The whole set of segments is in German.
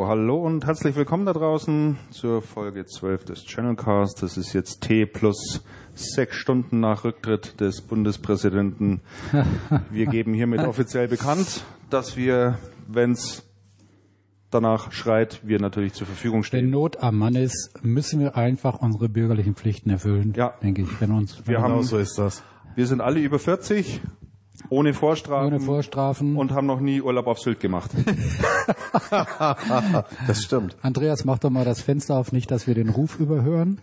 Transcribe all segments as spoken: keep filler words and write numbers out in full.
So, hallo und herzlich willkommen da draußen zur Folge zwölf des Channelcast. Das ist jetzt T plus sechs Stunden nach Rücktritt des Bundespräsidenten. Wir geben hiermit offiziell bekannt, dass wir, wenn es danach schreit, wir natürlich zur Verfügung stehen. Wenn Not am Mann ist, müssen wir einfach unsere bürgerlichen Pflichten erfüllen, ja, denke ich. Wenn uns, wir haben, genau so ist das. Wir sind alle über vierzig, ohne Vorstrafen, ohne Vorstrafen und haben noch nie Urlaub auf Sylt gemacht. Das stimmt. Andreas, mach doch mal das Fenster auf, nicht, dass wir den Ruf überhören.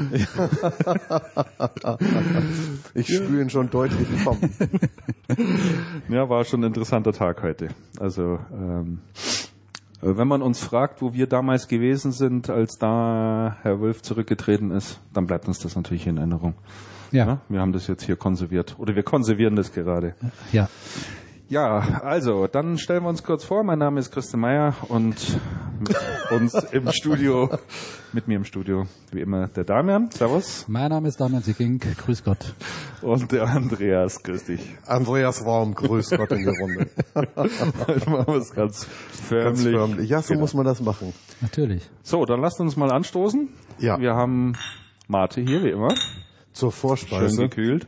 Ich spüre ihn schon deutlich kommen. Ja, war schon ein interessanter Tag heute. Also, ähm, wenn man uns fragt, wo wir damals gewesen sind, als da Herr Wulff zurückgetreten ist, dann bleibt uns das natürlich in Erinnerung. Ja. Ja, wir haben das jetzt hier konserviert. Oder wir konservieren das gerade. Ja. Ja, also, dann stellen wir uns kurz vor. Mein Name ist Christian Meyer und mit uns im Studio, mit mir im Studio, wie immer, der Damian. Servus. Mein Name ist Damian Sicking. Grüß Gott. Und der Andreas. Grüß dich. Andreas Raum, grüß Gott in die Runde. Jetzt machen wir es ganz förmlich. Ganz förmlich. Ja, so genau. Muss man das machen. Natürlich. So, dann lasst uns mal anstoßen. Ja. Wir haben Mate hier, wie immer. Zur Vorspeise. Schön gekühlt.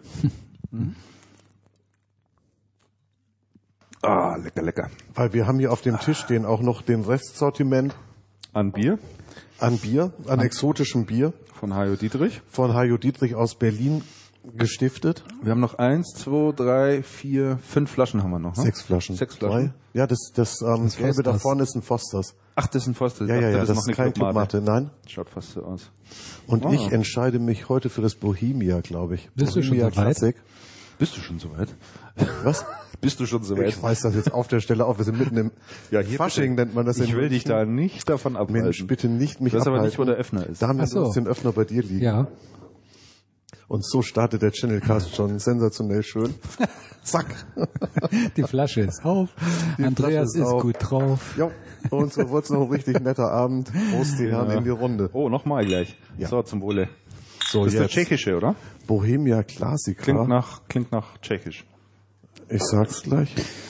Ah, lecker, lecker. Weil wir haben hier auf dem Tisch stehen auch noch den Restsortiment an Bier. An Bier, an, an exotischem Bier. Von Hajo Dietrich. Von Hajo Dietrich aus Berlin gestiftet. Wir haben noch eins, zwei, drei, vier, fünf Flaschen haben wir noch. Ne? Sechs Flaschen. Sechs Flaschen. Drei. Ja, das, das, ähm, das Gelbe da vorne ist ein Fosters. Ach, das ist ein Fosters. Ja, ja, ja, das, das ist noch kein Club Mate, nein. Schaut fast so aus. Und oh. ich entscheide mich heute für das Bohemia, glaube ich. Bist Bohemia du schon so weit? Bist du schon so weit? Was? Bist du schon so weit? Ich weiß das jetzt auf der Stelle auch. Wir sind mitten im ja, hier Fasching, bitte. nennt man das. Ich will dich da nicht davon abhalten. Mensch, bitte nicht mich abhalten. Ich weiß abhalten. aber nicht, wo der Öffner ist. Da haben wir so. uns den Öffner bei dir liegen. Ja. Und so startet der Channelcast schon sensationell schön. Zack. Die Flasche ist auf. Die Andreas ist, ist auf. gut drauf. Ja. Und so wird's noch ein richtig netter Abend. Prost, die Herren, ja. in die Runde. Oh, nochmal gleich. Ja. So, zum Wohle. So, das ist jetzt. der tschechische, oder? Bohemia Classica. Klingt nach, klingt nach tschechisch. Ich sag's gleich.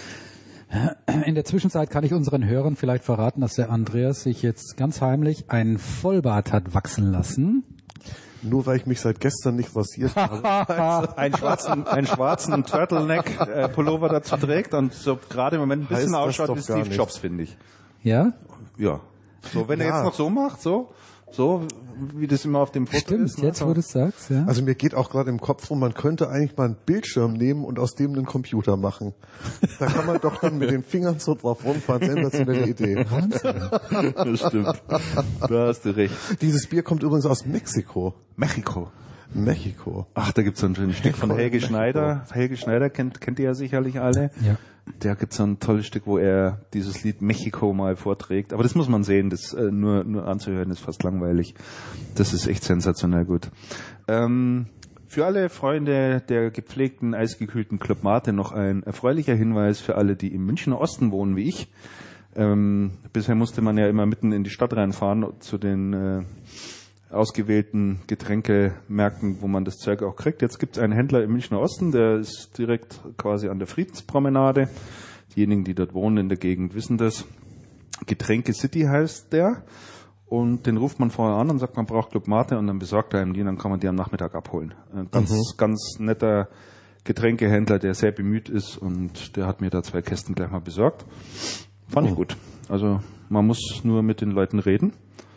In der Zwischenzeit kann ich unseren Hörern vielleicht verraten, dass der Andreas sich jetzt ganz heimlich einen Vollbart hat wachsen lassen. Nur weil ich mich seit gestern nicht rasiert habe. einen schwarzen, einen schwarzen Turtleneck-Pullover dazu trägt und so gerade im Moment ein bisschen ausschaut wie Steve Jobs, finde ich. Ja? Ja. So, wenn ja. er jetzt noch so macht, so, so, wie das immer auf dem Foto Stimmt, ist. jetzt, wo du es sagst, ja. Also mir geht auch gerade im Kopf rum, man könnte eigentlich mal einen Bildschirm nehmen und aus dem einen Computer machen. Da kann man doch dann mit den Fingern so drauf rumfahren. Sensationelle Idee. Wahnsinn. Das stimmt. Da hast du recht. Dieses Bier kommt übrigens aus Mexiko. Mexiko. Mexiko. Ach, da gibt's so ein Stück von Helge Schneider. Helge Schneider kennt, kennt ihr ja sicherlich alle. Ja. Da gibt's so ein tolles Stück, wo er dieses Lied Mexiko mal vorträgt. Aber das muss man sehen, das äh, nur, nur anzuhören ist fast langweilig. Das ist echt sensationell gut. Ähm, für alle Freunde der gepflegten, eisgekühlten Club Mate noch ein erfreulicher Hinweis für alle, die im Münchner Osten wohnen wie ich. Ähm, bisher musste man ja immer mitten in die Stadt reinfahren zu den äh, ausgewählten Getränkemärkten, wo man das Zeug auch kriegt. Jetzt gibt es einen Händler im Münchner Osten, der ist direkt quasi an der Friedenspromenade. Diejenigen, die dort wohnen in der Gegend, wissen das. Getränke City heißt der. Und den ruft man vorher an und sagt, man braucht Club Mate und dann besorgt er ihm die und dann kann man die am Nachmittag abholen. Ein ganz, mhm. ganz netter Getränkehändler, der sehr bemüht ist und der hat mir da zwei Kästen gleich mal besorgt. Fand oh. ich gut. Also man muss nur mit den Leuten reden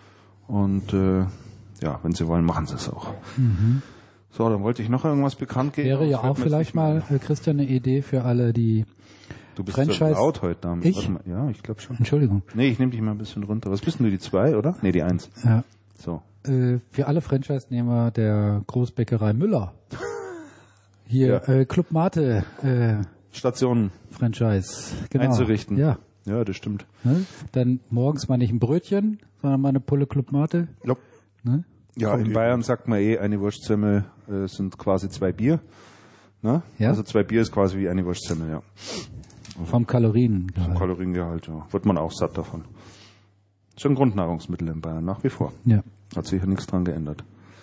und äh, ja, wenn sie wollen, machen sie es auch. Mhm. So, dann wollte ich noch irgendwas bekannt geben. Wäre ja auch vielleicht mal, Christian, eine Idee für alle, die Du bist Franchise. so laut heute, Dame. Ich? Mal. Ja, ich glaube schon. Entschuldigung. Nee, ich nehme dich mal ein bisschen runter. Was bist denn du, die zwei, oder? Nee, die eins. Ja. So. Äh, für alle Franchise-Nehmer der Großbäckerei Müller. Hier, ja. äh, Club Mate äh, Stationen Franchise. Genau. Einzurichten. Ja. Ja, das stimmt. Ne? Dann morgens mal nicht ein Brötchen, sondern mal eine Pulle Club Mate. Ja. Ne? Ja, in Bayern sagt man eh, eine Wurstsemmel äh, sind quasi zwei Bier. Ne? Ja? Also zwei Bier ist quasi wie eine Wurstsemmel, ja. Also vom Kaloriengehalt. Vom Kaloriengehalt, ja. Wird man auch satt davon. Ist ein Grundnahrungsmittel in Bayern, nach wie vor. Ja. Hat sich ja nichts dran geändert.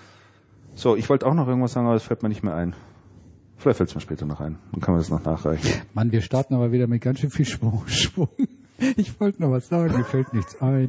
So, ich wollte auch noch irgendwas sagen, aber es fällt mir nicht mehr ein. Vielleicht fällt es mir später noch ein. Dann kann man das noch nachreichen. Mann, wir starten aber wieder mit ganz schön viel Schwung. Schwung. Ich wollte noch was sagen, mir fällt nichts ein.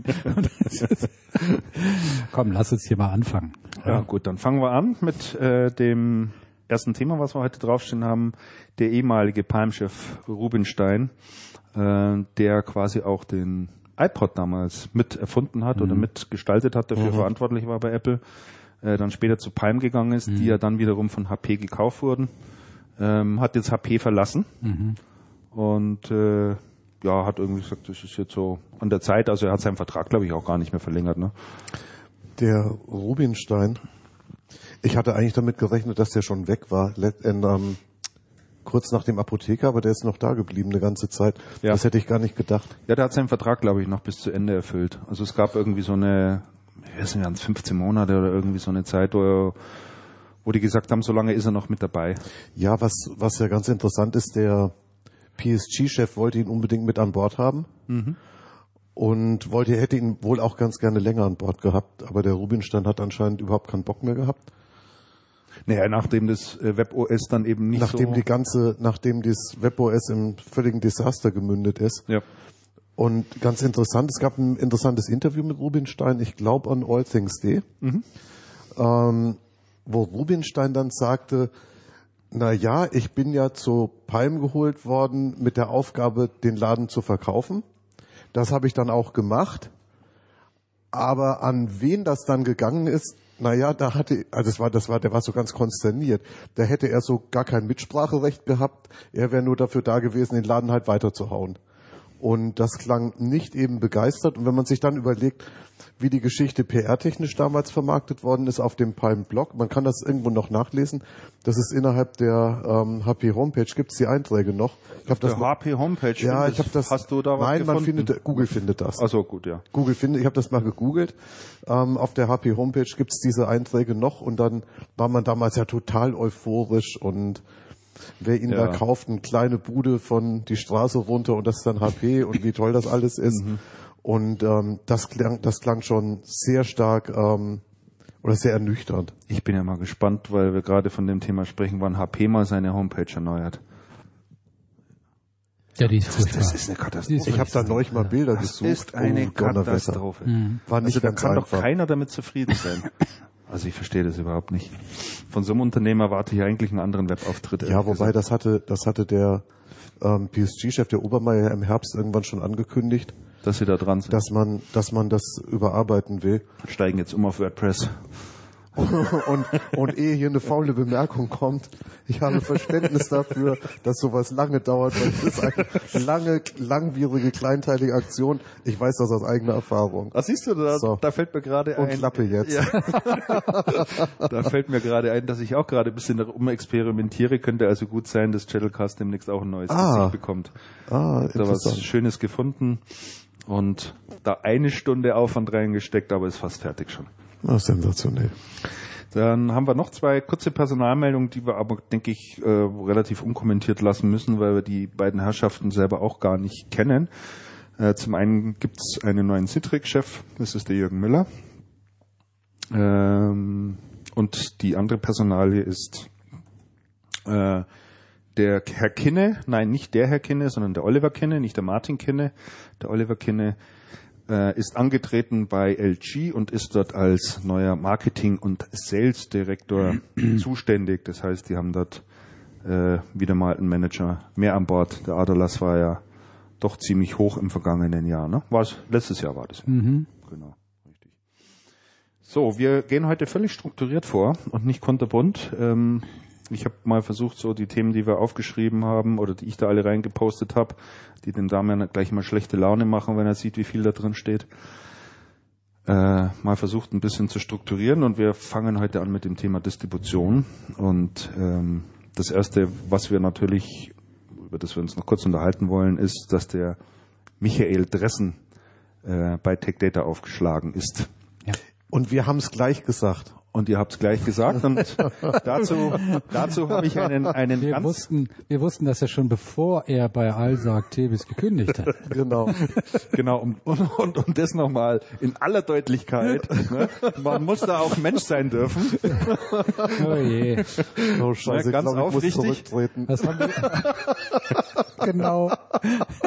Komm, lass uns hier mal anfangen. Ja, gut, dann fangen wir an mit äh, dem ersten Thema, was wir heute draufstehen haben. Der ehemalige Palm-Chef Rubinstein, äh, der quasi auch den iPod damals mit erfunden hat mhm. oder mitgestaltet hat, dafür mhm. verantwortlich war bei Apple, äh, dann später zu Palm gegangen ist, mhm. die ja dann wiederum von H P gekauft wurden, ähm, hat jetzt H P verlassen mhm. und äh, ja, hat irgendwie gesagt, das ist jetzt so an der Zeit, also er hat seinen Vertrag, glaube ich, auch gar nicht mehr verlängert. Ne? Der Rubinstein, ich hatte eigentlich damit gerechnet, dass der schon weg war, ähm, kurz nach dem Apotheker, aber der ist noch da geblieben eine ganze Zeit. Ja. Das hätte ich gar nicht gedacht. Ja, der hat seinen Vertrag, glaube ich, noch bis zu Ende erfüllt. Also es gab irgendwie so eine, ich weiß nicht, fünfzehn Monate oder irgendwie so eine Zeit, wo er, wo die gesagt haben, so lange ist er noch mit dabei. Ja, was, was ja ganz interessant ist, der P S G-Chef wollte ihn unbedingt mit an Bord haben mhm. und wollte, hätte ihn wohl auch ganz gerne länger an Bord gehabt, aber der Rubinstein hat anscheinend überhaupt keinen Bock mehr gehabt. Naja, nachdem das WebOS dann eben nicht nachdem so... die ganze, nachdem das WebOS im völligen Desaster gemündet ist. Ja. Und ganz interessant, es gab ein interessantes Interview mit Rubinstein, ich glaube an All Things D, mhm. ähm, wo Rubinstein dann sagte, na ja, ich bin ja zu Palm geholt worden mit der Aufgabe, den Laden zu verkaufen. Das habe ich dann auch gemacht. Aber an wen das dann gegangen ist, na ja, da hatte, also das war, das war, der war so ganz konsterniert. Da hätte er so gar kein Mitspracherecht gehabt. Er wäre nur dafür da gewesen, den Laden halt weiterzuhauen. Und das klang nicht eben begeistert. Und wenn man sich dann überlegt, wie die Geschichte P R-technisch damals vermarktet worden ist auf dem Palm-Blog, man kann das irgendwo noch nachlesen. Das ist innerhalb der ähm, H P-Homepage, gibt es die Einträge noch. Ich auf der H P-Homepage? Ja, ich habe das. Hast du da was Nein, gefunden? man findet, Google findet das. Ach so, gut, ja. Google findet, ich habe das mal gegoogelt. Ähm, auf der H P-Homepage gibt es diese Einträge noch und dann war man damals ja total euphorisch und wer ihn ja. da kauft, eine kleine Bude von die Straße runter und das ist dann H P und wie toll das alles ist. Mhm. Und ähm, das klang, das klang schon sehr stark ähm, oder sehr ernüchternd. Ich bin ja mal gespannt, weil wir gerade von dem Thema sprechen, wann H P mal seine Homepage erneuert. Ja, die ist das, das ist eine Katastrophe. Ich habe da neulich mal Bilder das gesucht. Das ist eine oh, Katastrophe. Mhm. War nicht also da ganz kann einfach. doch keiner damit zufrieden sein. Also ich verstehe das überhaupt nicht. Von so einem Unternehmen erwarte ich eigentlich einen anderen Webauftritt. Ja, wobei das hatte, das hatte der ähm, P S G-Chef, der Obermeier, im Herbst irgendwann schon angekündigt, dass sie da dran sind. Dass man, dass man das überarbeiten will. Steigen jetzt um auf WordPress. und, und ehe hier eine faule Bemerkung kommt, ich habe Verständnis dafür, dass sowas lange dauert, weil es ist eine lange, langwierige, kleinteilige Aktion. Ich weiß das aus eigener Erfahrung. Was siehst du, da, so. da fällt mir gerade ein... Und Klappe jetzt. Ja. Da fällt mir gerade ein, dass ich auch gerade ein bisschen rumexperimentiere. Könnte also gut sein, dass Channelcast demnächst auch ein neues ah. Gesicht bekommt. Ah, interessant. Da was Schönes gefunden und da eine Stunde Aufwand reingesteckt, aber ist fast fertig schon. Ah, sensationell. Dann haben wir noch zwei kurze Personalmeldungen, die wir aber, denke ich, äh, relativ unkommentiert lassen müssen, weil wir die beiden Herrschaften selber auch gar nicht kennen. Äh, zum einen gibt es einen neuen Citrix-Chef, das ist der Jürgen Müller. Ähm, und die andere Personalie ist äh, der Herr Kinne, nein, nicht der Herr Kinne, sondern der Oliver Kinne, nicht der Martin Kinne. Der Oliver Kinne ist angetreten bei L G und ist dort als neuer Marketing- und Sales-Direktor zuständig. Das heißt, die haben dort äh, wieder mal einen Manager mehr an Bord. Der Aderlass war ja doch ziemlich hoch im vergangenen Jahr. Ne? War es, letztes Jahr war das. Mhm. Genau, richtig. So, wir gehen heute völlig strukturiert vor und nicht kunterbunt. Ähm, Ich habe mal versucht, so die Themen, die wir aufgeschrieben haben oder die ich da alle reingepostet habe, die dem Damian gleich mal schlechte Laune machen, wenn er sieht, wie viel da drin steht, äh, mal versucht ein bisschen zu strukturieren. Und wir fangen heute an mit dem Thema Distribution. Und ähm, das Erste, was wir natürlich, über das wir uns noch kurz unterhalten wollen, ist, dass der Michael Dressen äh, bei TechData aufgeschlagen ist. Ja. Und wir haben es gleich gesagt. Und ihr habt es gleich gesagt und dazu, dazu habe ich einen, einen wir ganz... Wussten, wir wussten, dass er schon bevor er bei Alsag Tebis gekündigt hat. Genau. Genau, und, und, und das nochmal in aller Deutlichkeit. Ne? Man muss da auch Mensch sein dürfen. Oh je. Oh Scheiße, ja, ganz ich glaub, ich aufrichtig. muss zurücktreten. Was haben wir? Genau.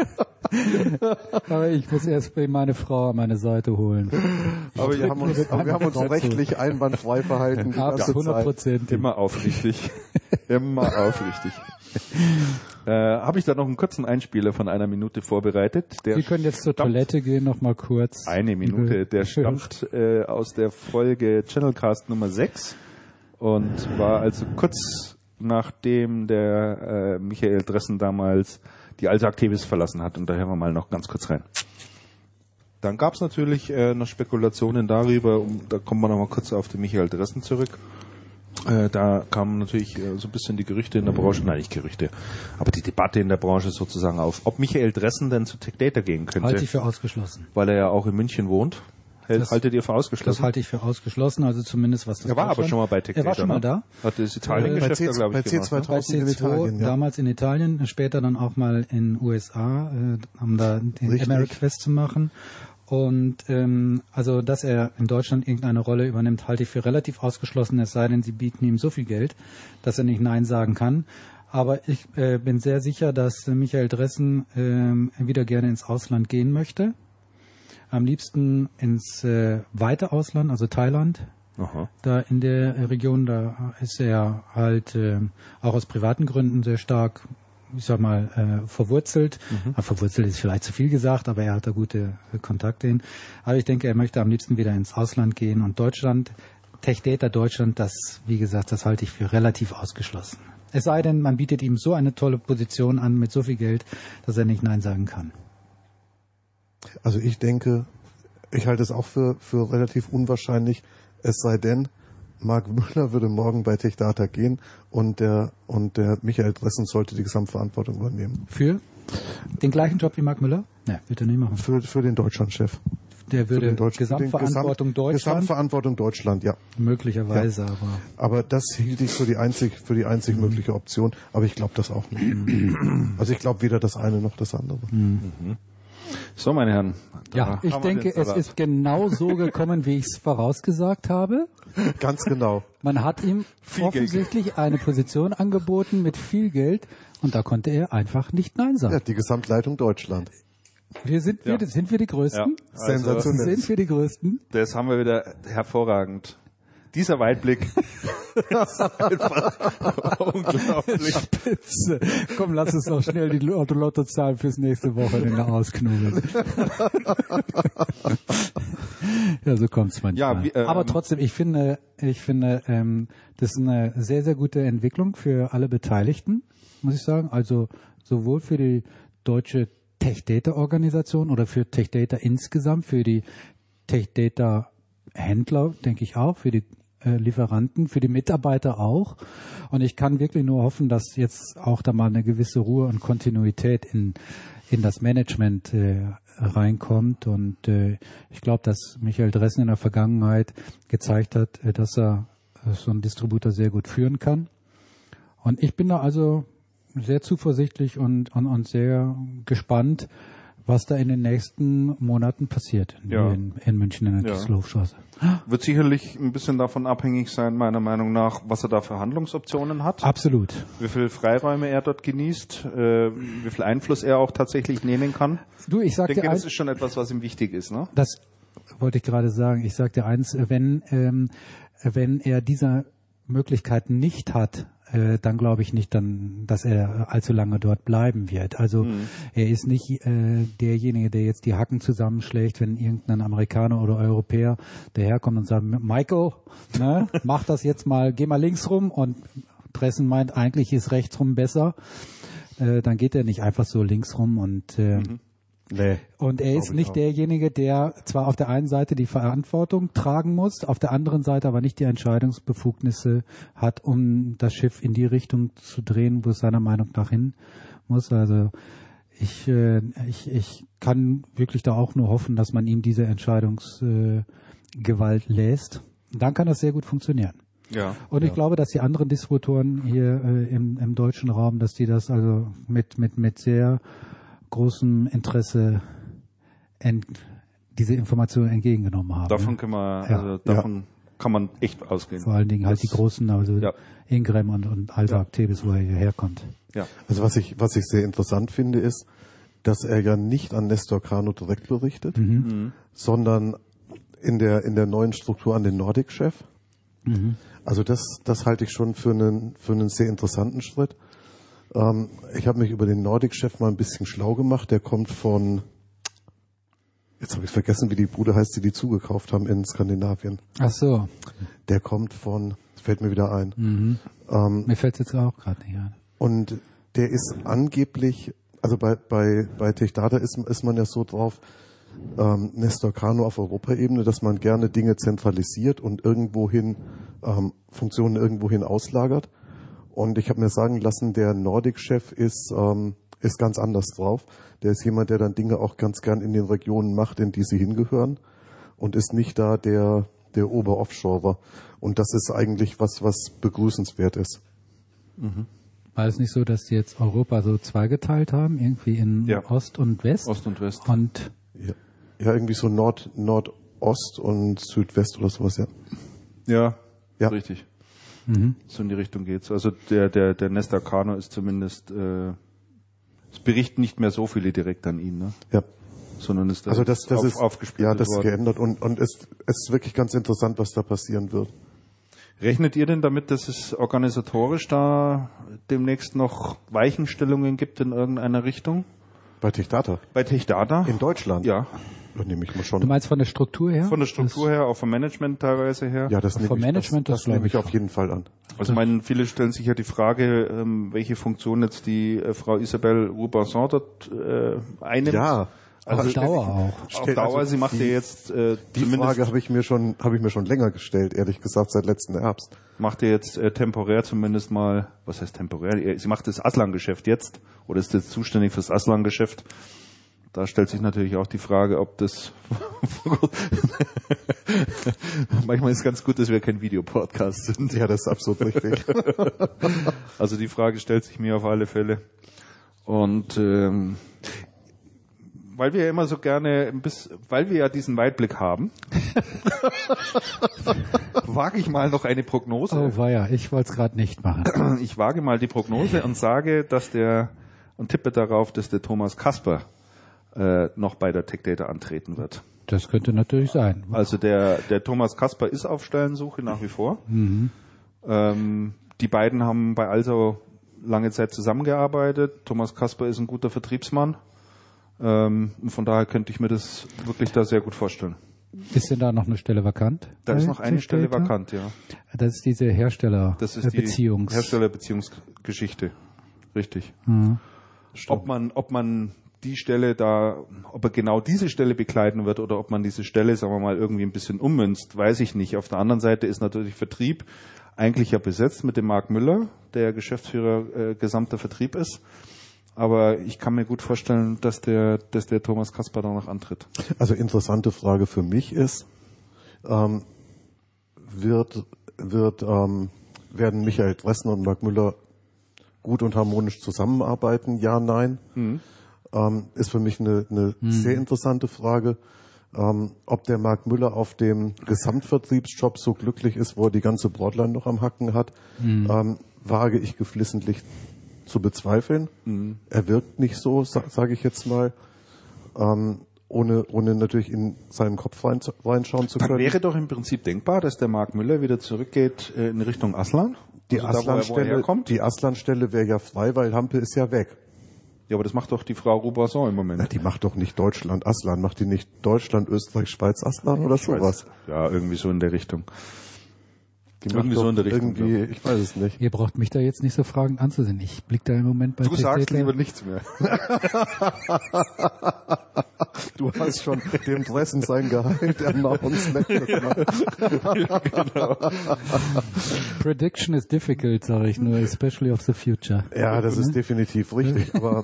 Aber ich muss erst meine Frau an meine Seite holen. Aber wir haben uns, aber wir haben uns rechtlich einwandfrei verhalten. Die ganze hundert Prozent. Immer aufrichtig. Immer aufrichtig. Äh, Habe ich da noch einen kurzen Einspieler von einer Minute vorbereitet. Der Sie können jetzt zur stammt, Toilette gehen, noch mal kurz. Eine Minute. Der stammt äh, aus der Folge Channelcast Nummer sechs und war also kurz nachdem der äh, Michael Dressen damals die alte Aktivis verlassen hat. Und da hören wir mal noch ganz kurz rein. Dann gab es natürlich äh, noch Spekulationen darüber, um, da kommen wir noch mal kurz auf den Michael Dressen zurück. Äh, da kamen natürlich äh, so ein bisschen die Gerüchte in der Branche, nein, nicht Gerüchte, aber die Debatte in der Branche sozusagen auf, ob Michael Dressen denn zu Tech Data gehen könnte. Halte ich für ausgeschlossen. Weil er ja auch in München wohnt. Das, Haltet ihr für ausgeschlossen? Das halte ich für ausgeschlossen, also zumindest was das Er war aber schon mal bei Tech Data. Er war schon mal da. Hat das Italien-Geschäft, äh, glaube ich, bei C zweitausend gemacht. Bei C zwei, in Italien, ja. Damals in Italien, später dann auch mal in U S A, äh, um da den Richtig. Ameriquest zu machen. Und ähm, also, dass er in Deutschland irgendeine Rolle übernimmt, halte ich für relativ ausgeschlossen, es sei denn, sie bieten ihm so viel Geld, dass er nicht Nein sagen kann. Aber ich äh, bin sehr sicher, dass äh, Michael Dressen äh, wieder gerne ins Ausland gehen möchte. Am liebsten ins äh, weite Ausland, also Thailand. Aha. Da in der Region, da ist er halt äh, auch aus privaten Gründen sehr stark, ich sag mal, äh, verwurzelt. Mhm. Ja, verwurzelt ist vielleicht zu viel gesagt, aber er hat da gute äh, Kontakte hin. Aber ich denke, er möchte am liebsten wieder ins Ausland gehen. Und Deutschland, Tech Data Deutschland, das, wie gesagt, das halte ich für relativ ausgeschlossen. Es sei denn, man bietet ihm so eine tolle Position an mit so viel Geld, dass er nicht Nein sagen kann. Also ich denke, ich halte es auch für, für relativ unwahrscheinlich, es sei denn, Marc Müller würde morgen bei Tech Data gehen und der, und der Michael Dressen sollte die Gesamtverantwortung übernehmen. Für den gleichen Job wie Marc Müller? Ne, wird er nicht machen. Für, für den Deutschlandchef. Der würde Für den Deutsch, Gesamtverantwortung Gesamt, Deutschland? Gesamtverantwortung Deutschland, ja. Möglicherweise, ja. aber... Aber das hielt ich für die einzig, für die einzig mhm. mögliche Option, aber ich glaube das auch nicht. Also ich glaube weder das eine noch das andere. Mhm. So, meine Herren. Ja, ich denke, es ist genau so gekommen, wie ich es vorausgesagt habe. Ganz genau. Man hat ihm viel offensichtlich Geld. Eine Position angeboten mit viel Geld und da konnte er einfach nicht Nein sagen. Ja, die Gesamtleitung Deutschland. Wir sind, wir, ja. sind wir die Größten? Ja. Also, sensationell. Sind wir die Größten? Das haben wir wieder hervorragend. Dieser Weitblick ist einfach unglaublich. Spitze. Komm, lass uns doch schnell die Lottozahlen fürs nächste Wochenende ausknobeln. Ja, so kommt's manchmal. Ja, wie, ähm, Aber trotzdem, ich finde, ich finde, ähm, das ist eine sehr, sehr gute Entwicklung für alle Beteiligten, muss ich sagen. Also sowohl für die deutsche Tech Data Organisation oder für Tech Data insgesamt, für die Tech Data Händler, denke ich auch, für die äh, Lieferanten, für die Mitarbeiter auch. Und ich kann wirklich nur hoffen, dass jetzt auch da mal eine gewisse Ruhe und Kontinuität in in das Management äh, reinkommt. Und äh, ich glaube, dass Michael Dressen in der Vergangenheit gezeigt hat, äh, dass er äh, so einen Distributor sehr gut führen kann. Und ich bin da also sehr zuversichtlich und, und, und sehr gespannt, was da in den nächsten Monaten passiert ja. in, in München in der Düsseldorfstraße. Ja. Wird sicherlich ein bisschen davon abhängig sein, meiner Meinung nach, was er da für Handlungsoptionen hat. Absolut. Wie viel Freiräume er dort genießt, äh, wie viel Einfluss er auch tatsächlich nehmen kann. Du, ich sag denke, dir das ist schon etwas, was ihm wichtig ist, ne? Das wollte ich gerade sagen. Ich sag dir eins, wenn, ähm, wenn er diese Möglichkeiten nicht hat, äh, dann glaube ich nicht, dann, dass er allzu lange dort bleiben wird. Also mhm. er ist nicht äh, derjenige, der jetzt die Hacken zusammenschlägt, wenn irgendein Amerikaner oder Europäer daherkommt und sagt, Michael, ne, mach das jetzt mal, geh mal links rum, und Dressen meint, eigentlich ist rechts rum besser. Äh, dann geht er nicht einfach so links rum und äh, mhm. Nee, und er ist nicht derjenige, der zwar auf der einen Seite die Verantwortung tragen muss, auf der anderen Seite aber nicht die Entscheidungsbefugnisse hat, um das Schiff in die Richtung zu drehen, wo es seiner Meinung nach hin muss. Also ich, äh, ich, ich kann wirklich da auch nur hoffen, dass man ihm diese Entscheidungsgewalt äh, lässt. Dann kann das sehr gut funktionieren. Ja, und ich ja. glaube, dass die anderen Distributoren hier äh, im, im deutschen Raum, dass die das also mit, mit, mit sehr großem Interesse ent, diese Informationen entgegengenommen haben. Davon können wir, also ja. davon ja. kann man echt ausgehen. Vor allen Dingen halt das, die großen, also ja. Ingram und, und Alta ja. Actebis, wo er hierher kommt. Ja. Also was ich, was ich sehr interessant finde, ist, dass er ja nicht an Nestor Kano direkt berichtet, Mhm. sondern in der in der neuen Struktur an den Nordic-Chef. Mhm. Also das das halte ich schon für einen für einen sehr interessanten Schritt. Ähm, ich habe mich über den Nordic-Chef mal ein bisschen schlau gemacht. Der kommt von, jetzt habe ich vergessen, wie die Bude heißt, die die zugekauft haben in Skandinavien. Ach so. Der kommt von, das fällt mir wieder ein. Mhm. Ähm, Mir fällt es jetzt auch gerade nicht ein. Und der ist angeblich, also bei bei bei TechData ist ist man ja so drauf, ähm, Nestor Kano auf Europaebene, dass man gerne Dinge zentralisiert und irgendwohin ähm, Funktionen irgendwohin auslagert. Und ich habe mir sagen lassen, der Nordic-Chef ist ähm, ist ganz anders drauf. Der ist jemand, der dann Dinge auch ganz gern in den Regionen macht, in die sie hingehören, und ist nicht da der der Ober-Offshorer. Und das ist eigentlich was was begrüßenswert ist. Mhm. War es nicht so, dass die jetzt Europa so zweigeteilt haben, irgendwie in Ja. Ost und West? Ost und West. Und Ja, ja irgendwie so Nord Nordost und Südwest oder sowas, ja. Ja, Ja. richtig. mhm. So in die Richtung geht's. Also der, der, der Nestor Kano ist zumindest, äh, es berichten nicht mehr so viele direkt an ihn, ne? Ja. Sondern ist das, Also das, das auf, ist aufgesplittet ja das ist worden. geändert und und es, es ist wirklich ganz interessant, was da passieren wird. Rechnet ihr denn damit, dass es organisatorisch da demnächst noch Weichenstellungen gibt in irgendeiner Richtung? Bei TechData Bei TechData? in Deutschland. Ja. Da nehme ich mal Du schon. meinst von der Struktur her? Von der Struktur her, auch vom Management teilweise her. Ja, das nehme Vom ich, Management, das, das das nehme glaube ich ich auf jeden Fall an. Also meinen, viele stellen sich ja die Frage, ähm, welche Funktion jetzt die äh, Frau Isabelle Roubasson dort äh, einnimmt. Ja. Auf Also, Dauer auch. Auf Stell- Dauer, also sie macht die- ja jetzt äh, Die zumindest Frage habe ich mir schon habe ich mir schon länger gestellt, ehrlich gesagt, seit letzten Herbst. macht ihr jetzt äh, temporär zumindest mal, was heißt temporär? Sie macht das Aslan-Geschäft jetzt oder ist jetzt zuständig fürs Aslan-Geschäft? Da stellt sich natürlich auch die Frage, ob das manchmal ist es ganz gut, dass wir kein Videopodcast sind. Ja, das ist absolut richtig. Also die Frage stellt sich mir auf alle Fälle. Und ähm, weil wir ja immer so gerne, ein bisschen, weil wir ja diesen Weitblick haben, wage ich mal noch eine Prognose. Oh weia, ich wollte es gerade nicht machen. Ich wage mal die Prognose und sage, dass der, und tippe darauf, dass der Thomas Kasper äh, noch bei der TechData antreten wird. Das könnte natürlich sein. Also der, der Thomas Kasper ist auf Stellensuche nach wie vor. Mhm. Ähm, die beiden haben bei Also lange Zeit zusammengearbeitet. Thomas Kasper ist ein guter Vertriebsmann. Ähm, und von daher könnte ich mir das wirklich da sehr gut vorstellen. Ist denn da noch eine Stelle vakant? Da ist bei noch eine TechData? Stelle vakant, ja. Das ist diese Hersteller Das ist äh, die Beziehungs. Herstellerbeziehungsgeschichte. Richtig. Mhm. Ob man, ob man die Stelle da, ob er genau diese Stelle bekleiden wird oder ob man diese Stelle, sagen wir mal, irgendwie ein bisschen ummünzt, weiß ich nicht. Auf der anderen Seite ist natürlich Vertrieb eigentlich ja besetzt mit dem Marc Müller, der Geschäftsführer äh, gesamter Vertrieb ist. Aber ich kann mir gut vorstellen, dass der, dass der Thomas Kasper da noch antritt. Also interessante Frage für mich ist, ähm, wird, wird, ähm, werden Michael Dressner und Marc Müller gut und harmonisch zusammenarbeiten? Ja, nein. Mhm. Ähm, ist für mich eine, eine Mhm. sehr interessante Frage. Ähm, ob der Marc Müller auf dem Gesamtvertriebsjob so glücklich ist, wo er die ganze Broadline noch am Hacken hat, Mhm. ähm, wage ich geflissentlich zu bezweifeln. Mhm. Er wirkt nicht so, sa sage ich jetzt mal, ähm, ohne, ohne natürlich in seinen Kopf rein, reinschauen zu Dann können. wäre doch im Prinzip denkbar, dass der Marc Müller wieder zurückgeht äh, in Richtung Aslan. die Also da, wo er- wo er Aslan-Stelle, herkommt. die Aslan-Stelle wäre ja frei, weil Hampe ist ja weg. Ja, aber das macht doch die Frau Roubasson im Na, Moment. die macht doch nicht Deutschland Aslan, macht die nicht Deutschland, Österreich, Schweiz Aslan oder sowas? Ja, irgendwie so in der Richtung. Die macht Irgendwie doch so in der Richtung, Irgendwie, ich weiß es nicht. Ihr braucht mich da jetzt nicht so fragend anzusehen. Ich blick da im Moment bei Du sagst TechData. lieber nichts mehr. Du hast schon dem Dressen sein Gehalt announced. Prediction is difficult, sage ich nur, especially of the future. Ja, das ist definitiv richtig, aber,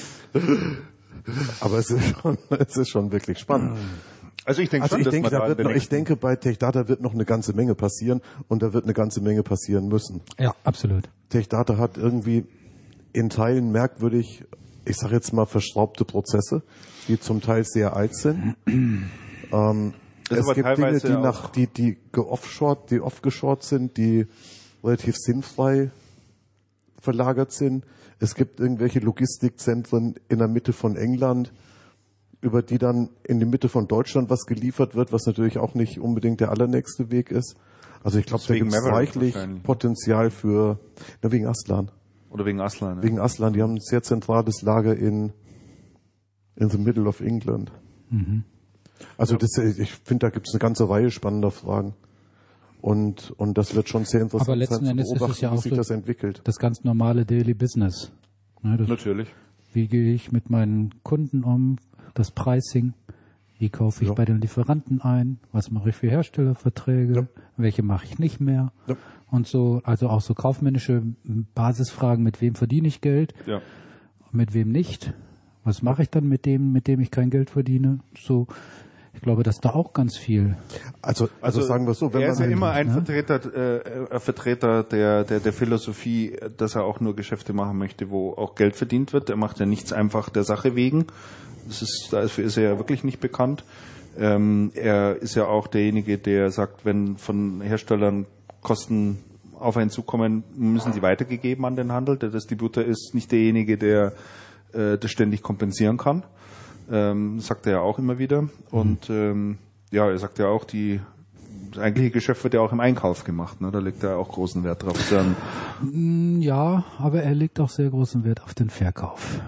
aber es ist schon, es ist schon wirklich spannend. Also ich denke Also schon, ich dass denke, man da in wird der noch, ich nächsten- denke, bei TechData wird noch eine ganze Menge passieren und da wird eine ganze Menge passieren müssen. Ja, absolut. TechData hat irgendwie in Teilen merkwürdig, ich sage jetzt mal, verschraubte Prozesse, die zum Teil sehr alt sind. ähm, Das ist es aber gibt Dinge, teilweise die auch- nach, die, die geoffshort, die offgeshored sind, die relativ sinnfrei verlagert sind. Es gibt irgendwelche Logistikzentren in der Mitte von England, über die dann in die Mitte von Deutschland was geliefert wird, was natürlich auch nicht unbedingt der allernächste Weg ist. Also ich glaube, da gibt es reichlich Potenzial für, na, wegen Aslan. Oder wegen Aslan. Ja. Wegen Aslan, die haben ein sehr zentrales Lager in, in the middle of England. Mhm. Also das, ich finde, da gibt es eine ganze Reihe spannender Fragen. Und, und das wird schon sehr interessant Aber letzten sein zu Endes beobachten, ist es ja wie auch sich so das entwickelt. Das ganz normale Daily Business. Ne, das, Natürlich. Wie gehe ich mit meinen Kunden um? Das Pricing. Wie kaufe ich Ja. bei den Lieferanten ein? Was mache ich für Herstellerverträge? Ja. Welche mache ich nicht mehr? Ja. Und so, also auch so kaufmännische Basisfragen, mit wem verdiene ich Geld? Ja. Mit wem nicht? Was mache ich dann mit dem, mit dem ich kein Geld verdiene? So, ich glaube, dass da auch ganz viel. Also, also, sagen wir so, wenn er man ist ja immer ein ne? Vertreter, äh, ein Vertreter der, der, der Philosophie, dass er auch nur Geschäfte machen möchte, wo auch Geld verdient wird. Er macht ja nichts einfach der Sache wegen. Das ist, dafür ist er ja wirklich nicht bekannt. Ähm, er ist ja auch derjenige, der sagt, wenn von Herstellern Kosten auf einen zukommen, müssen sie weitergegeben an den Handel. Der Distributor ist nicht derjenige, der äh, das ständig kompensieren kann. Ähm, sagt er ja auch immer wieder. Und ähm, ja, er sagt ja auch, die das eigentliche Geschäft wird ja auch im Einkauf gemacht. Ne? Da legt er auch großen Wert drauf. Dann, Ja, aber er legt auch sehr großen Wert auf den Verkauf.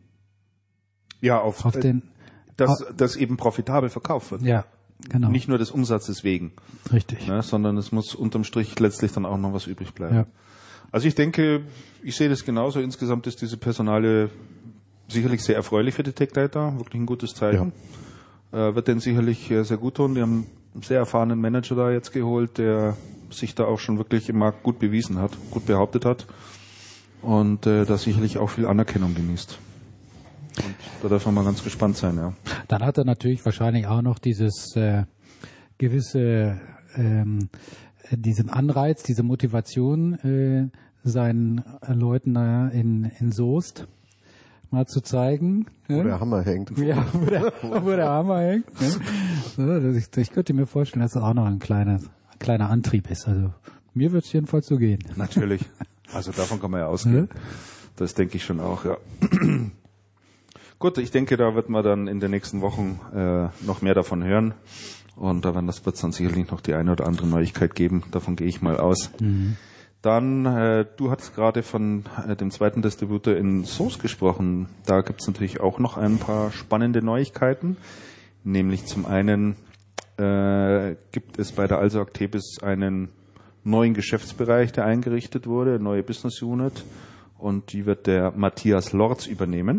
ja, auf, Auf äh, den, dass das eben profitabel verkauft wird. ja, genau. Nicht nur des Umsatzes wegen, Richtig. ne? Sondern es muss unterm Strich letztlich dann auch noch was übrig bleiben. Ja. Also ich denke, ich sehe das genauso. Insgesamt ist diese Personale sicherlich sehr erfreulich für die Tech Data, wirklich ein gutes Zeichen. Ja. Äh, wird denen sicherlich äh, sehr gut tun. Die haben einen sehr erfahrenen Manager da jetzt geholt, der sich da auch schon wirklich im Markt gut bewiesen hat, gut behauptet hat und äh, da sicherlich auch viel Anerkennung genießt. Und da darf man mal ganz gespannt sein, ja. Dann hat er natürlich wahrscheinlich auch noch dieses äh, gewisse ähm, diesen Anreiz, diese Motivation, äh, seinen Leuten da in, in Soest mal zu zeigen. Wo Ne? der Hammer hängt. Ja, wo der, wo der Hammer hängt. Ne? So, das, ich, ich könnte mir vorstellen, dass das auch noch ein kleiner, ein kleiner Antrieb ist. Also mir wird es jedenfalls so gehen. Natürlich. Also davon kann man ja ausgehen. Ja. Das denke ich schon auch, ja. Gut, ich denke, da wird man dann in den nächsten Wochen äh, noch mehr davon hören. Und da wird es dann sicherlich noch die eine oder andere Neuigkeit geben. Davon gehe ich mal aus. Mhm. Dann, äh, du hattest gerade von äh, dem zweiten Distributor in Soest gesprochen. Da gibt es natürlich auch noch ein paar spannende Neuigkeiten. Nämlich zum einen äh, gibt es bei der Also Actebis einen neuen Geschäftsbereich, der eingerichtet wurde, eine neue Business Unit. Und die wird der Matthias Lorz übernehmen.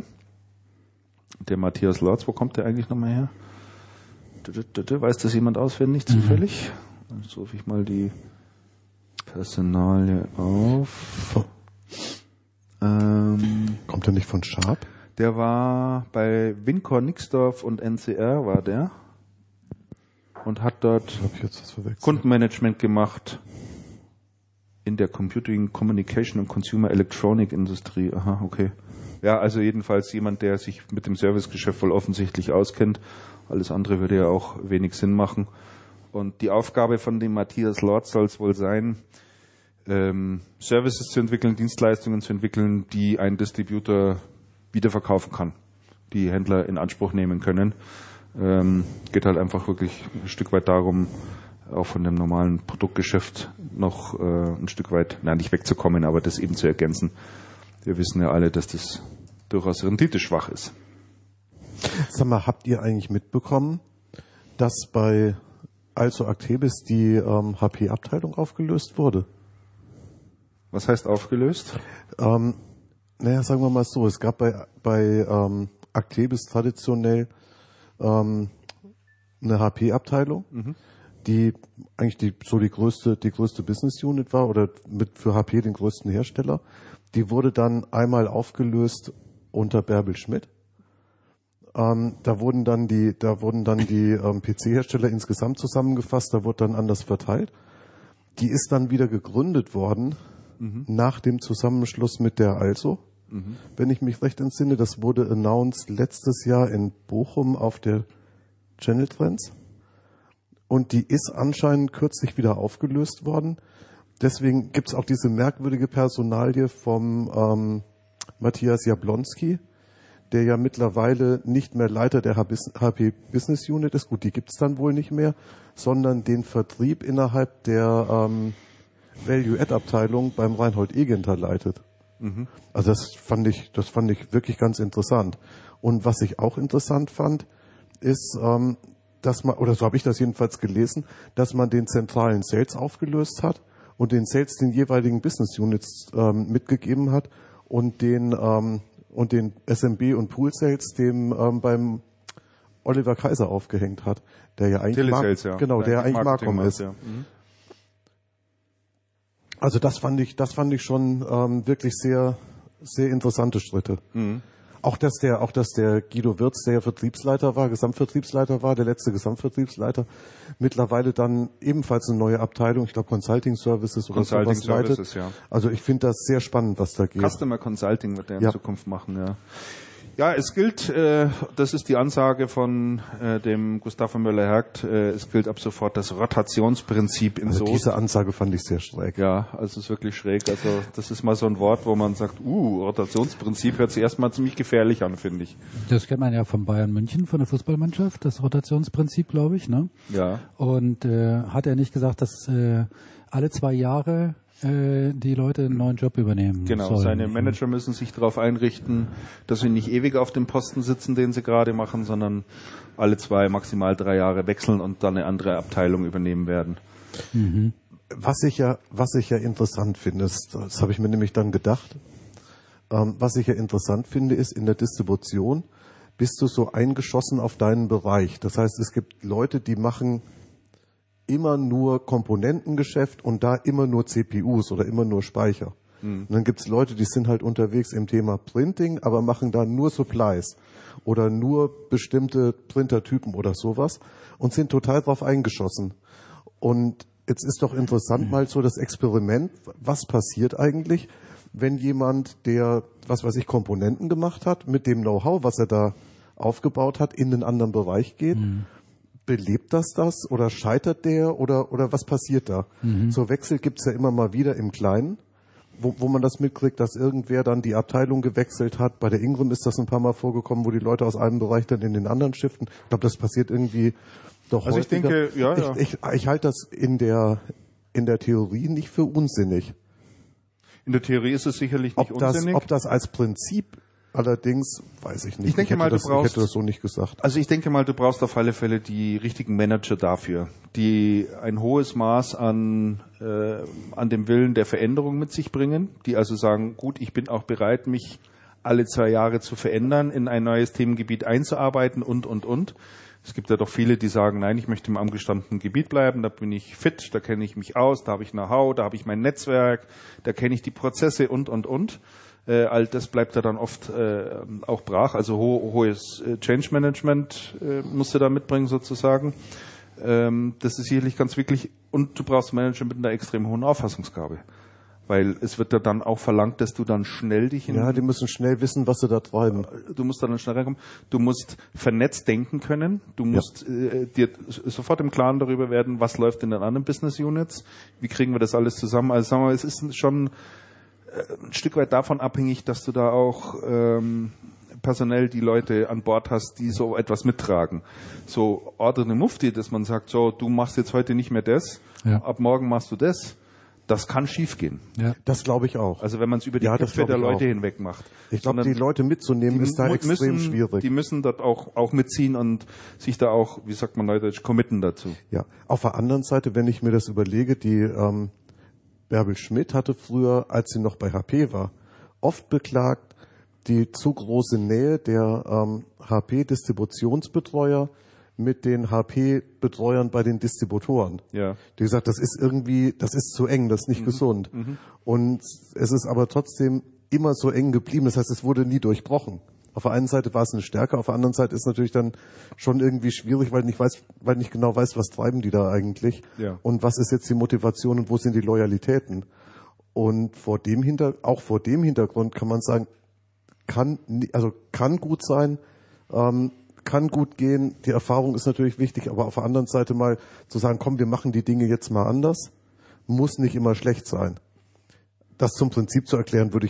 Der Matthias Lorz, wo kommt der eigentlich nochmal her? Weiß das jemand auswendig zufällig? Mhm. Jetzt rufe ich mal die Personalie auf. Ähm, Kommt er nicht von Sharp? Der war bei Wincor Nixdorf und N C R war der und hat dort Hab ich jetzt was verwechselt? Kundenmanagement gemacht in der Computing, Communication und Consumer Electronic Industrie. Aha, okay. Ja, also jedenfalls jemand, der sich mit dem Servicegeschäft wohl offensichtlich auskennt. Alles andere würde ja auch wenig Sinn machen. Und die Aufgabe von dem Matthias Lorz soll es wohl sein, ähm, Services zu entwickeln, Dienstleistungen zu entwickeln, die ein Distributor wiederverkaufen kann, die Händler in Anspruch nehmen können. Ähm, geht halt einfach wirklich ein Stück weit darum, auch von dem normalen Produktgeschäft noch äh, ein Stück weit, nein, nicht wegzukommen, aber das eben zu ergänzen. Wir wissen ja alle, dass das durchaus renditeschwach ist. Sag mal, habt ihr eigentlich mitbekommen, dass bei Also Actebis die ähm, H P-Abteilung aufgelöst wurde? Was heißt aufgelöst? Ähm, naja, sagen wir mal so, es gab bei, bei ähm, Actebis traditionell ähm, eine H P-Abteilung, mhm. die eigentlich die, so die größte, die größte Business Unit war oder mit für H P den größten Hersteller. Die wurde dann einmal aufgelöst unter Bärbel Schmidt. Ähm, da wurden dann die, da wurden dann die ähm, P C-Hersteller insgesamt zusammengefasst, da wurde dann anders verteilt. Die ist dann wieder gegründet worden mhm. nach dem Zusammenschluss mit der Also. Mhm. Wenn ich mich recht entsinne, das wurde announced letztes Jahr in Bochum auf der Channel Trends. Und die ist anscheinend kürzlich wieder aufgelöst worden. Deswegen gibt's auch diese merkwürdige Personalie vom ähm, Matthias Jablonski, der ja mittlerweile nicht mehr Leiter der H P Business Unit ist, gut, die gibt's dann wohl nicht mehr, sondern den Vertrieb innerhalb der ähm, Value-Add-Abteilung beim Reinhold Egenter leitet. Mhm. Also das fand ich, das fand ich wirklich ganz interessant. Und was ich auch interessant fand, ist, ähm, dass man, oder so habe ich das jedenfalls gelesen, dass man den zentralen Sales aufgelöst hat und den Sales den jeweiligen Business Units ähm, mitgegeben hat und den ähm, und den S M B und Pool Sales dem ähm, beim Oliver Kaiser aufgehängt hat, der ja eigentlich Mar- ja. genau, der, der eigentlich Marcom ist. Ja. Mhm. Also das fand ich, das fand ich schon ähm, wirklich sehr, sehr interessante Schritte. Mhm. Auch dass der, auch dass der Guido Wirz, der ja Vertriebsleiter war, Gesamtvertriebsleiter war, der letzte Gesamtvertriebsleiter, mittlerweile dann ebenfalls eine neue Abteilung, ich glaube Consulting Services oder Consulting sowas leitet. Services, ja. Also ich finde das sehr spannend, was da geht. Customer Consulting wird er in ja. Zukunft machen, ja. Ja, es gilt, äh, das ist die Ansage von äh, dem Gustavo Müller-Hergt, äh, es gilt ab sofort das Rotationsprinzip in also Soest. Diese Ansage fand ich sehr schräg. Ja, also es ist wirklich schräg. Also das ist mal so ein Wort, wo man sagt, uh, Rotationsprinzip hört sich erstmal ziemlich gefährlich an, finde ich. Das kennt man ja von Bayern München, von der Fußballmannschaft, das Rotationsprinzip, glaube ich, ne? Ja. Und äh, hat er nicht gesagt, dass äh, alle zwei Jahre die Leute einen neuen Job übernehmen Genau, sollen. Seine Manager müssen sich darauf einrichten, dass sie nicht ewig auf dem Posten sitzen, den sie gerade machen, sondern alle zwei, maximal drei Jahre wechseln und dann eine andere Abteilung übernehmen werden. Mhm. Was ich ja, was ich ja interessant finde, ist, das habe ich mir nämlich dann gedacht, ähm, was ich ja interessant finde, ist, in der Distribution bist du so eingeschossen auf deinen Bereich. Das heißt, es gibt Leute, die machen immer nur Komponentengeschäft und da immer nur C P Us oder immer nur Speicher. Mhm. Und dann gibt's Leute, die sind halt unterwegs im Thema Printing, aber machen da nur Supplies oder nur bestimmte Printertypen oder sowas und sind total drauf eingeschossen. Und jetzt ist doch interessant mhm. mal so das Experiment, was passiert eigentlich, wenn jemand, der, was weiß ich, Komponenten gemacht hat, mit dem Know-how, was er da aufgebaut hat, in einen anderen Bereich geht. Mhm. Belebt das das oder scheitert der oder oder was passiert da? Mhm. So Wechsel gibt's ja immer mal wieder im Kleinen, wo, wo man das mitkriegt, dass irgendwer dann die Abteilung gewechselt hat. Bei der Ingram ist das ein paar Mal vorgekommen, wo die Leute aus einem Bereich dann in den anderen shiften. Ich glaube, das passiert irgendwie doch also häufiger. Also ich denke, ja, ja. Ich, ich, ich halte das in der in der Theorie nicht für unsinnig. In der Theorie ist es sicherlich nicht ob das, unsinnig. Ob das als Prinzip allerdings, weiß ich nicht. Ich denke ich mal, das, du brauchst, ich hätte das so nicht gesagt. Also ich denke mal, du brauchst auf alle Fälle die richtigen Manager dafür, die ein hohes Maß an äh, an dem Willen der Veränderung mit sich bringen, die also sagen, gut, ich bin auch bereit, mich alle zwei Jahre zu verändern, in ein neues Themengebiet einzuarbeiten und, und, und. Es gibt ja doch viele, die sagen, nein, ich möchte im angestammten Gebiet bleiben, da bin ich fit, da kenne ich mich aus, da habe ich Know-how, da habe ich mein Netzwerk, da kenne ich die Prozesse und, und, und. Äh, all das bleibt ja dann oft äh, auch brach. Also ho- hohes äh, Change Management äh, musst du da mitbringen sozusagen. Ähm, das ist sicherlich ganz wichtig. Und du brauchst Manager mit einer extrem hohen Auffassungsgabe. Weil es wird ja dann auch verlangt, dass du dann schnell dich in... Ja, die müssen schnell wissen, was sie da treiben. Du musst dann schnell reinkommen. Du musst vernetzt denken können. Du musst ja. äh, dir sofort im Klaren darüber werden, was läuft in den anderen Business Units. Wie kriegen wir das alles zusammen? Also sagen wir mal, es ist schon ein Stück weit davon abhängig, dass du da auch ähm, personell die Leute an Bord hast, die so etwas mittragen. So ordene Mufti, dass man sagt, so, du machst jetzt heute nicht mehr das, ja. ab morgen machst du das. Das kann schiefgehen. Ja. Das glaube ich auch. Also wenn man es über die ja, Köpfe der Leute auch. hinweg macht. Ich glaube, die Leute mitzunehmen ist da müssen, extrem schwierig. Die müssen dort auch, auch mitziehen und sich da auch, wie sagt man neudeutsch, committen dazu. Ja. Auf der anderen Seite, wenn ich mir das überlege, die ähm, Bärbel Schmidt hatte früher, als sie noch bei H P war, oft beklagt, die zu große Nähe der ähm, H P-Distributionsbetreuer mit den H P-Betreuern bei den Distributoren. Ja. Die gesagt, das ist irgendwie, das ist zu eng, das ist nicht mhm. gesund. Mhm. Und es ist aber trotzdem immer so eng geblieben. Das heißt, es wurde nie durchbrochen. Auf der einen Seite war es eine Stärke, auf der anderen Seite ist natürlich dann schon irgendwie schwierig, weil nicht weiß, weil nicht genau weiß, was treiben die da eigentlich ja. und was ist jetzt die Motivation und wo sind die Loyalitäten. Und vor dem Hinter, auch vor dem Hintergrund kann man sagen, kann, also kann gut sein, ähm, kann gut gehen. Die Erfahrung ist natürlich wichtig, aber auf der anderen Seite mal zu sagen, komm, wir machen die Dinge jetzt mal anders, muss nicht immer schlecht sein. Das zum Prinzip zu erklären, würde ich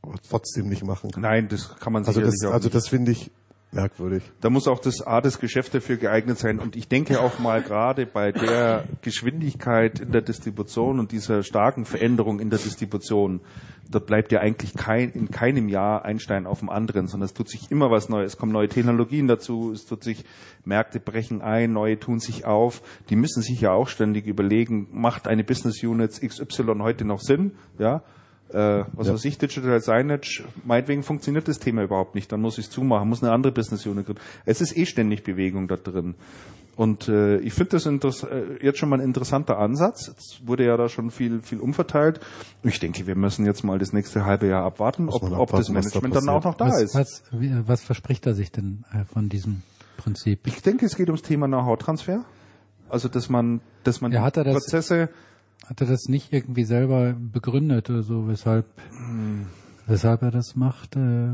aber trotzdem nicht machen. Nein, das kann man Also sicherlich das, auch also nicht. das finde ich merkwürdig. Da muss auch das A des Geschäft dafür geeignet sein. Und ich denke auch mal gerade bei der Geschwindigkeit in der Distribution und dieser starken Veränderung in der Distribution, da bleibt ja eigentlich kein, in keinem Jahr ein Stein auf dem anderen, sondern es tut sich immer was Neues. Es kommen neue Technologien dazu, es tut sich, Märkte brechen ein, neue tun sich auf. Die müssen sich ja auch ständig überlegen, macht eine Business Unit X Y heute noch Sinn? Ja. Äh, was ja. weiß ich, Digital Signage, meinetwegen funktioniert das Thema überhaupt nicht, dann muss ich es zumachen, muss eine andere Business Unit gründen. Es ist eh ständig Bewegung da drin. Und äh, ich finde das interess- äh, jetzt schon mal ein interessanter Ansatz. Jetzt wurde ja da schon viel viel umverteilt. Ich denke, wir müssen jetzt mal das nächste halbe Jahr abwarten, ob, abwarten, ob das Management da dann auch noch da was, ist. Was, wie, was verspricht er sich denn äh, von diesem Prinzip? Ich denke, es geht ums Thema Know-how-Transfer. Also, dass man, dass man Ja, die hat er das- Prozesse... Hat er das nicht irgendwie selber begründet oder so, weshalb, Hm. weshalb er das macht? Äh,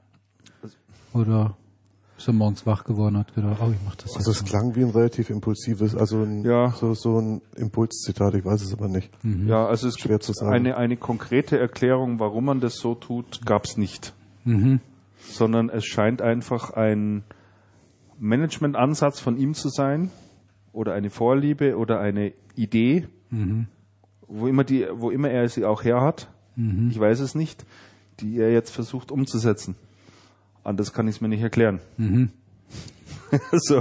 oder ist er morgens wach geworden und hat gedacht, oh, ich mach das Also jetzt. es klang wie ein relativ impulsives, also ein, Ja. so, so ein Impulszitat, ich weiß es aber nicht. Ja, also es Schwer gibt zu sagen. eine, eine konkrete Erklärung, warum man das so tut, gab es nicht. Mhm. Sondern es scheint einfach ein Managementansatz von ihm zu sein oder eine Vorliebe oder eine Idee, Mhm. wo immer die, wo immer er sie auch her hat, Mhm. ich weiß es nicht, die er jetzt versucht umzusetzen. Anders kann ich es mir nicht erklären. Mhm. Also,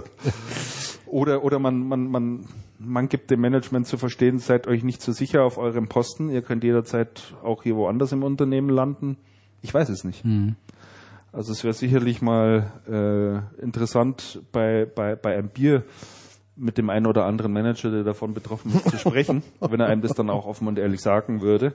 oder oder man man man man gibt dem Management zu verstehen, seid euch nicht so sicher auf eurem Posten, ihr könnt jederzeit auch hier woanders im Unternehmen landen. Ich weiß es nicht. Mhm. Also es wäre sicherlich mal äh, interessant, bei, bei, bei einem Bier mit dem einen oder anderen Manager, der davon betroffen ist, zu sprechen, wenn er einem das dann auch offen und ehrlich sagen würde.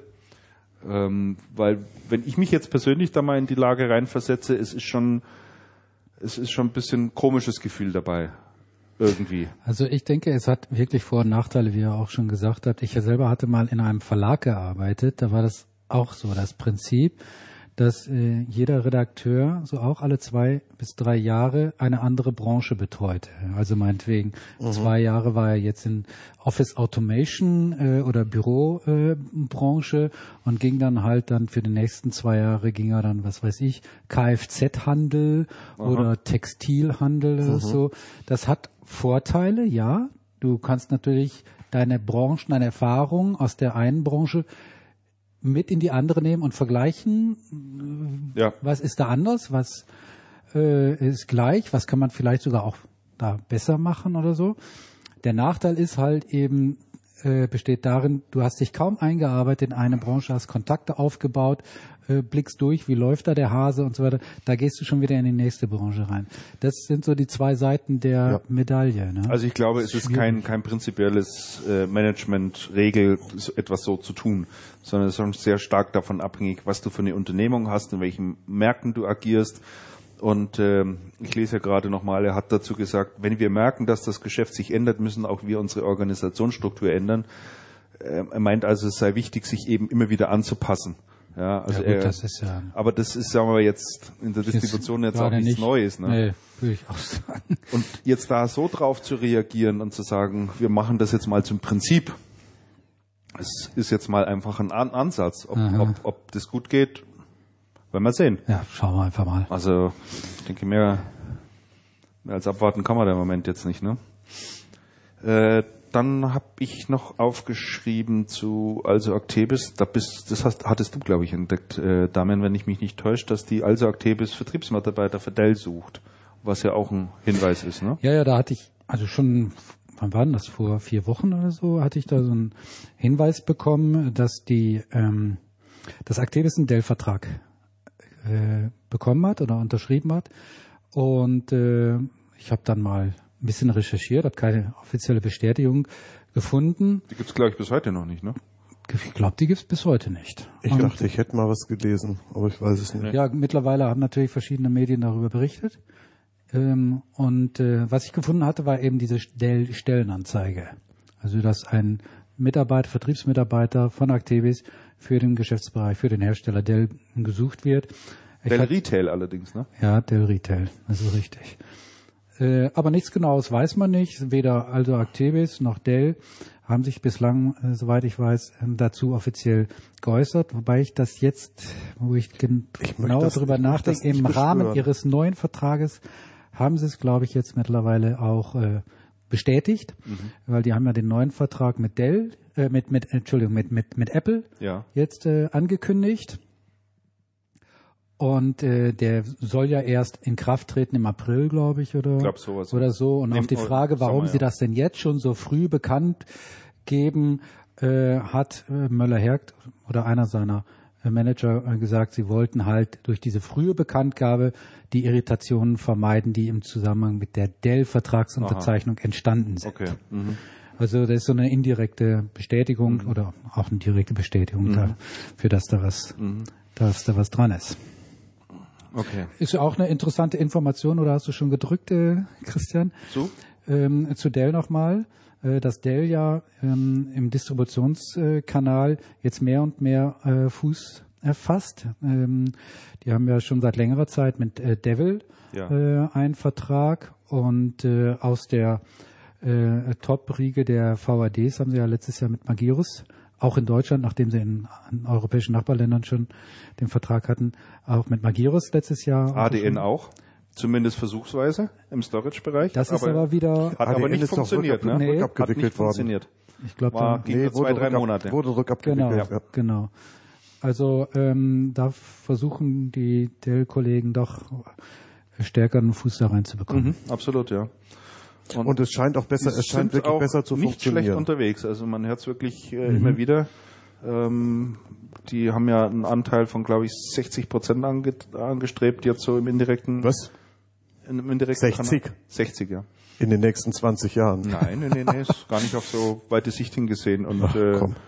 Ähm, weil wenn ich mich jetzt persönlich da mal in die Lage reinversetze, es ist schon, es ist schon ein bisschen komisches Gefühl dabei. Irgendwie. Also ich denke, es hat wirklich Vor- und Nachteile, wie er auch schon gesagt hat. Ich selber hatte mal in einem Verlag gearbeitet, da war das auch so, das Prinzip, dass äh, jeder Redakteur so auch alle zwei bis drei Jahre eine andere Branche betreute. Also meinetwegen mhm. zwei Jahre war er jetzt in Office Automation äh, oder Bürobranche äh, Branche und ging dann halt dann für die nächsten zwei Jahre ging er dann, was weiß ich, Kfz-Handel oder Textilhandel mhm. oder so. Das hat Vorteile, ja. Du kannst natürlich deine Branchen, deine Erfahrungen aus der einen Branche mit in die andere nehmen und vergleichen. Ja. Was ist da anders? Was äh, ist gleich? Was kann man vielleicht sogar auch da besser machen oder so? Der Nachteil ist halt eben, äh, besteht darin, du hast dich kaum eingearbeitet in eine Branche, hast Kontakte aufgebaut, äh, blickst durch, wie läuft da der Hase und so weiter. Da gehst du schon wieder in die nächste Branche rein. Das sind so die zwei Seiten der Ja. Medaille. Ne? Also ich glaube, es ist kein, kein prinzipielles äh, Management-Regel, so etwas so zu tun, sondern es ist schon sehr stark davon abhängig, was du für eine Unternehmung hast, in welchen Märkten du agierst. Und ähm, ich lese ja gerade nochmal, er hat dazu gesagt, wenn wir merken, dass das Geschäft sich ändert, müssen auch wir unsere Organisationsstruktur ändern. Ähm, er meint also, es sei wichtig, sich eben immer wieder anzupassen. Ja, also ja, gut, er, das ist ja aber das ist, sagen wir jetzt, in der Distribution jetzt auch nichts nicht, Neues. Ne? Nee, würde ich auch sagen. Und jetzt da so drauf zu reagieren und zu sagen, wir machen das jetzt mal zum Prinzip, es ist jetzt mal einfach ein An- Ansatz. Ob, ob, ob das gut geht, werden wir sehen. Ja, schauen wir einfach mal. Also ich denke, mehr, mehr als abwarten kann man da im Moment jetzt nicht. Ne? Äh, dann habe ich noch aufgeschrieben zu Also Actebis, da bist, das hast, hattest du, glaube ich, entdeckt, äh, Damian, wenn ich mich nicht täusche, dass die Also Actebis Vertriebsmitarbeiter für Dell sucht, was ja auch ein Hinweis ist. Ne? Ja, ja, da hatte ich, also schon, wann war denn das, vor vier Wochen oder so, hatte ich da so einen Hinweis bekommen, dass die, ähm, das Actebis einen Dell-Vertrag äh, bekommen hat oder unterschrieben hat. Und äh, ich habe dann mal ein bisschen recherchiert, habe keine offizielle Bestätigung gefunden. Die gibt's, glaube ich, bis heute noch nicht, ne? Ich glaube, die gibt's bis heute nicht. Ich Und, dachte, ich hätte mal was gelesen, aber ich weiß es nicht. ja, mittlerweile haben natürlich verschiedene Medien darüber berichtet. Ähm, und äh, was ich gefunden hatte, war eben diese Dell- Stellenanzeige. Also, dass ein Mitarbeiter, Vertriebsmitarbeiter von Actebis für den Geschäftsbereich, für den Hersteller Dell gesucht wird. Ich Dell hat, Retail allerdings, ne? Ja, Dell Retail, das ist richtig. Äh, aber nichts Genaues weiß man nicht. Weder also Actebis noch Dell haben sich bislang, äh, soweit ich weiß, äh, dazu offiziell geäußert. Wobei ich das jetzt, wo ich, gen- Ich genauer das, drüber nachdenke, im Rahmen beschwören. ihres neuen Vertrages haben sie es, glaube ich, jetzt mittlerweile auch äh, bestätigt, mhm. weil die haben ja den neuen Vertrag mit Dell, äh, mit, mit, Entschuldigung, mit, mit, mit Apple ja. jetzt äh, angekündigt. Und äh, der soll ja erst in Kraft treten im April, glaube ich, oder, glaub sowas, oder so. Und Neben, auf die Frage, warum Sommer, sie ja. das denn jetzt schon so früh bekannt geben, äh, hat äh, Möller-Hergt oder einer seiner äh, Manager äh, gesagt, sie wollten halt durch diese frühe Bekanntgabe die Irritationen vermeiden, die im Zusammenhang mit der Dell-Vertragsunterzeichnung entstanden sind. Okay. Mhm. Also das ist so eine indirekte Bestätigung mhm. oder auch eine direkte Bestätigung mhm. dafür, dass da was, mhm. dass da was dran ist. Okay. Ist ja auch eine interessante Information, oder hast du schon gedrückt, äh, Christian? So? Ähm, zu Dell nochmal, äh, dass Dell ja ähm, im Distributionskanal jetzt mehr und mehr äh, Fuß erfasst. Ähm, die haben ja schon seit längerer Zeit mit äh, Devil ja. äh, einen Vertrag und äh, aus der äh, Top-Riege der V A Ds haben sie ja letztes Jahr mit Magirus, auch in Deutschland, nachdem sie in, in europäischen Nachbarländern schon den Vertrag hatten, auch mit Magirus letztes Jahr. A D N auch, zumindest versuchsweise im Storage-Bereich. Das ist aber, aber wieder... Hat aber nicht funktioniert, ne? Nee, rückabgewickelt hat nicht worden. funktioniert. Ich glaube, War da... ging Nee, zwei, drei rückab, Monate. Wurde rückabgewickelt, Genau, ja. genau. Also ähm, da versuchen die Dell-Kollegen doch stärker einen Fuß da reinzubekommen. Mhm, absolut, ja. Und, und es scheint auch besser, es scheint wirklich besser zu nicht funktionieren. Schlecht unterwegs. Also man hört es wirklich äh, Mhm. immer wieder. Ähm, die haben ja einen Anteil von, glaube ich, sechzig Prozent ange angestrebt, jetzt so im indirekten. Was? Im indirekten sechzig? Kanal. sechzig, ja. In den nächsten zwanzig Jahren. Nein, nee, nee, nee, ist gar nicht auf so weite Sicht hingesehen. Und Ach, äh, komm.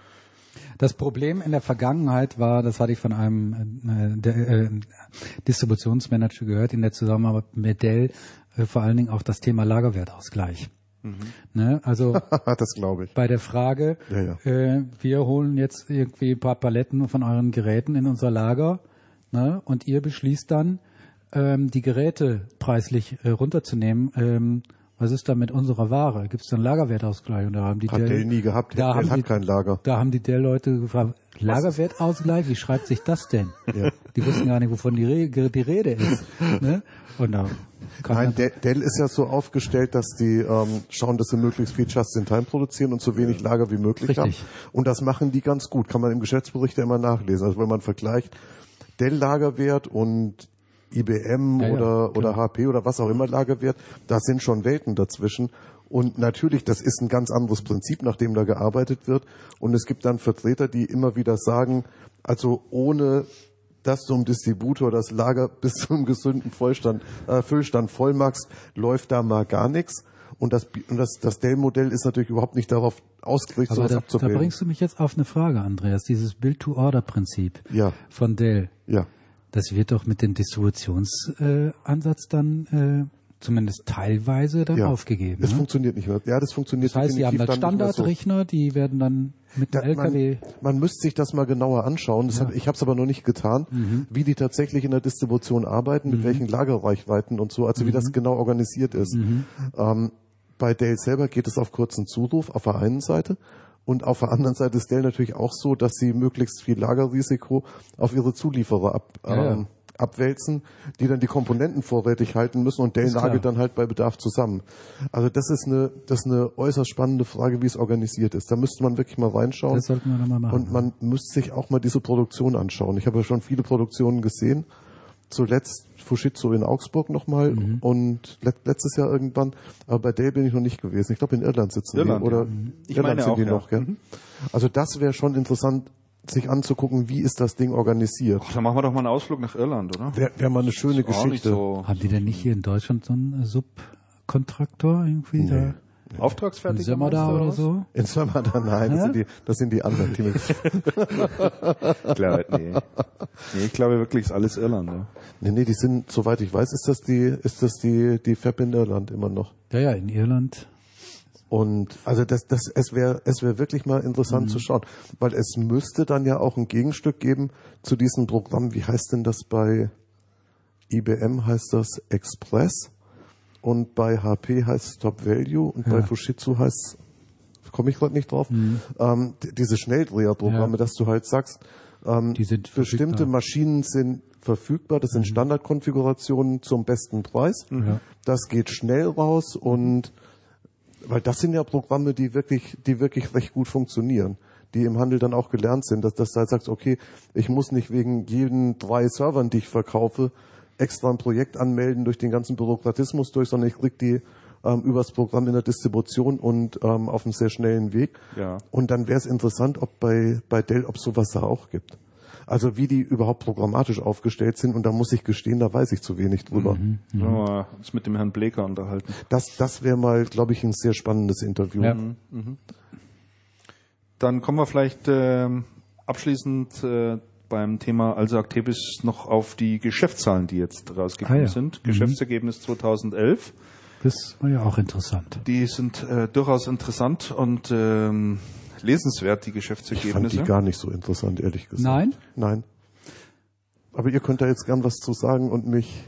Das Problem in der Vergangenheit war, das hatte ich von einem äh, der, äh, Distributionsmanager gehört, in der Zusammenarbeit mit Dell, äh, vor allen Dingen auch das Thema Lagerwertausgleich. Mhm. Ne? Also das glaube ich. bei der Frage, Ja, ja. Äh, wir holen jetzt irgendwie ein paar Paletten von euren Geräten in unser Lager, ne? Und ihr beschließt dann, ähm, die Geräte preislich äh, runterzunehmen. Ähm, was ist da mit unserer Ware? Gibt es dann Lagerwertausgleich? Und da haben die Hat Dell nie gehabt. Da Dell haben hat die, kein Lager. Da haben die Dell-Leute gefragt, Lagerwertausgleich, wie schreibt sich das denn? Ja. Die wussten gar nicht, wovon die, Re die Rede ist. Ne? Und da kann Nein, man, Dell, Dell ist ja so aufgestellt, dass die ähm, schauen, dass sie möglichst viel Just-in-Time produzieren und so wenig Lager wie möglich Richtig. haben. Und das machen die ganz gut. Kann man im Geschäftsbericht ja immer nachlesen. Also wenn man vergleicht Dell-Lagerwert und I B M Ja, ja, oder, klar. oder H P oder was auch immer Lagerwert, da sind schon Welten dazwischen. Und natürlich, das ist ein ganz anderes Prinzip, nach dem da gearbeitet wird. Und es gibt dann Vertreter, die immer wieder sagen, also ohne dass du im Distributor das Lager bis zum gesunden Vollstand, äh, Füllstand voll machst, läuft da mal gar nichts. Und das, und das, das Dell-Modell ist natürlich überhaupt nicht darauf ausgerichtet, aber sowas da, da abzubilden. bringst du mich jetzt auf eine Frage, Andreas. Dieses Build-to-Order-Prinzip Ja. von Dell, Ja. das wird doch mit dem Distributionsansatz dann äh, zumindest teilweise dann ja. aufgegeben. Es Ne? funktioniert nicht mehr. Ja, das funktioniert Das heißt, sie haben definitiv dann dann nicht mehr so. Standardrechner, die werden dann mit dem Ja, L K W... Man, man müsste sich das mal genauer anschauen. Das Ja. hab, ich habe es aber noch nicht getan, Mhm. wie die tatsächlich in der Distribution arbeiten, mit Mhm. welchen Lagerreichweiten und so, also wie das genau organisiert ist. Mhm. Ähm, bei Dell selber geht es auf kurzen Zuruf auf der einen Seite und auf der anderen Seite ist Dell natürlich auch so, dass sie möglichst viel Lagerrisiko auf ihre Zulieferer ab, Ja, ja. ähm, abwälzen, die dann die Komponenten vorrätig halten müssen und Dell Ist klar. nagelt dann halt bei Bedarf zusammen. Also das ist eine, das ist eine äußerst spannende Frage, wie es organisiert ist. Da müsste man wirklich mal reinschauen. Das sollten wir noch mal machen. Und man müsste sich auch mal diese Produktion anschauen. Ich habe ja schon viele Produktionen gesehen. Zuletzt Fujitsu in Augsburg nochmal Mhm. und let, letztes Jahr irgendwann. Aber bei Dell bin ich noch nicht gewesen. Ich glaube in Irland sitzen Irland, die. Oder ja. Mhm. Ich Irland meine sind auch, die ja. noch, gell? Mhm. Also das wäre schon interessant, sich anzugucken, wie ist das Ding organisiert. Ach, dann machen wir doch mal einen Ausflug nach Irland, oder? Wäre wär mal eine schöne Ist auch nicht Geschichte. so Haben die denn nicht hier in Deutschland so einen Subkontraktor irgendwie? Nee. Da? auftragsfertig. Sind wir da oder so? In Samada, nein, das Ja? sind die, das sind die anderen. Die mit Klar, nee. nee. Ich glaube wirklich, ist alles Irland. Ja. nee, nee, die sind, soweit ich weiß, ist das die, ist das die, die Fab in Irland immer noch. Ja, ja, in Irland. Und also das, das, es wäre, es wäre wirklich mal interessant Mhm. zu schauen, weil es müsste dann ja auch ein Gegenstück geben zu diesem Programm. Wie heißt denn das bei I B M? Heißt das Express? und bei H P heißt es Top Value und ja. bei Fujitsu heißt es, komme ich gerade nicht drauf, mhm. ähm, d- diese Schnelldreherprogramme, ja. dass du halt sagst, ähm, Die sind bestimmte verfügbar. Maschinen sind verfügbar, das sind mhm. Standardkonfigurationen zum besten Preis. Ja. Das geht schnell raus und weil das sind ja Programme, die wirklich, die wirklich recht gut funktionieren, die im Handel dann auch gelernt sind, dass, dass du halt sagst, okay, ich muss nicht wegen jeden drei Servern, die ich verkaufe, extra ein Projekt anmelden durch den ganzen Bürokratismus durch, sondern ich krieg die ähm, übers Programm in der Distribution und ähm, auf einem sehr schnellen Weg. Ja. Und dann wäre es interessant, ob bei, bei Dell, ob sowas da auch gibt. Also wie die überhaupt programmatisch aufgestellt sind. Und da muss ich gestehen, da weiß ich zu wenig drüber. Mhm. Mhm. Ja, uns mit dem Herrn Bleker unterhalten. Das, das wäre mal, glaube ich, ein sehr spannendes Interview. Ja. Mhm. Dann kommen wir vielleicht äh, abschließend äh, beim Thema Also Actebis noch auf die Geschäftszahlen, die jetzt rausgekommen ah, ja. sind. Mhm. Geschäftsergebnis zweitausendelf. Das war ja auch interessant. Die sind äh, durchaus interessant und ähm, lesenswert, die Ich Geschäftsergebnisse. fand die gar nicht so interessant, ehrlich gesagt. Nein? Nein. Aber ihr könnt da jetzt gern was zu sagen und mich...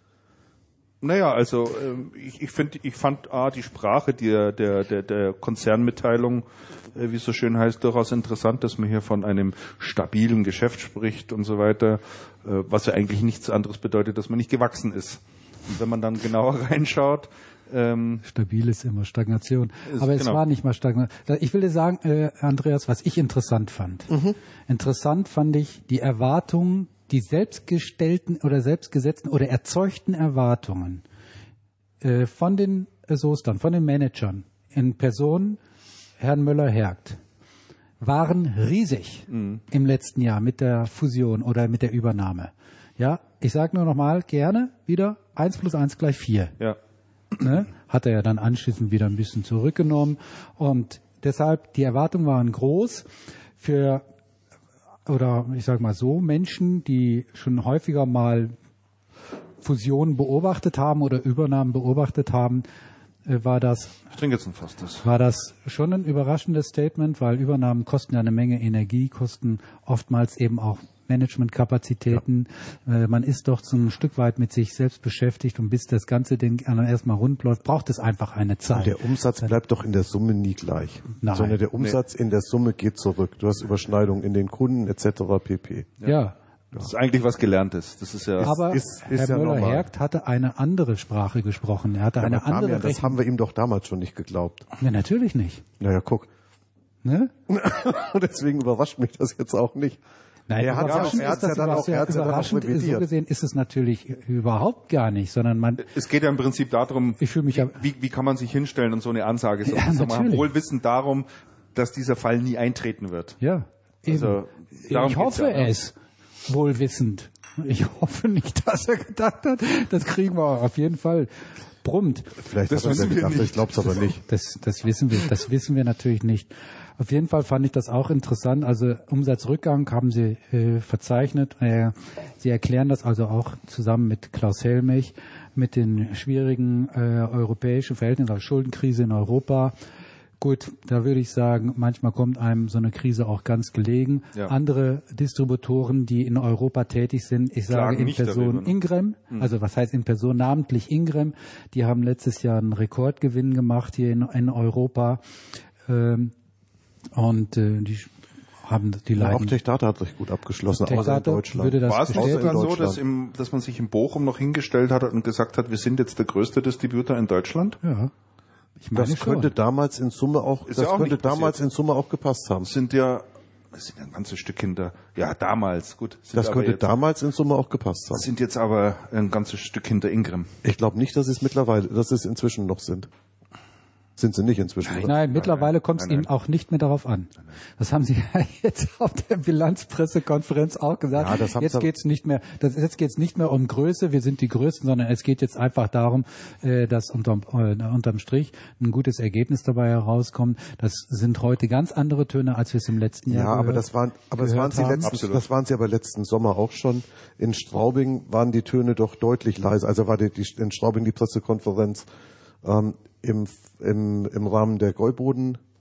Naja, also ähm, ich, ich finde, ich fand A, die Sprache der, der, der, der Konzernmitteilung, äh, wie es so schön heißt, durchaus interessant, dass man hier von einem stabilen Geschäft spricht und so weiter, äh, was ja eigentlich nichts anderes bedeutet, dass man nicht gewachsen ist. Und wenn man dann genauer reinschaut, ähm, stabil ist immer Stagnation. Ist, Aber es genau. war nicht mal Stagnation. Ich will dir sagen, äh, Andreas, was ich interessant fand. Mhm. Interessant fand ich die Erwartungen, die selbstgestellten oder selbstgesetzten oder erzeugten Erwartungen äh, von den Soestern, von den Managern in Person Herrn Müller-Hergt waren riesig mhm. im letzten Jahr mit der Fusion oder mit der Übernahme. Ja, ich sage nur nochmal gerne wieder, eins plus eins gleich vier. Ja. Ne? Hat er ja dann anschließend wieder ein bisschen zurückgenommen. Und deshalb, die Erwartungen waren groß für, oder ich sage mal so, Menschen, die schon häufiger mal Fusionen beobachtet haben oder Übernahmen beobachtet haben, äh, war das, ich trinke jetzt ein Fass, das. war das schon ein überraschendes Statement, weil Übernahmen kosten ja eine Menge Energie, kosten oftmals eben auch Managementkapazitäten. Ja. Äh, man ist doch so ein Stück weit mit sich selbst beschäftigt und bis das ganze Ding erstmal rund läuft, braucht es einfach eine Zeit. Und der Umsatz bleibt doch in der Summe nie gleich. Nein. Sondern der Umsatz nee. in der Summe geht zurück. Du hast Überschneidungen in den Kunden et cetera pp. Ja. ja. Das ist eigentlich was Gelerntes. Das ist ja. Aber ist, ist Herr ja Müller-Hergt hatte eine andere Sprache gesprochen. Er hatte ja, eine andere Damian, das haben wir ihm doch damals schon nicht geglaubt. Ja, natürlich nicht. Naja, guck. Ne? Deswegen überrascht mich das jetzt auch nicht. Nein, er hat ja, auch, er hat ja dann auch, er hat ja dann auch revidiert. So gesehen ist es natürlich überhaupt gar nicht, sondern man. Es geht ja im Prinzip darum, ich fühle mich ja, wie, wie kann man sich hinstellen und so eine Ansage so ja, machen, wohl wissend darum, dass dieser Fall nie eintreten wird. Ja, also, darum ich hoffe ja, es, wohl wissend. Ich hoffe nicht, dass er gedacht hat, das kriegen wir auf jeden Fall. Brummt. Vielleicht das hat er gedacht, ich glaube es aber nicht. Das, das wissen wir, das wissen wir natürlich nicht. Auf jeden Fall fand ich das auch interessant. Also Umsatzrückgang haben Sie äh, verzeichnet. Äh, Sie erklären das also auch zusammen mit Klaus Helmich mit den schwierigen äh, europäischen Verhältnissen, also Schuldenkrise in Europa. Gut, da würde ich sagen, manchmal kommt einem so eine Krise auch ganz gelegen. Ja. Andere Distributoren, die in Europa tätig sind, ich sage in Person darüber, Ingram, mhm. also was heißt in Person, namentlich Ingram, die haben letztes Jahr einen Rekordgewinn gemacht hier in, in Europa. Ähm, und äh, die haben die ja, Leiden. Auch Tech-Data hat recht gut abgeschlossen, außer in Deutschland. Würde das War es nicht sogar so, dass, im, dass man sich in Bochum noch hingestellt hat und gesagt hat, wir sind jetzt der größte Distributor in Deutschland? Ja. Ich meine das schon. könnte damals in Summe auch, Ist das ja auch könnte damals in Summe auch gepasst haben. Das sind ja, das sind ja ein ganzes Stück hinter. Ja, damals, gut. Das könnte jetzt, damals in Summe auch gepasst haben. Sind jetzt aber ein ganzes Stück hinter Ingram. Ich glaube nicht, dass es mittlerweile, dass es inzwischen noch sind. Sind sie nicht inzwischen? Nein, oder? nein mittlerweile kommt es Ihnen auch nicht mehr darauf an. Das haben Sie ja jetzt auf der Bilanzpressekonferenz auch gesagt. Ja, das jetzt geht's nicht mehr. Das, jetzt geht's nicht mehr um Größe. Wir sind die Größten, sondern es geht jetzt einfach darum, äh, dass unterm, äh, unterm Strich ein gutes Ergebnis dabei herauskommt. Das sind heute ganz andere Töne, als wir es im letzten Jahr. Ja, gehört, aber das waren, aber das waren sie letzten, das waren sie aber letzten Sommer auch schon. In Straubing waren die Töne doch deutlich leiser. Also war die, die in Straubing die Pressekonferenz. Ähm, Im, im, im Rahmen der Gäuboden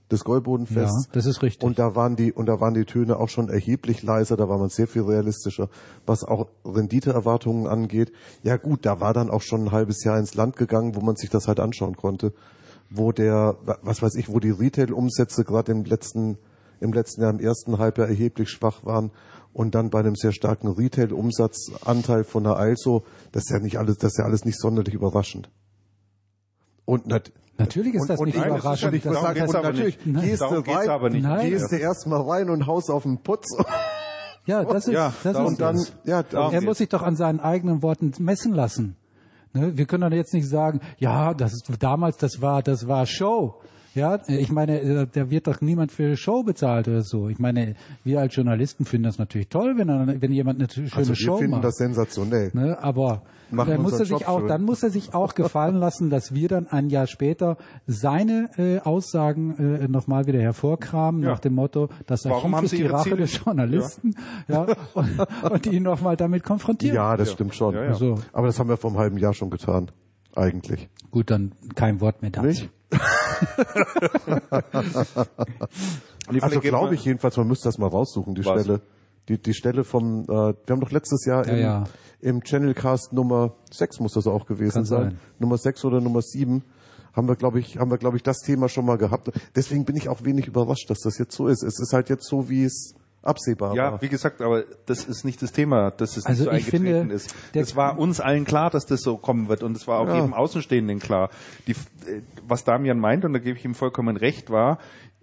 des Gäubodenfests. Ja, das ist richtig. Und da waren die, und da waren die Töne auch schon erheblich leiser, da war man sehr viel realistischer, was auch Renditeerwartungen angeht. Ja gut, da war dann auch schon ein halbes Jahr ins Land gegangen, wo man sich das halt anschauen konnte, wo der, was weiß ich, wo die Retail-Umsätze gerade im letzten, im letzten Jahr, im ersten Halbjahr erheblich schwach waren und dann bei einem sehr starken Retail-Umsatzanteil von der Also, das ist ja nicht alles, das ist ja alles nicht sonderlich überraschend. Und nat- Natürlich ist und, das und nicht nein, überraschend. Ich Darum sage, geht's und aber natürlich, nicht. gehst Darum du geht's rein, aber nicht. Nein. gehst du erstmal rein und haust auf den Putz. Ja, das ist, Ja, das darum ist Und dann, geht's. ja, Darum er geht's. muss sich doch an seinen eigenen Worten messen lassen. Ne? Wir können doch jetzt nicht sagen, ja, das ist damals, das war, das war Show. Ja, ich meine, da wird doch niemand für Show bezahlt oder so. Ich meine, wir als Journalisten finden das natürlich toll, wenn, er, wenn jemand eine schöne also wir Show finden macht. das sensationell. Ne, aber Machen dann muss unseren er sich Job auch, schön. dann muss er sich auch gefallen lassen, dass wir dann ein Jahr später seine äh, Aussagen äh, nochmal wieder hervorkramen Ja. nach dem Motto, das Warum Archiv haben ist Sie die Ihre Rache Ziele- des Journalisten, ja, und, und ihn nochmal damit konfrontieren. Ja, das stimmt schon. Ja, ja. So, Aber das haben wir vor einem halben Jahr schon getan. Eigentlich. gut, dann kein Wort mehr dazu. Nicht? Und Also vielleicht geht glaube man- ich jedenfalls, man müsste das mal raussuchen, die Was? Stelle. Die, die Stelle vom, äh, wir haben doch letztes Jahr Ja, im, ja. im Channelcast Nummer sechs muss das auch gewesen Kann sein. sein. Nummer sechs oder Nummer sieben haben wir, glaube ich, haben wir, glaube ich, das Thema schon mal gehabt. Deswegen bin ich auch wenig überrascht, dass das jetzt so ist. Es ist halt jetzt so, wie es absehbar Ja, war. wie gesagt, aber das ist nicht das Thema, dass es Also nicht so ich eingetreten finde, ist. der- Es war uns allen klar, dass das so kommen wird und es war auch Ja. jedem Außenstehenden klar. Die, äh, was Damian meint, und da gebe ich ihm vollkommen recht, war,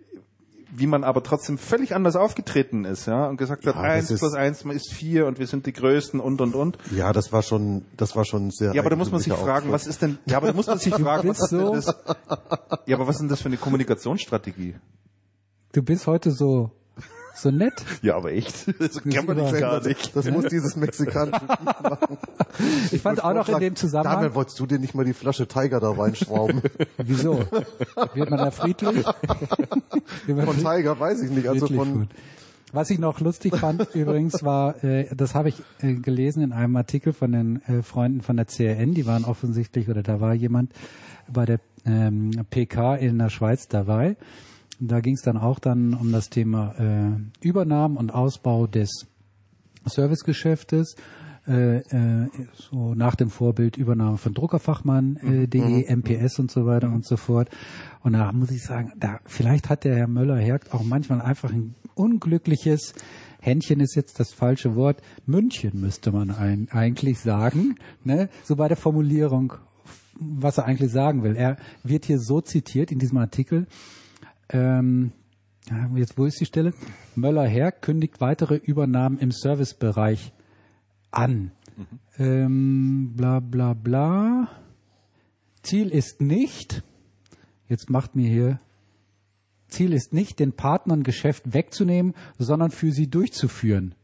wie man aber trotzdem völlig anders aufgetreten ist, ja, und gesagt hat, Ja, das eins ist- plus eins ist vier und wir sind die Größten und und und. Ja, das war schon, das war schon sehr. Ja, aber da muss man sich eigentümlicher fragen, was ist denn, ja, aber da muss man sich fragen, was bist ist denn so- das, ja, aber was ist denn das für eine Kommunikationsstrategie? Du bist heute so, so nett. Ja, aber echt, das kennt man über- nicht gar Auftritt. nicht. Das muss dieses mexikanische machen. Ich fand auch noch in dem Zusammenhang, Damian, wolltest du dir nicht mal die Flasche Tiger da reinschrauben? wieso? Wird man da friedlich? Wird man Von Tiger weiß ich nicht, also Wirklich von, gut. Was ich noch lustig fand übrigens war, äh, das habe ich äh, gelesen in einem Artikel von den äh, Freunden von der C R N, die waren offensichtlich, oder da war jemand bei der ähm, P K in der Schweiz dabei. Und da ging es dann auch dann um das Thema äh, Übernahmen und Ausbau des Servicegeschäftes. Äh, äh, so nach dem Vorbild Übernahme von Druckerfachmann äh, .de, M P S und so weiter und so fort. Und da muss ich sagen, da vielleicht hat der Herr Möller-Hergt auch manchmal einfach ein unglückliches Händchen ist jetzt das falsche Wort. München müsste man ein, eigentlich sagen, ne? So bei der Formulierung, was er eigentlich sagen will. Er wird hier so zitiert in diesem Artikel. Ähm, ja, jetzt wo ist die Stelle? Möller-Hergt kündigt weitere Übernahmen im Servicebereich an. Mhm. Ähm, bla bla bla. Ziel ist nicht, jetzt macht mir hier, Ziel ist nicht, den Partnern Geschäft wegzunehmen, sondern für sie durchzuführen.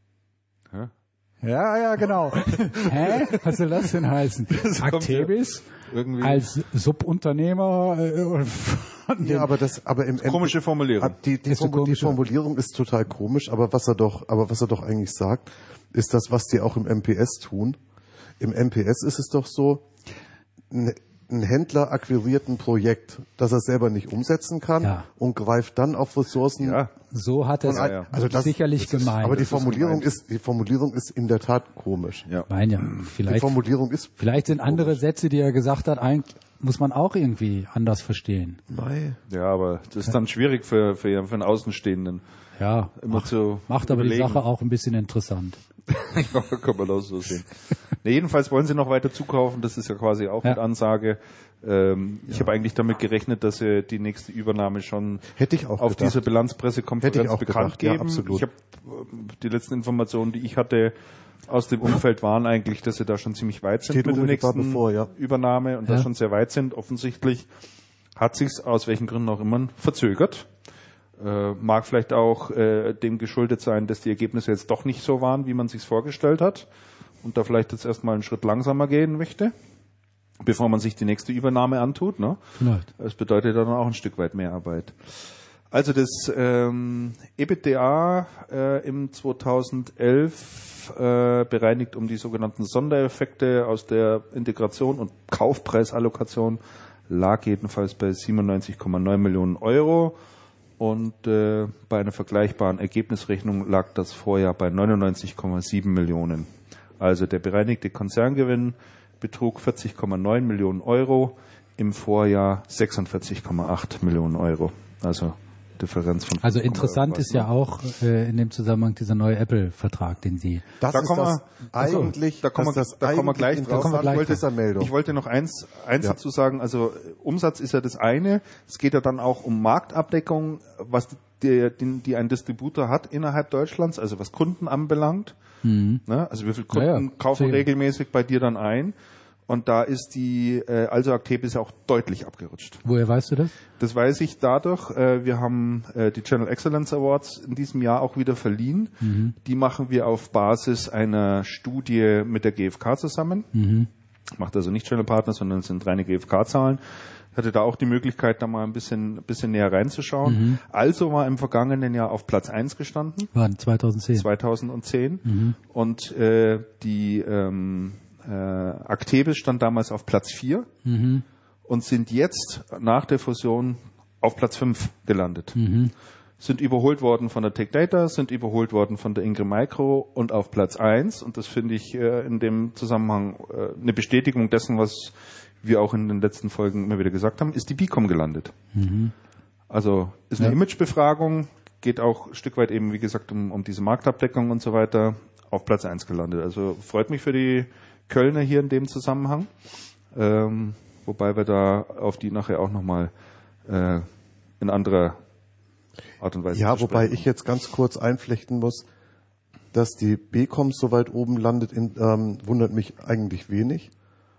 Hä? Ja, ja, genau. Hä? Was soll das denn heißen? Das kommt Actebis irgendwie- als Subunternehmer äh, von ja, dem- aber das, aber im Ende- Komische Formulierung. Die, die, Ist so Formu- die komisch, ja. Formulierung ist total komisch, aber was er doch, aber was er doch eigentlich sagt, ist das, was die auch im M P S tun. Im M P S ist es doch so, ein, ein Händler akquiriert ein Projekt, das er selber nicht umsetzen kann Ja. und greift dann auf Ressourcen. Ja. So hat er es von- ja. Also das, sicherlich das ist, gemeint. Aber die Das ist Formulierung gemeint. ist, die Formulierung ist in der Tat komisch. Ja. Nein, ja, Die vielleicht, Formulierung ist, vielleicht sind andere Sätze, die er gesagt hat, eigentlich muss man auch irgendwie anders verstehen. Mei. Ja, aber das ist dann schwierig für, für, für einen Außenstehenden. Ja, Immer macht, zu macht aber die überlegen. Sache auch ein bisschen interessant. Ja, kann man auch so sehen. Nee, jedenfalls wollen sie noch weiter zukaufen, das ist ja quasi auch Ja. mit Ansage. Ähm, Ich habe eigentlich damit gerechnet, dass sie die nächste Übernahme schon Hätte ich auch auf gedacht. dieser Bilanzpressekonferenz Hätte ich auch bekannt gedacht, ja, geben. absolut. Ich habe die letzten Informationen, die ich hatte aus dem Umfeld, waren eigentlich, dass sie da schon ziemlich weit sind Steht mit der unmittelbar nächsten bevor, ja. Übernahme und Ja. da schon sehr weit sind. Offensichtlich hat sich's aus welchen Gründen auch immer verzögert. Äh, mag vielleicht auch äh, dem geschuldet sein, dass die Ergebnisse jetzt doch nicht so waren, wie man sich's vorgestellt hat und da vielleicht jetzt erstmal einen Schritt langsamer gehen möchte, bevor man sich die nächste Übernahme antut. Ne? Vielleicht. Das bedeutet dann auch ein Stück weit mehr Arbeit. Also das ähm, EBITDA äh, im zweitausendelf äh, bereinigt um die sogenannten Sondereffekte aus der Integration und Kaufpreisallokation lag jedenfalls bei siebenundneunzig Komma neun Millionen Euro und äh, bei einer vergleichbaren Ergebnisrechnung lag das Vorjahr bei neunundneunzig Komma sieben Millionen. Also der bereinigte Konzerngewinn betrug vierzig Komma neun Millionen Euro, im Vorjahr sechsundvierzig Komma acht Millionen Euro. Also Differenz von Also interessant ist ja auch äh, in dem Zusammenhang dieser neue Apple-Vertrag, den Sie... Das da ist kommen das wir, eigentlich, da kommen wir, das da kommen wir gleich drauf. kommen wir gleich ich, wollte, Meldung. ich wollte noch eins, eins Ja. dazu sagen, also Umsatz ist ja das eine, es geht ja dann auch um Marktabdeckung, was die, die, die ein Distributor hat innerhalb Deutschlands, also was Kunden anbelangt. Mhm. Ne? Also wie viele Kunden Ja, ja. kaufen Sehr. regelmäßig bei dir dann ein? Und da ist die äh, also Actebis auch deutlich abgerutscht. Woher weißt du das? Das weiß ich dadurch, äh, wir haben äh, die Channel Excellence Awards in diesem Jahr auch wieder verliehen. Mhm. Die machen wir auf Basis einer Studie mit der G f K zusammen. Mhm. Macht also nicht Channel Partner, sondern es sind reine G F K-Zahlen. Ich hatte da auch die Möglichkeit, da mal ein bisschen, bisschen näher reinzuschauen. Mhm. Also war im vergangenen Jahr auf Platz eins gestanden. War zweitausendzehn. zweitausendzehn. Mhm. Und äh, die ähm, äh, Actebis stand damals auf Platz vier Mhm. und sind jetzt nach der Fusion auf Platz fünf gelandet. Mhm. Sind überholt worden von der Tech Data, sind überholt worden von der Ingram Micro und auf Platz eins. Und das finde ich äh, in dem Zusammenhang äh, eine Bestätigung dessen, was wir auch in den letzten Folgen immer wieder gesagt haben, ist die Bicom gelandet. Mhm. Also ist eine Ja. Imagebefragung, geht auch ein Stück weit eben, wie gesagt, um, um diese Marktabdeckung und so weiter, auf Platz eins gelandet. Also freut mich für die Kölner hier in dem Zusammenhang. Ähm, wobei wir da auf die nachher auch nochmal äh, in anderer Art und Weise Ja, wobei ich jetzt ganz kurz einflechten muss, dass die B-Com so weit oben landet, in, ähm, wundert mich eigentlich wenig.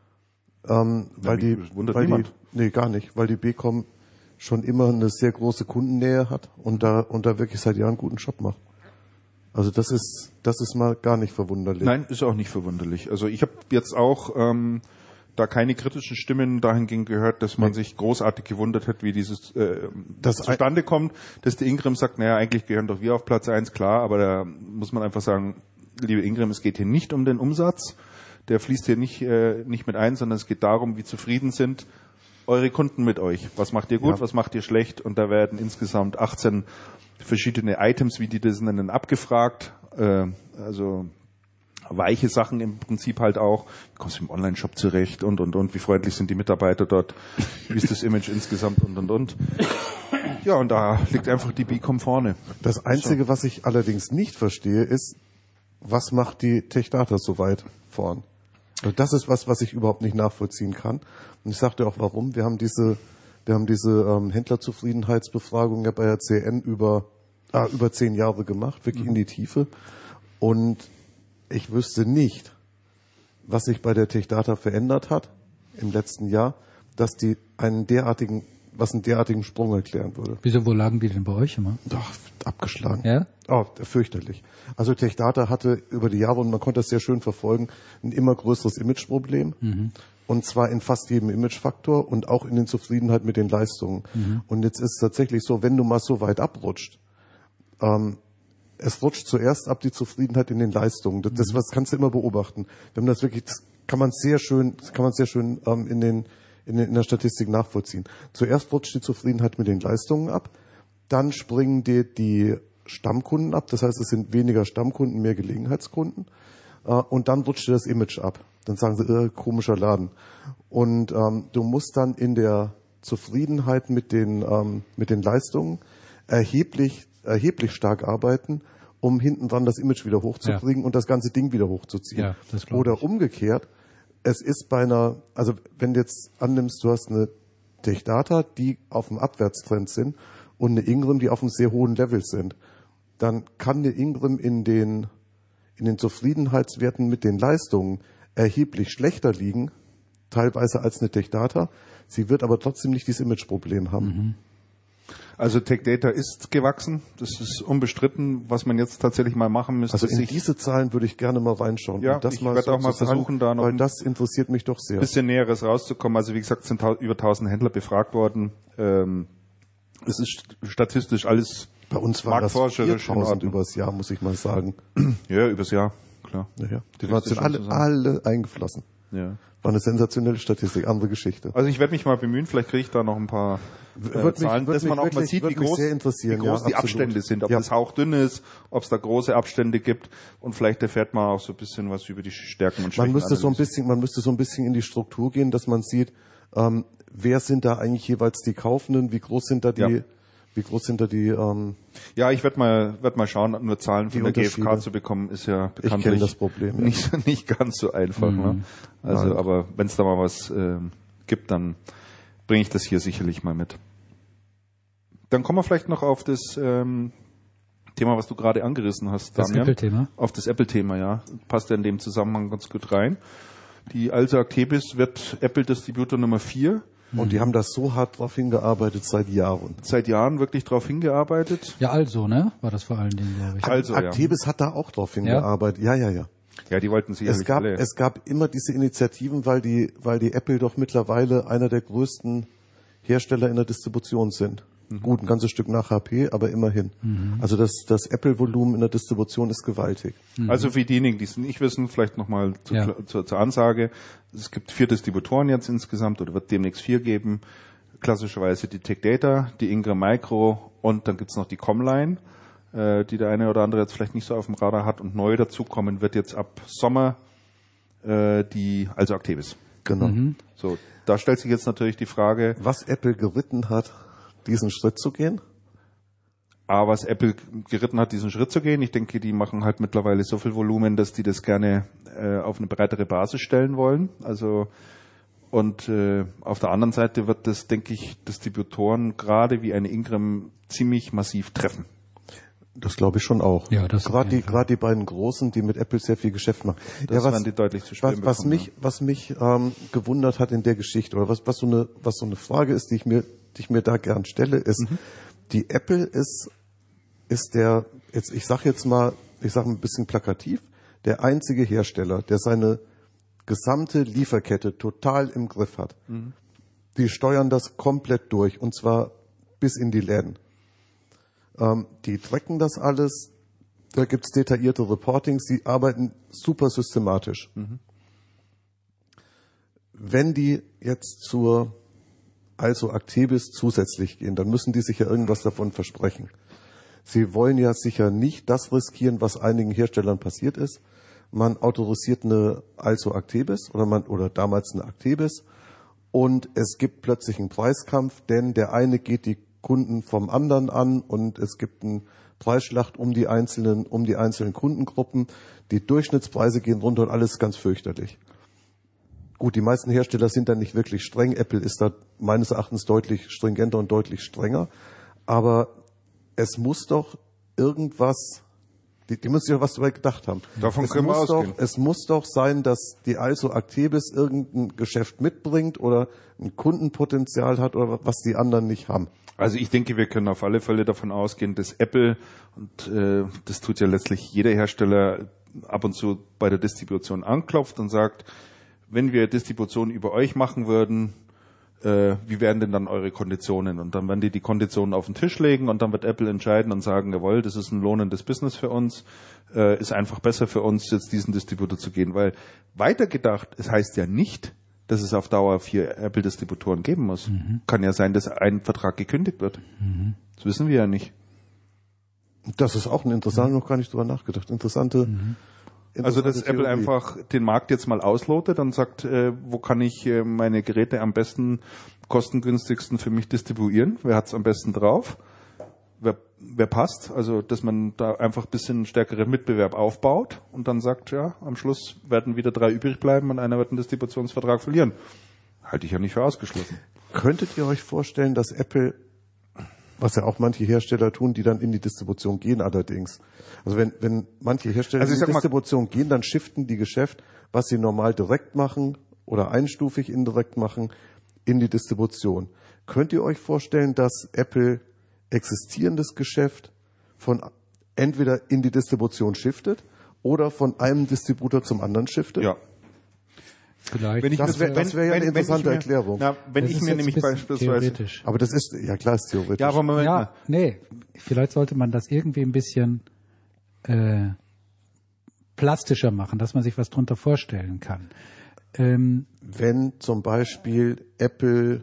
Ähm, weil die, wundert weil niemand. die, nee, gar nicht, weil die B-Com schon immer eine sehr große Kundennähe hat und da, und da wirklich seit Jahren einen guten Job macht. Also das ist, das ist mal gar nicht verwunderlich. Nein, ist auch nicht verwunderlich. Also ich habe jetzt auch ähm, da keine kritischen Stimmen dahingehend gehört, dass man sich großartig gewundert hat, wie dieses äh, Das zustande kommt, dass die Ingram sagt, naja, eigentlich gehören doch wir auf Platz eins, klar, aber da muss man einfach sagen, liebe Ingram, es geht hier nicht um den Umsatz, der fließt hier nicht, äh, nicht mit ein, sondern es geht darum, wie zufrieden sind eure Kunden mit euch. Was macht ihr gut, Ja. was macht ihr schlecht? Und da werden insgesamt achtzehn verschiedene Items, wie die das nennen, abgefragt. Äh, also weiche Sachen im Prinzip halt auch. Wie kommst du im Online-Shop zurecht und, und, und. Wie freundlich sind die Mitarbeiter dort? Wie ist das Image insgesamt und, und, und. Ja, und da liegt einfach die Bicom vorne. Das Einzige, was ich allerdings nicht verstehe, ist, was macht die Tech Data so weit vorn? Also das ist was, was ich überhaupt nicht nachvollziehen kann. Und ich sagte auch, warum. Wir haben diese, wir haben diese ähm, Händlerzufriedenheitsbefragung ja bei der C N über, ah, über zehn Jahre gemacht, wirklich in die Tiefe. Und ich wüsste nicht, was sich bei der Tech Data verändert hat im letzten Jahr, dass die einen derartigen, was einen derartigen Sprung erklären würde. Wieso, wo lagen die denn bei euch immer? Doch, abgeschlagen. Ja? Oh, fürchterlich. Also Tech Data hatte über die Jahre, und man konnte das sehr schön verfolgen, ein immer größeres Imageproblem. Mhm. Und zwar in fast jedem Imagefaktor und auch in den Zufriedenheit mit den Leistungen. Mhm. Und jetzt ist es tatsächlich so, wenn du mal so weit abrutscht, ähm, es rutscht zuerst ab die Zufriedenheit in den Leistungen. Das, das was kannst du immer beobachten. Wenn man das wirklich, das kann man sehr schön, das kann man sehr schön ähm, in den in, den, in der Statistik nachvollziehen. Zuerst rutscht die Zufriedenheit mit den Leistungen ab, dann springen dir die Stammkunden ab. Das heißt, es sind weniger Stammkunden, mehr Gelegenheitskunden. Äh, und dann rutscht dir das Image ab. Dann sagen sie, äh, komischer Laden. Und ähm, du musst dann in der Zufriedenheit mit den ähm, mit den Leistungen erheblich erheblich stark arbeiten, um hinten dran das Image wieder hochzukriegen, ja, und das ganze Ding wieder hochzuziehen. Ja, das glaub Oder ich. umgekehrt, es ist bei einer, also wenn du jetzt annimmst, du hast eine Tech Data, die auf dem Abwärtstrend sind und eine Ingram, die auf einem sehr hohen Level sind, dann kann eine Ingram in den in den Zufriedenheitswerten mit den Leistungen erheblich schlechter liegen, teilweise als eine Tech Data. Sie wird aber trotzdem nicht dieses Imageproblem haben. Mhm. Also Tech Data ist gewachsen, das ist unbestritten. Was man jetzt tatsächlich mal machen müsste, Also in sich diese Zahlen würde ich gerne mal reinschauen. Ja, und das ich mal werde so auch mal zu sagen, versuchen, da noch weil ein das interessiert mich doch sehr. bisschen Näheres rauszukommen. Also wie gesagt, sind über tausend Händler befragt worden. Ähm, es ist statistisch alles Bei uns war das marktforscherisch in viertausend Ordnung. übers Jahr, muss ich mal sagen. Ja, übers Jahr, klar. Ja, ja. Die Kriegst waren du sind schon alle, zusammen. alle eingeflossen. Ja. War eine sensationelle Statistik, andere Geschichte. Also ich werde mich mal bemühen, vielleicht kriege ich da noch ein paar äh, Wird Zahlen, mich, dass man auch mal sieht, wie groß, wie groß ja, die absolut. Abstände sind, ob ja. das hauchdünn ist, ob es da große Abstände gibt und vielleicht erfährt man auch so ein bisschen was über die Stärken und Schwächen. Man müsste so ein bisschen, man müsste so ein bisschen in die Struktur gehen, dass man sieht, ähm, wer sind da eigentlich jeweils die Kaufenden, wie groß sind da die, Ja. wie groß sind da die, ähm, Ja, ich werde mal, werd mal schauen, nur Zahlen von der G F K zu bekommen, ist ja ich kenne bekanntlich das Problem, ja. nicht, nicht ganz so einfach. Mhm. Ne? Also, Nein. aber wenn es da mal was ähm, gibt, dann bringe ich das hier sicherlich mal mit. Dann kommen wir vielleicht noch auf das ähm, Thema, was du gerade angerissen hast, Das Damian. Apple-Thema? Auf das Apple-Thema, ja. Passt ja in dem Zusammenhang ganz gut rein. Die Also Actebis wird Apple-Distributor Nummer vier. und die haben das so hart drauf hingearbeitet seit Jahren. Seit Jahren wirklich drauf hingearbeitet. Ja, also, ne? War das vor allen Dingen, glaube ich. Also, ja. Actebis hat da auch drauf hingearbeitet. Ja, ja, ja. Ja, die wollten sicherlich Es gab, alle. es gab immer diese Initiativen, weil die, weil die Apple doch mittlerweile einer der größten Hersteller in der Distribution sind. Mhm. Gut, ein ganzes Stück nach H P, aber immerhin. Mhm. Also das, das Apple-Volumen in der Distribution ist gewaltig. Also für diejenigen, die es nicht wissen, vielleicht nochmal zu, Ja. zur, zur Ansage. Es gibt vier Distributoren jetzt insgesamt oder wird demnächst vier geben. Klassischerweise die Tech Data, die Ingram Micro und dann gibt's noch die Comline, äh, die der eine oder andere jetzt vielleicht nicht so auf dem Radar hat. Und neu dazukommen wird jetzt ab Sommer äh, die Also Actebis. Genau. Mhm. So, da stellt sich jetzt natürlich die Frage, Was Apple geritten hat, diesen Schritt zu gehen. A, was Apple geritten hat, diesen Schritt zu gehen. Ich denke, die machen halt mittlerweile so viel Volumen, dass die das gerne äh, auf eine breitere Basis stellen wollen. Also und äh, auf der anderen Seite wird das, denke ich, Distributoren gerade wie eine Ingram ziemlich massiv treffen. Das glaube ich schon auch. Ja, das auf gerade die, jeden Fall. gerade die beiden Großen, die mit Apple sehr viel Geschäft machen. Das ja, was, werden die deutlich zu spüren was, was bekommen, mich, was mich ähm, gewundert hat in der Geschichte oder was, was so eine, was so eine Frage ist, die ich mir, die ich mir da gern stelle, ist: Mhm. Die Apple ist, ist der, jetzt, ich sag jetzt mal, ich sage ein bisschen plakativ, der einzige Hersteller, der seine gesamte Lieferkette total im Griff hat. Mhm. Die steuern das komplett durch und zwar bis in die Läden. Ähm, die tracken das alles, da gibt's detaillierte Reportings, die arbeiten super systematisch. Mhm. Wenn die jetzt zur Also Actebis zusätzlich gehen, dann müssen die sich ja irgendwas davon versprechen. Sie wollen ja sicher nicht das riskieren, was einigen Herstellern passiert ist. Man autorisiert eine Also Actebis oder man oder damals eine Actebis und es gibt plötzlich einen Preiskampf, denn der eine geht die Kunden vom anderen an und es gibt eine Preisschlacht um die einzelnen um die einzelnen Kundengruppen. Die Durchschnittspreise gehen runter und alles ganz fürchterlich. Gut, die meisten Hersteller sind da nicht wirklich streng. Apple ist da meines Erachtens deutlich stringenter und deutlich strenger. Aber es muss doch irgendwas, die, die müssen sich ja was dabei gedacht haben. Davon es können wir muss ausgehen. Doch, es muss doch sein, dass die Also Actebis irgendein Geschäft mitbringt oder ein Kundenpotenzial hat oder was die anderen nicht haben. Also ich denke, wir können auf alle Fälle davon ausgehen, dass Apple, und äh, das tut ja letztlich jeder Hersteller, ab und zu bei der Distribution anklopft und sagt, wenn wir Distribution über euch machen würden, äh, wie wären denn dann eure Konditionen? Und dann werden die die Konditionen auf den Tisch legen und dann wird Apple entscheiden und sagen, jawohl, das ist ein lohnendes Business für uns, äh, ist einfach besser für uns, jetzt diesen Distributor zu gehen. Weil weitergedacht, es heißt ja nicht, dass es auf Dauer vier Apple-Distributoren geben muss. Mhm. Kann ja sein, dass ein Vertrag gekündigt wird. Mhm. Das wissen wir ja nicht. Das ist auch ein interessanter, mhm. noch gar nicht drüber nachgedacht. Interessante. Mhm. Also, dass Apple Theorie. einfach den Markt jetzt mal auslotet und sagt, äh, wo kann ich äh, meine Geräte am besten, kostengünstigsten für mich distribuieren? Wer hat's am besten drauf? Wer, wer passt? Also, dass man da einfach ein bisschen stärkeren Mitbewerb aufbaut und dann sagt, ja, am Schluss werden wieder drei übrig bleiben und einer wird einen Distributionsvertrag verlieren. Halte ich ja nicht für ausgeschlossen. Könntet ihr euch vorstellen, dass Apple, was ja auch manche Hersteller tun, die dann in die Distribution gehen allerdings. Also wenn, wenn manche Hersteller also in die mal, Distribution gehen, dann shiften die Geschäft, was sie normal direkt machen oder einstufig indirekt machen, in die Distribution. Könnt ihr euch vorstellen, dass Apple existierendes Geschäft von entweder in die Distribution shiftet oder von einem Distributor zum anderen shiftet? Ja. Vielleicht. Wenn ich das wäre wär ja eine wenn, interessante wenn mir, Erklärung. Na, wenn das ich ist mir jetzt nämlich ein bisschen beispielsweise... theoretisch. Aber das ist, ja klar, ist theoretisch. Ja, aber Moment Ja, mal. nee, vielleicht sollte man das irgendwie ein bisschen äh, plastischer machen, dass man sich was drunter vorstellen kann. Ähm, Wenn zum Beispiel Apple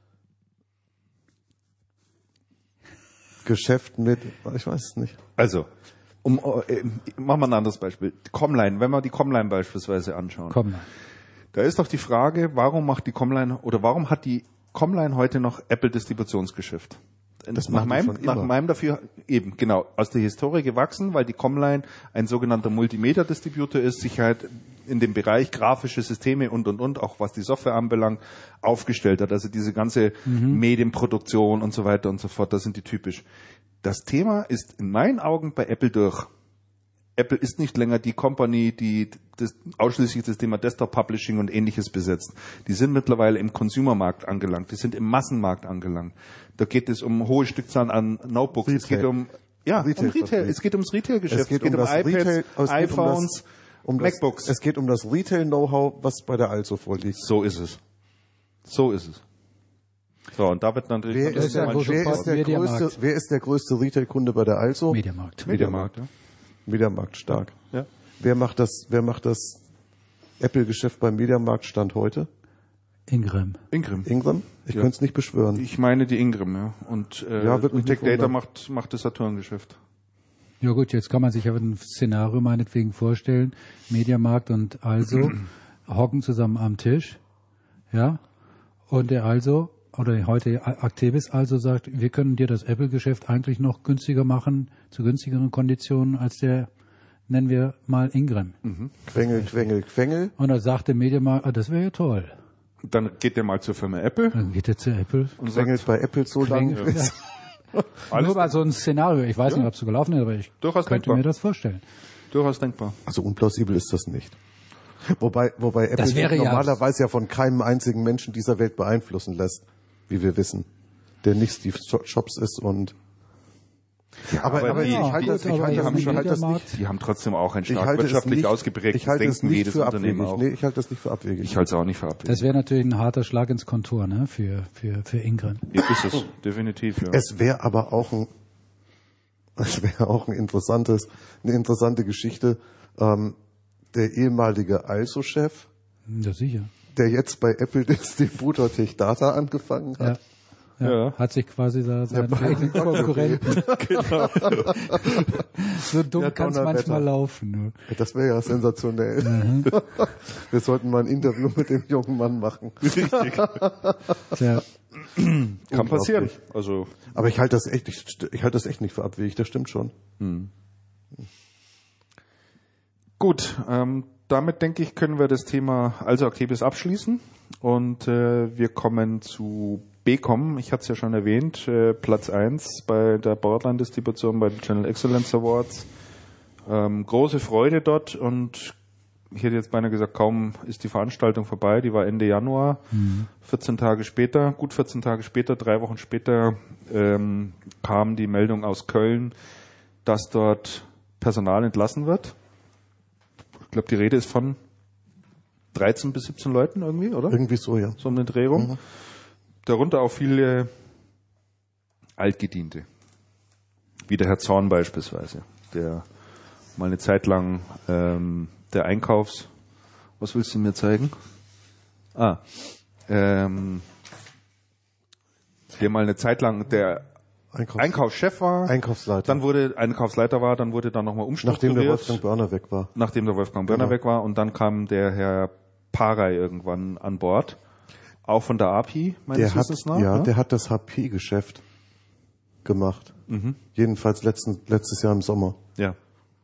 Geschäft mit, ich weiß es nicht. Also, um, äh, machen wir ein anderes Beispiel. Comline, wenn wir die Comline beispielsweise anschauen. komm mal. Da ist doch die Frage, warum macht die Comline oder warum hat die Comline heute noch Apple-Distributionsgeschäft? Das nach machen die meinem, schon nach immer. meinem dafür eben, genau, aus der Historie gewachsen, weil die Comline ein sogenannter Multimedia-Distributor ist, sich halt in dem Bereich grafische Systeme und, und, und, auch was die Software anbelangt, aufgestellt hat. Also diese ganze mhm. Medienproduktion und so weiter und so fort, das sind die typisch. Das Thema ist in meinen Augen bei Apple durch. Apple ist nicht länger die Company, die das, ausschließlich das Thema Desktop-Publishing und Ähnliches besetzt. Die sind mittlerweile im Consumer-Markt angelangt, die sind im Massenmarkt angelangt. Da geht es um hohe Stückzahlen an Notebooks. Retail. Es geht um ja, Retail um Retail. Es geht ums Retail-Geschäft. Es geht, es geht um, um, das iPads, Retail, es geht iPhones, um das, um das, MacBooks. Es geht um das Retail-Know-how, was bei der Also vorliegt. So ist es. So ist es. So, und da wird natürlich... Wer ist, der, wer, ist der größte, wer ist der größte Retail-Kunde bei der Also? Mediamarkt. Mediamarkt, ja. Mediamarkt, stark. Ja. Wer macht das, wer macht das Apple-Geschäft beim Mediamarkt Stand heute? Ingram. Ingram. Ingram? Ich Ja. könnte es nicht beschwören. Ich meine die Ingram, ja. Und, äh, Ja, wird mich und Tech nicht Data wundern. macht, macht das Saturn-Geschäft. Ja gut, jetzt kann man sich aber ein Szenario meinetwegen vorstellen. Mediamarkt und Also hocken zusammen am Tisch, ja, und der Also, oder heute Actebis Also sagt, wir können dir das Apple-Geschäft eigentlich noch günstiger machen, zu günstigeren Konditionen als der, nennen wir mal Ingram. Quengel, Quengel, Quengel. Und da sagt der Mediamarkt, ah, das wäre ja toll. Dann geht der mal zur Firma Apple Dann geht er zu Apple. und Quengelt sagt, bei Apple so lange. Quengel, ja. alles Nur mal so ein Szenario. Ich weiß Ja. nicht, ob es so gelaufen ist, aber ich Durchaus könnte denkbar. mir das vorstellen. durchaus denkbar. Also unplausibel ist das nicht. Wobei, wobei Apple Das sich wäre ja- normalerweise ja von keinem einzigen Menschen dieser Welt beeinflussen lässt, wie wir wissen, der nicht Steve Jobs ist und aber, aber aber die- ich halte die- das, die ich haben halte das, schon ich halte das Mediamarkt. nicht. Die haben trotzdem auch ein Ich stark halte es wirtschaftlich nicht, ausgeprägtes ich halte es Denken, wie nicht jedes für Unternehmen abwegig. auch. Nee, ich halte das nicht für abwegig. Ich halte es auch nicht für abwegig. Das wäre natürlich ein harter Schlag ins Kontor, ne, für, für, für Ingram. Ja, ist es, definitiv, ja. Es wäre aber auch ein, es wäre auch ein interessantes, eine interessante Geschichte. Ähm, der ehemalige Also-Chef, Ja, sicher. der jetzt bei Apple Distributor Tech Data angefangen Ja. hat. Ja, Ja. Hat sich quasi da seinen Ja, eigenen Konkurrenten. Genau. So dumm Ja, kann es Donnerwetter. manchmal laufen. Ne? Das wäre ja sensationell. Mhm. Wir sollten mal ein Interview mit dem jungen Mann machen. Richtig. Tja, Kann passieren. Also, Aber ich halte das echt, ich, ich halte das echt nicht für abwegig, das stimmt schon. gut, ähm, damit denke ich, können wir das Thema also Actebis abschließen und äh, wir kommen zu B COM. Ich hatte es ja schon erwähnt, äh, Platz eins bei der Broadline-Distribution bei den Channel Excellence Awards. Ähm, große Freude dort und ich hätte jetzt beinahe gesagt, kaum ist die Veranstaltung vorbei, die war Ende Januar, mhm. vierzehn Tage später, gut vierzehn Tage später, drei Wochen später ähm, kam die Meldung aus Köln, dass dort Personal entlassen wird. Ich glaube, die Rede ist von dreizehn bis siebzehn Leuten irgendwie, oder? Irgendwie so, ja. So um den Dreh rum. Mhm. Darunter auch viele Altgediente. Wie der Herr Zorn beispielsweise, der mal eine Zeit lang ähm, der Einkaufs... Was willst du mir zeigen? Ah, ähm, der mal eine Zeit lang der Einkaufs- Einkaufschef war. Einkaufsleiter. Dann wurde Einkaufsleiter war, dann wurde dann nochmal umstrukturiert. Nachdem der Wolfgang Börner weg war. Nachdem der Wolfgang Börner Genau. weg war und dann kam der Herr Parey irgendwann an Bord. Auch von der A P I, meines Der hat, Wissens nach. ja, ne? der hat das H P-Geschäft gemacht. Mhm. Jedenfalls letzten, letztes Jahr im Sommer. Ja.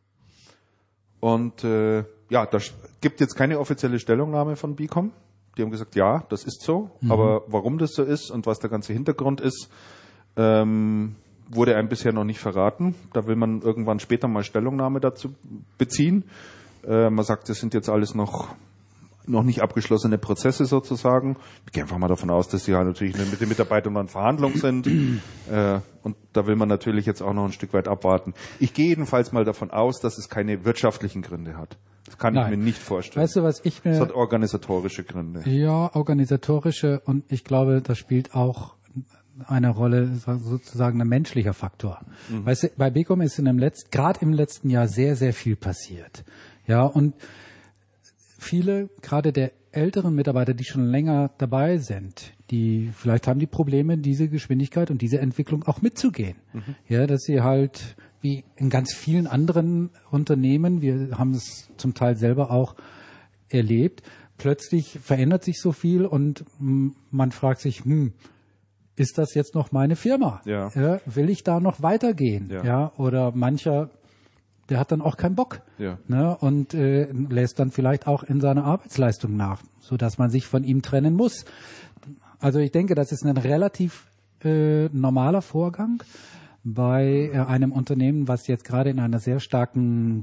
Und äh, ja, da gibt jetzt keine offizielle Stellungnahme von B COM. Die haben gesagt, ja, das ist so. Mhm. Aber warum das so ist und was der ganze Hintergrund ist, ähm, wurde einem bisher noch nicht verraten. Da will man irgendwann später mal Stellungnahme dazu beziehen. Äh, man sagt, das sind jetzt alles noch noch nicht abgeschlossene Prozesse sozusagen. Ich gehe einfach mal davon aus, dass sie ja natürlich mit den Mitarbeitern noch in Verhandlung sind. äh, und da will man natürlich jetzt auch noch ein Stück weit abwarten. Ich gehe jedenfalls mal davon aus, dass es keine wirtschaftlichen Gründe hat. Das kann Nein. ich mir nicht vorstellen. weißt du, was ich mir... Es hat organisatorische Gründe. Ja, organisatorische, und ich glaube, das spielt auch eine Rolle, sozusagen ein menschlicher Faktor. Mhm. Weißt du, bei B COM ist in dem letzten, gerade im letzten Jahr sehr, sehr viel passiert. Ja, und viele, gerade der älteren Mitarbeiter, die schon länger dabei sind, die vielleicht haben die Probleme, diese Geschwindigkeit und diese Entwicklung auch mitzugehen. Mhm. Ja, dass sie halt wie in ganz vielen anderen Unternehmen, wir haben es zum Teil selber auch erlebt, plötzlich verändert sich so viel und man fragt sich, hm, ist das jetzt noch meine Firma? Ja. Ja, will ich da noch weitergehen? Ja. Ja, oder mancher, der hat dann auch keinen Bock, ja. ne, und äh, lässt dann vielleicht auch in seiner Arbeitsleistung nach, sodass man sich von ihm trennen muss. Also ich denke, das ist ein relativ äh, normaler Vorgang bei äh, einem Unternehmen, was jetzt gerade in einer sehr starken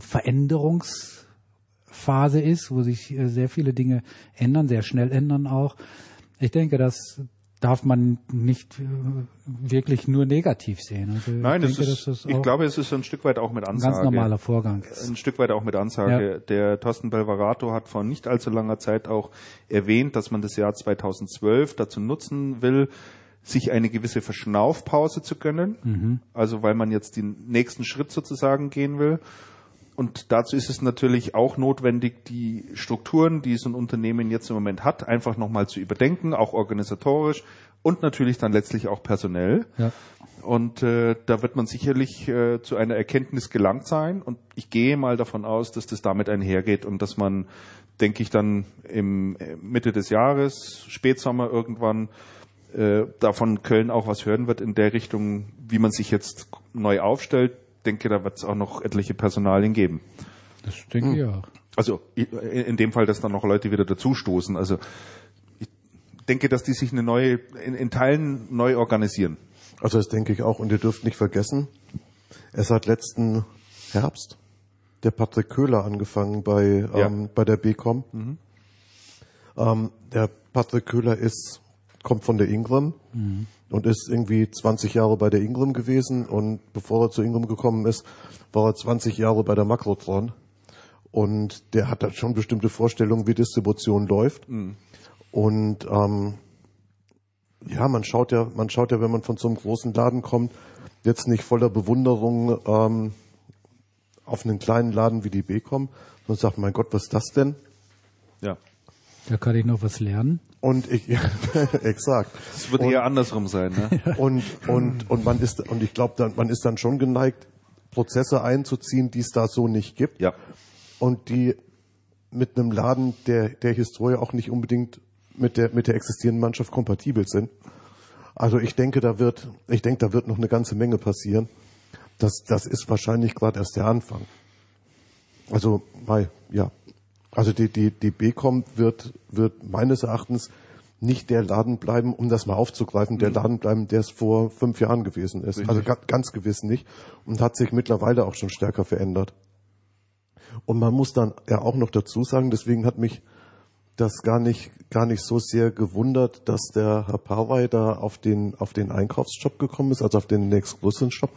Veränderungsphase ist, wo sich äh, sehr viele Dinge ändern, sehr schnell ändern auch. Ich denke, das darf man nicht äh, wirklich nur negativ sehen. Also Nein, ich, es denke, ist, das ist ich glaube, es ist ein Stück weit auch mit Ansage. Ein ganz normaler Vorgang. Ein Stück weit auch mit Ansage. Ja. Der Thorsten Belvarato hat vor nicht allzu langer Zeit auch erwähnt, dass man das Jahr zweitausendzwölf dazu nutzen will, sich eine gewisse Verschnaufpause zu gönnen. Mhm. Also weil man jetzt den nächsten Schritt sozusagen gehen will. Und dazu ist es natürlich auch notwendig, die Strukturen, die so ein Unternehmen jetzt im Moment hat, einfach nochmal zu überdenken, auch organisatorisch und natürlich dann letztlich auch personell. Ja. Und äh, da wird man sicherlich äh, zu einer Erkenntnis gelangt sein. Und ich gehe mal davon aus, dass das damit einhergeht und dass man, denke ich, dann im Mitte des Jahres, Spätsommer irgendwann, äh, davon Köln auch was hören wird in der Richtung, wie man sich jetzt neu aufstellt. Ich denke, da wird es auch noch etliche Personalien geben. Das denke hm. ich auch. Also in dem Fall, dass dann noch Leute wieder dazustoßen. Also ich denke, dass die sich eine neue, in, in Teilen neu organisieren. Also das denke ich auch. Und ihr dürft nicht vergessen, es hat letzten Herbst der Patrick Köhler angefangen bei, ja. ähm, bei der B C O M. Mhm. Ähm, der Patrick Köhler ist, kommt von der Ingram. Mhm. Und ist irgendwie zwanzig Jahre bei der Ingram gewesen und bevor er zu Ingram gekommen ist, war er zwanzig Jahre bei der Makrotron und der hat da schon bestimmte Vorstellungen, wie Distribution läuft. Mhm. Und ähm, ja, man schaut ja, man schaut ja, wenn man von so einem großen Laden kommt, jetzt nicht voller Bewunderung ähm, auf einen kleinen Laden wie die B C O M und sagt, mein Gott, was ist das denn? Ja. Da kann ich noch was lernen. Und ich, ja, exakt. Es wird und, eher andersrum sein, ne? Und, und, und man ist, und ich glaube, dann, man ist dann schon geneigt, Prozesse einzuziehen, die es da so nicht gibt. Ja. Und die mit einem Laden, der, der Historie auch nicht unbedingt mit der, mit der existierenden Mannschaft kompatibel sind. Also ich denke, da wird, ich denke, da wird noch eine ganze Menge passieren. Das, das ist wahrscheinlich gerade erst der Anfang. Also, weil, ja. Also die, die, die B C O M wird, wird meines Erachtens nicht der Laden bleiben, um das mal aufzugreifen, der Laden bleiben, der es vor fünf Jahren gewesen ist. Richtig. Also ga, ganz gewiss nicht. Und hat sich mittlerweile auch schon stärker verändert. Und man muss dann ja auch noch dazu sagen, deswegen hat mich das gar nicht, gar nicht so sehr gewundert, dass der Herr Parwey da auf den, auf den Einkaufsshop gekommen ist, also auf den Next Größeren Shop.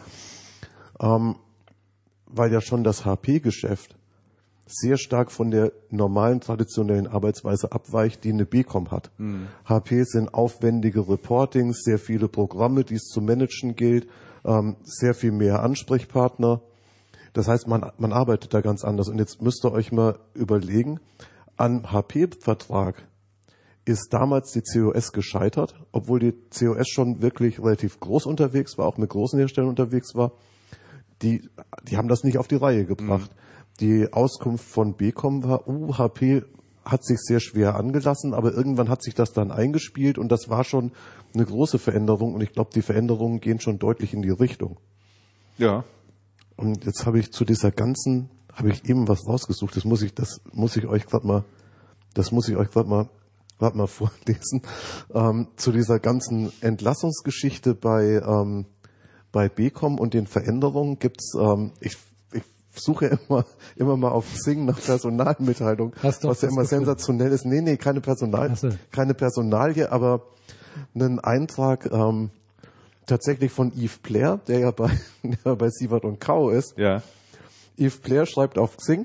Ähm, weil ja schon das H P-Geschäft sehr stark von der normalen traditionellen Arbeitsweise abweicht, die eine B C O M hat. Mhm. H P sind aufwendige Reportings, sehr viele Programme, die es zu managen gilt, ähm, sehr viel mehr Ansprechpartner. Das heißt, man, man arbeitet da ganz anders. Und jetzt müsst ihr euch mal überlegen, am H P-Vertrag ist damals die C O S gescheitert, obwohl die C O S schon wirklich relativ groß unterwegs war, auch mit großen Herstellern unterwegs war. Die, die haben das nicht auf die Reihe gebracht. Mhm. Die Auskunft von B C O M war, uh, H P hat sich sehr schwer angelassen, aber irgendwann hat sich das dann eingespielt und das war schon eine große Veränderung und ich glaube, die Veränderungen gehen schon deutlich in die Richtung. Ja. Und jetzt habe ich zu dieser ganzen, habe ich eben was rausgesucht, das muss ich, das muss ich euch gerade mal, das muss ich euch gerade mal, gerade mal vorlesen, ähm, zu dieser ganzen Entlassungsgeschichte bei, ähm, bei B C O M und den Veränderungen gibt's, ähm, ich suche immer, immer mal auf Xing nach Personalmitteilung, was ja immer sensationell ist. Nee, nee, keine Personal, so. keine Personalie, aber einen Eintrag ähm, tatsächlich von Yves Plair, der ja bei, der bei Sievert und Kau ist. Ja. Yves Plair schreibt auf Xing: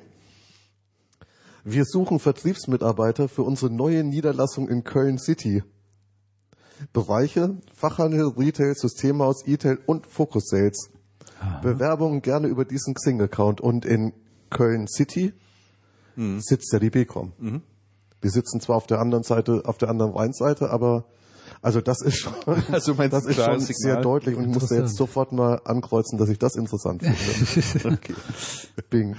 Wir suchen Vertriebsmitarbeiter für unsere neue Niederlassung in Köln City. Bereiche: Fachhandel, Retail, Systemhaus, E-Tail und Focus Sales. Aha. Bewerbungen gerne über diesen Xing-Account. Und in Köln City mhm. sitzt ja die B C O M. Mhm. Wir sitzen zwar auf der anderen Seite, auf der anderen Rheinseite, aber also das ist schon, also das ist schon sehr deutlich und ich musste jetzt sofort mal ankreuzen, dass ich das interessant finde. Okay. Bing.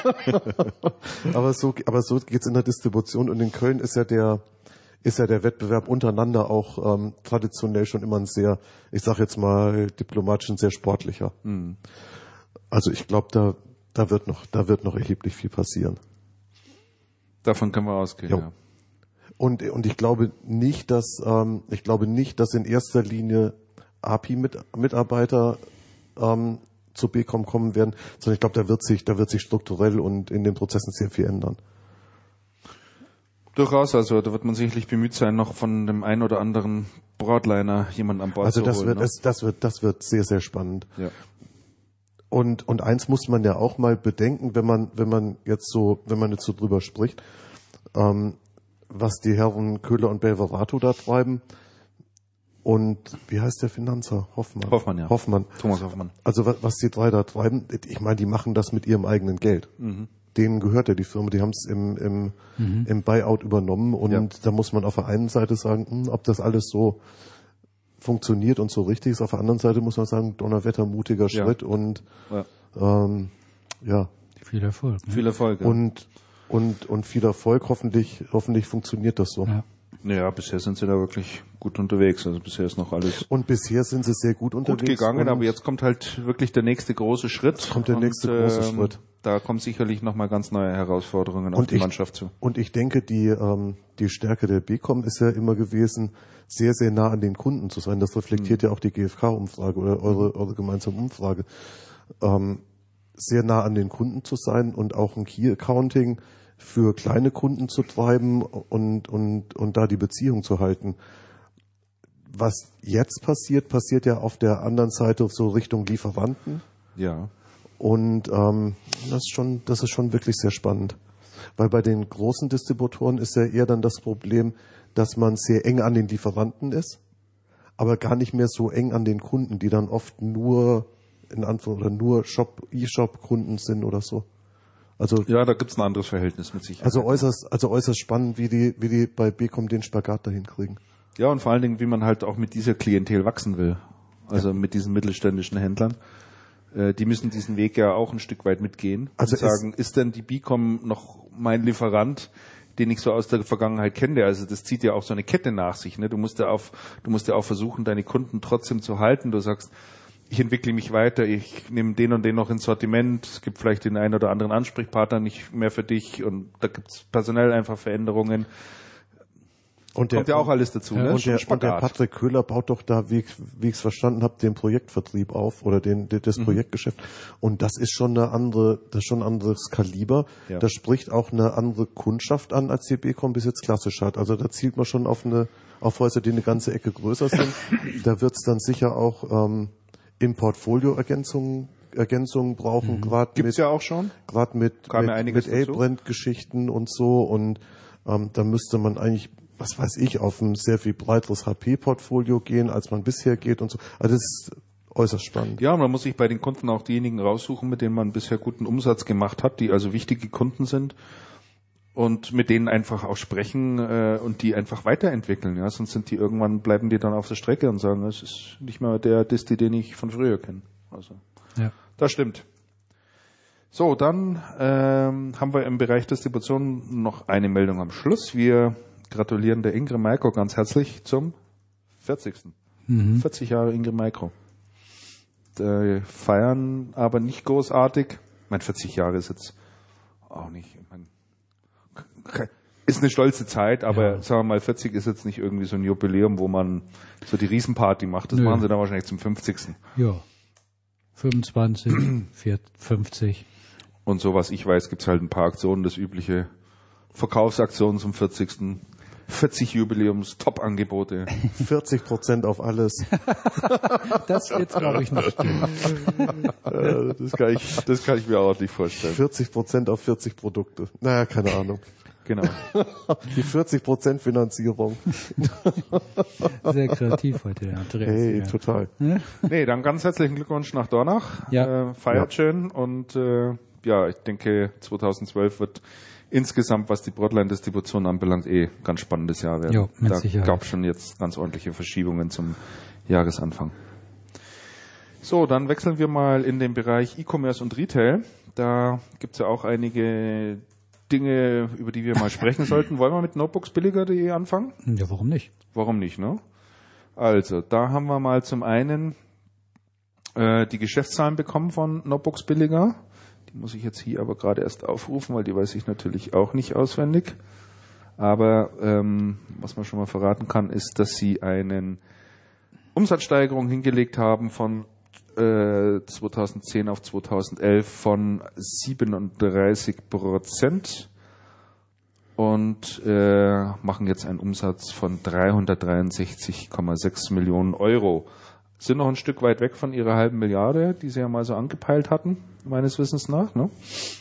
aber so, aber so geht's in der Distribution und in Köln ist ja der, ist ja der Wettbewerb untereinander auch ähm, traditionell schon immer ein sehr, ich sage jetzt mal diplomatisch ein sehr sportlicher. Mhm. Also ich glaube, da, da wird noch, da wird noch erheblich viel passieren. Davon können wir ausgehen. Ja. Und, und ich glaube nicht, dass, ähm, ich glaube nicht, dass in erster Linie A P I-Mitarbeiter ähm, zu B C O M kommen werden, sondern ich glaube, da wird sich, da wird sich strukturell und in den Prozessen sehr viel ändern. Durchaus, also da wird man sicherlich bemüht sein, noch von dem einen oder anderen Broadliner jemanden an Bord also zu das holen. Wird, ne? das, das wird, das wird sehr, sehr spannend. Ja. Und, und eins muss man ja auch mal bedenken, wenn man, wenn man jetzt so, wenn man jetzt so drüber spricht, ähm, was die Herren Köhler und Belverato da treiben. Und wie heißt der Finanzer? Hoffmann. Hoffmann, ja. Hoffmann. Thomas Hoffmann. Also was, was die drei da treiben, ich meine, die machen das mit ihrem eigenen Geld. Mhm. Denen gehört ja die Firma, die haben es im, im, mhm. im Buyout übernommen und ja. da muss man auf der einen Seite sagen, mh, ob das alles so funktioniert und so richtig ist. Auf der anderen Seite muss man sagen, Donnerwetter, mutiger Schritt ja. und ja. Ähm, ja. Viel Erfolg. Ne? Viel Erfolg. Ja. Und Und, und viel Erfolg, hoffentlich, hoffentlich funktioniert das so. Ja. Ja, bisher sind sie da wirklich gut unterwegs. Also bisher ist noch alles und bisher sind sie sehr gut unterwegs. Gut gegangen, aber jetzt kommt halt wirklich der nächste große Schritt. Jetzt kommt der nächste und, große ähm, Schritt. Da kommen sicherlich nochmal ganz neue Herausforderungen auf und die ich, Mannschaft zu. Und ich denke, die, ähm, die Stärke der B C O M ist ja immer gewesen, sehr, sehr nah an den Kunden zu sein. Das reflektiert mhm. ja auch die G F K-Umfrage oder eure, eure gemeinsame Umfrage. Ähm, sehr nah an den Kunden zu sein und auch ein Key-Accounting für kleine Kunden zu treiben und, und, und da die Beziehung zu halten. Was jetzt passiert, passiert ja auf der anderen Seite so Richtung Lieferanten. Ja. Und ähm, das ist schon, das ist schon wirklich sehr spannend. Weil bei den großen Distributoren ist ja eher dann das Problem, dass man sehr eng an den Lieferanten ist, aber gar nicht mehr so eng an den Kunden, die dann oft nur in Anführungszeichen oder nur Shop, E-Shop-Kunden sind oder so. Also ja, da gibt's ein anderes Verhältnis mit Sicherheit. Also äußerst, also äußerst spannend, wie die, wie die bei B C O M den Spagat dahin kriegen. Ja, und vor allen Dingen, wie man halt auch mit dieser Klientel wachsen will. Also ja. mit diesen mittelständischen Händlern. Äh, die müssen diesen Weg ja auch ein Stück weit mitgehen. Also und sagen, ist denn die B C O M noch mein Lieferant, den ich so aus der Vergangenheit kenne? Also das zieht ja auch so eine Kette nach sich. Ne? Du musst ja auf, du musst ja auch versuchen, deine Kunden trotzdem zu halten. Du sagst, ich entwickle mich weiter, ich nehme den und den noch ins Sortiment, es gibt vielleicht den einen oder anderen Ansprechpartner nicht mehr für dich und da gibt's personell einfach Veränderungen. Und der, kommt ja auch alles dazu. Ja, ne? Und, der, und der Patrick Köhler baut doch da, wie, wie ich es verstanden habe, den Projektvertrieb auf oder den, das mhm. Projektgeschäft. Und das ist schon eine andere, das ist schon ein anderes Kaliber. Ja. Das spricht auch eine andere Kundschaft an, als die B C O M bis jetzt klassisch hat. Also da zielt man schon auf eine, auf Häuser, die eine ganze Ecke größer sind. Da wird's dann sicher auch ähm, im Portfolio Ergänzungen Ergänzungen brauchen, mhm. gerade gibt's mit, ja auch schon, gerade mit Kam mit, mit A-Brand-Geschichten und so und ähm, da müsste man eigentlich, was weiß ich, auf ein sehr viel breiteres H P-Portfolio gehen, als man bisher geht und so. Also das ist äußerst spannend. Ja, man muss sich bei den Kunden auch diejenigen raussuchen, mit denen man bisher guten Umsatz gemacht hat, die also wichtige Kunden sind und mit denen einfach auch sprechen äh, und die einfach weiterentwickeln. Ja, sonst sind die irgendwann, bleiben die dann auf der Strecke und sagen, es ist nicht mehr der Disti, den ich von früher kenne. Also, ja. Das stimmt. So, dann ähm, haben wir im Bereich Distribution noch eine Meldung am Schluss. Wir gratulieren der Ingrid Maiko ganz herzlich zum vierzigsten Mhm. vierzig Jahre Ingrid Maiko. Die feiern aber nicht großartig. Ich meine, vierzig Jahre ist jetzt auch nicht... Ich mein, ist eine stolze Zeit, aber ja. sagen wir mal, vierzig ist jetzt nicht irgendwie so ein Jubiläum, wo man so die Riesenparty macht. Das Nö. machen sie dann wahrscheinlich zum fünfzigsten Ja, fünfundzwanzig, fünfzig Und so, was ich weiß, gibt's halt ein paar Aktionen, das übliche Verkaufsaktionen zum vierzigsten vierzig Jubiläums, Top-Angebote. vierzig Prozent auf alles. Das wird, glaube ich, nicht stimmen. das, kann ich, das kann ich mir auch nicht vorstellen. vierzig Prozent auf vierzig Produkte. Naja, keine Ahnung. Genau. Die vierzig Prozent Finanzierung. Sehr kreativ heute, der Andreas. Hey, ja. Total. Nee, dann ganz herzlichen Glückwunsch nach Dornach. Ja. Äh, feiert ja. schön und äh, ja, ich denke, zweitausendzwölf wird insgesamt, was die Broadline-Distribution anbelangt, eh ganz spannendes Jahr werden. Jo, mit da Sicherheit. gab es schon jetzt ganz ordentliche Verschiebungen zum Jahresanfang. So, dann wechseln wir mal in den Bereich E-Commerce und Retail. Da gibt es ja auch einige Dinge, über die wir mal sprechen sollten. Wollen wir mit notebooksbilliger punkt de anfangen? Ja, warum nicht? Warum nicht, ne? Also, da haben wir mal zum einen äh, die Geschäftszahlen bekommen von Notebooksbilliger. Die muss ich jetzt hier aber gerade erst aufrufen, weil die weiß ich natürlich auch nicht auswendig. Aber ähm, was man schon mal verraten kann, ist, dass sie eine Umsatzsteigerung hingelegt haben von äh, zweitausendzehn auf zweitausendelf von siebenunddreißig Prozent und äh, machen jetzt einen Umsatz von dreihundertdreiundsechzig Komma sechs Millionen Euro. Sind noch ein Stück weit weg von ihrer halben Milliarde, die sie ja mal so angepeilt hatten, meines Wissens nach, ne?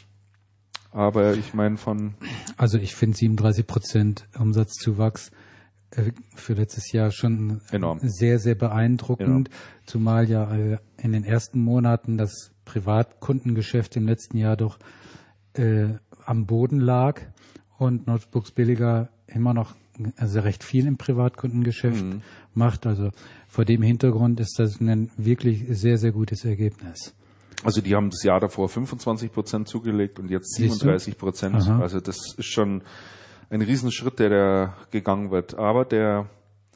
Aber ich meine von... Also ich finde siebenunddreißig Prozent Umsatzzuwachs äh, für letztes Jahr schon enorm. sehr, sehr beeindruckend. Enorm. Zumal ja äh, in den ersten Monaten das Privatkundengeschäft im letzten Jahr doch äh, am Boden lag und notebooksbilliger immer noch also recht viel im Privatkundengeschäft Mhm. macht. Also vor dem Hintergrund ist das ein wirklich sehr, sehr gutes Ergebnis. Also die haben das Jahr davor fünfundzwanzig Prozent zugelegt und jetzt Siehst du? siebenunddreißig Prozent. Aha. Also das ist schon ein Riesenschritt, der da gegangen wird. Aber der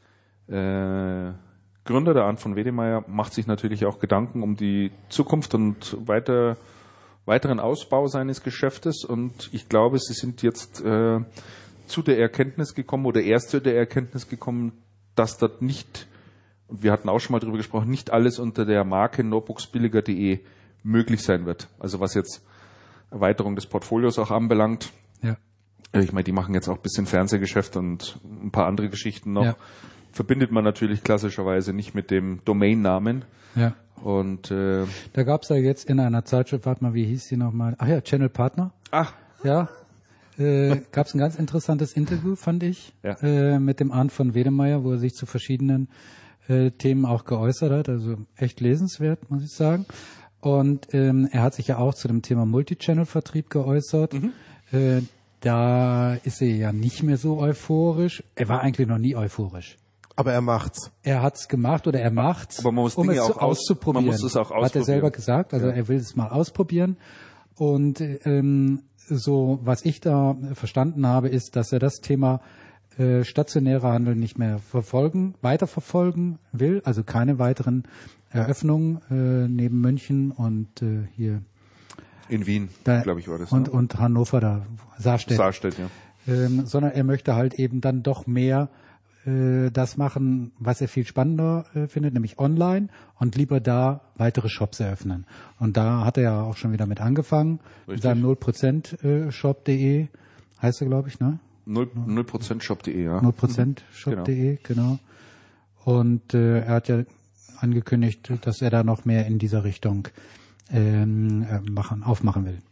äh, Gründer, der Arndt von Wedemeyer, macht sich natürlich auch Gedanken um die Zukunft und weiter, weiteren Ausbau seines Geschäftes. Und ich glaube, sie sind jetzt äh, zu der Erkenntnis gekommen oder erst zu der Erkenntnis gekommen, dass das nicht, und wir hatten auch schon mal drüber gesprochen, nicht alles unter der Marke notebooksbilliger punkt de möglich sein wird. Also was jetzt Erweiterung des Portfolios auch anbelangt. Ja. Ich meine, die machen jetzt auch ein bisschen Fernsehgeschäft und ein paar andere Geschichten noch. Ja. Verbindet man natürlich klassischerweise nicht mit dem Domainnamen. Ja. Und äh, Da gab es ja jetzt in einer Zeitschrift, warte mal, wie hieß die nochmal? Ach ja, Channel Partner. ach, Ja, äh, gab es ein ganz interessantes Interview, fand ich, Ja. äh, mit dem Arndt von Wedemeyer, wo er sich zu verschiedenen äh, Themen auch geäußert hat. Also echt lesenswert, muss ich sagen. Und ähm, er hat sich ja auch zu dem Thema Multichannel-Vertrieb geäußert. Mhm. Äh, da ist er ja nicht mehr so euphorisch. Er war eigentlich noch nie euphorisch. Aber er macht's. Er hat's gemacht oder er macht's, Aber man muss um Dinge es auch zu- aus- auszuprobieren. man muss es auch Hat er ausprobieren. selber gesagt. Also Ja. er will es mal ausprobieren. Und ähm, so, was ich da verstanden habe, ist, dass er das Thema äh, stationärer Handel nicht mehr verfolgen, weiterverfolgen will. Also keine weiteren Eröffnungen äh, neben München und äh, hier in Wien, da, glaube ich, war das. und, ne? und Hannover, da Saarstedt. Saarstedt, ja. Ähm, sondern er möchte halt eben dann doch mehr äh, das machen, was er viel spannender äh, findet, nämlich online und lieber da weitere Shops eröffnen. Und da hat er ja auch schon wieder mit angefangen, mit Richtig. seinem null Prozent shop punkt de, heißt er, glaube ich, ne? null Prozent shop punkt de, ja. null Prozent shop punkt de, genau. Und äh, er hat ja angekündigt, dass er da noch mehr in dieser Richtung ähm, äh, machen, aufmachen will.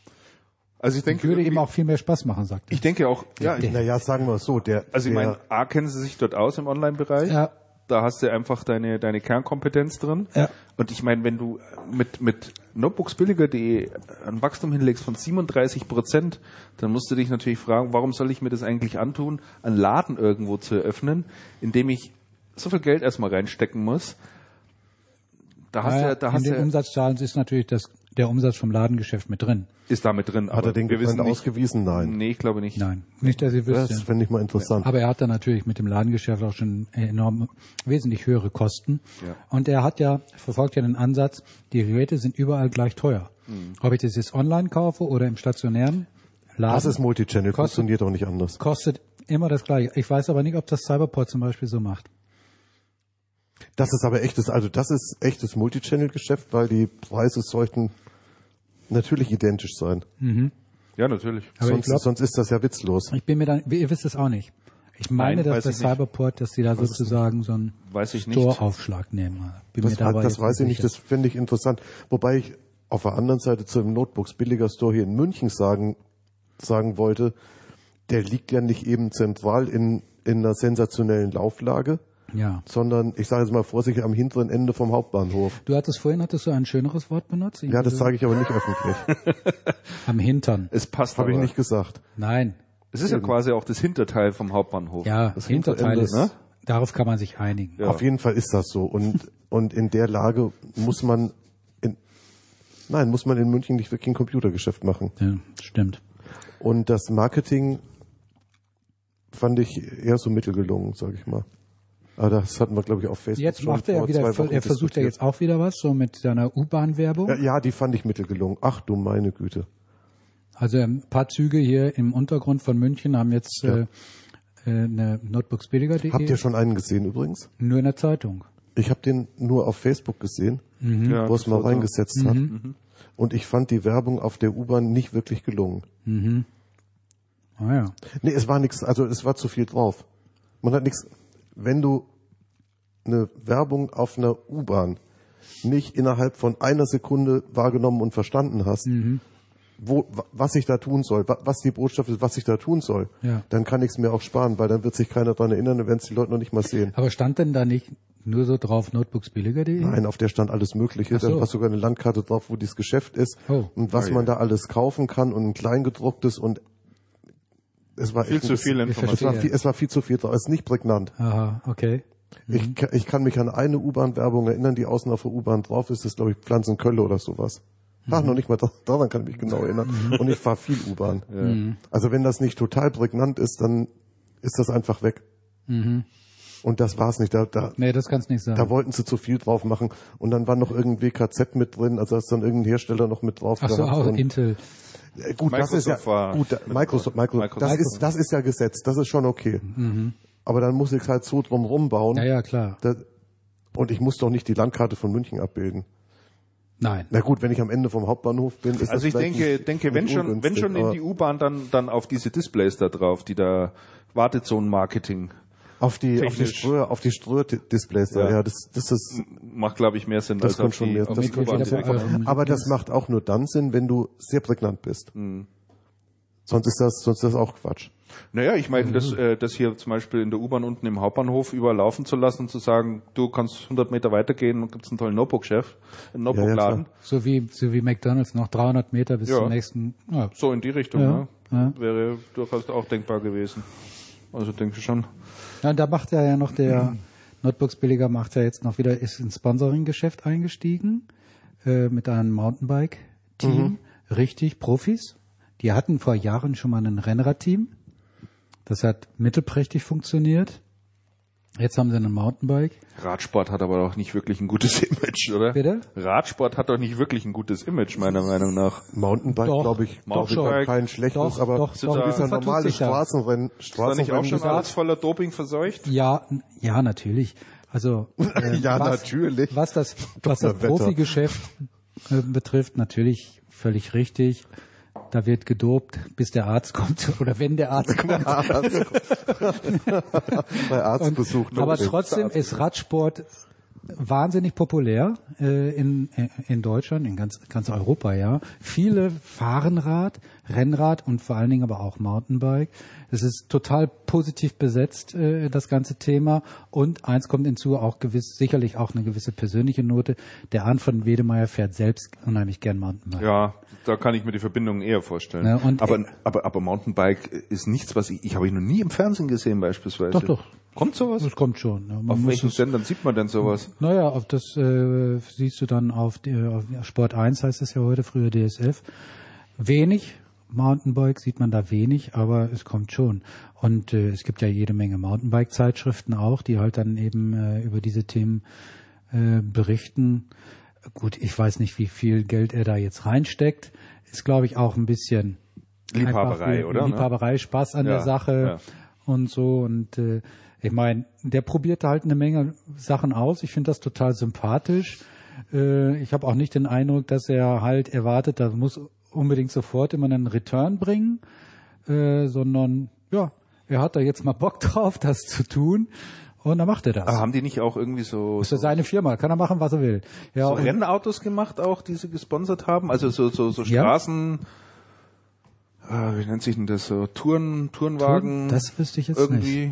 Also ich denke, Würde ihm irgendwie- auch viel mehr Spaß machen, sagt er. ich denke auch, ja, ich, Naja, sagen wir es so, der, also ich der, meine, A, kennen sie sich dort aus im Online-Bereich. Ja. Da hast du einfach deine, deine Kernkompetenz drin. Ja. Und ich meine, wenn du mit, mit notebooksbilliger punkt de ein Wachstum hinlegst von siebenunddreißig Prozent, dann musst du dich natürlich fragen, warum soll ich mir das eigentlich antun, einen Laden irgendwo zu eröffnen, in dem ich so viel Geld erstmal reinstecken muss. Da hast Ja, du, da in hast den du, Umsatzzahlen ist natürlich das, der Umsatz vom Ladengeschäft mit drin. ist damit drin. hat aber er den wir wissen Getrend nicht, ausgewiesen? Nein. Nee, ich glaube nicht. Nein, nicht, dass ihr Das wisst. finde ich mal interessant. Aber er hat dann natürlich mit dem Ladengeschäft auch schon enorm, wesentlich höhere Kosten. Ja. Und er hat ja, verfolgt ja den Ansatz, die Geräte sind überall gleich teuer. Mhm. Ob ich das jetzt online kaufe oder im stationären Laden, Das ist Multichannel, Kostet- funktioniert auch nicht anders. kostet immer das Gleiche. Ich weiß aber nicht, ob das Cyberport zum Beispiel so macht. Das ist aber echtes, also das ist echtes Multichannel-Geschäft, weil die Preise sollten natürlich identisch sein. Ja, natürlich. Aber Sonst, ich glaub- sonst ist das ja witzlos. Ich bin mir dann, ihr wisst es auch nicht. Ich meine, Nein, dass weiß bei ich nicht. Cyberport, dass die da sozusagen so einen Weiß ich nicht. Store-Aufschlag nehmen. Bin Das, mir dabei das jetzt weiß ich nicht, sicher. das finde ich interessant. Wobei ich auf der anderen Seite zu dem Notebooks Billiger Store hier in München sagen, sagen wollte, der liegt ja nicht eben zentral in, in einer sensationellen Lauflage, Ja. sondern ich sage jetzt mal vorsichtig am hinteren Ende vom Hauptbahnhof. Du hattest vorhin, hattest du ein schöneres Wort benutzt? Ja, das sage ich aber nicht öffentlich. Am Hintern. Es passt Habe ich aber. nicht gesagt. Nein. Es ist ja quasi auch das Hinterteil vom Hauptbahnhof. Ja, Das Hinterteil Hinterende, ist, ne? darauf kann man sich einigen. Ja. Auf jeden Fall ist das so. Und, und in der Lage muss man in, nein, muss man in München nicht wirklich ein Computergeschäft machen. Ja, stimmt. Und das Marketing fand ich eher so mittelgelungen, sage ich mal. Aber das hatten wir, glaube ich, auf Facebook Jetzt schon macht er ja vor wieder, zwei Wochen er versucht ja diskutiert. jetzt auch wieder was, so mit seiner U-Bahn-Werbung. Ja, ja, die fand ich mittelgelungen. Ach du meine Güte. Also ein paar Züge hier im Untergrund von München haben jetzt Ja. äh, äh, eine notebooksbilliger punkt de. Habt ihr schon einen gesehen übrigens? Nur in der Zeitung. Ich habe den nur auf Facebook gesehen, Ja, wo es das mal war so. reingesetzt hat. Und ich fand die Werbung auf der U-Bahn nicht wirklich gelungen. Ah ja. Nee, es war nichts, also es war zu viel drauf. Man hat nichts, wenn du eine Werbung auf einer U-Bahn nicht innerhalb von einer Sekunde wahrgenommen und verstanden hast, wo, wa- was ich da tun soll, wa- was die Botschaft ist, was ich da tun soll, Ja. dann kann ich es mir auch sparen, weil dann wird sich keiner dran erinnern und werden es die Leute noch nicht mal sehen. Aber stand denn da nicht nur so drauf notebooksbilliger punkt de? Nein, auf der stand alles Mögliche. Ach so. Da war sogar eine Landkarte drauf, wo dieses Geschäft ist Oh. und was Oh, man ja. da alles kaufen kann und ein Kleingedrucktes und es war Viel echt ein zu bisschen- viel es war, Information. viel, es war viel zu viel drauf. Es ist nicht prägnant. Aha, okay. Ich, ka- ich kann mich an eine U-Bahn-Werbung erinnern, die außen auf der U-Bahn drauf ist. Das ist, glaube ich, Pflanzenkölle oder sowas. Ach, noch nicht mal da- daran kann ich mich genau erinnern. Und ich fahre viel U-Bahn. Also wenn das nicht total prägnant ist, dann ist das einfach weg. Und das war's nicht. Da, da, Nee, das kannst nicht sagen. da wollten sie zu viel drauf machen. Und dann war noch irgendein W K Z mit drin, also ist dann irgendein Hersteller noch mit drauf Ach so, gehabt. auch Und- Intel. Äh, Gut, das ist ja Microsoft war- gut, da, Microsoft, Microsoft, das Microsoft. ist das ist ja Gesetz, das ist schon okay. Aber dann muss ich halt so drum rumbauen. Ja, ja, klar. Da, und ich muss doch nicht die Landkarte von München abbilden. Nein. Na gut, wenn ich am Ende vom Hauptbahnhof bin, ist Also das ich vielleicht denke, nicht, denke, wenn nicht schon, wenn ungünstig, schon in aber die U-Bahn, dann, dann auf diese Displays da drauf, die da Wartezonen-Marketing auf die auf die technisch- Ströhr, auf die Ströhr-Displays da, Ja. ja, das das ist macht, glaube ich, mehr Sinn das als kommt auf schon die, mehr. auf Das die kommt wieder schon bei U-Bahn. eurem- aber das macht auch nur dann Sinn, wenn du sehr prägnant bist. Mhm. Sonst ist das sonst ist das auch Quatsch. Naja, ich meine, das, äh, das hier zum Beispiel in der U-Bahn unten im Hauptbahnhof überlaufen zu lassen und zu sagen, du kannst hundert Meter weitergehen und gibt's einen tollen Notebook-Chef, einen Ja, ja, Notebook-Laden. klar. So wie, so wie McDonalds, noch dreihundert Meter bis Ja. zum nächsten. Ja. So in die Richtung, Ja, ne? ja. Wäre durchaus auch denkbar gewesen. Also denke ich schon. Ja, und da macht er ja noch der Notebooks-Billiger macht ja jetzt noch wieder, ist ins Sponsoring-Geschäft eingestiegen, äh, mit einem Mountainbike-Team. Richtig Profis. Die hatten vor Jahren schon mal ein Rennradteam. Das hat mittelprächtig funktioniert. Jetzt haben sie ein Mountainbike. Radsport hat aber doch nicht wirklich ein gutes Image, oder? Bitte? Radsport hat doch nicht wirklich ein gutes Image, meiner Meinung nach. Mountainbike, Doch. glaube ich, glaube ich, Mountainbike. kein schlechtes, Doch, aber doch, so doch, dieser das vertut normale sich da. Straßenrennen, Ist da nicht auch Straßenrennen schon alles voller Doping verseucht? Ja, n- ja, natürlich. Also äh, Ja, was, natürlich. Was das, was das Donnerwetter. Profigeschäft äh, betrifft, natürlich völlig richtig. Da wird gedopt, bis der Arzt kommt oder wenn der Arzt kommt. bei Arztbesuch. Aber Doping. trotzdem ist Radsport wahnsinnig populär äh, in, in Deutschland, in ganz, ganz Europa, ja. Viele fahren Rad, Rennrad und vor allen Dingen aber auch Mountainbike. Es ist total positiv besetzt, äh, das ganze Thema. Und eins kommt hinzu, auch gewiss, sicherlich auch eine gewisse persönliche Note. Der Arndt von Wedemeyer fährt selbst unheimlich gern Mountainbike. Ja, da kann ich mir die Verbindung eher vorstellen. Ja, und- aber, aber, aber Mountainbike ist nichts, was ich, ich habe ich noch nie im Fernsehen gesehen beispielsweise. Doch, doch. Kommt sowas? Das kommt schon. Ja. Man Auf muss welchen es- Sendern sieht man denn sowas? Naja, auf das äh, siehst du dann auf, die, auf Sport eins heißt es ja heute, früher D S F. Wenig Mountainbike sieht man da wenig, aber es kommt schon. Und äh, es gibt ja jede Menge Mountainbike-Zeitschriften auch, die halt dann eben äh, über diese Themen äh, berichten. Gut, ich weiß nicht, wie viel Geld er da jetzt reinsteckt. Ist, glaube ich, auch ein bisschen Liebhaberei, einfach, oder? ne? Liebhaberei, Spaß an Ja, der Sache ja. und so. Und äh, ich meine, der probiert halt eine Menge Sachen aus. Ich finde das total sympathisch. Äh, ich habe auch nicht den Eindruck, dass er halt erwartet, das muss unbedingt sofort immer einen Return bringen, äh, sondern ja, er hat da jetzt mal Bock drauf, das zu tun. Und dann macht er das. Aber haben die nicht auch irgendwie so, Das ist ja seine Firma, kann er machen, was er will. Ja, so und- Rennautos gemacht auch, die sie gesponsert haben? Also so, so, so Ja. Straßen, äh, wie nennt sich denn das, so Touren, Tourenwagen? Das wüsste ich jetzt irgendwie. nicht.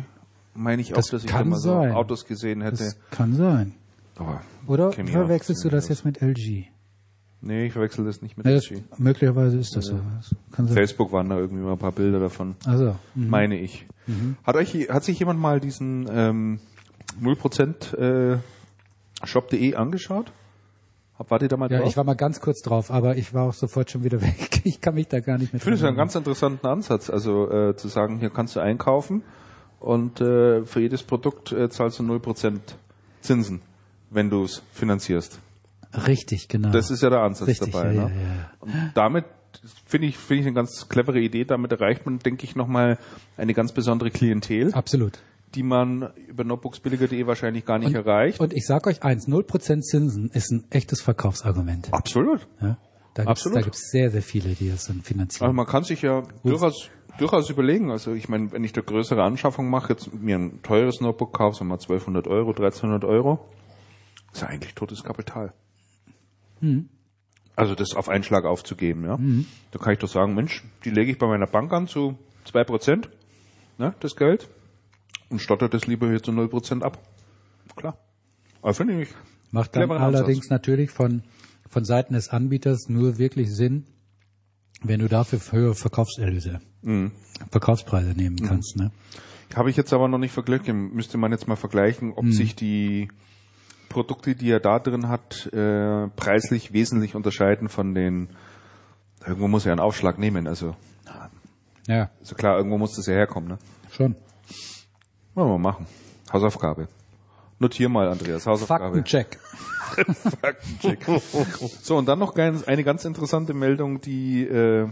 meine ich auch, Das dass ich kann da mal so sein. Autos gesehen hätte. Das kann sein. Aber Oder kenn ich verwechselst auch du das nicht jetzt mit L G? Nee, ich verwechsel das nicht mit Nee, L das, G. möglicherweise ist das so. Das kann sein. Facebook waren da irgendwie mal ein paar Bilder davon. Also, mhm. Meine ich. Mhm. Hat euch, hat sich jemand mal diesen ähm, null Prozent äh, shop punkt de angeschaut? Wart ihr da mal Ja, drauf? ich war mal ganz kurz drauf, aber ich war auch sofort schon wieder weg. Ich kann mich da gar nicht mehr Ich finde es dran einen ganz interessanten Ansatz, also äh, zu sagen, hier kannst du einkaufen und äh, für jedes Produkt äh, zahlst du null Prozent Zinsen, wenn du es finanzierst. erinnern. Richtig, genau. Das ist ja der Ansatz Richtig, dabei. ja, ne? ja, ja. Und damit finde ich, finde ich eine ganz clevere Idee. Damit erreicht man, denke ich, nochmal eine ganz besondere Klientel, Absolut. die man über notebooksbilliger punkt de wahrscheinlich gar nicht Und, erreicht. und ich sag euch eins, null Prozent Zinsen ist ein echtes Verkaufsargument. Absolut. Ja? Da gibt's, Absolut. da gibt's sehr, sehr viele, die das dann finanzieren. Also man kann sich ja durchaus, durchaus überlegen. Also ich meine, wenn ich da größere Anschaffung mache, jetzt mir ein teures Notebook kaufe, sagen wir mal zwölfhundert Euro, dreizehnhundert Euro, ist ja eigentlich totes Kapital. Mhm. Also das auf einen Schlag aufzugeben, ja. Mhm. Da kann ich doch sagen, Mensch, die lege ich bei meiner Bank an zu zwei Prozent, ne, das Geld, und stotter das lieber hier zu null Prozent ab. Klar. Aber finde ich Macht dann cleveren allerdings Ansatz. natürlich von, von Seiten des Anbieters nur wirklich Sinn, wenn du dafür höhere Verkaufserlöse, Mhm. Verkaufspreise nehmen kannst. Ne? Habe ich jetzt aber noch nicht verglichen. Müsste man jetzt mal vergleichen, ob Mhm. sich die Produkte, die er da drin hat, äh, preislich wesentlich unterscheiden von den, irgendwo muss er einen Aufschlag nehmen, also, Ja, also klar, irgendwo muss das ja herkommen, ne? schon. Wollen wir mal machen. Hausaufgabe. Notier mal, Andreas, Hausaufgabe. Faktencheck. Faktencheck. So, und dann noch ganz, eine ganz interessante Meldung, die äh,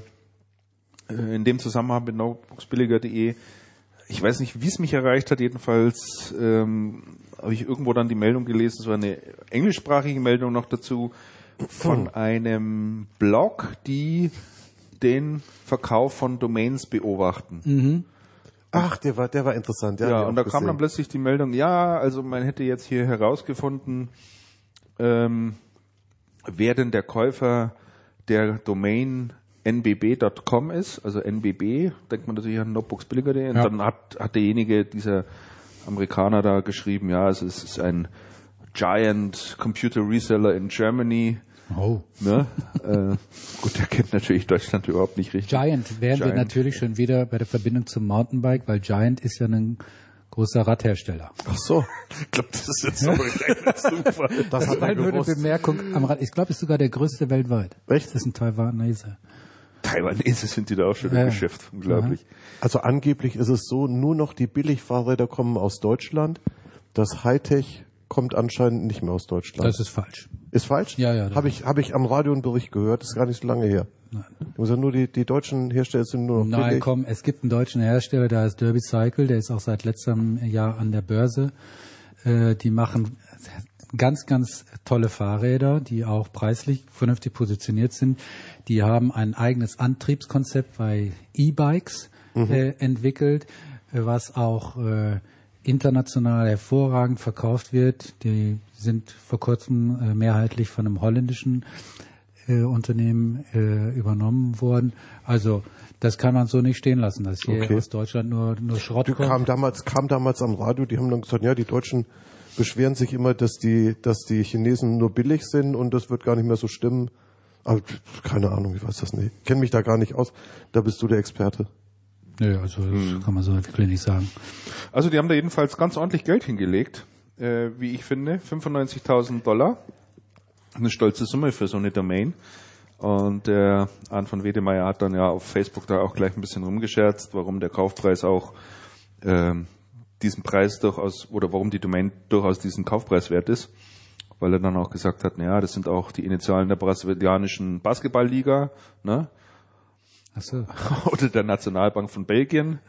in dem Zusammenhang mit notebooksbilliger punkt de, ich weiß nicht, wie es mich erreicht hat, jedenfalls ähm, habe ich irgendwo dann die Meldung gelesen, so eine englischsprachige Meldung noch dazu, von einem Blog, die den Verkauf von Domains beobachten. Mhm. Ach, der war, der war interessant. Ja, Ja, hab ich und da auch kam dann gesehen. plötzlich die Meldung, ja, also man hätte jetzt hier herausgefunden, ähm, wer denn der Käufer der Domain n b b punkt com ist, also N B B, denkt man natürlich an notebooksbilliger punkt de, und Ja. dann hat, hat derjenige, dieser Amerikaner da geschrieben, ja, also es ist ein Giant Computer Reseller in Germany, Oh. ne? äh, gut, der kennt natürlich Deutschland überhaupt nicht richtig. Giant wären wir Giant. natürlich schon wieder bei der Verbindung zum Mountainbike, weil Giant ist ja ein großer Radhersteller. Ach so, Ich glaube, das ist jetzt so ein kleiner Zufall. das hat er Nur eine gewusst. Bemerkung am Rad. Ich glaube, ist sogar der größte weltweit. Echt? Das ist ein Taiwanese. Taiwanese sind die da auch schon Ja. im Geschäft, unglaublich. Also angeblich ist es so, nur noch die Billigfahrräder kommen aus Deutschland. Das Hightech kommt anscheinend nicht mehr aus Deutschland. Das ist falsch. Ist falsch? Ja, ja, das- Habe ich, habe ich am Radio einen Bericht gehört, ist gar nicht so lange her. Nein. Also nur die, die deutschen Hersteller sind nur noch Nein, billig. komm, es gibt einen deutschen Hersteller, der heißt Derby Cycle, der ist auch seit letztem Jahr an der Börse. Äh, die machen ganz, ganz tolle Fahrräder, die auch preislich vernünftig positioniert sind. Die haben ein eigenes Antriebskonzept bei E-Bikes äh, entwickelt, äh, was auch äh, international hervorragend verkauft wird. Die sind vor kurzem äh, mehrheitlich von einem holländischen äh, Unternehmen äh, übernommen worden. Also das kann man so nicht stehen lassen, dass hier Okay. aus Deutschland nur, nur Schrott Die kommt. kam damals, kam damals am Radio, die haben dann gesagt, ja, die Deutschen beschweren sich immer, dass die, dass die Chinesen nur billig sind und das wird gar nicht mehr so stimmen. Aber keine Ahnung, ich weiß das nicht. Ich kenne mich da gar nicht aus. Da bist du der Experte. Nö, also das kann man so wirklich nicht sagen. Also die haben da jedenfalls ganz ordentlich Geld hingelegt, äh, wie ich finde, fünfundneunzigtausend Dollar. Eine stolze Summe für so eine Domain. Und der Arndt von Wedemeyer hat dann ja auf Facebook da auch gleich ein bisschen rumgescherzt, warum der Kaufpreis auch ähm, diesen Preis durchaus, oder warum die Domain durchaus diesen Kaufpreis wert ist. Weil er dann auch gesagt hat, naja, das sind auch die Initialen der brasilianischen Basketballliga, ne? Ach so. Oder der Nationalbank von Belgien.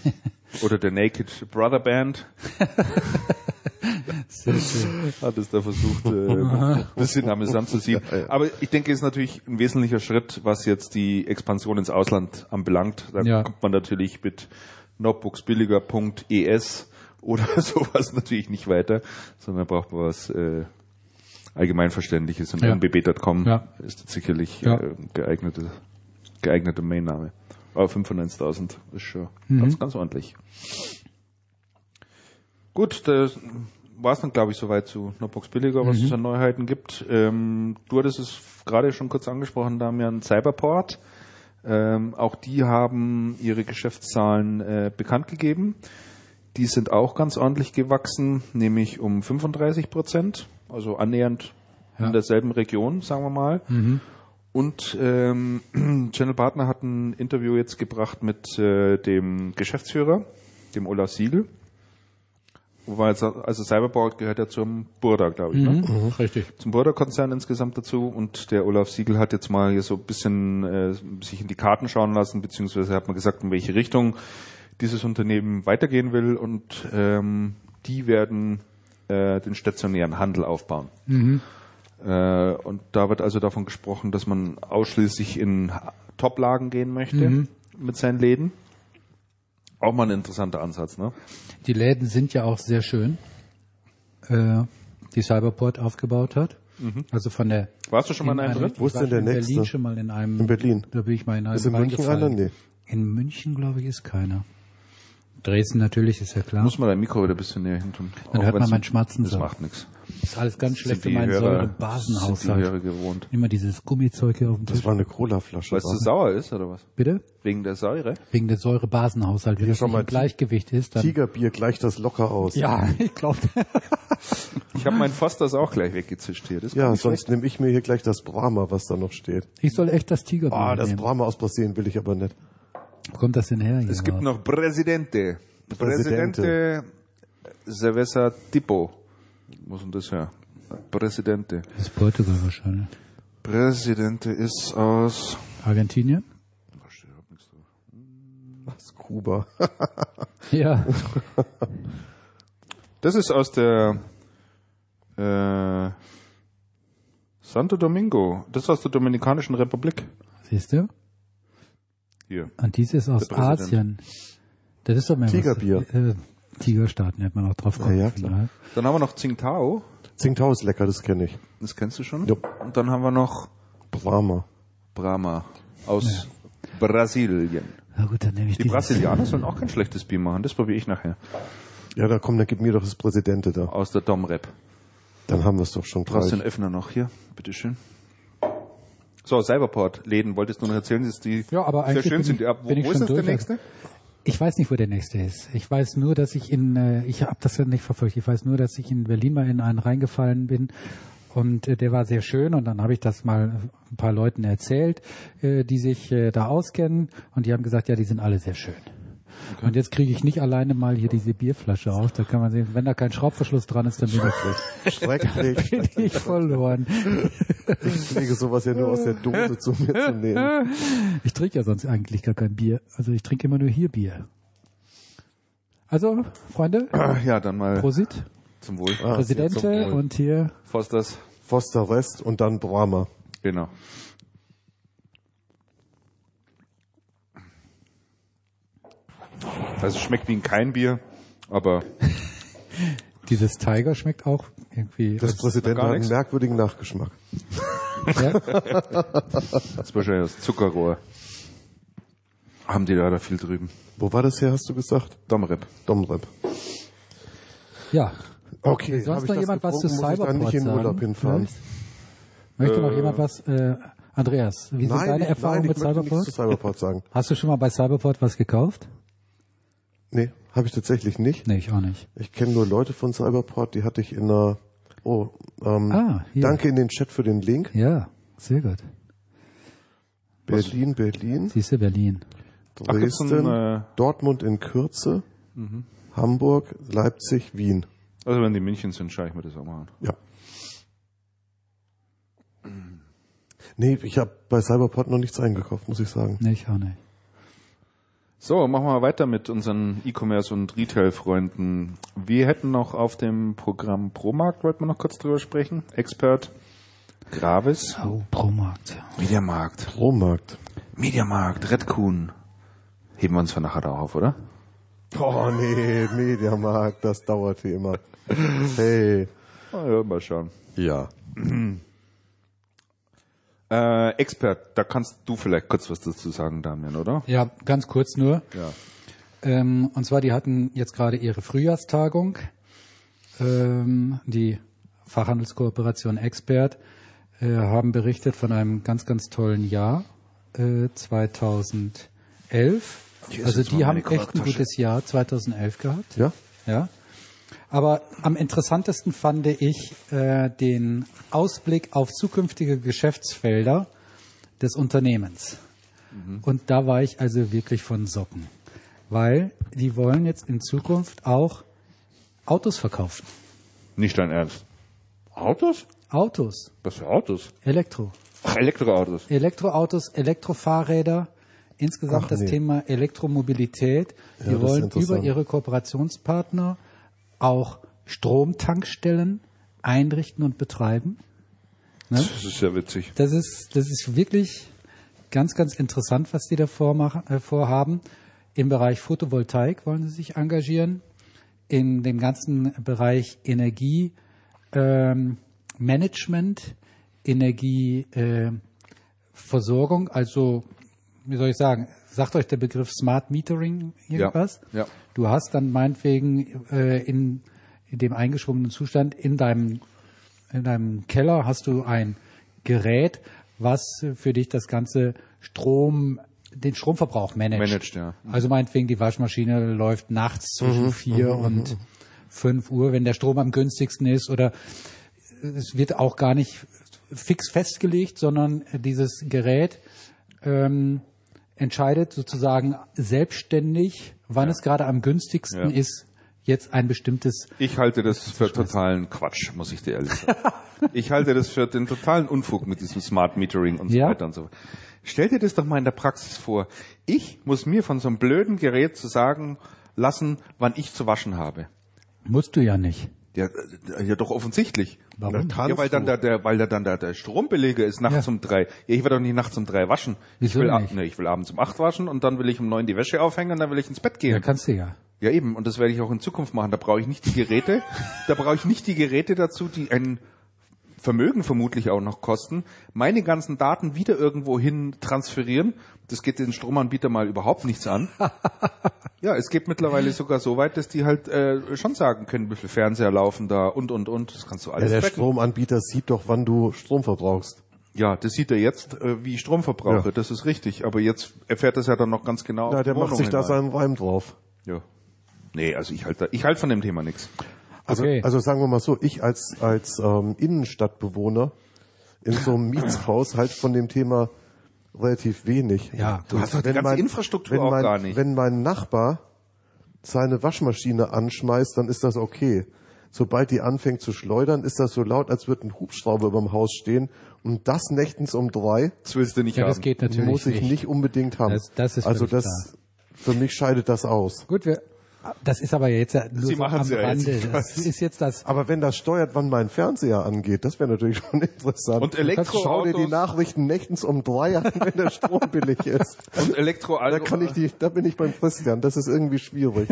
Oder der Naked Brother Band. Sehr schön. Hat es da versucht, äh, ein bisschen amüsant zu sehen. Aber ich denke, es ist natürlich ein wesentlicher Schritt, was jetzt die Expansion ins Ausland anbelangt. Da Ja. kommt man natürlich mit notebooksbilliger punkt e s oder sowas natürlich nicht weiter, sondern braucht man was äh, Allgemeinverständliches. Und Ja. N B B punkt com Ja. ist jetzt sicherlich Ja. äh, geeignete, geeigneter Domain-Name. Aber fünfundneunzigtausend ist schon Mhm. ganz, ganz ordentlich. Gut, das war es dann, glaube ich, soweit zu Notebooks billiger, was mhm. es an Neuheiten gibt. Ähm, du hattest es gerade schon kurz angesprochen, Damian, Cyberport. Ähm, auch die haben ihre Geschäftszahlen äh, bekannt gegeben. Die sind auch ganz ordentlich gewachsen, nämlich um fünfunddreißig Prozent, also annähernd ja. in derselben Region, sagen wir mal. Mhm. Und ähm, Channel Partner hat ein Interview jetzt gebracht mit äh, dem Geschäftsführer, dem Olaf Siegel. Wobei jetzt, also Cyberport gehört ja zum Burda, glaube ich. Mhm. Ne? Mhm, richtig. Zum Burda-Konzern insgesamt dazu. Und der Olaf Siegel hat jetzt mal hier so ein bisschen äh, sich in die Karten schauen lassen, beziehungsweise hat man gesagt, in welche Richtung dieses Unternehmen weitergehen will. Und ähm, die werden äh, den stationären Handel aufbauen. Mhm. Äh, und da wird also davon gesprochen, dass man ausschließlich in Top-Lagen gehen möchte mhm. mit seinen Läden. Auch mal ein interessanter Ansatz, ne? Die Läden sind ja auch sehr schön, äh, die Cyberport aufgebaut hat. Mhm. Also von der. Warst du schon mal in einem drin? Wo ist denn der in nächste? Berlin schon mal in einem. In Berlin. Da bin ich mal in einem. Ist in München einer? Nee. In München, glaube ich, ist keiner. Dresden natürlich, ist ja klar. Muss man dein Mikro wieder ein bisschen näher hin tun. Dann hört man mein Schmatzen. Das so. Macht nichts. Das ist alles ganz schlecht für meinen Säurebasenhaushalt. Gewohnt. Immer dieses Gummizeug hier auf dem Tisch. Das war eine Cola-Flasche. Weil es zu sauer ist, oder was? Bitte? Wegen der Säure? Wegen der Säurebasenhaushalt. Wenn das schon mal im Gleichgewicht ist, dann... Tigerbier gleicht das locker aus. Ja, ich glaube. Ich habe meinen Fosters auch gleich weggezischt hier. Das ja, sonst nehme ich mir hier gleich das Brahma, was da noch steht. Ich soll echt das Tigerbier Ah, das nehmen. Brahma aus Brasilien will ich aber nicht. Wo kommt das denn her? Es gibt noch Presidente. Presidente. Presidente Cerveza Tipo. Wo ist denn das her? Presidente. Das ist Portugal wahrscheinlich. Presidente ist aus Argentinien? Was? Kuba. Ja. Das ist aus der äh, Santo Domingo. Das ist aus der Dominikanischen Republik. Siehst du? Hier. Und dies ist aus Asien. Das ist doch mehr Tigerbier. Was, äh, Tigerstaaten hätte man auch drauf kommen. Ja, ja, klar. Dann haben wir noch Tsingtao. Tsingtao ist lecker, das kenne ich. Das kennst du schon? Ja. Und dann haben wir noch Brahma. Brahma aus ja. Brasilien. Na gut, dann nehme ich die Brasilianer sollen auch kein schlechtes Bier machen. Das probiere ich nachher. Ja, da komm, dann gib mir doch das Präsidente da. Aus der Domrep. Dann haben wir es doch schon gleich. Du hast den Öffner noch hier. Bitteschön. So, Cyberport-Läden, wolltest du noch erzählen, dass die ja, aber sehr schön bin, sind. Ja, wo bin wo ist das der nächste? Ich weiß nicht, wo der nächste ist. Ich weiß nur, dass ich in, äh, ich habe das ja nicht verfolgt, ich weiß nur, dass ich in Berlin mal in einen reingefallen bin und äh, der war sehr schön und dann habe ich das mal ein paar Leuten erzählt, äh, die sich äh, da auskennen und die haben gesagt, ja, die sind alle sehr schön. Okay. Und jetzt kriege ich nicht alleine mal hier diese Bierflasche auf. Da kann man sehen, wenn da kein Schraubverschluss dran ist, dann bin ich, bin ich verloren. Ich kriege sowas ja nur aus der Dose zu mir zu nehmen. Ich trinke ja sonst eigentlich gar kein Bier. Also ich trinke immer nur hier Bier. Also, Freunde. Ja, dann mal. Prosit. Zum Wohl. Ah, Präsidente zum Wohl. Und hier. Fosters. Foster West und dann Brahma. Genau. Also schmeckt wie ein kein Bier, aber dieses Tiger schmeckt auch irgendwie. Das Präsident hat einen merkwürdigen Nachgeschmack. Ja? Das ist wahrscheinlich das Zuckerrohr. Haben die da, da viel drüben. Wo war das her, hast du gesagt? Domrep. Domrep. Ja. Okay. Sonst noch jemand was zu Cyberport nicht in sagen? Urlaub hinfahren? Möchte äh, noch jemand was? Äh, Andreas, wie sind nein, deine ich, Erfahrungen nein, mit ich möchte Cyberport? nichts zu Cyberport sagen. Hast du schon mal bei Cyberport was gekauft? Nee, habe ich tatsächlich nicht. Nee, ich auch nicht. Ich kenne nur Leute von Cyberport, die hatte ich in einer... Oh, ähm, ah, hier. Danke in den Chat für den Link. Ja, sehr gut. Berlin, Berlin. Siehst du, Berlin. Dresden, Ach, äh, Dortmund in Kürze, mhm. Hamburg, Leipzig, Wien. Also wenn die München sind, schaue ich mir das auch mal an. Ja. Nee, ich habe bei Cyberport noch nichts eingekauft, muss ich sagen. Nee, ich auch nicht. So, machen wir weiter mit unseren E-Commerce- und Retail-Freunden. Wir hätten noch auf dem Programm Promarkt, wollten wir noch kurz drüber sprechen. Expert, Gravis. Oh, Promarkt. Mediamarkt. Promarkt. Mediamarkt, Redkuhn. Heben wir uns für nachher da auf, oder? Oh nee, Mediamarkt, das dauerte immer. Hey. Oh, ja, mal schauen. Ja. Äh, Expert, da kannst du vielleicht kurz was dazu sagen, Damian, oder? Ja, ganz kurz nur. Ja. Ähm, und zwar, die hatten jetzt gerade ihre Frühjahrstagung ähm, die Fachhandelskooperation Expert, äh, haben berichtet von einem ganz, ganz tollen Jahr, äh, zweitausendelf. Also die haben echt ein gutes Jahr zweitausendelf gehabt. Ja? Ja. Aber am interessantesten fand ich äh, den Ausblick auf zukünftige Geschäftsfelder des Unternehmens. Mhm. Und da war ich also wirklich von Socken. Weil die wollen jetzt in Zukunft auch Autos verkaufen. Nicht dein Ernst. Autos? Autos. Was für Autos? Elektro. Ach, Elektroautos. Elektroautos, Elektrofahrräder, insgesamt Ach, das nee. Thema Elektromobilität. Die Ja, das ist wollen interessant. über ihre Kooperationspartner auch Stromtankstellen einrichten und betreiben. Ne? Das ist ja witzig. Das ist, das ist wirklich ganz, ganz interessant, was die da vormachen, äh, vorhaben. Im Bereich Photovoltaik wollen sie sich engagieren. In dem ganzen Bereich Energie, ähm, Management, Energieversorgung, äh, Versorgung, also, wie soll ich sagen, sagt euch der Begriff Smart Metering irgendwas? Ja, ja. Du hast dann meinetwegen äh, in, in dem eingeschobenen Zustand in deinem, in deinem Keller hast du ein Gerät, was für dich das ganze Strom, den Stromverbrauch managt. Managt, ja. Also meinetwegen die Waschmaschine läuft nachts zwischen vier und fünf Uhr, wenn der Strom am günstigsten ist, oder es wird auch gar nicht fix festgelegt, sondern dieses Gerät ähm, entscheidet sozusagen selbstständig, wann Ja. es gerade am günstigsten Ja. ist, jetzt ein bestimmtes. Ich halte das für totalen Quatsch, muss ich dir ehrlich sagen. Ich halte das für den totalen Unfug mit diesem Smart Metering und so Ja. weiter und so fort. Stell dir das doch mal in der Praxis vor. Ich muss mir von so einem blöden Gerät zu sagen lassen, wann ich zu waschen habe. Musst du ja nicht. Ja, äh, ja doch offensichtlich. Warum? Kannst Ja, weil dann du. der, der, weil da dann der, der Strombeleger ist nachts Ja. um drei. Ja, ich will doch nicht nachts um drei waschen. Wieso ich will, ab- nicht? Ne, ich will abends um acht waschen und dann will ich um neun die Wäsche aufhängen und dann will ich ins Bett gehen. Ja, kannst du ja. Ja, eben. Und das werde ich auch in Zukunft machen. Da brauche ich nicht die Geräte. Da brauche ich nicht die Geräte dazu, die ein Vermögen vermutlich auch noch kosten. Meine ganzen Daten wieder irgendwo hin transferieren. Das geht den Stromanbieter mal überhaupt nichts an. Ja, es geht mittlerweile sogar so weit, dass die halt äh, schon sagen können, wie viel Fernseher laufen da und, und, und. Das kannst du Ja, alles der tracken. Stromanbieter sieht doch, wann du Strom verbrauchst. Ja, das sieht er jetzt, äh, wie ich Strom verbrauche. Ja. Das ist richtig. Aber jetzt erfährt das ja dann noch ganz genau. Ja, auf der die macht Wohnung sich da hinein. seinen Reim drauf. Ja. Nee, also ich halte ich halt von dem Thema nichts. Also, Okay. also sagen wir mal so, ich als, als ähm, Innenstadtbewohner in so einem Mietshaus halt von dem Thema relativ wenig. Ja. Du hast doch die Wenn ganze mein- Infrastruktur wenn auch mein, gar nicht. Wenn mein Nachbar seine Waschmaschine anschmeißt, dann ist das okay. Sobald die anfängt zu schleudern, ist das so laut, als würde ein Hubschrauber über dem Haus stehen. Und das nächtens um drei Das willst du nicht Ja, haben. das geht natürlich muss ich nicht. nicht unbedingt haben. Das- das ist also völlig das, für mich scheidet das aus. Gut, wir, das ist aber jetzt ja nur Sie so machen's am ja jetzt, Rande. ich Das weiß. ist jetzt das. Aber wenn das steuert, wann mein Fernseher angeht, das wäre natürlich schon interessant. Und Schau dir die Elektroautos Nachrichten nächtens um drei an, wenn der Strom billig ist. und Elektro Da kann ich die, da bin ich beim Christian. Das ist irgendwie schwierig.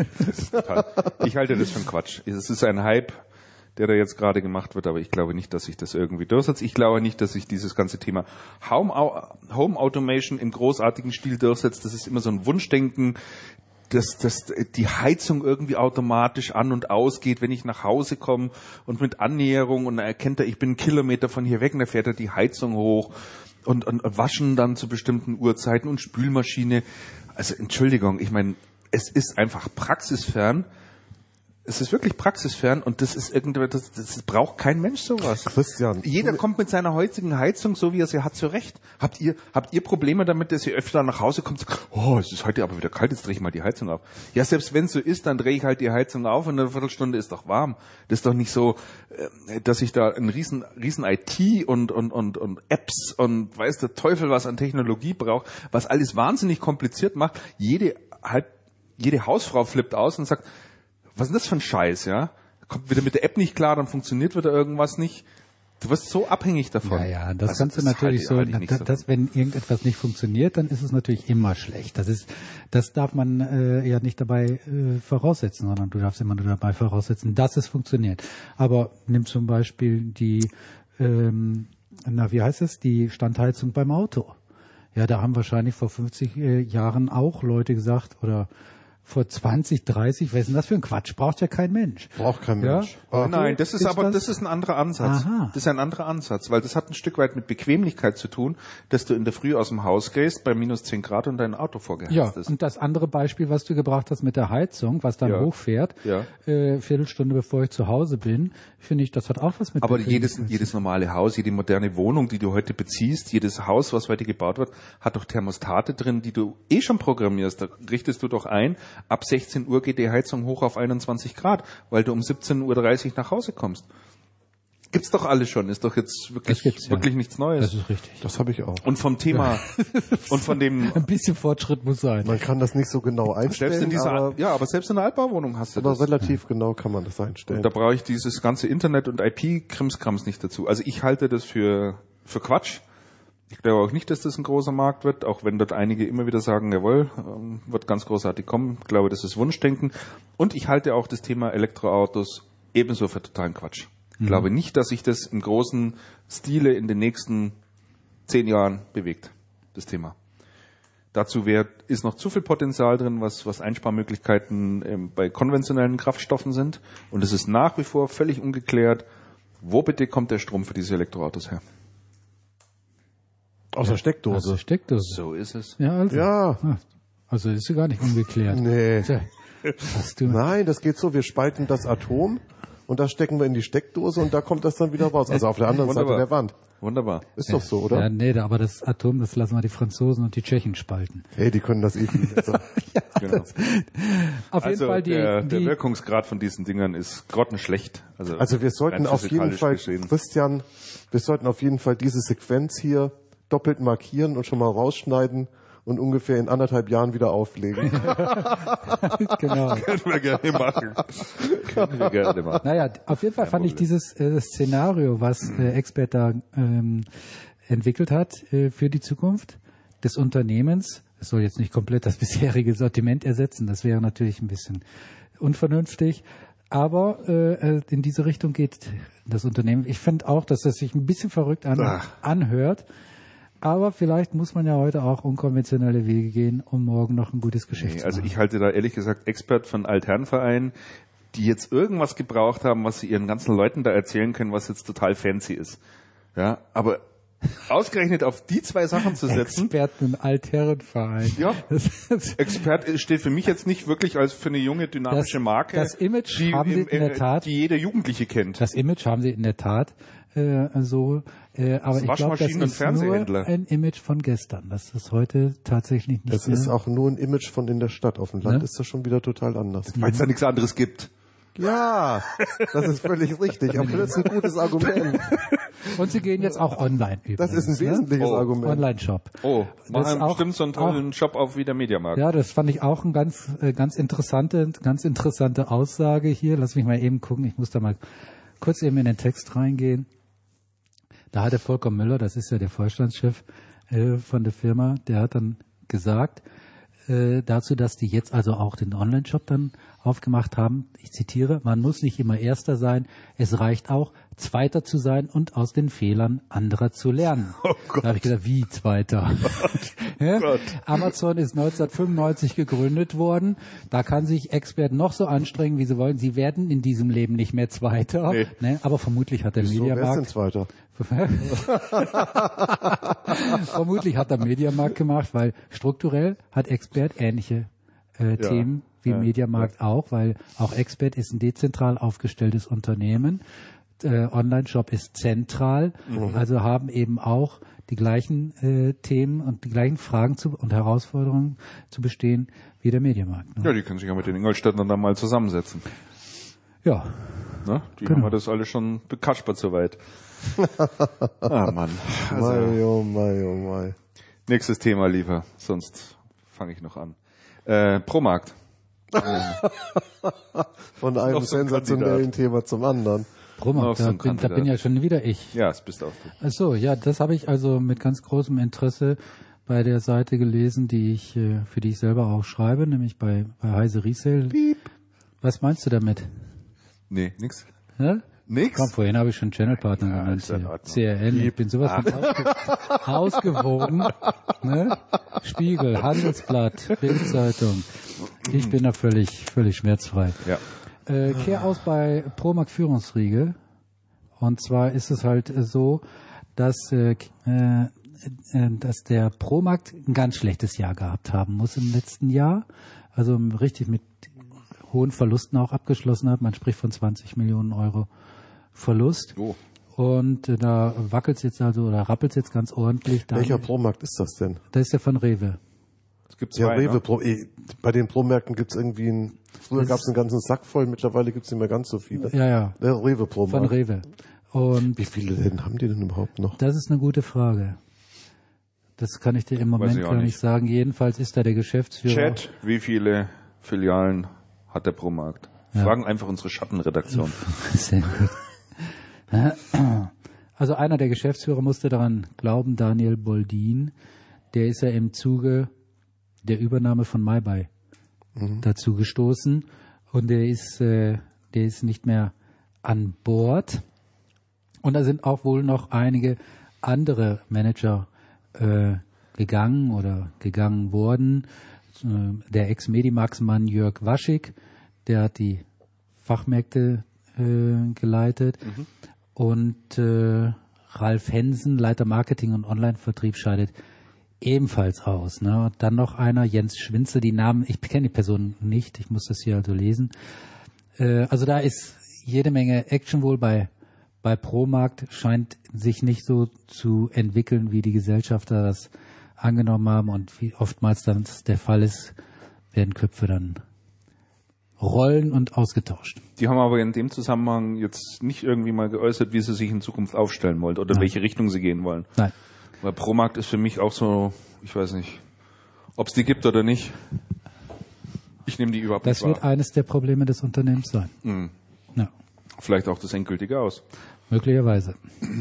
Ich halte das für einen Quatsch. Es ist ein Hype, der da jetzt gerade gemacht wird, aber ich glaube nicht, dass sich das irgendwie durchsetzt. Ich glaube nicht, dass sich dieses ganze Thema Home, Home Automation im großartigen Stil durchsetzt. Das ist immer so ein Wunschdenken, dass, dass die Heizung irgendwie automatisch an und ausgeht, wenn ich nach Hause komme und mit Annäherung und dann erkennt er, ich bin einen Kilometer von hier weg und dann fährt er die Heizung hoch und, und waschen dann zu bestimmten Uhrzeiten und Spülmaschine. Also Entschuldigung, ich meine, es ist einfach praxisfern. Es ist wirklich praxisfern und das ist irgendwie, das, das braucht kein Mensch sowas. Christian. Jeder kommt mit seiner heutigen Heizung, so wie er sie hat, zurecht. Habt ihr, habt ihr Probleme damit, dass ihr öfter nach Hause kommt und sagt, oh, es ist heute aber wieder kalt, jetzt drehe ich mal die Heizung auf. Ja, selbst wenn es so ist, dann drehe ich halt die Heizung auf und eine Viertelstunde ist doch warm. Das ist doch nicht so, äh, dass ich da ein riesen, riesen I T und, und, und, und Apps und weiß der Teufel was an Technologie braucht, was alles wahnsinnig kompliziert macht. Jede, halt, jede Hausfrau flippt aus und sagt, was ist denn das für ein Scheiß, ja? Kommt wieder mit der App nicht klar, dann funktioniert wieder irgendwas nicht. Du wirst so abhängig davon. Ja, ja, das Also kannst du das natürlich halte- so, halte ich nichts dass, dass davon. wenn irgendetwas nicht funktioniert, dann ist es natürlich immer schlecht. Das ist, das darf man äh, ja nicht dabei äh, voraussetzen, sondern du darfst immer nur dabei voraussetzen, dass es funktioniert. Aber nimm zum Beispiel die, ähm, na wie heißt es, die Standheizung beim Auto. Ja, da haben wahrscheinlich vor fünfzig äh, Jahren auch Leute gesagt oder vor zwanzig, dreißig, was ist denn das für ein Quatsch? Braucht ja kein Mensch. Braucht kein Ja? Mensch. Oh, nein, das ist, Ist aber, das- das ist ein anderer Ansatz. Aha. Das ist ein anderer Ansatz, weil das hat ein Stück weit mit Bequemlichkeit zu tun, dass du in der Früh aus dem Haus gehst bei minus zehn Grad und dein Auto vorgeheizt Ja, ist. und das andere Beispiel, was du gebracht hast mit der Heizung, was dann Ja. hochfährt, Ja. äh, Viertelstunde bevor ich zu Hause bin, finde ich, das hat auch was mit Aber Bequemlichkeit jedes, zu tun. jedes normale Haus, jede moderne Wohnung, die du heute beziehst, jedes Haus, was heute gebaut wird, hat doch Thermostate drin, die du eh schon programmierst. Da richtest du doch ein, ab sechzehn Uhr geht die Heizung hoch auf einundzwanzig Grad, weil du um siebzehn Uhr dreißig nach Hause kommst. Gibt's doch alles schon, ist doch jetzt wirklich, Das gibt's, ja. wirklich nichts Neues. Das ist richtig. Das habe ich auch. Und vom Thema, und von dem, Ein bisschen Fortschritt muss sein. Man kann das nicht so genau einstellen, selbst in dieser, aber, ja, aber selbst in der Altbauwohnung hast du aber das. relativ genau kann man das einstellen. Da brauche ich dieses ganze Internet und I P-Krimskrams nicht dazu. Also ich halte das für, für Quatsch. Ich glaube auch nicht, dass das ein großer Markt wird, auch wenn dort einige immer wieder sagen, jawohl, ähm, wird ganz großartig kommen. Ich glaube, das ist Wunschdenken. Und ich halte auch das Thema Elektroautos ebenso für totalen Quatsch. Ich glaube nicht, dass sich das im großen Stile in den nächsten zehn Jahren bewegt, das Thema. Dazu wär, ist noch zu viel Potenzial drin, was, was Einsparmöglichkeiten ähm, bei konventionellen Kraftstoffen sind. Und es ist nach wie vor völlig ungeklärt, wo bitte kommt der Strom für diese Elektroautos her. Aus der Steckdose. Also Steckdose. So ist es. Ja, also. Ja. Ah, Also ist ja gar nicht ungeklärt. Nee. Tja, hast du. Nein, das geht so, wir spalten das Atom und das stecken wir in die Steckdose und da kommt das dann wieder raus. Also auf der anderen Seite Wunderbar. der Wand. Wunderbar. Ist doch so, oder? Ja, nee, da- aber das Atom, das lassen wir die Franzosen und die Tschechen spalten. Hey, die können das eh viel besser. Genau. Auf jeden Also Fall die, der, der die Wirkungsgrad von diesen Dingern ist grottenschlecht. Also, Also wir sollten rein auf jeden physikalisch Fall, gesehen. Christian, wir sollten auf jeden Fall diese Sequenz hier doppelt markieren und schon mal rausschneiden und ungefähr in anderthalb Jahren wieder auflegen. genau. Können wir gerne machen. Können wir gerne machen. Naja, auf jeden Fall fand ich dieses äh, Szenario, was äh, Expert da ähm, entwickelt hat äh, für die Zukunft des Unternehmens. Es soll jetzt nicht komplett das bisherige Sortiment ersetzen, das wäre natürlich ein bisschen unvernünftig. Aber äh, in diese Richtung geht das Unternehmen. Ich finde auch, dass das sich ein bisschen verrückt an, Ach. anhört. Aber vielleicht muss man ja heute auch unkonventionelle Wege gehen, um morgen noch ein gutes Geschäft Nee, zu also machen. ich halte da ehrlich gesagt Expert von Altherrenvereinen, die jetzt irgendwas gebraucht haben, was sie ihren ganzen Leuten da erzählen können, was jetzt total fancy ist. Ja, aber ausgerechnet auf die zwei Sachen zu setzen, Experten im Altherrenverein. Ja. Das, das, Expert steht für mich jetzt nicht wirklich als für eine junge, dynamische Das- Marke, das Image die, haben sie im- in der äh, Tat. die jeder Jugendliche kennt. das Image haben sie in der Tat äh, so, äh, aber ich glaube, das Waschmaschinen- und ist nur Fernsehhändler. ein Image von gestern. Das ist heute tatsächlich nicht Das mehr. ist auch nur ein Image von in der Stadt. Auf dem Land Ne? ist das schon wieder total anders. Weil es da nichts anderes gibt. Ja, das ist völlig richtig. Aber das ist ein gutes Argument. Und sie gehen jetzt auch online übrigens. Das ist ein wesentliches Oh. Argument. Online-Shop. Oh, Das machen ist auch- bestimmt so einen tollen Shop auf wie der Mediamarkt. Ja, das fand ich auch eine ganz, äh, ganz interessante, ganz interessante Aussage hier. Lass mich mal eben gucken. Ich muss da mal kurz eben in den Text reingehen. Da hat der Volker Müller, das ist ja der Vorstandschef äh, von der Firma, der hat dann gesagt, äh, dazu, dass die jetzt also auch den Online-Shop dann aufgemacht haben. Ich zitiere, man muss nicht immer Erster sein, es reicht auch, Zweiter zu sein und aus den Fehlern anderer zu lernen. Oh Gott. Da habe ich gesagt, wie Zweiter? Ja? Gott. Amazon ist neunzehnhundertfünfundneunzig gegründet worden. Da kann sich Expert noch so anstrengen, wie sie wollen. Sie werden in diesem Leben nicht mehr Zweiter. Nee. Ne? Aber vermutlich hat der So, wer ist denn Mediamarkt Zweiter? vermutlich hat der Mediamarkt gemacht, weil strukturell hat Expert ähnliche äh, Themen wie ja, Mediamarkt auch, weil auch Expert ist ein dezentral aufgestelltes Unternehmen. Äh, Online-Shop ist zentral, also haben eben auch die gleichen äh, Themen und die gleichen Fragen zu, und Herausforderungen zu bestehen wie der Mediamarkt. Ne? Ja, die können sich ja mit den Ingolstädtern dann mal zusammensetzen. Ja, Ne? Die Genau. haben wir das alles schon bekaspert soweit. Ah, Mann. Also, Mai, oh mai, oh mai. nächstes Thema lieber, sonst fange ich noch an. Äh, Promarkt. Von einem Noch so ein sensationellen Kandidat. Thema zum anderen. Brummer, Noch so da, ein bin, da Kandidat. bin ja schon wieder ich. Ja, es bist auch du. Ach so, ja, das habe ich also mit ganz großem Interesse bei der Seite gelesen, die ich äh, für die ich selber auch schreibe, nämlich bei, bei Heise Resale. Piep. Was meinst du damit? Nee, nix. Hä? Nix? Komm, vorhin habe ich schon Channelpartner Ja, genannt. ist in hier. Ordnung. C R N, ich bin sowas von ausge ausgewogen. Ne? Spiegel, Handelsblatt, Bildzeitung. Ich bin da völlig, völlig schmerzfrei. Ja. Äh, kehr aus bei Promark Führungsriege. Und zwar ist es halt so, dass, äh, äh, dass der Promarkt ein ganz schlechtes Jahr gehabt haben muss im letzten Jahr. Also richtig mit hohen Verlusten auch abgeschlossen hat. Man spricht von zwanzig Millionen Euro Verlust. Oh. Und äh, da wackelt es jetzt also oder rappelt es jetzt ganz ordentlich. Welcher Promarkt ist das denn? Das ist der von Rewe. Es gibt Ja, zwei, Rewe ne? Pro, eh, bei den Promärkten gibt's irgendwie ein, früher Das gab's einen ganzen Sack voll, mittlerweile gibt's nicht mehr ganz so viele. Ja, ja. Der Rewe Von Promarkt. Rewe. Und Wie viele Läden haben die denn überhaupt noch? das ist eine gute Frage. Das kann ich dir im Moment ich auch gar nicht nicht. sagen. Jedenfalls ist da der Geschäftsführer. Chat, wie viele Filialen hat der Promarkt? Fragen einfach unsere Schattenredaktion. Sehr gut. Also einer der Geschäftsführer musste daran glauben, Daniel Boldin, der ist ja im Zuge der Übernahme von MyBuy mhm. dazu gestoßen und der ist, äh, der ist nicht mehr an Bord. Und da sind auch wohl noch einige andere Manager äh, gegangen oder gegangen worden. Äh, der Ex-Medimax-Mann Jörg Waschig, der hat die Fachmärkte äh, geleitet. Mhm. Und äh, Ralf Hensen, Leiter Marketing und Online-Vertrieb, scheidet ebenfalls aus. Ne? Und dann noch einer, Jens Schwinze, die Namen, ich kenne die Person nicht, ich muss das hier also lesen. Äh, also da ist jede Menge Action wohl bei bei Promarkt, scheint sich nicht so zu entwickeln, wie die Gesellschafter das angenommen haben und wie oftmals dann der Fall ist, werden Köpfe dann rollen und ausgetauscht. Die haben aber in dem Zusammenhang jetzt nicht irgendwie mal geäußert, wie sie sich in Zukunft aufstellen wollen oder in welche Richtung sie gehen wollen. Nein. Weil Promarkt ist für mich auch so, ich weiß nicht, ob es die gibt oder nicht. Ich nehme die überhaupt Das nicht wird wahr. eines der Probleme des Unternehmens sein. Mhm. Ja, Vielleicht auch das endgültige Aus. möglicherweise.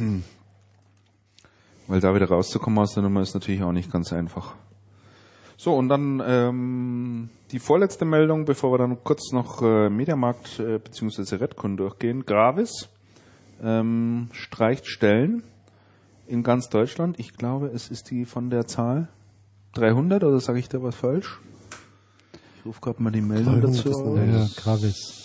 Weil da wieder rauszukommen aus der Nummer ist natürlich auch nicht ganz einfach. So, und dann ähm, die vorletzte Meldung, bevor wir dann kurz noch äh, Mediamarkt äh, bzw. Redcon durchgehen. Gravis ähm, streicht Stellen in ganz Deutschland. Ich glaube, es ist die von der Zahl dreihundert, oder sage ich da was falsch? Ich rufe gerade mal die Meldung dazu aus. Ja, ja, Gravis.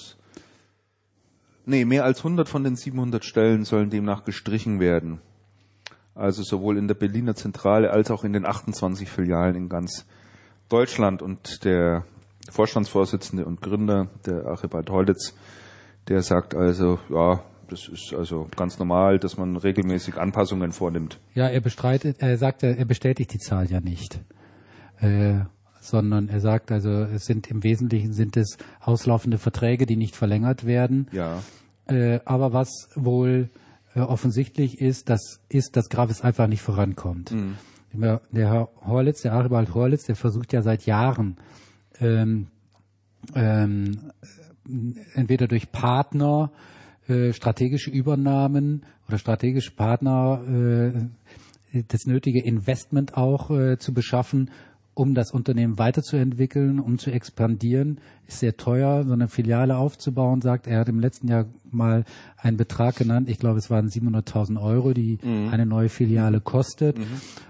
Nee, mehr als hundert von den siebenhundert Stellen sollen demnach gestrichen werden. Also sowohl in der Berliner Zentrale als auch in den achtundzwanzig Filialen in ganz Deutschland. Und der Vorstandsvorsitzende und Gründer, der Archibald Hollitz, der sagt also, ja, das ist also ganz normal, dass man regelmäßig Anpassungen vornimmt. Ja, er bestreitet, er sagt, er bestätigt die Zahl ja nicht. Äh, sondern er sagt also, es sind im Wesentlichen sind es auslaufende Verträge, die nicht verlängert werden. Ja. Äh, aber was wohl äh, offensichtlich ist, das ist, dass Gravis einfach nicht vorankommt. Mhm. Der, der Herr Horlitz, der Archibald Horlitz, der versucht ja seit Jahren ähm, ähm, entweder durch Partner äh, strategische Übernahmen oder strategische Partner äh, das nötige Investment auch äh, zu beschaffen, um das Unternehmen weiterzuentwickeln, um zu expandieren. Ist sehr teuer, so eine Filiale aufzubauen, sagt er. Hat im letzten Jahr mal einen Betrag genannt. Ich glaube, es waren siebenhunderttausend Euro, die mhm. eine neue Filiale kostet. Mhm.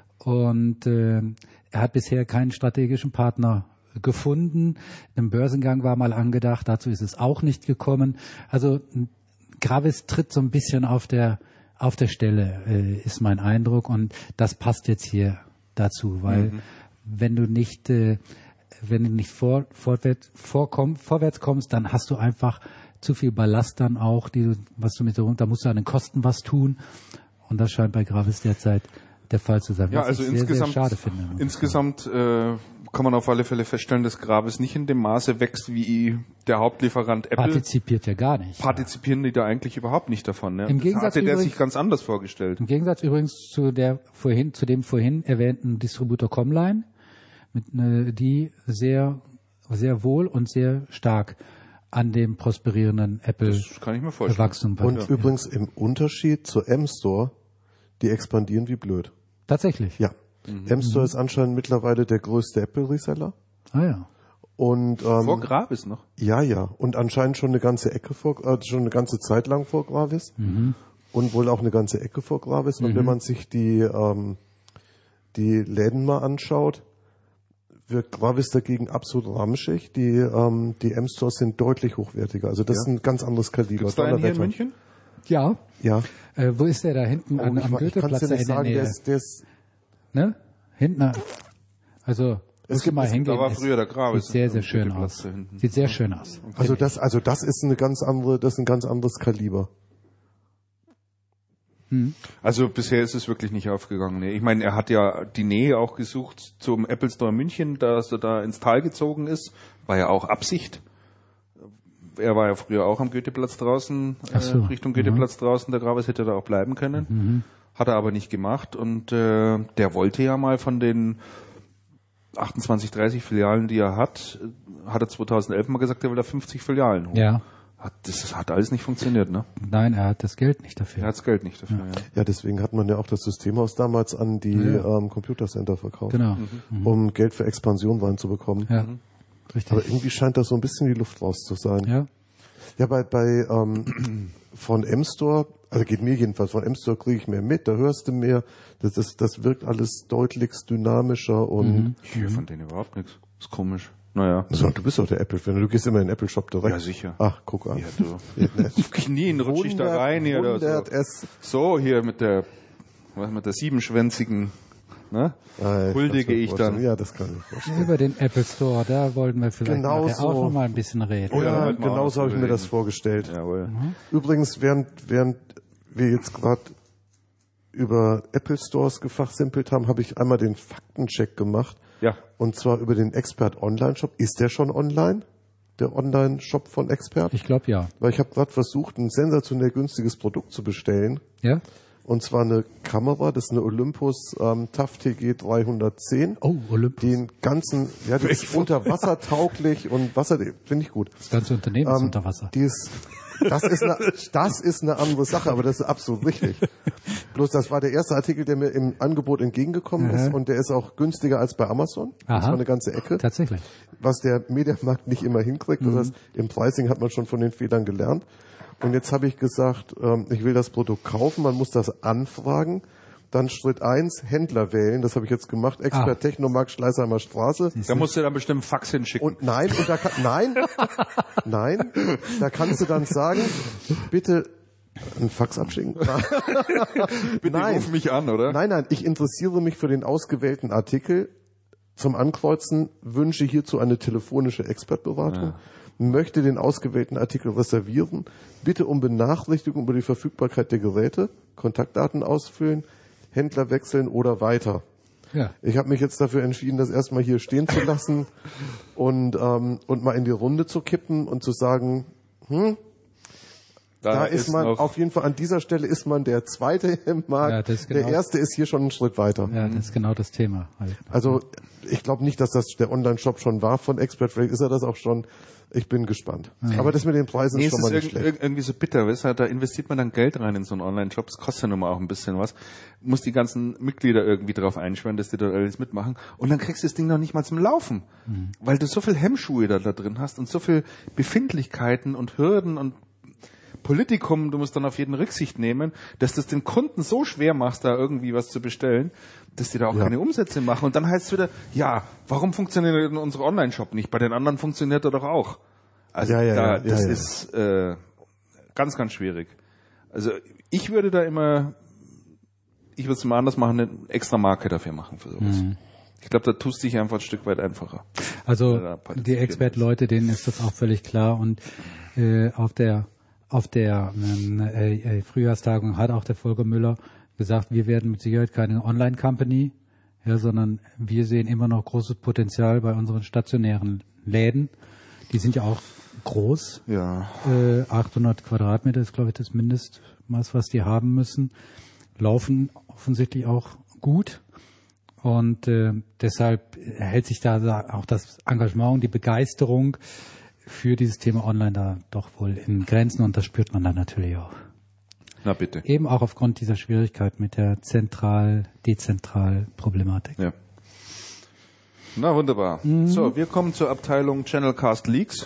Und äh, er hat bisher keinen strategischen Partner gefunden. Ein Börsengang war mal angedacht, dazu ist es auch nicht gekommen. Also Gravis tritt so ein bisschen auf der auf der Stelle, äh, ist mein Eindruck. Und das passt jetzt hier dazu, weil mhm. wenn du nicht, äh, wenn du nicht vor, vorwärts, vorkomm, vorwärts kommst, dann hast du einfach zu viel Ballast dann auch, die, was du mit so, da musst du an den Kosten was tun. Und das scheint bei Gravis derzeit der Fall zu sein. Ja, was also ich insgesamt, sehr, sehr schade finde. insgesamt äh, kann man auf alle Fälle feststellen, dass Gravis nicht in dem Maße wächst wie der Hauptlieferant Apple. Partizipiert ja gar nicht. Partizipieren die da eigentlich überhaupt nicht davon. Ne? Im Gegensatz hatte der übrigens, sich ganz anders vorgestellt. Im Gegensatz übrigens zu der vorhin, zu dem vorhin erwähnten Distributor Comline, mit, äh, die sehr, sehr wohl und sehr stark an dem prosperierenden Apple-Wachstum. Und ja. übrigens im Unterschied zur M-Store, die expandieren wie blöd. Tatsächlich? Ja. Mhm. M-Store mhm. ist anscheinend mittlerweile der größte Apple-Reseller. Ah ja. Und, ähm, vor Gravis noch? Ja, ja. Und anscheinend schon eine ganze Ecke vor, äh, schon eine ganze Zeit lang vor Gravis. Mhm. Und wohl auch eine ganze Ecke vor Gravis. Und mhm. wenn man sich die, ähm, die Läden mal anschaut, wirkt Gravis dagegen absolut ramschig. Die, ähm, die M-Stores sind deutlich hochwertiger. Also das Ja. ist ein ganz anderes Kaliber. Gibt's da einen hier in Donnerwetter. München? Ja. Ja. Äh, wo ist der da hinten Oh, an, ich, am ich kann es Goetheplatz dir da nicht in der sagen, der Nähe? ist, der ist, Ne? Hinten. Also, Es musst du gibt- mal es- hingehen. da war Es früher der Gravis. Sieht sehr, sehr Am schön Goetheplatz aus. da hinten. Sieht sehr schön aus. also das, also das ist eine ganz andere, das ist ein ganz anderes Kaliber. Also bisher ist es wirklich nicht aufgegangen. Nee. Ich meine, er hat ja die Nähe auch gesucht zum Apple Store München, dass er da ins Tal gezogen ist. War ja auch Absicht. Er war ja früher auch am Goetheplatz draußen, Ach so. äh, Richtung Goetheplatz draußen. Der Gravis hätte da auch bleiben können. Mhm. Hat er aber nicht gemacht. Und äh, der wollte ja mal von den achtundzwanzig, dreißig Filialen, die er hat, hat er zweitausendelf mal gesagt, er will da fünfzig Filialen holen. Ja. Hat, das hat alles nicht funktioniert, ne? Nein, er hat das Geld nicht Er dafür. hat das Geld nicht dafür, ja. Ja, deswegen hat man ja auch das Systemhaus damals an die Ja. ähm, Computercenter verkauft, Genau. um Geld für Expansion reinzubekommen. Ja. Richtig. Aber irgendwie scheint da so ein bisschen die Luft raus zu sein. Ja. Ja, bei, bei ähm, von M-Store, also geht mir jedenfalls, von M-Store kriege ich mehr mit, da hörst du mehr, das, das, das wirkt alles deutlichst dynamischer und Ich höre von denen überhaupt nichts. Ist komisch. Naja. also, du bist doch der Apple-Fan, du gehst immer in den Apple-Shop direkt. Ja, sicher. Ach, guck an. Ja, du. Auf Knien rutsch ich da rein hier oder so. hundert es. So, hier mit der, was mit der siebenschwänzigen, ne? Ah, Huldige kann's mir ich vorstellen. dann. Ja, das kann ich vorstellen. Über den Apple Store, da wollten wir vielleicht Genau nachher auch so. noch mal ein bisschen reden. Oh ja, Ja, wollten wir auch genau so habe ich mir reden. das vorgestellt. Jawohl. Übrigens, während, während wir jetzt gerade über Apple Stores gefachsimpelt haben, habe ich einmal den Faktencheck gemacht. Ja. Und zwar über den Expert Online Shop. Ist der schon online? Der Online-Shop von Expert? Ich glaube ja. Weil ich habe gerade versucht, ein sensationell günstiges Produkt zu bestellen. Ja? Und zwar eine Kamera, das ist eine Olympus ähm, T A F T G dreihundertzehn. Oh, Olympus. Den ganzen, ja, die ist unterwassertauglich und Wasser, finde ich gut. Das ganze Unternehmen ist Ähm, unter Wasser. Die ist, das ist eine, das ist eine andere Sache, aber das ist absolut richtig. Bloß das war der erste Artikel, der mir im Angebot entgegengekommen ist Aha. und der ist auch günstiger als bei Amazon. Das Aha. war eine ganze Ecke. Tatsächlich. Was der Mediamarkt nicht immer hinkriegt. Das heißt, im Pricing hat man schon von den Fehlern gelernt. Und jetzt habe ich gesagt, ähm, ich will das Produkt kaufen, man muss das anfragen. Dann Schritt eins, Händler wählen, das habe ich jetzt gemacht, Expert Ah. Technomarkt, Schleißheimer Straße. Da musst du dann bestimmt einen Fax hinschicken. Und nein, und da kann, nein, nein, da kannst du dann sagen, bitte einen Fax abschicken. Bitte nein. ruf mich an, oder? Nein, nein, ich interessiere mich für den ausgewählten Artikel. Zum Ankreuzen wünsche hierzu eine telefonische Expertberatung. Möchte den ausgewählten Artikel reservieren. Bitte um Benachrichtigung über die Verfügbarkeit der Geräte, Kontaktdaten ausfüllen, Händler wechseln oder weiter. Ja. Ich habe mich jetzt dafür entschieden, das erstmal hier stehen zu lassen und ähm, und mal in die Runde zu kippen und zu sagen, hm, da, ist man noch, auf jeden Fall an dieser Stelle ist man der Zweite im Markt. Ja, das ist genau- Der Erste ist hier schon einen Schritt weiter. Ja, das ist genau das Thema. Halt. Also ich glaube nicht, dass das der Online-Shop schon war von Expert. Vielleicht ist er das auch schon. Ich bin gespannt. Aber das mit den Preisen Nee, ist es schon ist mal nicht irg- schlecht. irg- irgendwie so bitter, weißt du, da investiert man dann Geld rein in so einen Online-Shop, das kostet ja nun mal auch ein bisschen was, muss die ganzen Mitglieder irgendwie drauf einschwören, dass die da alles mitmachen und dann kriegst du das Ding noch nicht mal zum Laufen, Mhm. weil du so viel Hemmschuhe da, da drin hast und so viel Befindlichkeiten und Hürden und Politikum, du musst dann auf jeden Rücksicht nehmen, dass du es den Kunden so schwer machst, da irgendwie was zu bestellen, dass die da auch Ja. keine Umsätze machen und dann heißt es wieder, ja, warum funktioniert denn unser Online-Shop nicht? Bei den anderen funktioniert er doch auch. Also Ja, ja, da, ja, das ja, ja. ist äh, ganz, ganz schwierig. Also ich würde da immer, ich würde es mal anders machen, eine extra Marke dafür machen für sowas. Mhm. Ich glaube, da tust du dich einfach ein Stück weit einfacher. Also Ja, partizipieren die Expert-Leute, denen ist das auch völlig klar. Und äh, auf der auf der ähm, äh, äh, Frühjahrstagung hat auch der Volker Müller gesagt, wir werden mit Sicherheit keine Online-Company, ja, sondern wir sehen immer noch großes Potenzial bei unseren stationären Läden. Die sind ja auch groß. Ja. Äh, achthundert Quadratmeter ist, glaube ich, das Mindestmaß, was die haben müssen. Laufen offensichtlich auch gut. Und äh, deshalb hält sich da auch das Engagement und die Begeisterung für dieses Thema Online da doch wohl in Grenzen. Und das spürt man dann natürlich auch. Na bitte. Eben auch aufgrund dieser Schwierigkeit mit der Zentral-Dezentral-Problematik. Ja. Na wunderbar. Mhm. So, wir kommen zur Abteilung Channelcast Leaks.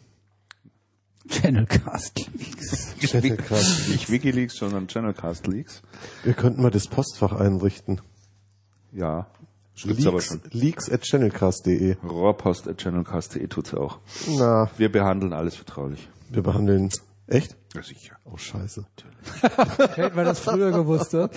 Channelcast Leaks. Channelcast Nicht WikiLeaks, sondern Channelcast Leaks. Wir könnten mal das Postfach einrichten. Ja. Gibt's aber schon. Leaks at channelcast punkt de. Rohrpost at channelcast punkt de tut's auch. Na, Wir behandeln alles vertraulich. wir behandeln... Echt? Ja, sicher. Oh, scheiße. Hätten wir das früher gewusst, ja?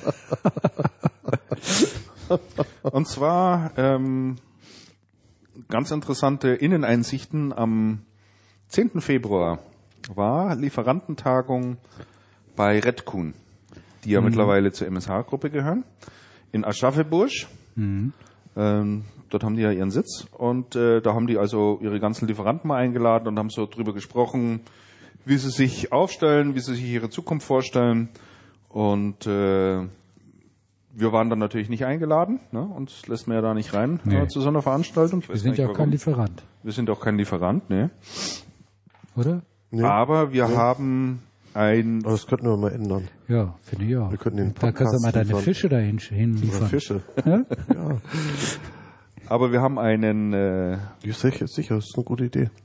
Und zwar ähm, ganz interessante Inneneinsichten. Am zehnten Februar war Lieferantentagung bei Redcon, die ja mhm. mittlerweile zur M S H-Gruppe gehören, in Aschaffenburg. Mhm. Ähm, dort haben die ja ihren Sitz und äh, da haben die also ihre ganzen Lieferanten mal eingeladen und haben so drüber gesprochen, wie sie sich aufstellen, wie sie sich ihre Zukunft vorstellen. Und äh, wir waren dann natürlich nicht eingeladen, ne? Uns lässt man ja da nicht rein nee. äh, zu so einer Veranstaltung. Ich weiß wir sind nicht, ja auch warum. kein Lieferant. Wir sind auch kein Lieferant, ne? Oder? Nee. Aber wir nee. haben ein... Aber das könnten wir mal ändern. Ja, finde ich auch. Wir könnten den da kannst du mal deine liefern. Fische dahin hinliefern. Fische. Ja? Ja. Aber wir haben einen... Äh, Ich sicher, sicher, das ist eine gute Idee.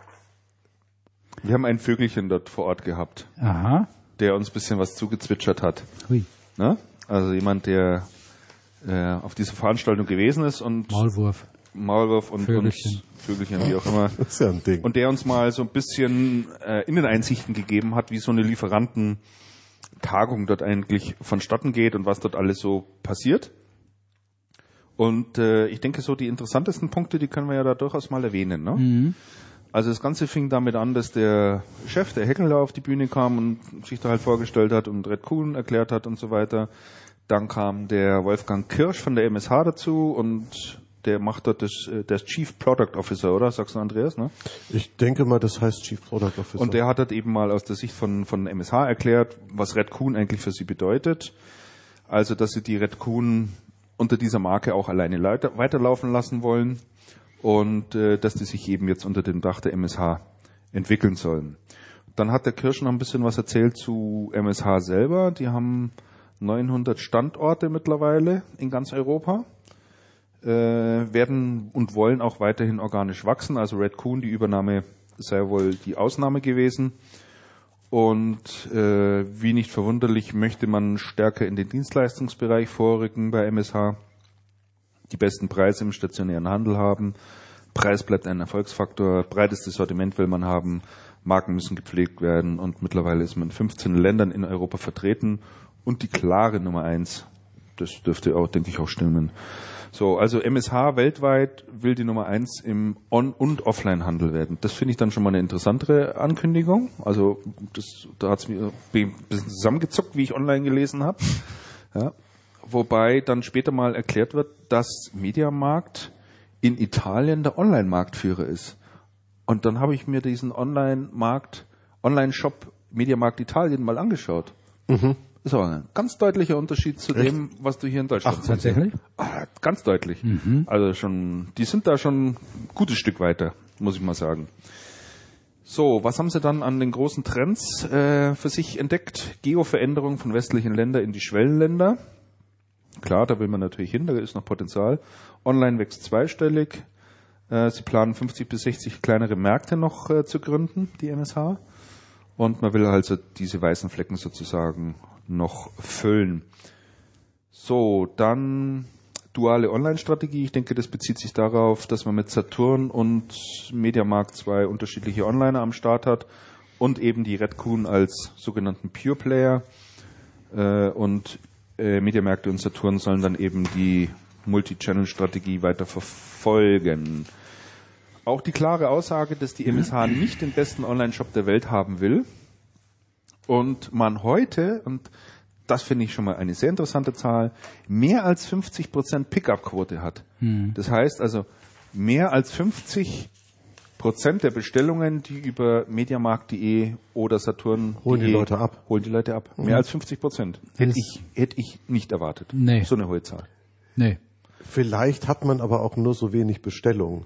Wir haben ein Vögelchen dort vor Ort gehabt, Aha. der uns ein bisschen was zugezwitschert hat. Hui. Ne? Also jemand, der äh, auf dieser Veranstaltung gewesen ist und Maulwurf. Maulwurf und Vögelchen. uns Vögelchen, wie auch immer. Das ist ja ein Ding. Und der uns mal so ein bisschen äh, Inneneinsichten gegeben hat, wie so eine Lieferantentagung dort eigentlich vonstatten geht und was dort alles so passiert. Und äh, ich denke, so die interessantesten Punkte, die können wir ja da durchaus mal erwähnen. Ne? Mhm. Also das Ganze fing damit an, dass der Chef, der Heckel, da auf die Bühne kam und sich da halt vorgestellt hat und Redcon erklärt hat und so weiter. Dann kam der Wolfgang Kirsch von der M S H dazu und der macht dort das, der ist Chief Product Officer, oder? Sagst du, Andreas, ne? Ich denke mal, das heißt Chief Product Officer. Und der hat dort eben mal aus der Sicht von, von M S H erklärt, was Redcon eigentlich für sie bedeutet. Also, dass sie die Redcon unter dieser Marke auch alleine leiter, weiterlaufen lassen wollen. Und äh, dass die sich eben jetzt unter dem Dach der M S H entwickeln sollen. Dann hat der Kirsch noch ein bisschen was erzählt zu M S H selber. Die haben neunhundert Standorte mittlerweile in ganz Europa, äh, werden und wollen auch weiterhin organisch wachsen. Also Redcon, die Übernahme sei wohl die Ausnahme gewesen. Und äh, wie nicht verwunderlich möchte man stärker in den Dienstleistungsbereich vorrücken bei M S H. Die besten Preise im stationären Handel haben. Preis bleibt ein Erfolgsfaktor. Breitestes Sortiment will man haben. Marken müssen gepflegt werden. Und mittlerweile ist man in fünfzehn Ländern in Europa vertreten. Und die klare Nummer eins. Das dürfte auch, denke ich, auch stimmen. So, also M S H weltweit will die Nummer eins im On- und Offline-Handel werden. Das finde ich dann schon mal eine interessantere Ankündigung. Also das, da hat es mir ein bisschen zusammengezuckt, wie ich online gelesen habe. Ja. Wobei dann später mal erklärt wird, dass Mediamarkt in Italien der Online-Marktführer ist. Und dann habe ich mir diesen Online-Markt, Online-Shop Mediamarkt Italien mal angeschaut. Mhm. Das war ein ganz deutlicher Unterschied zu Echt? dem, was du hier in Deutschland Ach, tatsächlich? Ah, ganz deutlich. Mhm. Also schon, die sind da schon ein gutes Stück weiter, muss ich mal sagen. So, was haben sie dann an den großen Trends äh, für sich entdeckt? Geo-Veränderung von westlichen Ländern in die Schwellenländer. Klar, da will man natürlich hin, da ist noch Potenzial. Online wächst zweistellig. Äh, sie planen fünfzig bis sechzig kleinere Märkte noch äh, zu gründen, die M S H. Und man will also diese weißen Flecken sozusagen noch füllen. So, dann duale Online-Strategie. Ich denke, das bezieht sich darauf, dass man mit Saturn und Mediamarkt zwei unterschiedliche Onliner am Start hat und eben die Redcon als sogenannten Pure Player. Äh, und äh, Mediamärkte und Saturn sollen dann eben die Multi-Channel-Strategie weiter verfolgen. Auch die klare Aussage, dass die M S H nicht den besten Online-Shop der Welt haben will und man heute, und das finde ich schon mal eine sehr interessante Zahl, mehr als fünfzig Prozent Pickup-Quote hat. Hm. Das heißt also, mehr als fünfzig Prozent der Bestellungen, die über mediamarkt punkt de oder Saturn holen die Leute ab. Holen die Leute ab. Mhm. Mehr als fünfzig Prozent. Hätte ich, hätte ich nicht erwartet. Nee. So eine hohe Zahl. Nee. Vielleicht hat man aber auch nur so wenig Bestellungen.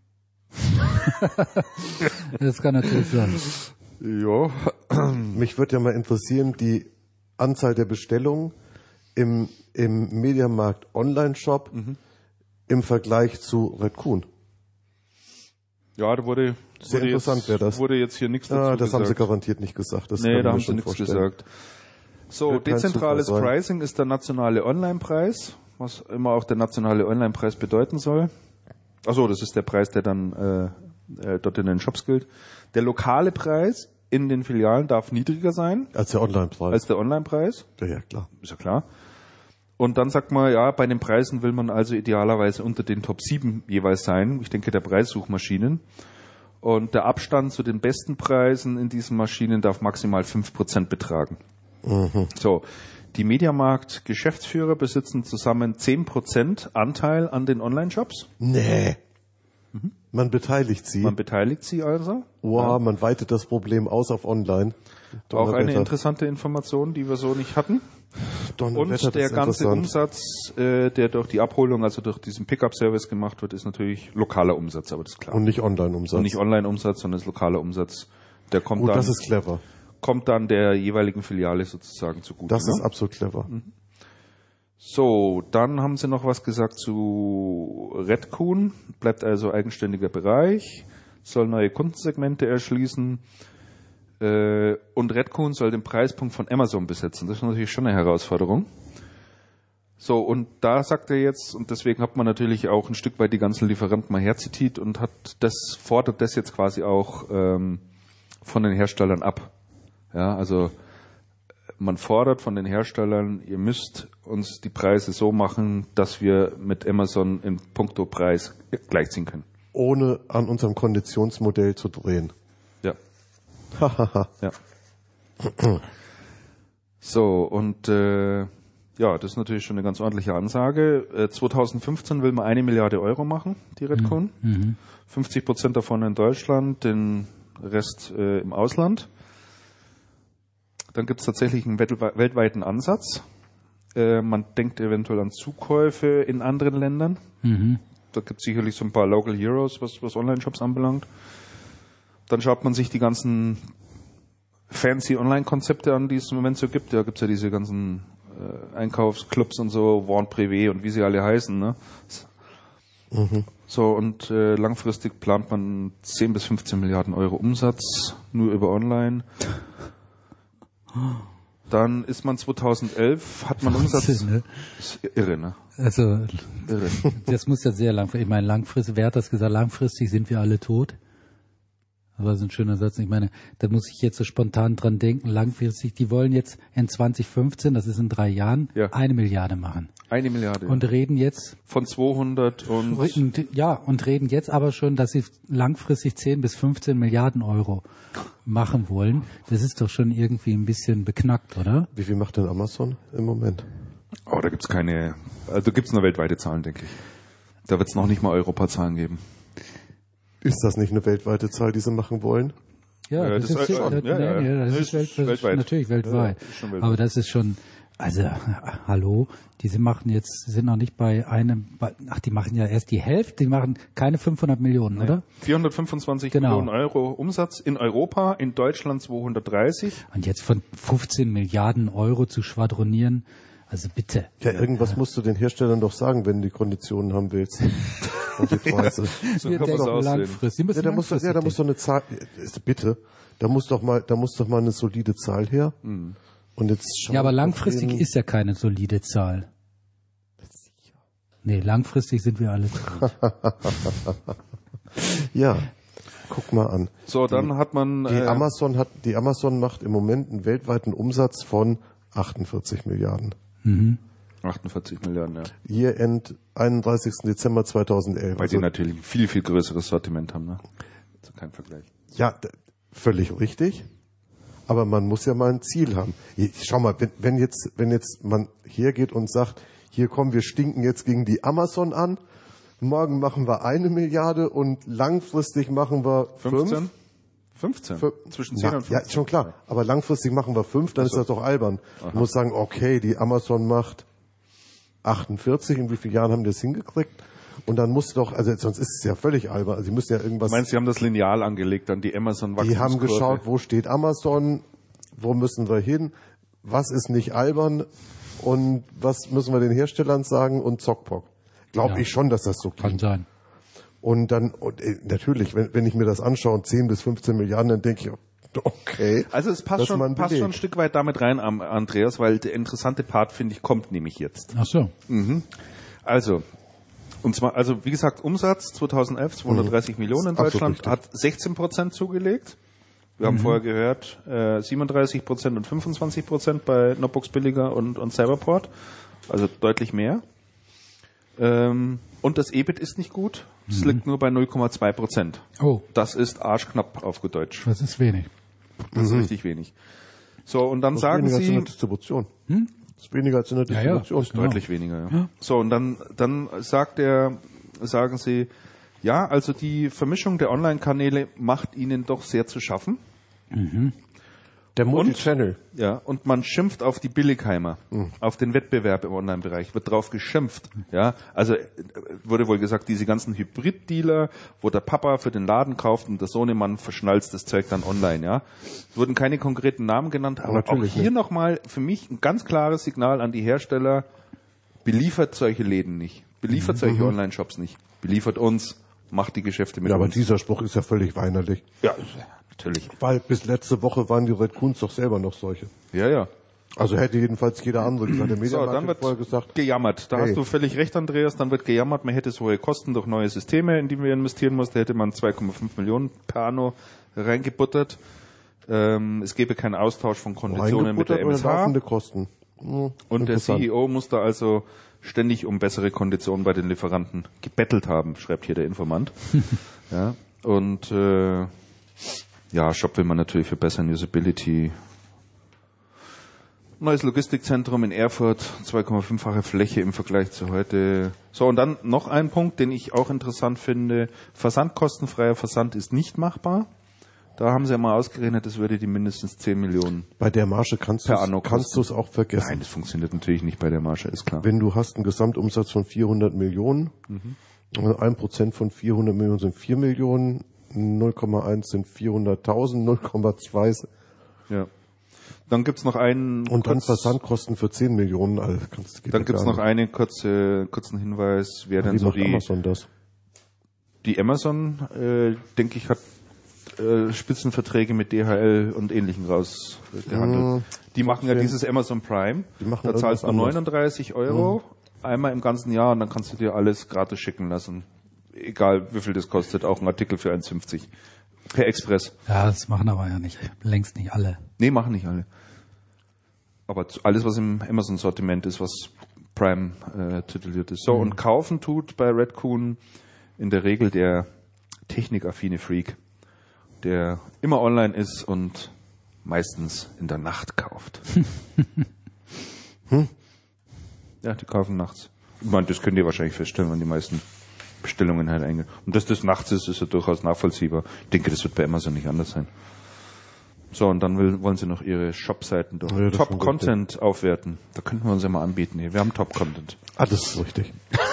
Das kann natürlich sein. Ja. Mich würde ja mal interessieren, die Anzahl der Bestellungen im, im Mediamarkt Online-Shop mhm. im Vergleich zu Redcon. Ja, da wurde, Sehr wurde, interessant wäre das. wurde jetzt hier nichts dazu ah, Das gesagt. haben sie garantiert nicht gesagt. Das nee, da haben sie nichts gesagt. So, Wird dezentrales Pricing ist der nationale Online-Preis. was immer auch der nationale Online-Preis bedeuten soll. Achso, das ist der Preis, der dann äh, äh, dort in den Shops gilt. Der lokale Preis in den Filialen darf niedriger sein. Als der Online-Preis. Als der Online-Preis. Ja, ja, klar. Ist ja klar. Und dann sagt man, ja, bei den Preisen will man also idealerweise unter den Top sieben jeweils sein. Ich denke, der Preissuchmaschinen. Und der Abstand zu den besten Preisen in diesen Maschinen darf maximal fünf Prozent betragen. Mhm. So. Die Mediamarkt-Geschäftsführer besitzen zusammen zehn Prozent Anteil an den Online-Shops. Nee. Mhm. Man beteiligt sie. Man beteiligt sie also. Wow, ja. Man weitet das Problem aus auf Online. Auch eine interessante Information, die wir so nicht hatten. Und der ganze Umsatz, äh, der durch die Abholung, also durch diesen Pickup-Service gemacht wird, ist natürlich lokaler Umsatz, aber das ist klar. Und nicht Online-Umsatz. Und nicht Online-Umsatz, sondern ist lokaler Umsatz. Der kommt oh, dann, das ist clever. Kommt dann der jeweiligen Filiale sozusagen zugute. Das ne? ist absolut clever. Mhm. So, dann haben sie noch was gesagt zu Redcoon. Bleibt also eigenständiger Bereich, soll neue Kundensegmente erschließen. Und Redcoon soll den Preispunkt von Amazon besetzen. Das ist natürlich schon eine Herausforderung. So, und da sagt er jetzt, und deswegen hat man natürlich auch ein Stück weit die ganzen Lieferanten mal herzitiert und hat das, fordert das jetzt quasi auch ähm, von den Herstellern ab. Ja, also man fordert von den Herstellern, ihr müsst uns die Preise so machen, dass wir mit Amazon in puncto Preis gleichziehen können. Ohne an unserem Konditionsmodell zu drehen. Ja. ja. So, und äh, ja, das ist natürlich schon eine ganz ordentliche Ansage. Äh, zwanzig fünfzehn will man eine Milliarde Euro machen, die Redcon. Mhm. fünfzig Prozent davon in Deutschland, den Rest äh, im Ausland. Dann gibt es tatsächlich einen weltweiten Ansatz. Äh, man denkt eventuell an Zukäufe in anderen Ländern. Mhm. Da gibt es sicherlich so ein paar Local Heroes, was, was Online-Shops anbelangt. Dann schaut man sich die ganzen fancy Online-Konzepte an, die es im Moment so gibt. Da gibt es ja diese ganzen äh, Einkaufsclubs und so, Warn Privé und wie sie alle heißen. Ne? Mhm. So, und äh, langfristig plant man zehn bis fünfzehn Milliarden Euro Umsatz nur über Online. Dann ist man zweitausendelf, hat man Umsatz. Wahnsinn, ne? Ist irre, ne? Also, irre. Das muss ja sehr langfristig, ich meine, langfristig, wer hat das gesagt, langfristig sind wir alle tot? Das war so ein schöner Satz. Ich meine, da muss ich jetzt so spontan dran denken, langfristig, die wollen jetzt in zwanzig fünfzehn, das ist in drei Jahren, ja. eine Milliarde machen. Eine Milliarde. Und reden jetzt von zweihundert und... Ja, und reden jetzt aber schon, dass sie langfristig zehn bis fünfzehn Milliarden Euro machen wollen. Das ist doch schon irgendwie ein bisschen beknackt, oder? Wie viel macht denn Amazon im Moment? Oh, da gibt's keine... Also gibt's nur weltweite Zahlen, denke ich. Da wird's noch nicht mal Europazahlen geben. Ist das nicht eine weltweite Zahl, die sie machen wollen? Ja, ja das, das ist schon. Ja, ja, ja, das, das ist, welt, das weltweit. Ist natürlich weltweit. Ja, ist weltweit. Aber das ist schon, also, hallo, diese machen jetzt, sind noch nicht bei einem, ach, die machen ja erst die Hälfte, die machen keine fünfhundert Millionen, oder? vierhundertfünfundzwanzig genau. Millionen Euro Umsatz in Europa, in Deutschland zweihundertdreißig. Und jetzt von fünfzehn Milliarden Euro zu schwadronieren, also bitte. Ja, irgendwas ja. musst du den Herstellern doch sagen, wenn du die Konditionen haben willst. Und die Preise. Ja, so kann doch langfristig. Ja, da muss doch, ja, da muss doch eine Zahl, bitte, da muss doch mal, da muss doch mal eine solide Zahl her. Mhm. Und jetzt ja, aber langfristig ist ja keine solide Zahl. Nee, langfristig sind wir alle tot. Ja, guck mal an. So, dann die, hat man die äh, Amazon hat die Amazon macht im Moment einen weltweiten Umsatz von achtundvierzig Milliarden. Mhm. achtundvierzig Milliarden, ja. Year End einunddreißigsten Dezember zweitausendelf. Weil also, die natürlich ein viel, viel größeres Sortiment haben, ne? Also kein Vergleich. Ja, d- völlig richtig. Aber man muss ja mal ein Ziel haben. Schau mal, wenn, wenn jetzt, wenn jetzt man hergeht und sagt, hier kommen, wir stinken jetzt gegen die Amazon an, morgen machen wir eine Milliarde und langfristig machen wir fünfzehn? fünf. fünfzehn? Für, Zwischen zehn na, und fünfzehn. Ja, schon klar. Aber langfristig machen wir fünf, dann also. ist das doch albern. Aha. Du musst sagen, okay, die Amazon macht achtundvierzig, in wie vielen Jahren haben die das hingekriegt? Und dann muss doch, also sonst ist es ja völlig albern. Also sie müssen ja irgendwas. Du meinst, sie haben das Lineal angelegt, dann die Amazon-Wachstumskurve? Die haben geschaut, wo steht Amazon, wo müssen wir hin, was ist nicht albern und was müssen wir den Herstellern sagen und Zockbock. Glaube ja. ich schon, dass das so klingt. Kann sein. Und dann, und, äh, natürlich, wenn, wenn ich mir das anschaue, zehn bis fünfzehn Milliarden, dann denke ich, Okay. Also es passt Das schon, man passt belegt. schon ein Stück weit damit rein, am- Andreas, weil der interessante Part, finde ich, kommt nämlich jetzt. Ach so. Also, und zwar, also wie gesagt, Umsatz zweitausendelf, zweihundertdreißig Millionen in Absolut Deutschland, richtig. hat sechzehn Prozent zugelegt. Wir haben vorher gehört, äh, siebenunddreißig Prozent und fünfundzwanzig Prozent bei Notebooks Billiger und, und Cyberport. Also deutlich mehr. Ähm, und das E B I T ist nicht gut. Es liegt nur bei null Komma zwei Prozent. Oh, Das ist arschknapp auf gut Deutsch. das ist wenig. Das ist richtig wenig. So, und dann Das ist sagen weniger als in Sie, der Distribution. Das ist weniger als in der Ja, ja, Distribution. das genau. deutlich weniger, ja. So, und dann, dann sagt er, sagen Sie, ja, also die Vermischung der Online-Kanäle macht Ihnen doch sehr zu schaffen. Der Multichannel. Ja, und man schimpft auf die Billigheimer, Mhm. auf den Wettbewerb im Online-Bereich, wird drauf geschimpft. Ja, also äh, wurde wohl gesagt, diese ganzen Hybrid-Dealer, wo der Papa für den Laden kauft und der Sohnemann verschnalzt das Zeug dann online. Ja, es wurden keine konkreten Namen genannt, aber Natürlich auch hier nicht. nochmal für mich ein ganz klares Signal an die Hersteller: Beliefert solche Läden nicht, beliefert solche Online-Shops nicht, beliefert uns, macht die Geschäfte mit Ja, aber uns. dieser Spruch ist ja völlig weinerlich. Ja, natürlich. Weil bis letzte Woche waren die Red Coons doch selber noch solche. Ja, ja. Also hätte jedenfalls jeder andere gesagt. Der So, Mediamarkt dann hat wird vorher gesagt, gejammert. Da Hey. hast du völlig recht, Andreas. Dann wird gejammert, man hätte so hohe Kosten durch neue Systeme, in die wir investieren mussten. Da hätte man zwei Komma fünf Millionen per Anno reingebuttert. Ähm, es gäbe keinen Austausch von Konditionen mit der reingebuttert M oder S H. laufende Kosten. Hm, Und der interessant. C E O muss da also ständig um bessere Konditionen bei den Lieferanten gebettelt haben, schreibt hier der Informant. Ja. Und äh, ja, Shop will man natürlich verbessern, Usability. Neues Logistikzentrum in Erfurt, zwei Komma fünffache Fläche im Vergleich zu heute. So, und dann noch ein Punkt, den ich auch interessant finde. Versandkostenfreier Versand ist nicht machbar. Da haben sie ja mal ausgerechnet, das würde die mindestens zehn Millionen. Bei der Marge kannst du Per Anno kannst du es auch vergessen. Nein, das funktioniert natürlich nicht bei der Marge, ist klar. Wenn du hast einen Gesamtumsatz von vierhundert Millionen, und ein Prozent von vierhundert Millionen sind vier Millionen, null Komma eins sind vierhunderttausend, null Komma zwei Ja. Dann gibt's noch einen und dann kurz- Versandkosten für zehn Millionen. Also kannst, geht Dann ja gibt's gar noch nicht. einen kurze, kurzen Hinweis, wer denn Wie so macht die Amazon das? die Amazon, äh, denke ich, hat äh, Spitzenverträge mit D H L und Ähnlichen rausgehandelt. Mm, die machen ja trotzdem. dieses Amazon Prime. Die machen Da zahlst du irgendwas anderes. neununddreißig Euro einmal im ganzen Jahr und dann kannst du dir alles gratis schicken lassen. Egal wie viel das kostet, auch ein Artikel für eins fünfzig. Per Express. Ja, das machen aber ja nicht, längst nicht alle. Nee, machen nicht alle. Aber zu- alles, was im Amazon-Sortiment ist, was Prime äh, tituliert ist. So, und kaufen tut bei Redcoon in der Regel der technikaffine Freak, der immer online ist und meistens in der Nacht kauft. hm? Ja, die kaufen nachts. Ich meine, das könnt ihr wahrscheinlich feststellen, wenn die meisten Bestellungen halt eingehen. Und dass das nachts ist, ist ja durchaus nachvollziehbar. Ich denke, das wird bei Amazon nicht anders sein. So, und dann will, wollen sie noch ihre Shop-Seiten durch Ja, das ist schon Top-Content aufwerten. Da könnten wir uns ja mal anbieten. Hier. Wir haben Top-Content. Ah, das ist richtig.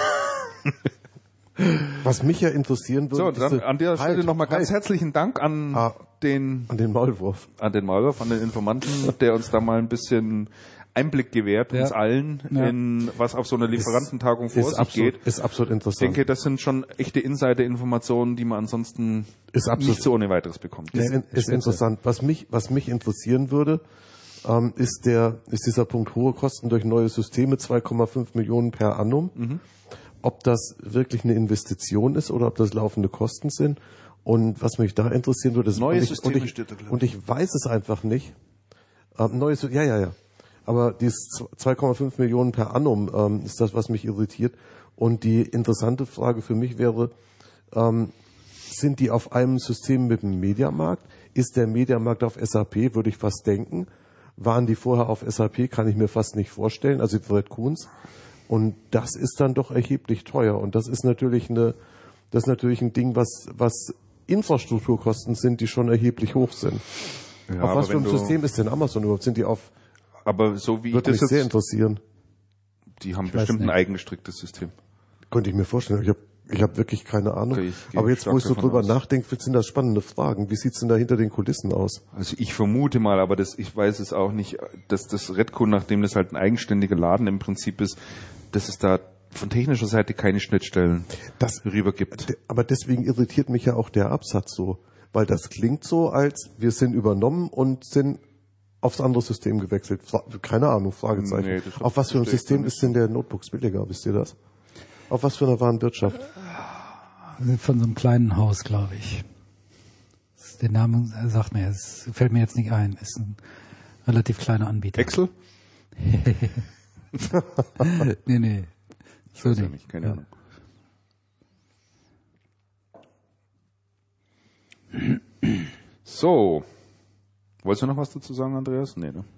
Was mich ja interessieren würde, So, ist dann an der Stelle halt, nochmal ganz halt, herzlichen Dank an Ah. den an den Maulwurf. an den Maulwurf, an den Informanten, der uns da mal ein bisschen Einblick gewährt, Ja. uns allen, Ja. in was auf so einer Lieferantentagung vor Ist sich absolut, geht. ist absolut Ich interessant. denke, das sind schon echte Insider-Informationen, die man ansonsten Ist absolut- nicht so ohne weiteres bekommt. ist, in, ist interessant. Was mich, was mich interessieren würde, ähm, ist der, ist dieser Punkt hohe Kosten durch neue Systeme, zwei Komma fünf Millionen per annum. Mhm. Ob das wirklich eine Investition ist oder ob das laufende Kosten sind. Und was mich da interessieren würde, ist, Neue und ich, Systeme und ich, steht da, glaub ich. und ich weiß es einfach nicht. Ähm, neues, ja, ja, ja. Aber dieses zwei Komma fünf Millionen per annum ähm, ist das, was mich irritiert. Und die interessante Frage für mich wäre, ähm, sind die auf einem System mit dem Mediamarkt? Ist der Mediamarkt auf S A P? Würde ich fast denken. Waren die vorher auf S A P? Kann ich mir fast nicht vorstellen. Also die Red Coons. Und das ist dann doch erheblich teuer. Und das ist natürlich eine, das ist natürlich ein Ding, was, was Infrastrukturkosten sind, die schon erheblich hoch sind. Ja, auf aber was für wenn ein du- System ist denn Amazon überhaupt? Sind die auf, Aber so wie ich würde mich das sehr jetzt, interessieren. die haben weiß bestimmt ein nicht. eigengestricktes System. Könnte ich mir vorstellen. Ich habe ich hab wirklich keine Ahnung. Okay, ich gehe Aber jetzt, stark wo ich so davon drüber aus. nachdenke, sind das spannende Fragen. Wie sieht's denn da hinter den Kulissen aus? Also ich vermute mal, aber das, ich weiß es auch nicht, dass das Redco, nachdem das halt ein eigenständiger Laden im Prinzip ist, dass es da von technischer Seite keine Schnittstellen Das, rüber gibt. aber deswegen irritiert mich ja auch der Absatz so. Weil das klingt so, als wir sind übernommen und sind aufs andere System gewechselt. Fra- Keine Ahnung, Fragezeichen. Nee, das Auf was für ein verstehe ich System nicht. ist denn der Notebooks billiger, wisst ihr das? Auf was für einer Warenwirtschaft? Von so einem kleinen Haus, glaube ich. Der Name sagt mir, es fällt mir jetzt nicht ein. Ist ein relativ kleiner Anbieter. Excel? nee, nee. Ich weiß ja nicht, keine Ahnung. So. Wolltest du noch was dazu sagen, Andreas? Nee, ne?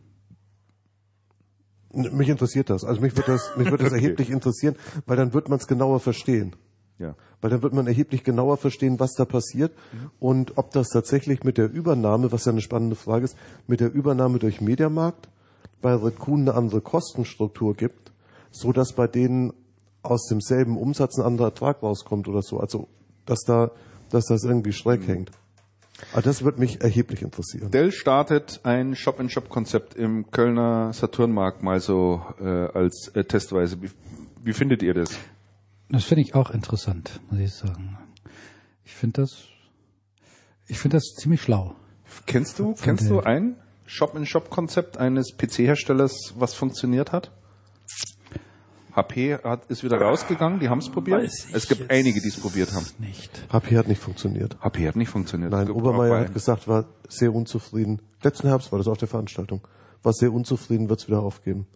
N- Mich interessiert das. Also mich würde das, mich würde das Okay. erheblich interessieren, weil dann wird man es genauer verstehen. Ja. Weil dann wird man erheblich genauer verstehen, was da passiert und ob das tatsächlich mit der Übernahme, was ja eine spannende Frage ist, mit der Übernahme durch Mediamarkt bei Raccoon eine andere Kostenstruktur gibt, so dass bei denen aus demselben Umsatz ein anderer Ertrag rauskommt oder so. Also, dass da, dass das irgendwie schräg hängt. Aber das wird mich erheblich interessieren. Dell startet ein Shop-in-Shop-Konzept im Kölner Saturnmarkt mal so äh, als äh, Testweise. Wie, wie findet ihr das? Das finde ich auch interessant, muss ich sagen. Ich finde das, ich finde das ziemlich schlau. Kennst du, Von kennst Dell. du ein Shop-in-Shop-Konzept eines P C-Herstellers, was funktioniert hat? H P hat, ist wieder rausgegangen, die haben es probiert. Weiß ich Es gibt jetzt einige, die es probiert haben. Nicht. H P hat nicht funktioniert. H P hat nicht funktioniert. Nein, Es gibt Obermeier auch hat gesagt, war sehr unzufrieden. Letzten Herbst war das auf der Veranstaltung. War sehr unzufrieden, wird es wieder aufgeben.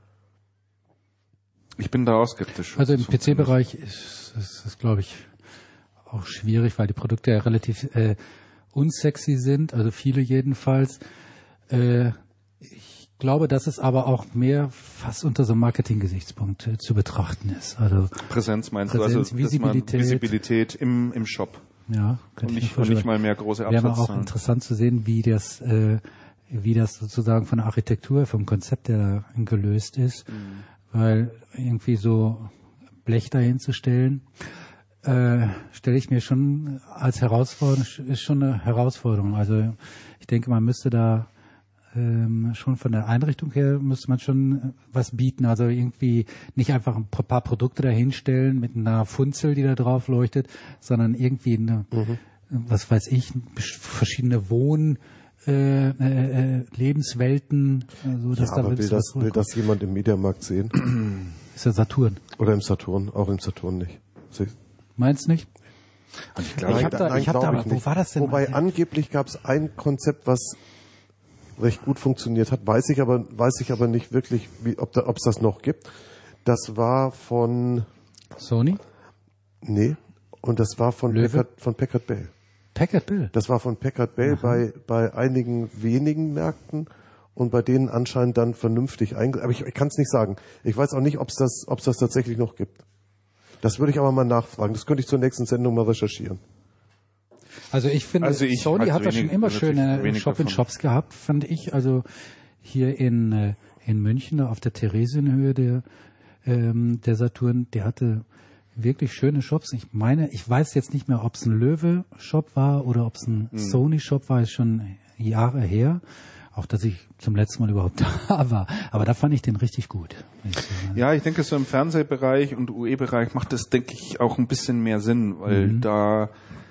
Ich bin da auch skeptisch. Also im Das P C-Bereich ist es, ist, glaube ich, auch schwierig, weil die Produkte ja relativ äh, unsexy sind, also viele jedenfalls. Äh, ich glaube, dass es aber auch mehr fast unter so einem Marketing-Gesichtspunkt äh, zu betrachten ist. Also Präsenz meinst Präsenz, du, also dass man Visibilität. Visibilität im, im Shop ja, und könnte ich mir nicht, und vorstellen. nicht mal mehr große Wäre aber auch Absatzzahlen. interessant zu sehen, wie das, äh, wie das sozusagen von der Architektur, vom Konzept her gelöst ist, Mhm. weil irgendwie so Blech dahin zu stellen, äh, stelle ich mir schon als Herausforderung, ist schon eine Herausforderung. Also ich denke, man müsste da ähm, schon von der Einrichtung her müsste man schon was bieten. Also irgendwie nicht einfach ein paar Produkte dahinstellen mit einer Funzel, die da drauf leuchtet, sondern irgendwie eine, Mhm. was weiß ich, verschiedene Wohn äh, äh, Lebenswelten, äh, so dass Ja, da aber will wirklich das, was will rüberkommt. das jemand im Mediamarkt sehen? Ist ja Saturn. Oder im Saturn? Auch im Saturn nicht. Sie- Meinst nicht? Ich glaube, Ich hab da- ich hab glaub da aber- wo nicht. war das denn Wobei mal? angeblich gab es ein Konzept, was recht gut funktioniert hat, weiß ich aber, weiß ich aber nicht wirklich, wie, ob da, ob es das noch gibt. Das war von, Sony? nee, und das war von Löwe? Packard, von Packard Bell. Packard Bell. Das war von Packard Bell bei, bei einigen wenigen Märkten und bei denen anscheinend dann vernünftig einge... Aber ich, ich kann es nicht sagen. Ich weiß auch nicht, ob es das, ob's das tatsächlich noch gibt. Das würde ich aber mal nachfragen. Das könnte ich zur nächsten Sendung mal recherchieren. Also ich finde, Also ich Sony halte hat da wenig- schon immer relativ schöne wenig Shop-in-Shops gehabt, fand ich. Also hier in, äh, in München, da auf der Theresienhöhe, der, ähm, der Saturn, der hatte wirklich schöne Shops. Ich meine, ich weiß jetzt nicht mehr, ob es ein Löwe-Shop war oder ob es ein Mhm. Sony-Shop war, ist schon Jahre her. Auch, dass ich zum letzten Mal überhaupt da war. Aber da fand ich den richtig gut. muss ich sagen. ja, ich denke, so im Fernsehbereich und U E-Bereich macht das, denke ich, auch ein bisschen mehr Sinn, weil Mhm. da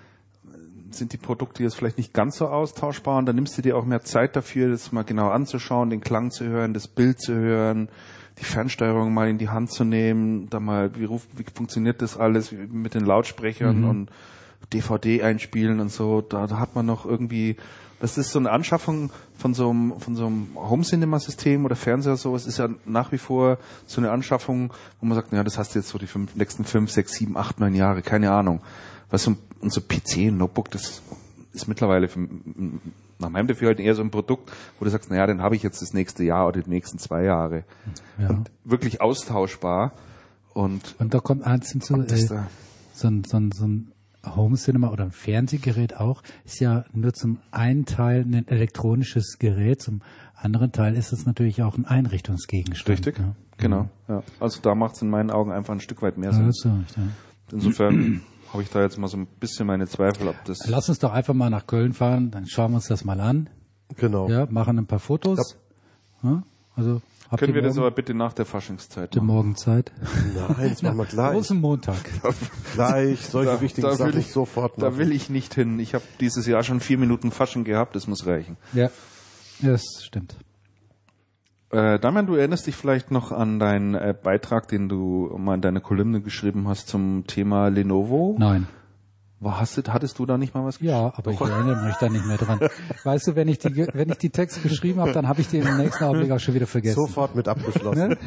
sind die Produkte jetzt vielleicht nicht ganz so austauschbar und dann nimmst du dir auch mehr Zeit dafür, das mal genau anzuschauen, den Klang zu hören, das Bild zu hören, die Fernsteuerung mal in die Hand zu nehmen, da mal, wie, ruft, wie funktioniert das alles wie mit den Lautsprechern Mhm. und D V D einspielen und so, da, da hat man noch irgendwie, das ist so eine Anschaffung von so einem, von so einem Home-Cinema-System oder Fernseher, so, es ist ja nach wie vor so eine Anschaffung, wo man sagt, naja, das hast du jetzt so die fünf, nächsten fünf, sechs, sieben, acht, neun Jahre, keine Ahnung. Was so, und so P C, Notebook, das ist mittlerweile für, nach meinem Dafürhalten eher so ein Produkt, wo du sagst, naja, den habe ich jetzt das nächste Jahr oder die nächsten zwei Jahre. Ja. Und wirklich austauschbar. Und Und da kommt eins hinzu, das äh, da, so ein, so ein, so ein Home Cinema oder ein Fernsehgerät auch, ist ja nur zum einen Teil ein elektronisches Gerät, zum anderen Teil ist es natürlich auch ein Einrichtungsgegenstand. richtig? Ne? Genau. Ja. Also da macht es in meinen Augen einfach ein Stück weit mehr Ja, Sinn. das ist so, ja. Insofern habe ich da jetzt mal so ein bisschen meine Zweifel, ob das... Lass uns doch einfach mal nach Köln fahren, dann schauen wir uns das mal an. Genau. Ja, machen ein paar Fotos. Ja, Also habt Können ihr wir das morgen, aber bitte nach der Faschingszeit habt ihr machen? morgen Zeit? Nein, das machen wir gleich. Großen Montag. Gleich, solche Da- wichtigen da will Sachen ich- sofort Da machen. will ich nicht hin. Ich habe dieses Jahr schon vier Minuten Fasching gehabt, das muss reichen. Ja, das stimmt. Äh, Damian, du erinnerst dich vielleicht noch an deinen äh, Beitrag, den du mal in deiner Kolumne geschrieben hast zum Thema Lenovo. Nein. War, hast du, hattest du da nicht mal was geschrieben? Ja, aber ich erinnere mich da nicht mehr dran. Weißt du, wenn ich die, ge- wenn ich die Texte geschrieben habe, dann habe ich die im nächsten Augenblick auch schon wieder vergessen. Sofort mit abgeschlossen.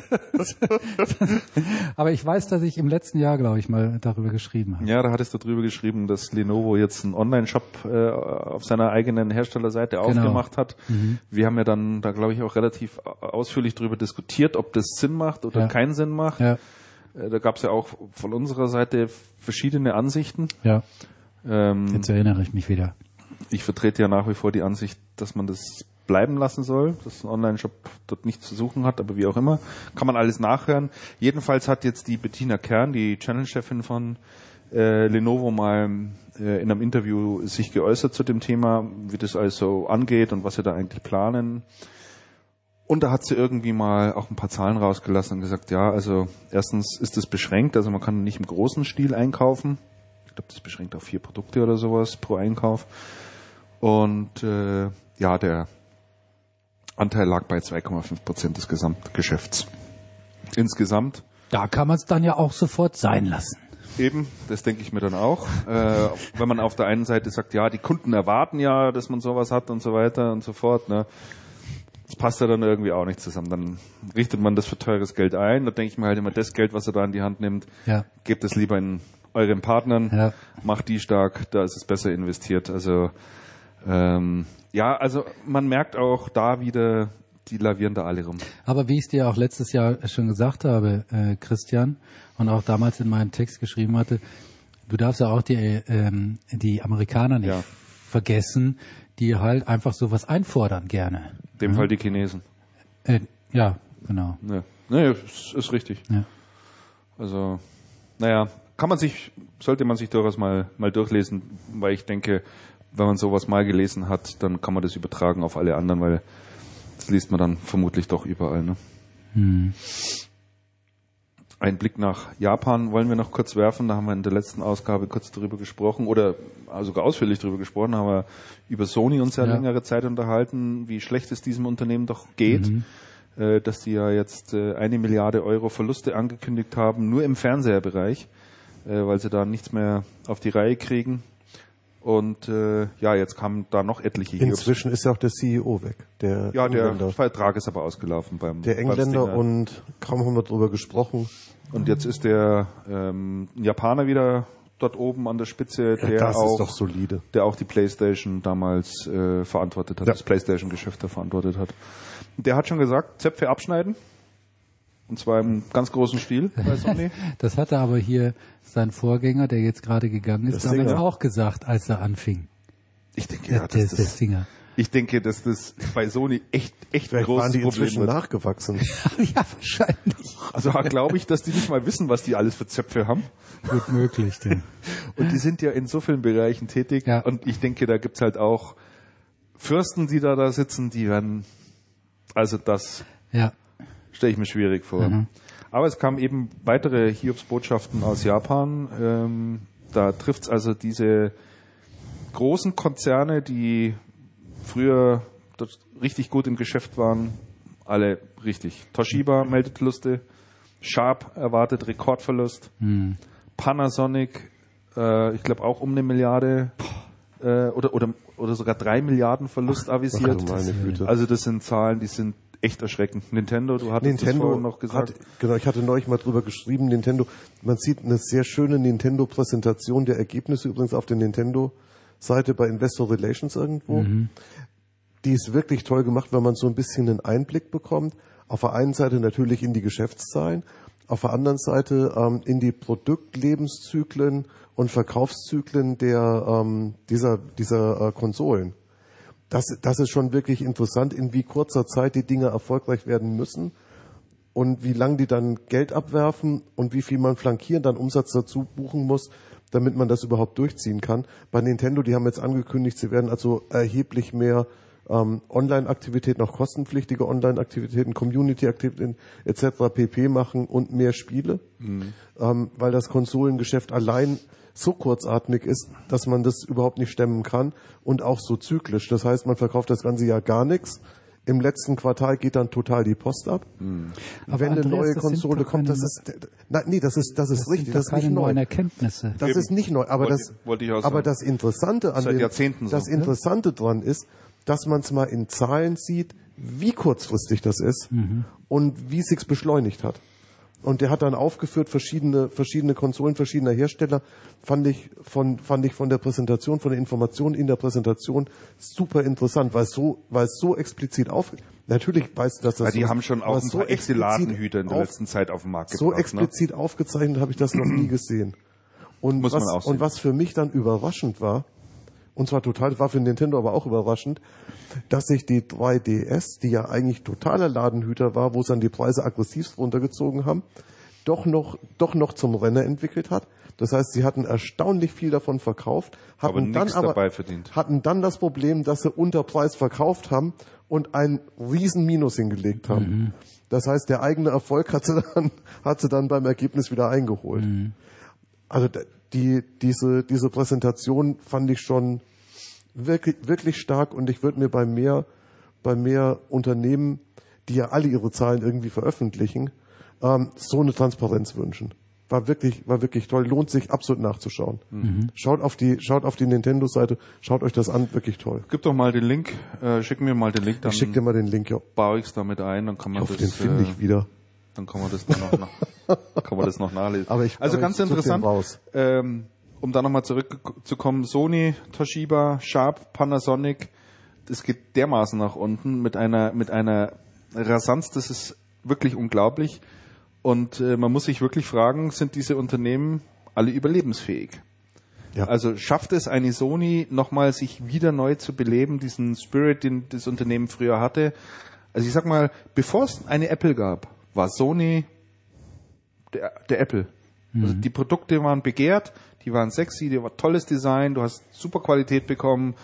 Aber ich weiß, dass ich im letzten Jahr, glaube ich, mal darüber geschrieben habe. Ja, da hattest du drüber geschrieben, dass Lenovo jetzt einen Online-Shop äh, auf seiner eigenen Herstellerseite Genau. aufgemacht hat. Wir haben ja dann da, glaube ich, auch relativ ausführlich drüber diskutiert, ob das Sinn macht oder Ja. keinen Sinn macht. Ja, Äh, Da gab es ja auch von unserer Seite verschiedene Ansichten. ja. Ähm, Jetzt erinnere ich mich wieder. ich vertrete ja nach wie vor die Ansicht, dass man das bleiben lassen soll, dass ein Online-Shop dort nichts zu suchen hat, aber wie auch immer, kann man alles nachhören. Jedenfalls hat jetzt die Bettina Kern, die Channel-Chefin von äh, Lenovo, mal äh, in einem Interview sich geäußert zu dem Thema, wie das alles so angeht und was sie da eigentlich planen. Und da hat sie irgendwie mal auch ein paar Zahlen rausgelassen und gesagt, ja, also erstens ist das beschränkt, also man kann nicht im großen Stil einkaufen. Ich glaube, das ist beschränkt auf vier Produkte oder sowas pro Einkauf. Und äh, ja, der Anteil lag bei zwei Komma fünf Prozent des Gesamtgeschäfts. Insgesamt Da kann man es dann ja auch sofort sein lassen. eben, das denke ich mir dann auch. Äh, wenn man auf der einen Seite sagt, ja, die Kunden erwarten ja, dass man sowas hat und so weiter und so fort, ne? Das passt ja dann irgendwie auch nicht zusammen. Dann richtet man das für teures Geld ein. Da denke ich mir halt immer, das Geld, was er da in die Hand nimmt, Ja. gebt es lieber in euren Partnern, Ja. macht die stark, da ist es besser investiert. Also ähm, ja, also man merkt auch da wieder, die lavieren da alle rum. Aber wie ich es dir auch letztes Jahr schon gesagt habe, äh, Christian, und auch damals in meinem Text geschrieben hatte, du darfst ja auch die, ähm, die Amerikaner nicht Ja. vergessen, die halt einfach sowas einfordern gerne. In dem Fall die Chinesen. Äh, ja, genau. Ne, nee, ist, ist richtig. Ja. Also, naja, kann man sich, sollte man sich durchaus mal, mal durchlesen, weil ich denke, wenn man sowas mal gelesen hat, dann kann man das übertragen auf alle anderen, weil das liest man dann vermutlich doch überall. Ne? Hm. Ein Blick nach Japan wollen wir noch kurz werfen. Da haben wir in der letzten Ausgabe kurz darüber gesprochen oder sogar ausführlich darüber gesprochen, haben wir über Sony uns ja, Ja. längere Zeit unterhalten, wie schlecht es diesem Unternehmen doch geht, Mhm. äh, dass die ja jetzt äh, eine Milliarde Euro Verluste angekündigt haben, nur im Fernseherbereich, äh, weil sie da nichts mehr auf die Reihe kriegen. Und äh, ja, jetzt kamen da noch etliche Hiobs. Inzwischen ist ja auch der C E O weg. Der Ja, der Engländer. Vertrag ist aber ausgelaufen beim Der beim Engländer Stinger. und kaum haben wir drüber gesprochen. Und jetzt ist der ähm, Japaner wieder dort oben an der Spitze, Ja, der das auch ist doch solide. der auch die PlayStation damals äh, verantwortet hat, Ja. das PlayStation-Geschäft da verantwortet hat. Der hat schon gesagt, Zöpfe abschneiden. Und zwar im ganz großen Stil bei Sony. Das hatte aber hier sein Vorgänger, der jetzt gerade gegangen ist, Der damals Singer. auch gesagt, als er anfing. Ich denke, Der, ja, der, dass der das, Singer. ich denke, dass das bei Sony echt, echt ein Vielleicht waren großes die Problem inzwischen wird. nachgewachsen. Ja, wahrscheinlich. Also glaube ich, dass die nicht mal wissen, was die alles für Zöpfe haben. Gut möglich, denn. Und die sind ja in so vielen Bereichen tätig. Ja. Und ich denke, da gibt's halt auch Fürsten, die da, da sitzen, die werden, also das Ja. stelle ich mir schwierig vor. Mhm. Aber es kamen eben weitere Hiobsbotschaften aus Japan. Ähm, da trifft's also diese großen Konzerne, die früher dort richtig gut im Geschäft waren, alle richtig. Toshiba meldet Verluste, Sharp erwartet Rekordverlust, Hm. Panasonic, äh, ich glaube auch um eine Milliarde äh, oder, oder, oder sogar drei Milliarden Verlust avisiert. Ach, du meine Güte. Also das sind Zahlen, die sind echt erschreckend. Nintendo, du hattest das Nintendo vorhin noch gesagt. hat, genau, ich hatte neulich mal drüber geschrieben, Nintendo, man sieht eine sehr schöne Nintendo-Präsentation der Ergebnisse übrigens auf der Nintendo-Seite bei Investor Relations irgendwo. Die ist wirklich toll gemacht, weil man so ein bisschen einen Einblick bekommt. Auf der einen Seite natürlich in die Geschäftszahlen, auf der anderen Seite ähm, in die Produktlebenszyklen und Verkaufszyklen der ähm, dieser dieser äh, Konsolen. Das, das ist schon wirklich interessant, in wie kurzer Zeit die Dinge erfolgreich werden müssen und wie lang die dann Geld abwerfen und wie viel man flankierend an Umsatz dazu buchen muss, damit man das überhaupt durchziehen kann. Bei Nintendo, die haben jetzt angekündigt, sie werden also erheblich mehr ähm, Online-Aktivitäten, auch kostenpflichtige Online-Aktivitäten, Community-Aktivitäten et cetera pp. Machen und mehr Spiele, mhm. ähm, weil das Konsolengeschäft allein so kurzatmig ist, dass man das überhaupt nicht stemmen kann und auch so zyklisch. Das heißt, man verkauft das ganze Jahr gar nichts. Im letzten Quartal geht dann total die Post ab. Mhm. Wenn Andreas, eine neue Konsole kommt, das ist, na, nee, das ist, das ist das richtig, sind das ist nicht neu. Erkenntnisse. Das Eben. ist nicht neu, aber wollte, das, wollte ich auch aber sagen. das Interessante an Seit dem, Jahrzehnten so. das Interessante dran ist, dass man es mal in Zahlen sieht, wie kurzfristig das ist mhm. und wie es sich beschleunigt hat. Und der hat dann aufgeführt verschiedene verschiedene Konsolen verschiedener Hersteller. Fand ich von fand ich von der Präsentation, von der Information in der Präsentation super interessant, weil es so weil es so explizit auf. Natürlich weißt du, dass das. Ja, die so haben schon auch ein so paar echte Ladenhüter in der auf, letzten Zeit auf dem Markt so gebracht. So explizit ne? aufgezeichnet habe ich das noch nie gesehen. Und Muss was man auch sehen. und was für mich dann überraschend war, und zwar total, war für Nintendo aber auch überraschend, dass sich die drei D S, die ja eigentlich totaler Ladenhüter war, wo es dann die Preise aggressiv runtergezogen haben, doch noch, doch noch zum Renner entwickelt hat. Das heißt, sie hatten erstaunlich viel davon verkauft, hatten aber dann aber, dabei verdient. hatten dann das Problem, dass sie unter Preis verkauft haben und ein riesen Minus hingelegt haben. Mhm. Das heißt, der eigene Erfolg hat sie dann, hat sie dann beim Ergebnis wieder eingeholt. Mhm. Also, die, diese, diese Präsentation fand ich schon wirklich, wirklich stark und ich würde mir bei mehr, bei mehr Unternehmen, die ja alle ihre Zahlen irgendwie veröffentlichen, ähm, so eine Transparenz wünschen. War wirklich, war wirklich toll. Lohnt sich absolut nachzuschauen. Mhm. Schaut auf die, schaut auf die Nintendo-Seite, schaut euch das an, wirklich toll. Gib doch mal den Link, äh, schick mir mal den Link, dann ich schick dir mal den Link, ja. Baue ich's damit ein, dann kann man ich hoffe, das, den finde äh, ich wieder. Dann kann man das dann noch, nach, kann man das noch nachlesen. Aber ich, also aber ganz ich interessant, ähm, um da nochmal zurückzukommen, Sony, Toshiba, Sharp, Panasonic, das geht dermaßen nach unten mit einer, mit einer Rasanz, das ist wirklich unglaublich. Und äh, man muss sich wirklich fragen, sind diese Unternehmen alle überlebensfähig? Ja. Also schafft es eine Sony nochmal sich wieder neu zu beleben, diesen Spirit, den das Unternehmen früher hatte? Also ich sag mal, bevor es eine Apple gab, war Sony der, der Apple. Mhm. Also die Produkte waren begehrt, die waren sexy, die war tolles Design, du hast super Qualität bekommen.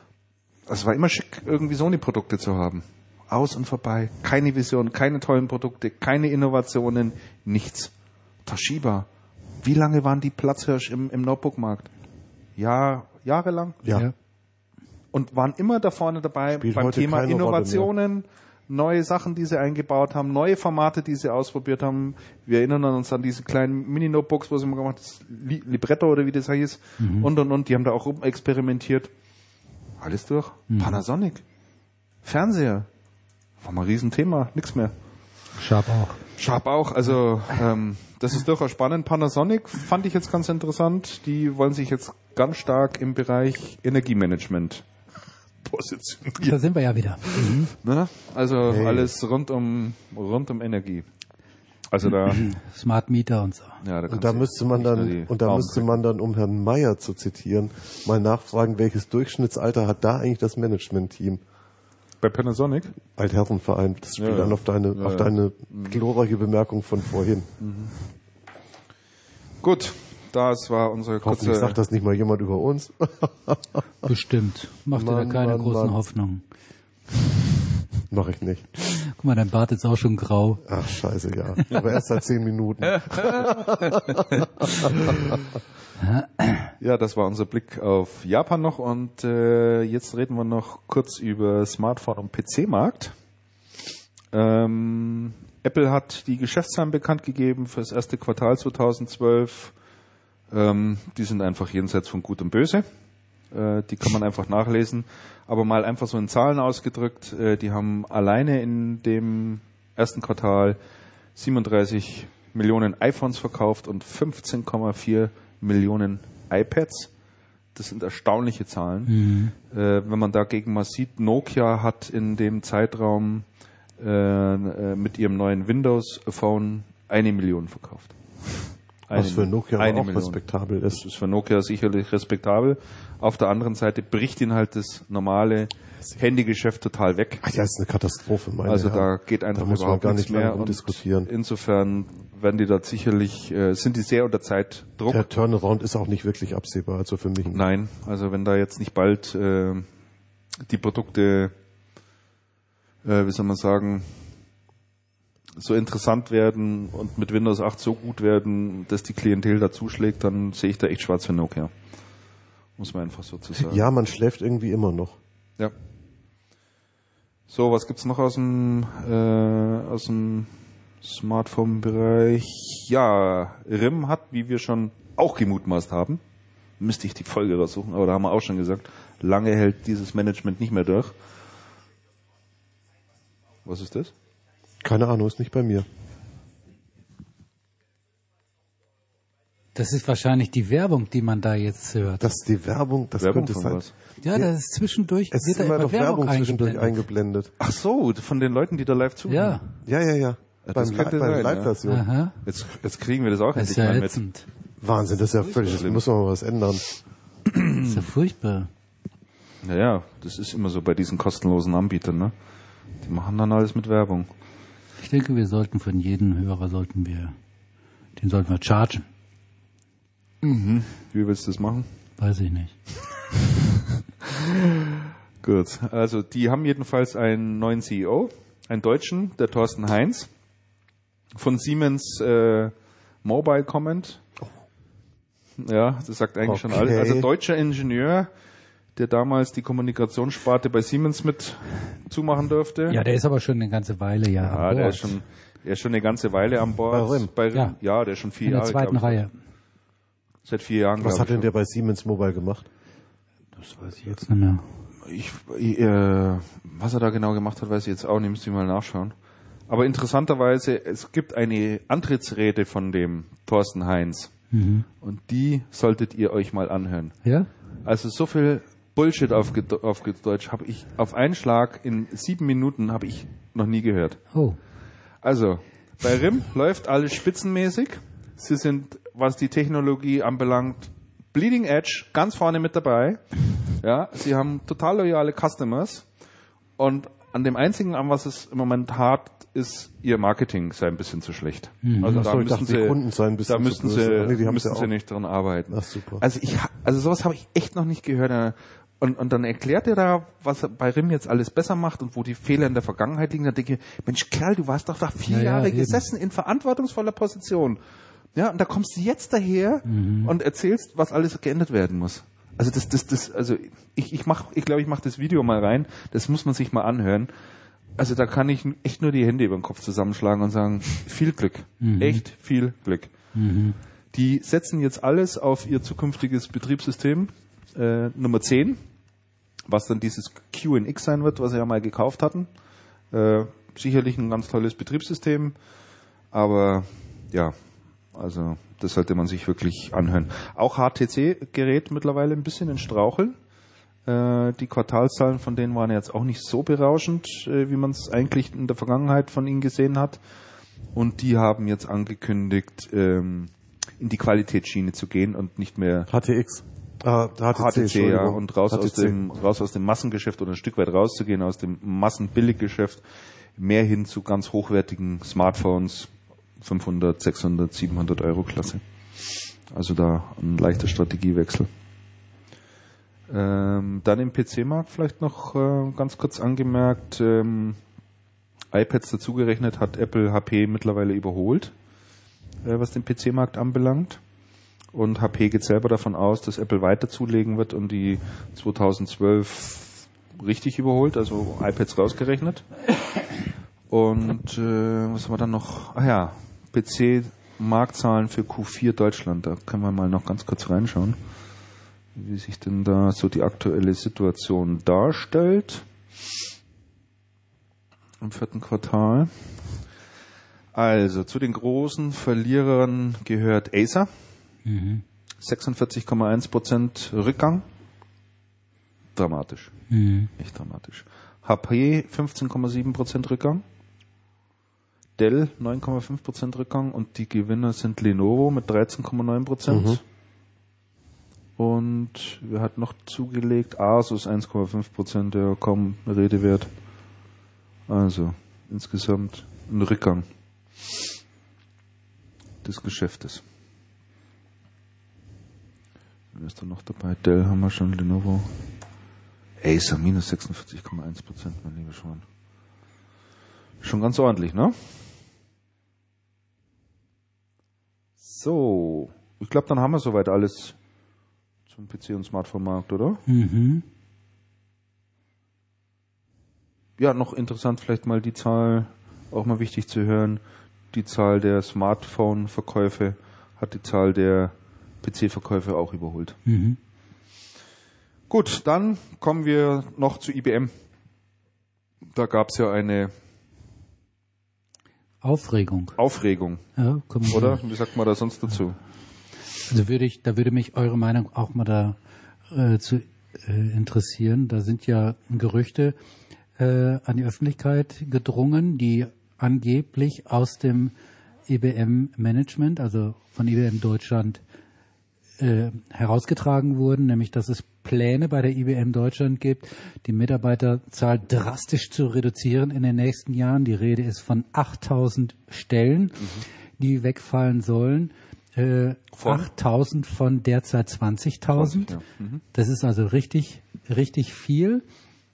Es war immer schick, irgendwie Sony-Produkte zu haben. Aus und vorbei, keine Vision, keine tollen Produkte, keine Innovationen, nichts. Toshiba, wie lange waren die Platzhirsch im, im Notebook-Markt? Ja, jahrelang? Ja. Und waren immer da vorne dabei Spielt beim Thema Innovationen, neue Sachen, die sie eingebaut haben, neue Formate, die sie ausprobiert haben. Wir erinnern uns an diese kleinen Mini-Notebooks, wo sie mal gemacht haben, Libretto oder wie das heißt, mhm. und, und, und. Die haben da auch rumexperimentiert. Alles durch. Mhm. Panasonic. Fernseher. War mal ein Riesenthema. Nix mehr. Sharp auch. Sharp auch. Also, ähm, das ist durchaus spannend. Panasonic fand ich jetzt ganz interessant. Die wollen sich jetzt ganz stark im Bereich Energiemanagement positionieren. Da sind wir ja wieder. Mhm. Ne? Also hey. alles rund um rund um Energie. Also da Smart Meter und so. Ja, da und da müsste man dann und da Raum müsste man dann, um Herrn Meyer zu zitieren, mal nachfragen, welches Durchschnittsalter hat da eigentlich das Management-Team? Bei Panasonic? Altherrenverein. Das spielt ja, dann auf deine ja, auf deine ja. glorreiche Bemerkung von vorhin. Mhm. Gut. Das war unsere kurze... Hoffentlich sagt das nicht mal jemand über uns. Bestimmt. Mach dir da keine Mann, großen Mann. Hoffnungen. Mach ich nicht. Guck mal, dein Bart ist auch schon grau. Ach, scheiße, ja. Aber erst seit zehn Minuten. Ja, das war unser Blick auf Japan noch. Und äh, jetzt reden wir noch kurz über Smartphone- und P C-Markt. Ähm, Apple hat die Geschäftszahlen bekannt gegeben für das erste Quartal zweitausendzwölf. Ähm, die sind einfach jenseits von Gut und Böse. Äh, die kann man einfach nachlesen. Aber mal einfach so in Zahlen ausgedrückt, äh, die haben alleine in dem ersten Quartal siebenunddreißig Millionen iPhones verkauft und fünfzehn Komma vier Millionen iPads. Das sind erstaunliche Zahlen. Mhm. Äh, wenn man dagegen mal sieht, Nokia hat in dem Zeitraum äh, mit ihrem neuen Windows Phone eine Million verkauft. Eine, was für Nokia auch Million. respektabel ist. Das ist für Nokia sicherlich respektabel. Auf der anderen Seite bricht ihnen halt das normale Handygeschäft total weg. Ach ja, ist eine Katastrophe, meine Also Herren. da geht einfach da muss überhaupt man gar nichts nicht mehr. Und diskutieren. Insofern werden die dort sicherlich, äh, sind die sehr unter Zeitdruck. Der Turnaround ist auch nicht wirklich absehbar, also für mich. Nein, also wenn da jetzt nicht bald äh, die Produkte äh, wie soll man sagen, so interessant werden und mit Windows acht so gut werden, dass die Klientel da zuschlägt, dann sehe ich da echt schwarz für Nokia. Muss man einfach so zu sagen. Ja, man schläft irgendwie immer noch. Ja. So, was gibt's noch aus dem, äh, aus dem Smartphone-Bereich? Ja, R I M hat, wie wir schon auch gemutmaßt haben, müsste ich die Folge raussuchen, aber da haben wir auch schon gesagt, lange hält dieses Management nicht mehr durch. Was ist das? Keine Ahnung, ist nicht bei mir. Das ist wahrscheinlich die Werbung, die man da jetzt hört. Das ist die Werbung, das Werbung könnte von sein. was? Ja, das ist zwischendurch, Es wird ist da immer immer noch Werbung Werbung zwischendurch eingeblendet. eingeblendet. Ach so, von den Leuten, die da live zuhören. Ja, Ja, ja, ja. Ja, Beim das Li- könnte bei der sein, ja. Live-Version. aha. Jetzt, jetzt kriegen wir das auch Das ist endlich ja mal mit. ätzend. Wahnsinn, das ist ja völlig, das müssen wir mal was ändern. Das ist ja furchtbar. Naja, das ist immer so bei diesen kostenlosen Anbietern, ne? Die machen dann alles mit Werbung. Ich denke, wir sollten von jedem Hörer, sollten wir, den sollten wir chargen. Wie willst du das machen? Weiß ich nicht. Gut, also die haben jedenfalls einen neuen C E O, einen Deutschen, der Thorsten Heinz, von Siemens äh, Mobile Comment. Ja, das sagt eigentlich schon Okay. alles. Also deutscher Ingenieur, der damals die Kommunikationssparte bei Siemens mit zumachen durfte. Ja, der ist aber schon eine ganze Weile ja Ja, an der Bord. ist schon, der ist schon eine ganze Weile an Bord. Bei RIM? Bei RIM. Ja. Ja, der ist schon vier in der Jahre. zweiten glaub ich. Reihe. Seit vier Jahren. Was glaub hat ich denn der bei Siemens Mobile gemacht? Das weiß ich jetzt nicht mehr. Ich, ich, äh, was er da genau gemacht hat, weiß ich jetzt auch nicht, müsste ich mal nachschauen. Aber interessanterweise, es gibt eine Antrittsrede von dem Thorsten Heinz. Mhm. Und die solltet ihr euch mal anhören. Ja? Also so viel Bullshit auf, Ged- auf Deutsch habe ich auf einen Schlag in sieben Minuten habe ich noch nie gehört. Oh. Also, bei R I M läuft alles spitzenmäßig. Sie sind, was die Technologie anbelangt, Bleeding Edge, ganz vorne mit dabei. Ja, sie haben total loyale Customers. Und an dem einzigen, an was es im Moment hart ist, ihr Marketing sei ein bisschen zu schlecht. Mhm. Also Ach da so, ich müssen dachte, die sie, Kunden seien ein bisschen da müssen zu böse. sie, Ach nee, die haben's müssen ja sie auch. nicht dran arbeiten. Ach, super. Also ich, ha- also sowas habe ich echt noch nicht gehört. Und, und dann erklärt er da, was er bei R I M jetzt alles besser macht und wo die Fehler in der Vergangenheit liegen. Da denke ich, Mensch, Kerl, du warst doch da vier Ja, ja, Jahre eben. gesessen in verantwortungsvoller Position. Ja, und da kommst du jetzt daher Mhm. und erzählst, was alles geändert werden muss. Also das, das, das, also ich, ich mach, ich glaube, ich mache das Video mal rein. Das muss man sich mal anhören. Also da kann ich echt nur die Hände über den Kopf zusammenschlagen und sagen, viel Glück. Mhm. Echt viel Glück. Mhm. Die setzen jetzt alles auf ihr zukünftiges Betriebssystem, äh, Nummer zehn, was dann dieses Q N X sein wird, was sie ja mal gekauft hatten. Äh, sicherlich ein ganz tolles Betriebssystem, aber ja, also das sollte man sich wirklich anhören. Auch H T C gerät mittlerweile ein bisschen in Straucheln. Äh, die Quartalszahlen von denen waren jetzt auch nicht so berauschend, äh, wie man es eigentlich in der Vergangenheit von ihnen gesehen hat. Und die haben jetzt angekündigt, ähm, in die Qualitätsschiene zu gehen und nicht mehr H T X. Ah, H T C, H T C, ja, Entschuldigung. und raus H T C. aus dem raus aus dem Massengeschäft oder ein Stück weit rauszugehen aus dem Massenbilliggeschäft, mehr hin zu ganz hochwertigen Smartphones, fünfhundert, sechshundert, siebenhundert Euro Klasse. Also da ein leichter Strategiewechsel. Ähm, dann im P C-Markt vielleicht noch äh, ganz kurz angemerkt, ähm, iPads dazugerechnet hat Apple H P mittlerweile überholt, äh, was den P C-Markt anbelangt. Und H P geht selber davon aus, dass Apple weiter zulegen wird und die zweitausendzwölf richtig überholt, also iPads rausgerechnet. Und äh, was haben wir dann noch? Ah ja, P C-Marktzahlen für Q vier Deutschland. Da können wir mal noch ganz kurz reinschauen, wie sich denn da so die aktuelle Situation darstellt im vierten Quartal. Also zu den großen Verlierern gehört Acer. Mhm. sechsundvierzig Komma eins Prozent Rückgang. Dramatisch. Mhm. Echt dramatisch. H P fünfzehn Komma sieben Prozent Rückgang. Dell neun Komma fünf Prozent Rückgang und die Gewinner sind Lenovo mit dreizehn Komma neun Prozent. Mhm. Und wer hat noch zugelegt? Asus eins Komma fünf Prozent, ja kaum Rede wert. Also insgesamt ein Rückgang des Geschäftes. Wer ist da noch dabei? Dell haben wir schon, Lenovo. Acer minus sechsundvierzig Komma eins Prozent, mein lieber Schwan. Schon ganz ordentlich, ne? So, ich glaube, dann haben wir soweit alles zum P C- und Smartphone-Markt, oder? Mhm. Ja, noch interessant vielleicht mal die Zahl, auch mal wichtig zu hören, die Zahl der Smartphone-Verkäufe hat die Zahl der P C-Verkäufe auch überholt. Mhm. Gut, dann kommen wir noch zu I B M. Da gab es ja eine Aufregung. Aufregung, Ja, komm mal oder? durch. Wie sagt man da sonst dazu? Also würde ich, da würde mich eure Meinung auch mal da äh, zu äh, interessieren. Da sind ja Gerüchte äh, an die Öffentlichkeit gedrungen, die angeblich aus dem I B M-Management, also von I B M Deutschland, äh, herausgetragen wurden, nämlich dass es Pläne bei der I B M Deutschland gibt, die Mitarbeiterzahl drastisch zu reduzieren in den nächsten Jahren. Die Rede ist von achttausend Stellen, mhm. die wegfallen sollen. Äh, achttausend von derzeit zwanzigtausend. Ja. Mhm. Das ist also richtig, richtig viel.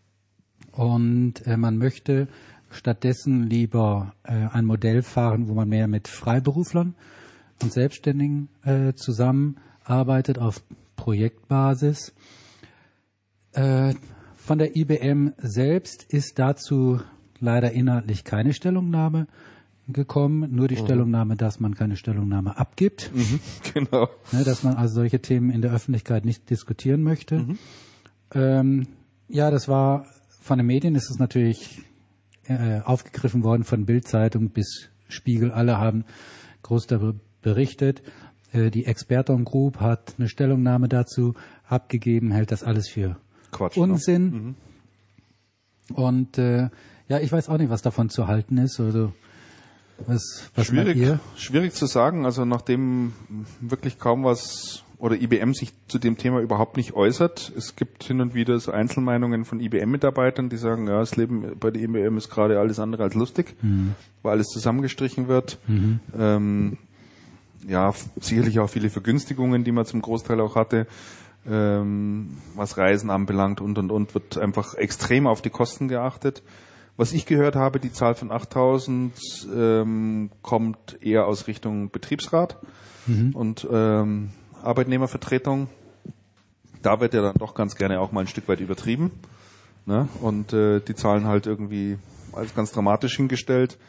Und äh, man möchte stattdessen lieber äh, ein Modell fahren, wo man mehr mit Freiberuflern und Selbstständigen äh, zusammenarbeitet auf Projektbasis. Äh, von der I B M selbst ist dazu leider inhaltlich keine Stellungnahme gekommen, nur die mhm. Stellungnahme, dass man keine Stellungnahme abgibt. Mhm, genau. Ne, dass man also solche Themen in der Öffentlichkeit nicht diskutieren möchte. Mhm. Ähm, ja, das war von den Medien ist es natürlich äh, aufgegriffen worden, von Bild-Zeitung bis Spiegel. Alle haben groß darüber berichtet. Äh, die Experton Group hat eine Stellungnahme dazu abgegeben, hält das alles für Quatsch, Unsinn. Ne? Mhm. Und äh, ja, ich weiß auch nicht, was davon zu halten ist. Also was, was schwierig, meint ihr? Schwierig zu sagen. Also nachdem wirklich kaum was oder I B M sich zu dem Thema überhaupt nicht äußert. Es gibt hin und wieder so Einzelmeinungen von I B M-Mitarbeitern, die sagen, ja, das Leben bei der I B M ist gerade alles andere als lustig, mhm. weil alles zusammengestrichen wird. Mhm. Ähm, ja, sicherlich auch viele Vergünstigungen, die man zum Großteil auch hatte, ähm, was Reisen anbelangt und und und, wird einfach extrem auf die Kosten geachtet. Was ich gehört habe, die Zahl von achttausend ähm, kommt eher aus Richtung Betriebsrat mhm. und ähm, Arbeitnehmervertretung. Da wird ja dann doch ganz gerne auch mal ein Stück weit übertrieben, ne? Und äh, die Zahlen halt irgendwie als ganz dramatisch hingestellt.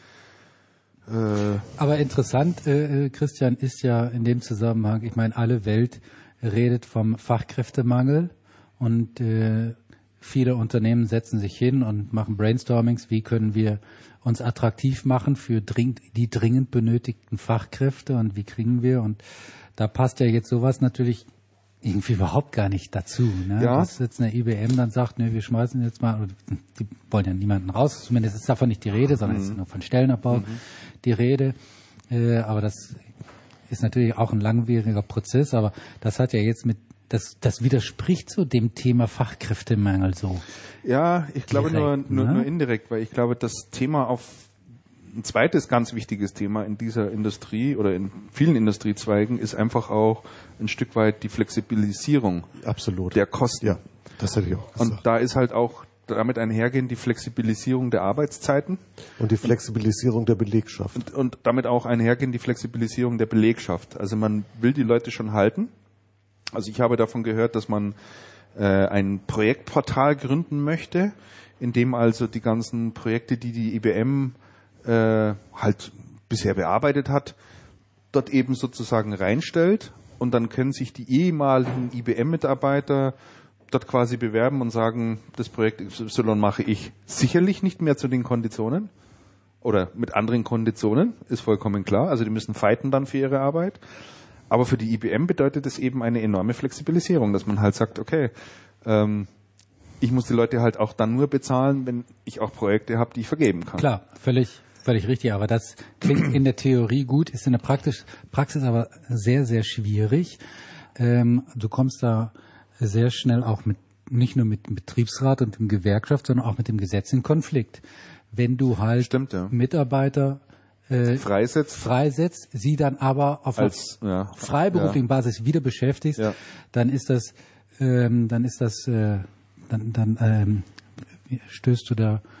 Äh, Aber interessant, äh, Christian, ist ja in dem Zusammenhang, ich meine, alle Welt redet vom Fachkräftemangel und äh, viele Unternehmen setzen sich hin und machen Brainstormings, wie können wir uns attraktiv machen für dringend, die dringend benötigten Fachkräfte und wie kriegen wir, und da passt ja jetzt sowas natürlich irgendwie überhaupt gar nicht dazu. Ne? Ja. Dass jetzt eine I B M dann sagt, ne, wir schmeißen jetzt mal, die wollen ja niemanden raus, zumindest ist davon nicht die Rede, sondern mhm. es ist nur von Stellenabbau mhm. die Rede. Äh, aber das ist natürlich auch ein langwieriger Prozess, aber das hat ja jetzt mit Das, das widerspricht so dem Thema Fachkräftemangel so. Ja, ich glaube direkt, nur, nur, ne? nur indirekt, weil ich glaube, das Thema auf ein zweites ganz wichtiges Thema in dieser Industrie oder in vielen Industriezweigen ist einfach auch ein Stück weit die Flexibilisierung Absolut. der Kosten. Ja, das hätte ich auch gesagt. Und da ist halt auch damit einhergehend die Flexibilisierung der Arbeitszeiten. Und die Flexibilisierung der Belegschaft. Und, und damit auch einhergehend die Flexibilisierung der Belegschaft. Also man will die Leute schon halten. Also ich habe davon gehört, dass man äh, ein Projektportal gründen möchte, in dem also die ganzen Projekte, die die I B M äh, halt bisher bearbeitet hat, dort eben sozusagen reinstellt, und dann können sich die ehemaligen I B M-Mitarbeiter dort quasi bewerben und sagen, das Projekt X Y mache ich. Sicherlich nicht mehr zu den Konditionen oder mit anderen Konditionen, ist vollkommen klar. Also die müssen fighten dann für ihre Arbeit. Aber für die I B M bedeutet es eben eine enorme Flexibilisierung, dass man halt sagt, okay, ähm, ich muss die Leute halt auch dann nur bezahlen, wenn ich auch Projekte habe, die ich vergeben kann. Klar, völlig, völlig richtig. Aber das klingt in der Theorie gut, ist in der Praxis, Praxis aber sehr, sehr schwierig. Ähm, du kommst da sehr schnell auch mit, nicht nur mit dem Betriebsrat und dem Gewerkschaft, sondern auch mit dem Gesetz in Konflikt. Wenn du halt Stimmt, ja. Mitarbeiter Äh, freisetzt. freisetzt, sie dann aber auf Als, einer ja, freiberuflichen ja. Basis wieder beschäftigst, Ja. dann ist das, ähm, dann ist das, äh, dann, dann ähm, stößt du da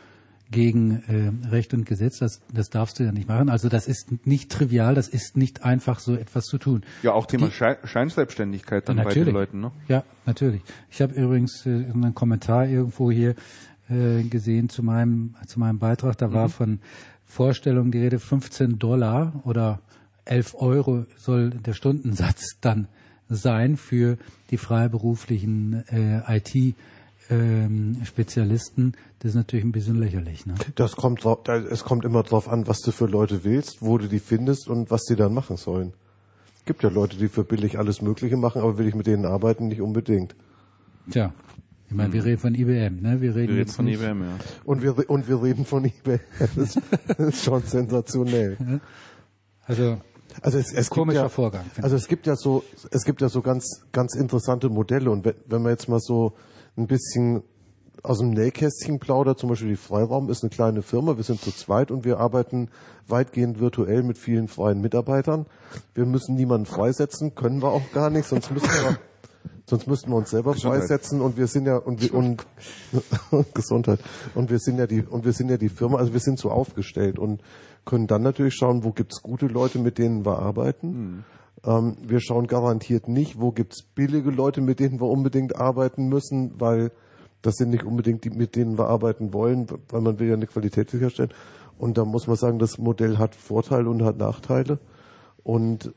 gegen äh, Recht und Gesetz. Das, das darfst du ja nicht machen. Also das ist nicht trivial, das ist nicht einfach, so etwas zu tun. Ja, auch Thema Die, Schei- Scheinselbstständigkeit dann ja, bei den Leuten, ne? Ja, natürlich. Ich habe übrigens äh, einen Kommentar irgendwo hier äh, gesehen zu meinem zu meinem Beitrag. Da war mhm. von Vorstellung die Rede, fünfzehn Dollar oder elf Euro soll der Stundensatz dann sein für die freiberuflichen äh, I T Ähm, Spezialisten. Das ist natürlich ein bisschen lächerlich. Ne? Das kommt drauf, es kommt immer drauf an, was du für Leute willst, wo du die findest und was die dann machen sollen. Gibt ja Leute, die für billig alles Mögliche machen, aber will ich mit denen arbeiten? Nicht unbedingt. Tja, ich meine, wir reden von I B M, ne? Wir reden, wir reden jetzt von nicht. I B M, ja. Und wir, und wir reden von I B M. Das ist, das ist schon sensationell. Also, Also es, es komischer gibt ja, Vorgang. Also es gibt ja so, es gibt ja so ganz, ganz interessante Modelle und wenn, wenn man jetzt mal so ein bisschen aus dem Nähkästchen plaudert, zum Beispiel die Freiraum ist eine kleine Firma, wir sind zu zweit und wir arbeiten weitgehend virtuell mit vielen freien Mitarbeitern. Wir müssen niemanden freisetzen, können wir auch gar nicht, sonst müssen wir, sonst müssten wir uns selber Gesundheit. freisetzen und wir sind ja und wir und Gesundheit und wir sind ja die und wir sind ja die Firma, also wir sind so aufgestellt und können dann natürlich schauen, wo gibt's gute Leute, mit denen wir arbeiten. Hm. Ähm, wir schauen garantiert nicht, wo gibt's billige Leute, mit denen wir unbedingt arbeiten müssen, weil das sind nicht unbedingt die, mit denen wir arbeiten wollen, weil man will ja eine Qualität sicherstellen. Und da muss man sagen, das Modell hat Vorteile und hat Nachteile. Und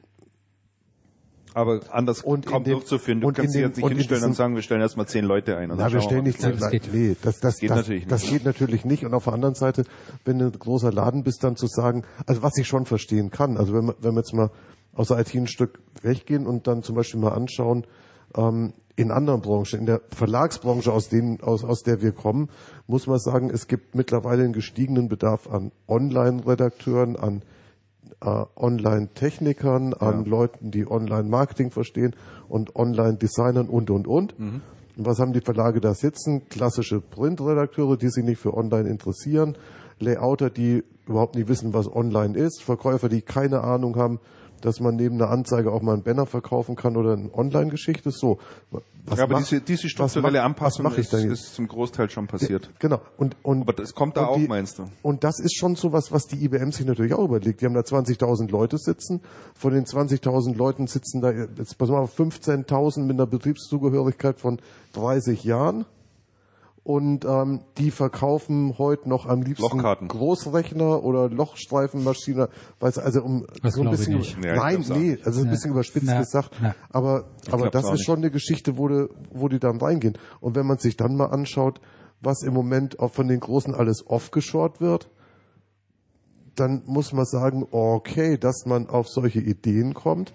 aber anders und kaum dem, durchzuführen. Du und kannst dich jetzt nicht hinstellen diesem, und sagen, wir stellen erstmal zehn Leute ein. Und na, wir stellen nicht zehn Leute. Nee, das, das, geht das, natürlich das nicht. geht natürlich nicht. Und auf der anderen Seite, wenn du ein großer Laden bist, dann zu sagen, also was ich schon verstehen kann, also wenn wir, wenn wir jetzt mal aus der I T ein Stück weggehen und dann zum Beispiel mal anschauen, ähm, in anderen Branchen, in der Verlagsbranche, aus denen, aus, aus der wir kommen, muss man sagen, es gibt mittlerweile einen gestiegenen Bedarf an Online-Redakteuren, an äh, Online-Technikern, an ja. Leuten, die Online-Marketing verstehen und Online-Designern und, und, und. Mhm. Und was haben die Verlage da sitzen? Klassische Printredakteure, die sich nicht für Online interessieren, Layouter, die überhaupt nicht wissen, was Online ist, Verkäufer, die keine Ahnung haben, dass man neben einer Anzeige auch mal einen Banner verkaufen kann oder eine Online-Geschichte. So. Was ja, aber mach, diese, diese strukturelle mach, Anpassung ich ist, ist zum Großteil schon passiert. Genau. Und, und, aber das kommt da auch, die, meinst du? Und das ist schon sowas, was die I B M sich natürlich auch überlegt. Die haben da zwanzigtausend Leute sitzen. Von den zwanzigtausend Leuten sitzen da, jetzt pass mal auf, fünfzehntausend mit einer Betriebszugehörigkeit von dreißig Jahren. Und ähm, die verkaufen heute noch am liebsten Lochkarten. Großrechner oder Lochstreifenmaschine, weiß also um das so ein bisschen nicht. Ja, nein, nee, also ein bisschen ja. überspitzt ja. gesagt, ja. aber aber das ist nicht. schon eine Geschichte, wo die, wo die dann reingehen. Und wenn man sich dann mal anschaut, was im Moment auch von den Großen alles offgeshored wird, dann muss man sagen, okay, dass man auf solche Ideen kommt,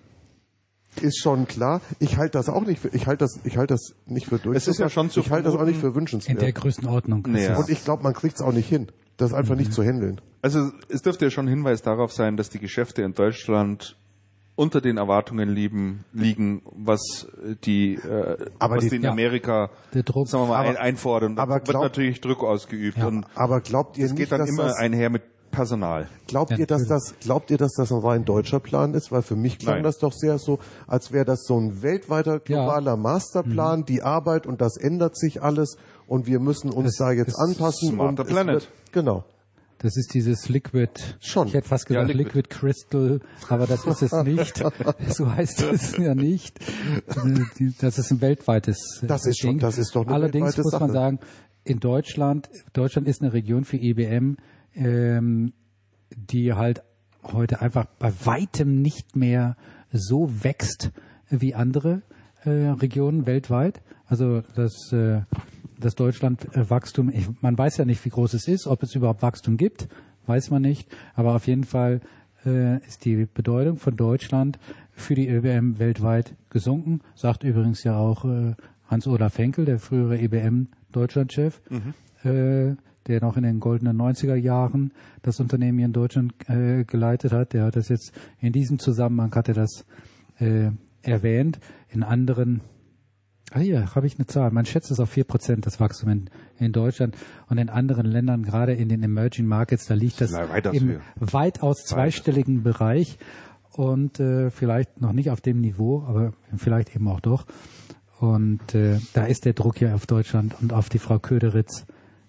ist schon klar. Ich halte das auch nicht für, ich halte das, ich halte das nicht für durchsetzbar. Es ist ja schon zu ich halte das auch nicht für wünschenswert. In der Größenordnung. Naja. Und ich glaube, man kriegt es auch nicht hin, das einfach mhm. nicht zu handeln. Also es dürfte ja schon ein Hinweis darauf sein, dass die Geschäfte in Deutschland unter den Erwartungen liegen, liegen was die, äh, aber was die, die in ja, Amerika, der Druck, sagen wir mal, aber, ein, einfordern. Da aber wird glaub, natürlich Druck ausgeübt. Ja, und aber glaubt ihr es nicht, geht dann dass immer das, einher mit Personal. Glaubt ja, ihr, dass das, glaubt ihr, dass das ein rein deutscher Plan ist? Weil für mich klang Nein. das doch sehr so, als wäre das so ein weltweiter globaler ja. Masterplan, mhm. die Arbeit und das ändert sich alles und wir müssen uns das da jetzt anpassen. Smarter und Planet. Wird, genau. Das ist dieses Liquid, Schon. ich hätte fast gesagt ja, Liquid. Liquid Crystal, aber das ist es nicht. So heißt es ja nicht. Das ist ein weltweites Das ist Ding. schon, das ist doch eine Allerdings weltweite muss Sache. man sagen, in Deutschland, Deutschland ist eine Region für I B M, ähm, die halt heute einfach bei weitem nicht mehr so wächst wie andere äh, Regionen weltweit. Also das, äh, das Deutschland-Wachstum, ich, man weiß ja nicht, wie groß es ist, ob es überhaupt Wachstum gibt, weiß man nicht. Aber auf jeden Fall äh, ist die Bedeutung von Deutschland für die I B M weltweit gesunken. Sagt übrigens ja auch äh, Hans-Olaf Henkel, der frühere I B M-Deutschlandchef, mhm. äh, der noch in den goldenen neunziger Jahren das Unternehmen hier in Deutschland äh, geleitet hat. Der hat das jetzt, in diesem Zusammenhang hat er das äh, erwähnt. In anderen, ah hier, habe ich eine Zahl, man schätzt es auf vier Prozent, das Wachstum in, in Deutschland. Und in anderen Ländern, gerade in den Emerging Markets, da liegt das im weitaus zweistelligen Bereich und äh, vielleicht noch nicht auf dem Niveau, aber vielleicht eben auch doch. Und äh, da ist der Druck ja auf Deutschland und auf die Frau Köderitz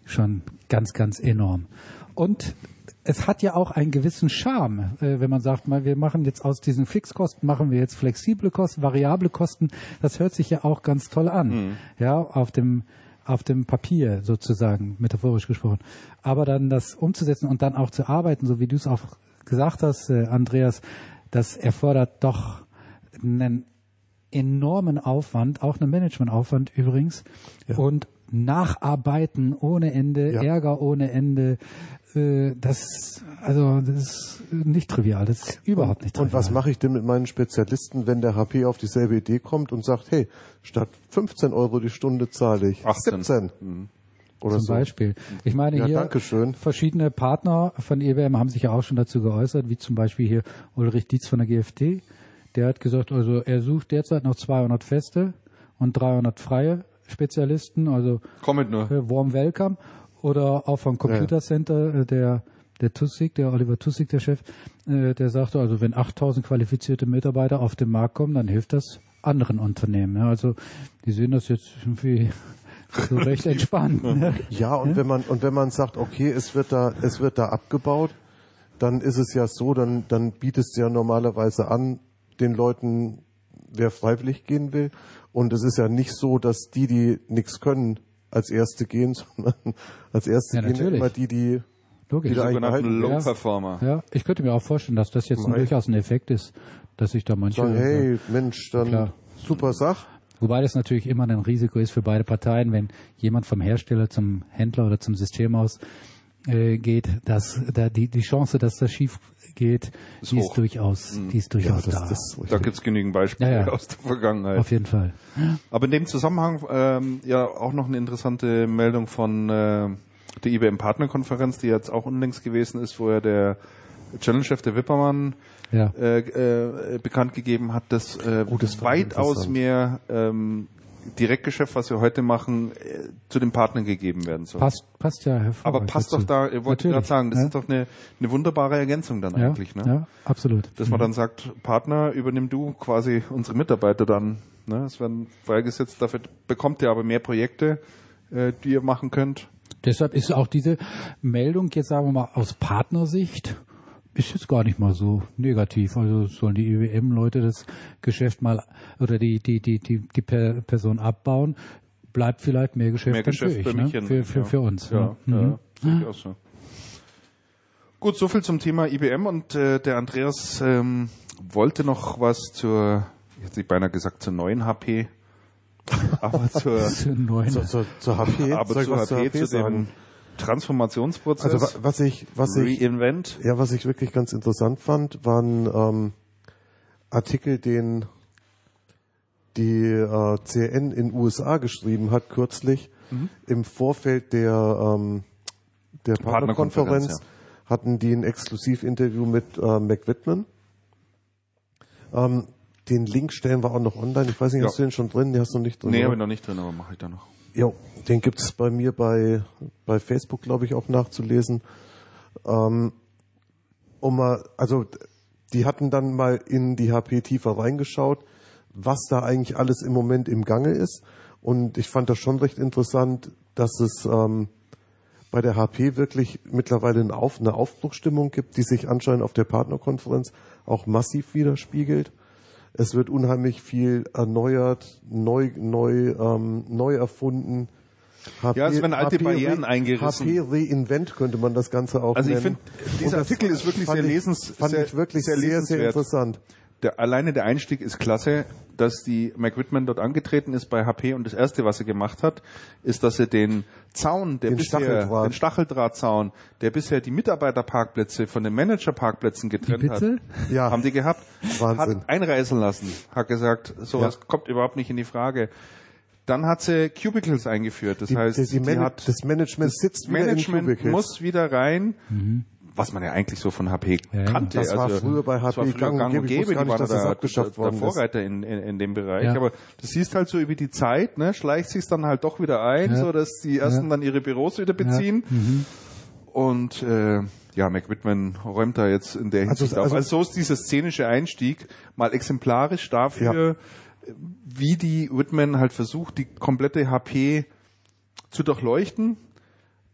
schon ganz, ganz enorm. Und es hat ja auch einen gewissen Charme, äh, wenn man sagt, mal, wir machen jetzt aus diesen Fixkosten, machen wir jetzt flexible Kosten, variable Kosten. Das hört sich ja auch ganz toll an, mhm. ja, auf dem auf dem Papier sozusagen, metaphorisch gesprochen. Aber dann das umzusetzen und dann auch zu arbeiten, so wie du es auch gesagt hast, äh, Andreas, das erfordert doch einen enormen Aufwand, auch einen Managementaufwand übrigens, ja. Und Nacharbeiten ohne Ende, ja. Ärger ohne Ende, äh, das, also das ist nicht trivial, das ist überhaupt nicht trivial. Und was mache ich denn mit meinen Spezialisten, wenn der H P auf dieselbe Idee kommt und sagt, hey, statt fünfzehn Euro die Stunde zahle ich achtzehn. siebzehn. Mhm. Oder Zum so. Beispiel. Ich meine, ja, hier Dankeschön. verschiedene Partner von E W M haben sich ja auch schon dazu geäußert, wie zum Beispiel hier Ulrich Dietz von der G F D. Der hat gesagt, also er sucht derzeit noch zweihundert Feste und dreihundert freie Spezialisten, also Komm mit nur. Warm Welcome. Oder auch vom Computer Center, äh, der der Tussig, der Oliver Tussig, der Chef, äh, der sagte, also wenn achttausend qualifizierte Mitarbeiter auf den Markt kommen, dann hilft das anderen Unternehmen. Ja, also die sehen das jetzt irgendwie so recht entspannt. Ne? Ja, und ja? wenn man und wenn man sagt, okay, es wird da es wird da abgebaut, dann ist es ja so, dann dann bietest du ja normalerweise an den Leuten, wer freiwillig gehen will. Und es ist ja nicht so, dass die, die nichts können, als Erste gehen, sondern als Erste ja, gehen natürlich. immer die, die Logisch. Die sogenannten Low-Performer. Ja, ich könnte mir auch vorstellen, dass das jetzt ein, durchaus ein Effekt ist, dass sich da manche... sagen, hey, Mensch, dann klar. Super Sache. Wobei das natürlich immer ein Risiko ist für beide Parteien, wenn jemand vom Hersteller zum Händler oder zum Systemhaus äh, geht, dass da die die Chance, dass das schief geht, ist die, ist durchaus, mhm. die ist durchaus ja, das, da. Das, da gibt's genügend Beispiele ja, ja. aus der Vergangenheit. Auf jeden Fall. Aber in dem Zusammenhang ähm, ja auch noch eine interessante Meldung von äh, der I B M Partnerkonferenz, die jetzt auch unlängst gewesen ist, wo ja der Channel-Chef, der Wippermann, ja. äh, äh, bekannt gegeben hat, dass äh, oh, das weitaus mehr ähm, Direktgeschäft, was wir heute machen, äh, zu den Partnern gegeben werden soll. Passt, passt ja hervorragend. Aber passt dazu. Doch da, ich wollte gerade sagen, das ja. ist doch eine, eine wunderbare Ergänzung dann ja, eigentlich. Ne? Ja, absolut. Dass man mhm. dann sagt, Partner, übernimm du quasi unsere Mitarbeiter dann. Ne? Es werden freigesetzt, dafür bekommt ihr aber mehr Projekte, äh, die ihr machen könnt. Deshalb ist auch diese Meldung jetzt, sagen wir mal, aus Partnersicht ist jetzt gar nicht mal so negativ. Also sollen die I W M-Leute das Geschäft mal oder die die die die die Person abbauen, bleibt vielleicht mehr Geschäft, mehr Geschäft für, ich, ne? für, für, ja. für uns. Ja, ne? ja, mhm. ja so. Gut, soviel zum Thema I B M und äh, der Andreas ähm, wollte noch was zur, ich hätte beinahe gesagt, zur neuen H P, aber zur, zur neuen, zur, zur, zur H P, aber zur H P, zu dem Transformationsprozess. Also was ich, was ich, Reinvent. Ja, was ich wirklich ganz interessant fand, waren ähm, Artikel, den die äh, C N in U S A geschrieben hat kürzlich mhm. im Vorfeld der ähm, der Partnerkonferenz. Ja. Hatten die ein Exklusivinterview mit äh, Mac Whitman. Ähm, den Link stellen wir auch noch online. Ich weiß nicht, ja. hast du den schon drin? Den hast du noch nicht drin? Nee, habe ich noch nicht drin, aber mache ich da noch. Jo, den gibt's bei mir bei bei Facebook, glaube ich, auch nachzulesen. Ähm, um mal, also die hatten dann mal in die H P tiefer reingeschaut, was da eigentlich alles im Moment im Gange ist. Und ich fand das schon recht interessant, dass es ähm, bei der H P wirklich mittlerweile eine, Auf, eine Aufbruchsstimmung gibt, die sich anscheinend auf der Partnerkonferenz auch massiv widerspiegelt. Es wird unheimlich viel erneuert, neu, neu, ähm, neu erfunden. H P, ja, es werden alte H P Barrieren Re- eingerissen. H P Reinvent könnte man das Ganze auch also nennen. Also ich finde, dieser Artikel ist wirklich sehr lesens, fand sehr, ich wirklich sehr, sehr, sehr interessant. Der, alleine der Einstieg ist klasse, dass die Mac Whitman dort angetreten ist bei H P und das erste, was er gemacht hat, ist, dass er den Zaun, der den bisher, Stacheldraht. den Stacheldrahtzaun, der bisher die Mitarbeiterparkplätze von den Managerparkplätzen getrennt hat, ja. haben die gehabt, Wahnsinn. hat einreißen lassen, hat gesagt, sowas ja. kommt überhaupt nicht in die Frage. Dann hat sie Cubicles eingeführt, das die, heißt, die, die die Man- hat das Management das sitzt wieder Management in Cubicles. muss wieder rein. Mhm. Was man ja eigentlich so von H P ja, kannte. Das war also, früher bei H P das war früher gang und gäbe, die waren dass da, das abgeschafft der, worden der Vorreiter in, in, in dem Bereich. Ja. Aber das siehst halt so über die Zeit, ne, schleicht sich dann halt doch wieder ein, ja. so dass die ersten ja. dann ihre Büros wieder beziehen. Ja. Mhm. Und äh, ja, Mac Whitman räumt da jetzt in der Hinsicht also, also, auf. Also so ist dieser szenische Einstieg mal exemplarisch dafür, ja. wie die Whitman halt versucht, die komplette H P zu durchleuchten.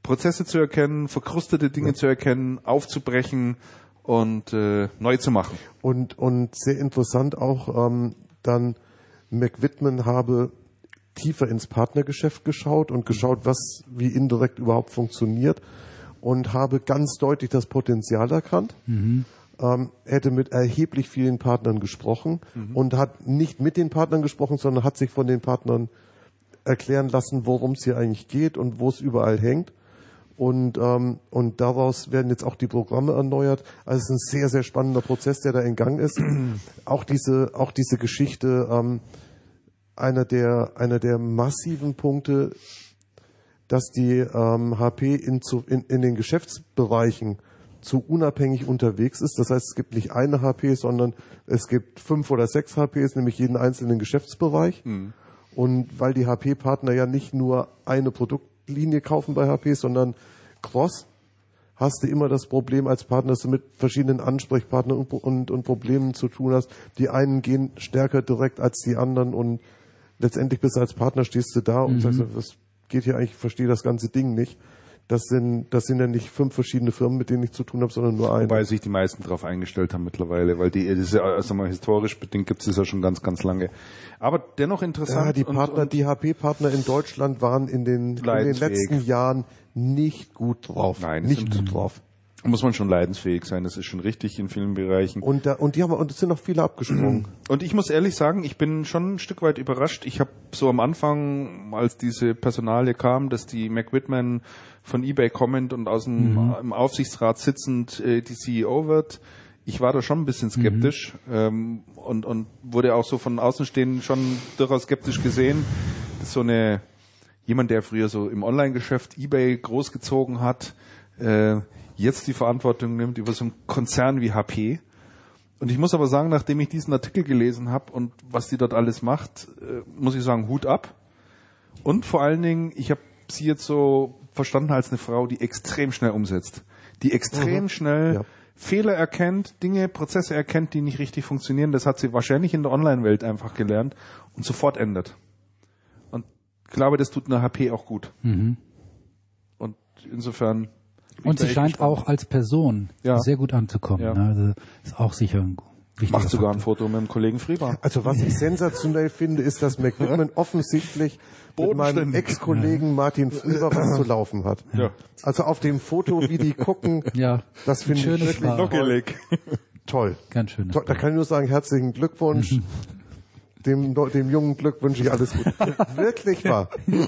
Prozesse zu erkennen, verkrustete Dinge ja. zu erkennen, aufzubrechen und äh, neu zu machen. Und und sehr interessant auch ähm, dann McWhitman habe tiefer ins Partnergeschäft geschaut und geschaut, was wie indirekt überhaupt funktioniert und habe ganz deutlich das Potenzial erkannt. Mhm. Ähm, hätte mit erheblich vielen Partnern gesprochen mhm. und hat nicht mit den Partnern gesprochen, sondern hat sich von den Partnern erklären lassen, worum es hier eigentlich geht und wo es überall hängt. Und ähm, und daraus werden jetzt auch die Programme erneuert. Also es ist ein sehr, sehr spannender Prozess, der da in Gang ist. auch diese auch diese Geschichte, ähm, einer der einer der massiven Punkte, dass die ähm, H P in, zu, in, in den Geschäftsbereichen zu unabhängig unterwegs ist. Das heißt, es gibt nicht eine H P, sondern es gibt fünf oder sechs H Ps, nämlich jeden einzelnen Geschäftsbereich. Mhm. Und weil die H P-Partner ja nicht nur eine Produktlinie kaufen bei H P, sondern cross, hast du immer das Problem als Partner, dass du mit verschiedenen Ansprechpartnern und, und, und Problemen zu tun hast. Die einen gehen stärker direkt als die anderen und letztendlich bist du als Partner, stehst du da und mhm. sagst, was geht hier eigentlich, ich verstehe das ganze Ding nicht. Das sind, das sind ja nicht fünf verschiedene Firmen, mit denen ich zu tun habe, sondern nur eine. Wobei sich die meisten darauf eingestellt haben mittlerweile, weil die, das ist ja, also mal historisch bedingt gibt es das ja schon ganz, ganz lange. Aber dennoch interessant. Ja, die Partner, und, und die H P-Partner in Deutschland waren in den, in den letzten Jahren nicht gut drauf. Nein, nicht gut drauf. Muss man schon leidensfähig sein, das ist schon richtig in vielen Bereichen. Und da, und die haben, und es sind noch viele abgesprungen. Und ich muss ehrlich sagen, ich bin schon ein Stück weit überrascht. Ich habe so am Anfang, als diese Personalie kam, dass die McWhitman von eBay kommend und aus dem mhm. im Aufsichtsrat sitzend äh, die C E O wird. Ich war da schon ein bisschen skeptisch mhm. ähm, und und wurde auch so von Außenstehenden schon durchaus skeptisch gesehen. Das ist so eine jemand, der früher so im Online-Geschäft eBay großgezogen hat, äh, jetzt die Verantwortung nimmt über so einen Konzern wie H P. Und ich muss aber sagen, nachdem ich diesen Artikel gelesen habe und was die dort alles macht, äh, muss ich sagen, Hut ab. Und vor allen Dingen, ich habe sie jetzt so verstanden als eine Frau, die extrem schnell umsetzt. Die extrem mhm. schnell ja. Fehler erkennt, Dinge, Prozesse erkennt, die nicht richtig funktionieren. Das hat sie wahrscheinlich in der Online-Welt einfach gelernt und sofort ändert. Und ich glaube, das tut eine H P auch gut. Mhm. Und insofern... Und sie scheint gespannt. Auch als Person ja. sehr gut anzukommen. Ja. Also ist auch sicher ein wichtiger Macht sogar Faktor. ein Foto mit dem Kollegen Frieber. Also was ich sensationell finde, ist, dass McWhitman offensichtlich mit meinem Ex-Kollegen ja. Martin Frieber was zu laufen hat. Ja. Also auf dem Foto, wie die gucken, ja. das finde ich wirklich lockelig. Toll. Ganz schön. Da kann ich nur sagen, herzlichen Glückwunsch. Dem, dem jungen Glück wünsche ich alles Gute. Wirklich wahr.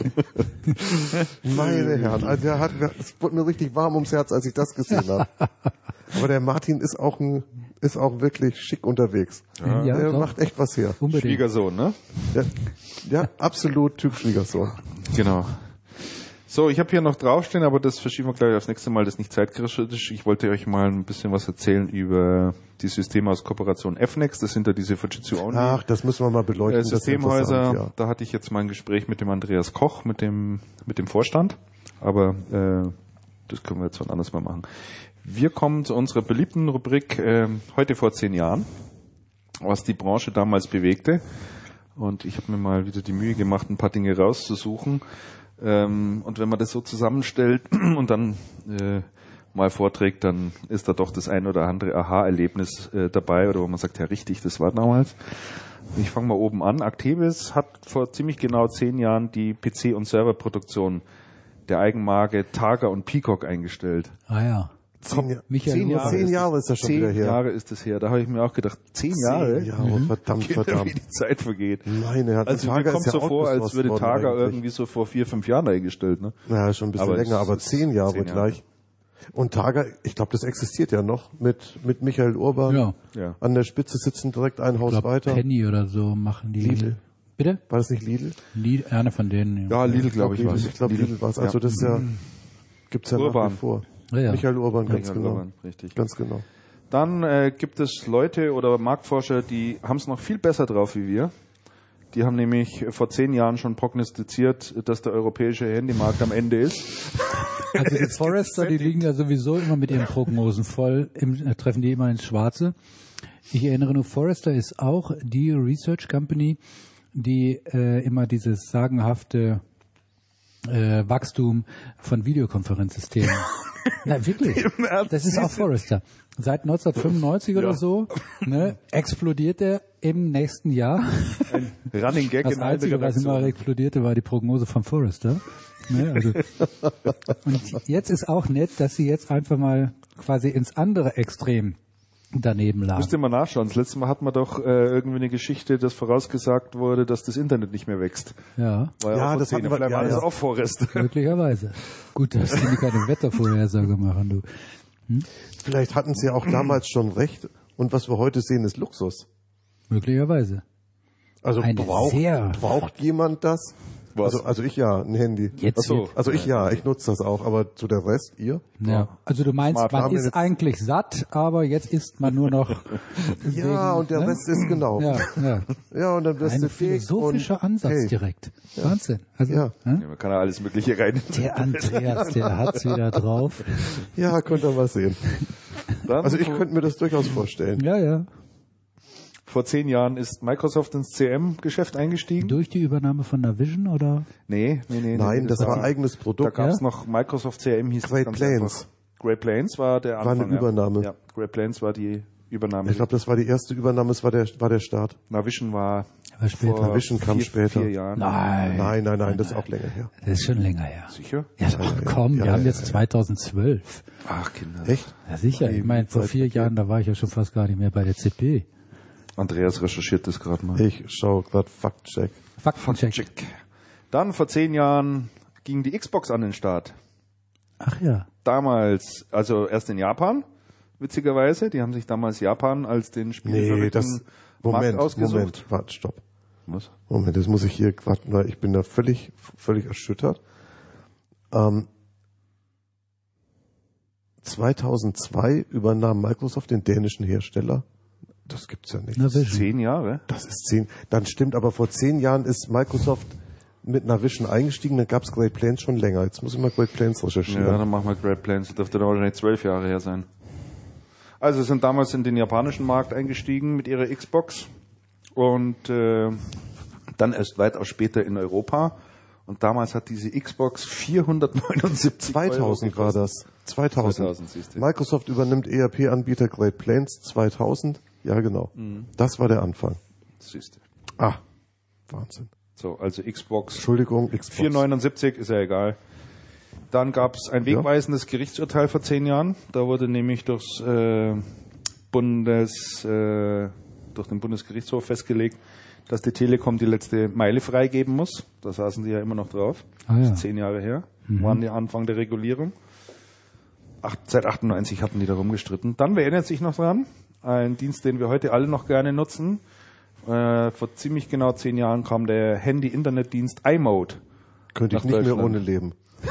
Meine Herren, also der hat, es wurde mir richtig warm ums Herz, als ich das gesehen habe. Aber der Martin ist auch ein, ist auch wirklich schick unterwegs. Ja, der doch. Macht echt was her. Unbedingt. Schwiegersohn, ne? Ja, ja, absolut Typ Schwiegersohn. Genau. So, ich habe hier noch draufstehen, aber das verschieben wir gleich aufs nächste Mal, das ist nicht zeitkritisch. Ich wollte euch mal ein bisschen was erzählen über die Systeme aus Kooperation F N E X. Das sind ja diese Fujitsu-Only. Ach, das müssen wir mal beleuchten. Äh, Systemhäuser, ja. Da hatte ich jetzt mal ein Gespräch mit dem Andreas Koch, mit dem mit dem Vorstand. Aber äh, das können wir jetzt wann anders mal machen. Wir kommen zu unserer beliebten Rubrik äh, heute vor zehn Jahren, was die Branche damals bewegte. Und ich habe mir mal wieder die Mühe gemacht, ein paar Dinge rauszusuchen. Ähm, und wenn man das so zusammenstellt und dann äh, mal vorträgt, dann ist da doch das ein oder andere Aha-Erlebnis äh, dabei, oder wo man sagt, ja richtig, das war damals. Ich fange mal oben an. Actevis hat vor ziemlich genau zehn Jahren die P C- und Serverproduktion der Eigenmarke Targa und Peacock eingestellt. Ah ja. Zehn, Michael zehn, Jahre, zehn Jahre ist das schon zehn wieder her. Jahre ist das her. Da habe ich mir auch gedacht, zehn Jahre? Zehn Jahre, mhm. verdammt, verdammt. Wie die Zeit vergeht. Meine Herren, also Targa mir kommt ist so ja vor, als würde Targa eigentlich. irgendwie so vor vier, fünf Jahren eingestellt. Ne? Ja, schon ein bisschen aber länger, aber zehn Jahre, zehn Jahre gleich. Und Targa, ich glaube, das existiert ja noch mit mit Michael Urban. Ja. Ja. An der Spitze sitzen direkt ein Haus ich glaub, weiter. Penny oder so machen die. Lidl. Bitte? War das nicht Lidl? Lidl, einer von denen. Ja, Lidl, glaube ich, war es. Ich glaube, Lidl war es. Also das ist ja, gibt's ja Urban. nach wie vor. Ja, ja. Michael Urban, ganz Michael genau. Urban, richtig. Ganz genau. Dann äh, gibt es Leute oder Marktforscher, die haben es noch viel besser drauf wie wir. Die haben nämlich vor zehn Jahren schon prognostiziert, dass der europäische Handymarkt am Ende ist. Also die Forrester, die liegen ja sowieso immer mit ihren Prognosen voll, im, äh, treffen die immer ins Schwarze. Ich erinnere nur, Forrester ist auch die Research Company, die äh, immer dieses sagenhafte äh, Wachstum von Videokonferenzsystemen. Na, wirklich. Das ist auch Forrester. Seit neunzehnhundertfünfundneunzig oder so, ne, explodiert er im nächsten Jahr. Ein Running Gag Das in alter Einzige, was immer Redaktion. explodierte, war die Prognose von Forrester. Ne, also. Und jetzt ist auch nett, dass sie jetzt einfach mal quasi ins andere Extrem daneben lagen. Müsst ihr mal nachschauen. Das letzte Mal hat man doch äh, irgendwie eine Geschichte, dass vorausgesagt wurde, dass das Internet nicht mehr wächst. Ja, War Ja, auch das Szene. hatten wir- Vielleicht ja, war das ja. auch Forrest. möglicherweise. Gut, dass die keine Wettervorhersage machen, du. Vielleicht hatten sie auch damals schon recht. Und was wir heute sehen, ist Luxus. Möglicherweise. Also Eine braucht, sehr- braucht jemand das? Was? Also, also ich ja, ein Handy. Jetzt Ach so. wird- Also ich ja, ich nutze das auch, aber zu der Rest, ihr? Ja. Also du meinst, Smartphone. man ist eigentlich satt, aber jetzt isst man nur noch. Ja, wegen, und der ne? Rest ist genau. Ja, ja. Ja, und dann wirst Ein du dick philosophischer und, Ansatz hey, direkt. Wahnsinn. Also, Ja. ne? Ja, man kann ja alles Mögliche rein. Der Andreas, der hat's wieder drauf. Ja, könnt ihr mal sehen. Dann, Also ich könnte mir das durchaus vorstellen. Ja, ja. vor zehn Jahren ist Microsoft ins C M-Geschäft eingestiegen. Durch die Übernahme von Navision oder? Nee, nee, nee. Nein, nee, das war ein eigenes Da Produkt. gab es Ja? noch Microsoft C M, hieß das Great ganz Plains. einfach. Great Plains war der War Anfang. eine Übernahme. Ja. ja, Great Plains war die Übernahme. Ich glaube, das war die erste Übernahme, es war der, war der Start. Navision war Aber später. vor Navision kam vier, später. vier Jahren. Nein. Nein, nein, nein, das ist auch länger her. Das ist schon länger her. Sicher? Ja, ach komm, wir Ja, haben ja, jetzt ja. zweitausendzwölf. Ach, Kinder. Echt? Ja, sicher. Ich meine, vor vier Jahren, da war ich ja schon fast gar nicht mehr bei der C P. Andreas recherchiert das gerade mal. Ich schaue gerade Faktcheck. Faktencheck. Check. Dann vor zehn Jahren ging die Xbox an den Start. Ach ja. Damals, also erst in Japan, witzigerweise. Die haben sich damals Japan als den Nee, Spielverrückten das, Markt Moment, ausgesucht. Moment, warte, stopp. Was? Moment, das muss ich hier warten, weil ich bin da völlig, völlig erschüttert. Ähm, zweitausendzwei übernahm Microsoft den dänischen Hersteller. Das gibt's ja nicht. Navision. Zehn Jahre? Das ist zehn. Dann stimmt, aber vor zehn Jahren ist Microsoft mit Navision eingestiegen, dann gab's Great Plains schon länger. Jetzt muss ich mal Great Plains recherchieren. Ja, dann machen wir Great Plains. Das dürfte dann wahrscheinlich zwölf Jahre her sein. Also sie sind damals in den japanischen Markt eingestiegen mit ihrer Xbox und äh, dann erst weitaus später in Europa. Und damals hat diese Xbox vierhundertneunundsiebzig zweitausend Euro war das. zweitausend. zweitausend, siehst du. Microsoft übernimmt E R P-Anbieter Great Plains zweitausend. Ja, genau. Mhm. Das war der Anfang. Siehst du. Ah, Wahnsinn. So, also Xbox Entschuldigung, Xbox. vierhundertneunundsiebzig, ist ja egal. Dann gab es ein wegweisendes Gerichtsurteil vor zehn Jahren. Da wurde nämlich durchs äh, Bundes, äh, durch den Bundesgerichtshof festgelegt, dass die Telekom die letzte Meile freigeben muss. Da saßen die ja immer noch drauf. Ah, ja. Das ist zehn Jahre her. Waren die Anfang der Regulierung. Acht, seit achtundneunzig hatten die da rumgestritten. Dann, wer erinnert sich noch dran? Ein Dienst, den wir heute alle noch gerne nutzen. Äh, vor ziemlich genau zehn Jahren kam der Handy-Internet-Dienst iMode. Könnte ich nach nicht mehr Deutschland. ohne leben.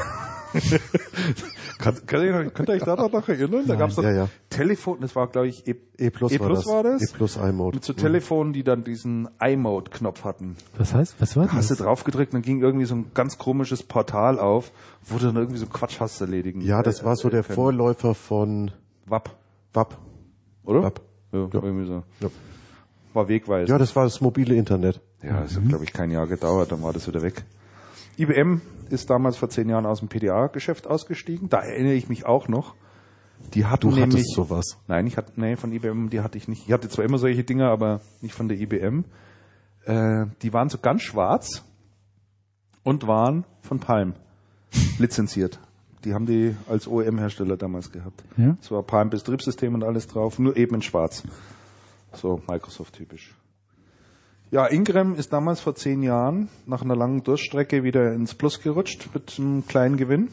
Kann, kann ihr, könnt ihr euch daran noch erinnern? Da gab es ja, ja. Telefon, das war glaube ich E, E Plus, E Plus war das. E Plus iMode. Mit so Telefonen, die dann diesen iMode-Knopf hatten. Was heißt, was war Da hast du das? drauf gedrückt und dann ging irgendwie so ein ganz komisches Portal auf, wo du dann irgendwie so Quatsch hast erledigen. Ja, das war so der können. Vorläufer von W A P, W A P. oder? W A P. Ja, Ja. irgendwie so. Ja. War wegweisend. Ja, das war das mobile Internet. Ja, das hat, glaube ich, kein Jahr gedauert, dann war das wieder weg. I B M ist damals vor zehn Jahren aus dem P D A-Geschäft ausgestiegen. Da erinnere ich mich auch noch. Die hatten Du nämlich, hattest sowas. Nein, ich hatte, nee, von I B M, die hatte ich nicht. Ich hatte zwar immer solche Dinger, aber nicht von der I B M. Äh, die waren so ganz schwarz und waren von Palm lizenziert. Die haben die als O E M-Hersteller damals gehabt. Ja? Es war Palm-Betriebssystem und alles drauf, nur eben in schwarz. So Microsoft-typisch. Ja, Ingram ist damals vor zehn Jahren nach einer langen Durststrecke wieder ins Plus gerutscht mit einem kleinen Gewinn.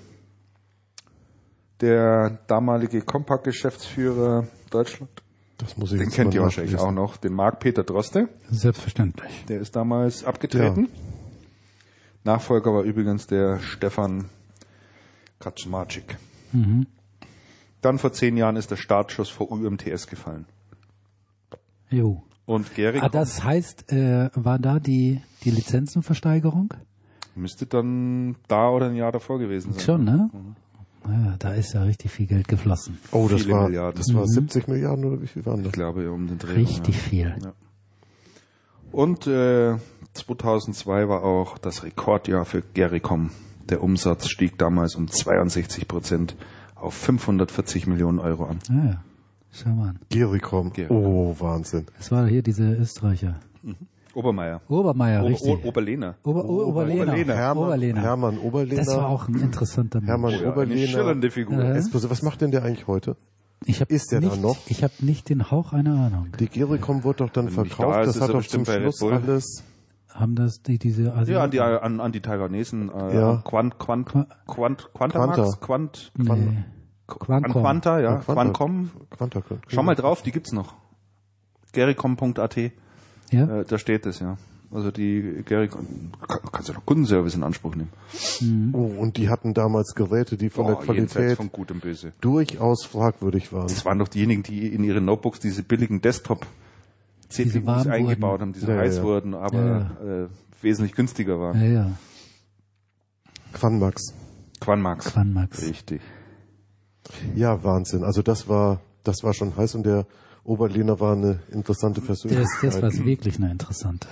Der damalige Compaq-Geschäftsführer Deutschland, Das muss ich den jetzt kennt mal ihr wahrscheinlich auch nachlesen. noch, den Marc-Peter Droste. Selbstverständlich. Der ist damals abgetreten. Nachfolger war übrigens der Stefan Kaczmarczyk. Mhm. Dann vor zehn Jahren ist der Startschuss vor U M T S gefallen. Jo. Und Gary Ah, das heißt, äh, war da die, die Lizenzenversteigerung? müsste dann da oder ein Jahr davor gewesen sein. Schon, ne? Ja, da ist ja richtig viel Geld geflossen. Oh, das Viele war, Milliarden. das war siebzig Milliarden oder wie viel waren das? Ich glaube, um den Dreh. Richtig ja. viel. Ja. Und äh, zweitausendzwei war auch das Rekordjahr für Gericom. Der Umsatz stieg damals um zweiundsechzig Prozent auf fünfhundertvierzig Millionen Euro an. Ah, ja. Schau mal an. Gericom. Gericom. Oh, Wahnsinn. Das war hier diese Österreicher. Mhm. Obermeier. Obermeier, Ober, richtig. o, Oberlehner. Ober, o, Oberlehner. Oberlehner. Hermann, Oberlehner. Hermann Oberlehner. Das war auch ein interessanter Mensch. Hermann Oh ja, eine Oberlehner. schillernde Figur. Ja. Explosiv. Was macht denn der eigentlich heute? Ich hab Ist der nicht, da noch? Ich habe nicht den Hauch einer Ahnung. Die Gericom wurde doch dann Wenn nicht verkauft. da ist, Das ist hat er doch bestimmt zum bei Red Schluss Bull. alles. Haben das die diese also Ja, an die, an, an die Taiwanesen. Äh, Ja. Quant, Quant, Qua- Quant, Quantamax, Quant, nee. an Quancom. Quanta, ja, Ja, Quanta. Quancom. Quanta. Schau mal drauf, die gibt's noch. Gericom Punkt a t, Ja? äh, da steht es, ja. Also die Gericom, kann, kannst du noch Kundenservice in Anspruch nehmen. Oh, und die hatten damals Geräte, die von Oh, der jenseits Qualität von Gut und Böse. durchaus fragwürdig waren. Das waren doch diejenigen, die in ihren Notebooks diese billigen Desktop-C Diese P Us warm eingebaut wurden. haben, die so Ja, ja, heiß ja. wurden, aber Äh, wesentlich günstiger waren. Ja, ja. Quanmax. Quanmax. Quanmax. Richtig. Ja, Wahnsinn. Also das war, das war schon heiß und der Oberlehner war eine interessante Das, Persönlichkeit. das war wirklich eine interessante.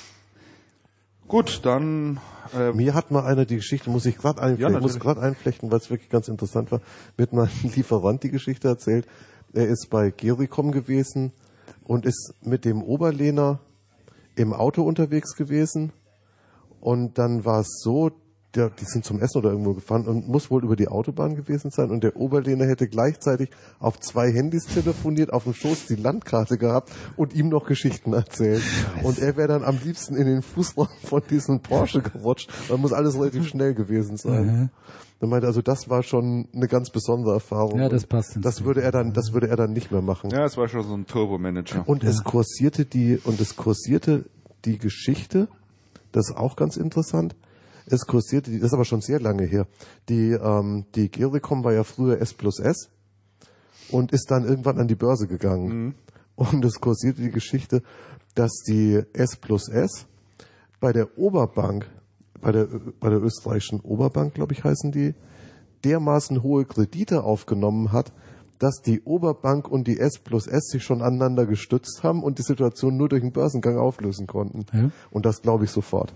Gut, dann äh, Mir hat mal einer die Geschichte, muss ich gerade einflechten, Ja, muss natürlich. gerade einflechten, weil es wirklich ganz interessant war, mit meinem Lieferant die Geschichte erzählt. Er ist bei Gericom gewesen und ist mit dem Oberlehner im Auto unterwegs gewesen und dann war es so, der, die sind zum Essen oder irgendwo gefahren und muss wohl über die Autobahn gewesen sein und der Oberlehner hätte gleichzeitig auf zwei Handys telefoniert, auf dem Schoß die Landkarte gehabt und ihm noch Geschichten erzählt. Und er wäre dann am liebsten in den Fußraum von diesem Porsche gerutscht, weil muss alles relativ schnell gewesen sein. Mhm. Er meinte, also das war schon eine ganz besondere Erfahrung. Ja, das Und passt ins Das würde er dann, das würde er dann nicht mehr machen. ja, es war schon so ein Turbo-Manager. Und es kursierte die, und es kursierte die Geschichte, das ist auch ganz interessant. Es kursierte die, das ist aber schon sehr lange her. Die, ähm, die Gericom war ja früher S plus S und ist dann irgendwann an die Börse gegangen. Mhm. Und es kursierte die Geschichte, dass die S plus S bei der Oberbank, bei der, bei der österreichischen Oberbank, glaube ich, heißen die, dermaßen hohe Kredite aufgenommen hat, dass die Oberbank und die S plus S sich schon aneinander gestützt haben und die Situation nur durch den Börsengang auflösen konnten. Ja. Und das glaube ich sofort.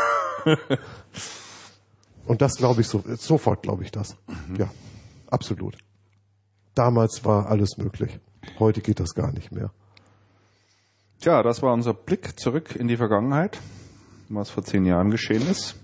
Und das glaube ich so, sofort glaube ich das. Ja, absolut. Damals war alles möglich. Heute geht das gar nicht mehr. Tja, das war unser Blick zurück in die Vergangenheit, was vor zehn Jahren geschehen ist.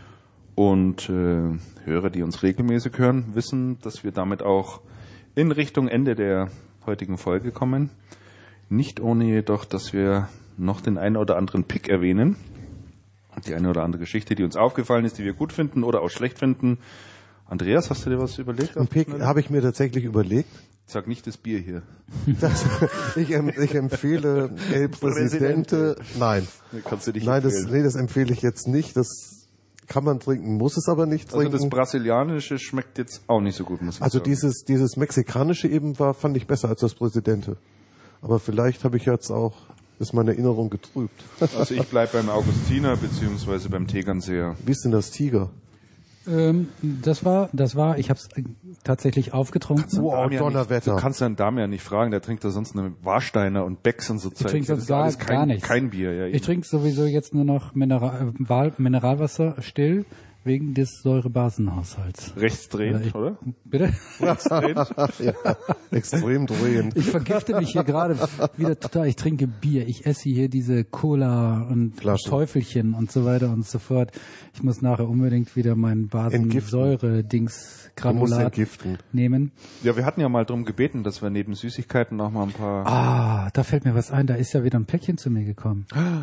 Und äh, Hörer, die uns regelmäßig hören, wissen, dass wir damit auch in Richtung Ende der heutigen Folge kommen. Nicht ohne jedoch, dass wir noch den einen oder anderen Pick erwähnen. Die eine oder andere Geschichte, die uns aufgefallen ist, die wir gut finden oder auch schlecht finden. Andreas, hast du dir was überlegt? Ein Pick habe ich mir tatsächlich überlegt. Sag nicht das Bier hier. Das, ich, em- ich empfehle El Presidente. Nein. Nee, kannst du nicht Nein, das, empfehlen. nee, das empfehle ich jetzt nicht. Das kann man trinken, muss es aber nicht Also das trinken. Brasilianische schmeckt jetzt auch nicht so gut, muss ich Also sagen. dieses, dieses Mexikanische eben war, fand ich besser als das Presidente. Aber vielleicht habe ich jetzt auch, ist meine Erinnerung getrübt. Also ich bleib beim Augustiner beziehungsweise beim Tegernseer. Wie ist denn das Tiger? Ähm, das war, das war, ich habe es tatsächlich aufgetrunken. Oh, Damian Donnerwetter. Nicht, du kannst deinen Damian nicht fragen, der trinkt da sonst eine Warsteiner und Becks und so Zeug. trinke Das sonst ist gar, alles kein, gar nichts. Kein Bier, ja. Ich trinke sowieso jetzt nur noch Mineral, äh, Wahl- Mineralwasser still wegen des Säurebasenhaushalts. Rechtsdrehend, oder? Bitte? Rechtsdrehend. Ja, extrem drehend. Ich vergifte mich hier gerade wieder total. Ich trinke Bier. Ich esse hier diese Cola und Flaschen. Teufelchen und so weiter und so fort. Ich muss nachher unbedingt wieder meinen Basensäure-Dings Du musst Granulat entgiften. nehmen. Ja, wir hatten ja mal drum gebeten, dass wir neben Süßigkeiten noch mal ein paar... Ah, da fällt mir was ein. Da ist ja wieder ein Päckchen zu mir gekommen.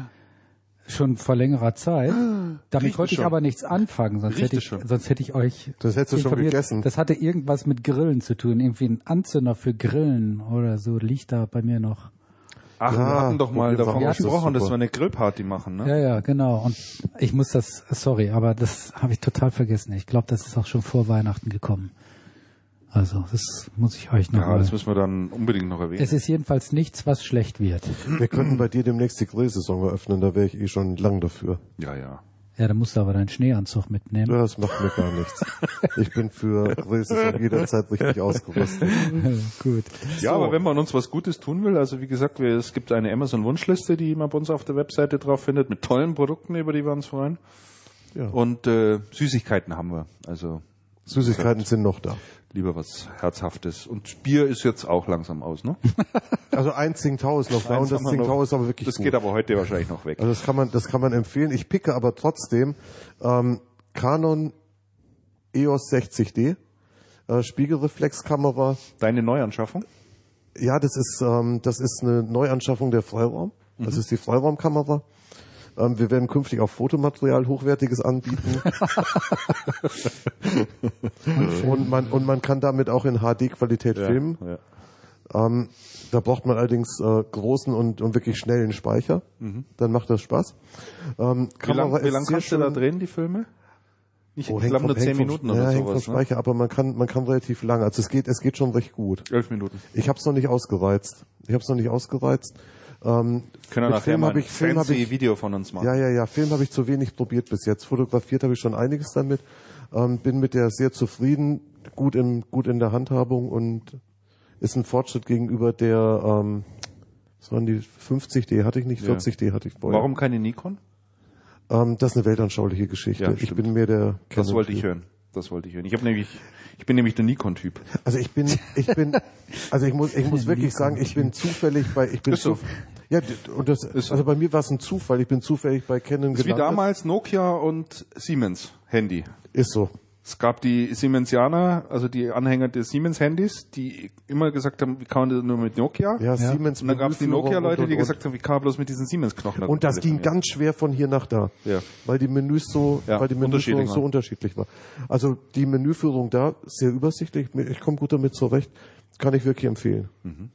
Schon vor längerer Zeit. Damit Riecht wollte ich schon. aber nichts anfangen, sonst Riecht hätte es ich, schon. sonst hätte ich euch Das hättest du schon informiert. gegessen. Das hatte irgendwas mit Grillen zu tun. Irgendwie ein Anzünder für Grillen oder so liegt da bei mir noch. Ach, wir Ja, hatten doch mal wir davon hatten das gesprochen, dass super. wir eine Grillparty machen, ne? Ja, ja, genau. Und ich muss das, sorry, aber das habe ich total vergessen. Ich glaube, das ist auch schon vor Weihnachten gekommen. Also, das muss ich euch noch Ja, mal. das müssen wir dann unbedingt noch erwähnen. Es ist jedenfalls nichts, was schlecht wird. Wir könnten bei dir demnächst die Grillsaison eröffnen, da wäre ich eh schon lang dafür. Ja, ja. Ja, da musst du aber deinen Schneeanzug mitnehmen. Ja, das macht mir gar nichts. Ich bin für Grillsaison jederzeit richtig ausgerüstet. Gut. Ja, aber wenn man uns was Gutes tun will, also wie gesagt, wir, es gibt eine Amazon-Wunschliste, die man bei uns auf der Webseite drauf findet, mit tollen Produkten, über die wir uns freuen. Ja. Und äh, Süßigkeiten haben wir. Also Süßigkeiten sind noch da. Lieber was Herzhaftes. Und Bier ist jetzt auch langsam aus, ne? Also ein Tsingtao ist noch da und das Tsingtao ist aber wirklich Das gut. geht aber heute wahrscheinlich noch weg. Also das kann man, das kann man empfehlen. Ich picke aber trotzdem ähm, Canon E O S sechzig D, äh, Spiegelreflexkamera. Deine Neuanschaffung? Ja, das ist ähm, das ist eine Neuanschaffung der Freiraum. Das Mhm. ist die Freiraumkamera. Ähm, wir werden künftig auch Fotomaterial hochwertiges anbieten. und man und man kann damit auch in H D-Qualität filmen. Ja. Ähm, da braucht man allerdings äh, großen und, und wirklich schnellen Speicher. Mhm. Dann macht das Spaß. Ähm, Wie lange Kamera wie ist lang sehr kannst du da schön- drehen, die Filme? Ich, Oh, ich hängt glaube vom- nur zehn hängt vom- Minuten ja, oder hängt vom sowas. Ne? Speicher, aber man kann man kann relativ lang. Also es geht es geht schon recht gut. Elf Minuten. Ich habe es noch nicht ausgereizt. Ich habe es noch nicht ausgereizt. Ähm, Können wir mit nachher Film mal hab ein ich Film habe fancy ich Video von uns machen. ja ja ja Film habe ich zu wenig probiert bis jetzt. Fotografiert habe ich schon einiges damit. Ähm, bin mit der sehr zufrieden, gut in gut in der Handhabung und ist ein Fortschritt gegenüber der ähm, was waren die fünfzig D hatte ich nicht, vierzig D hatte ich vorher. Warum keine Nikon? Ähm, das ist eine weltanschauliche Geschichte. Ja, ich stimmt. bin mehr der Das wollte ich Canon-Typ. hören. Das wollte ich hören. Ich habe nämlich, ich bin nämlich der Nikon-Typ. Also ich bin, ich bin, also ich muss, ich muss wirklich sagen, ich bin zufällig bei, ich bin Ist so. zuf- ja, d- und das, Ist so. also bei mir war es ein Zufall. Ich bin zufällig bei Canon Das ist wie gelandet. damals Nokia und Siemens Handy. Ist so. Es gab die Siemensianer, also die Anhänger des Siemens-Handys, die immer gesagt haben, wie kann man das nur mit Nokia? Ja, Siemens. Und dann gab es die Menüführung Nokia-Leute, und, die und, gesagt haben, wie kann man bloß mit diesen Siemens-Knochen und das ging telefonieren? ganz schwer von hier nach da. Ja. Weil die Menüs so, Ja, weil die Menüführung unterschiedlich so waren. unterschiedlich war. Also die Menüführung da, sehr übersichtlich. Ich komme gut damit zurecht. Kann ich wirklich empfehlen.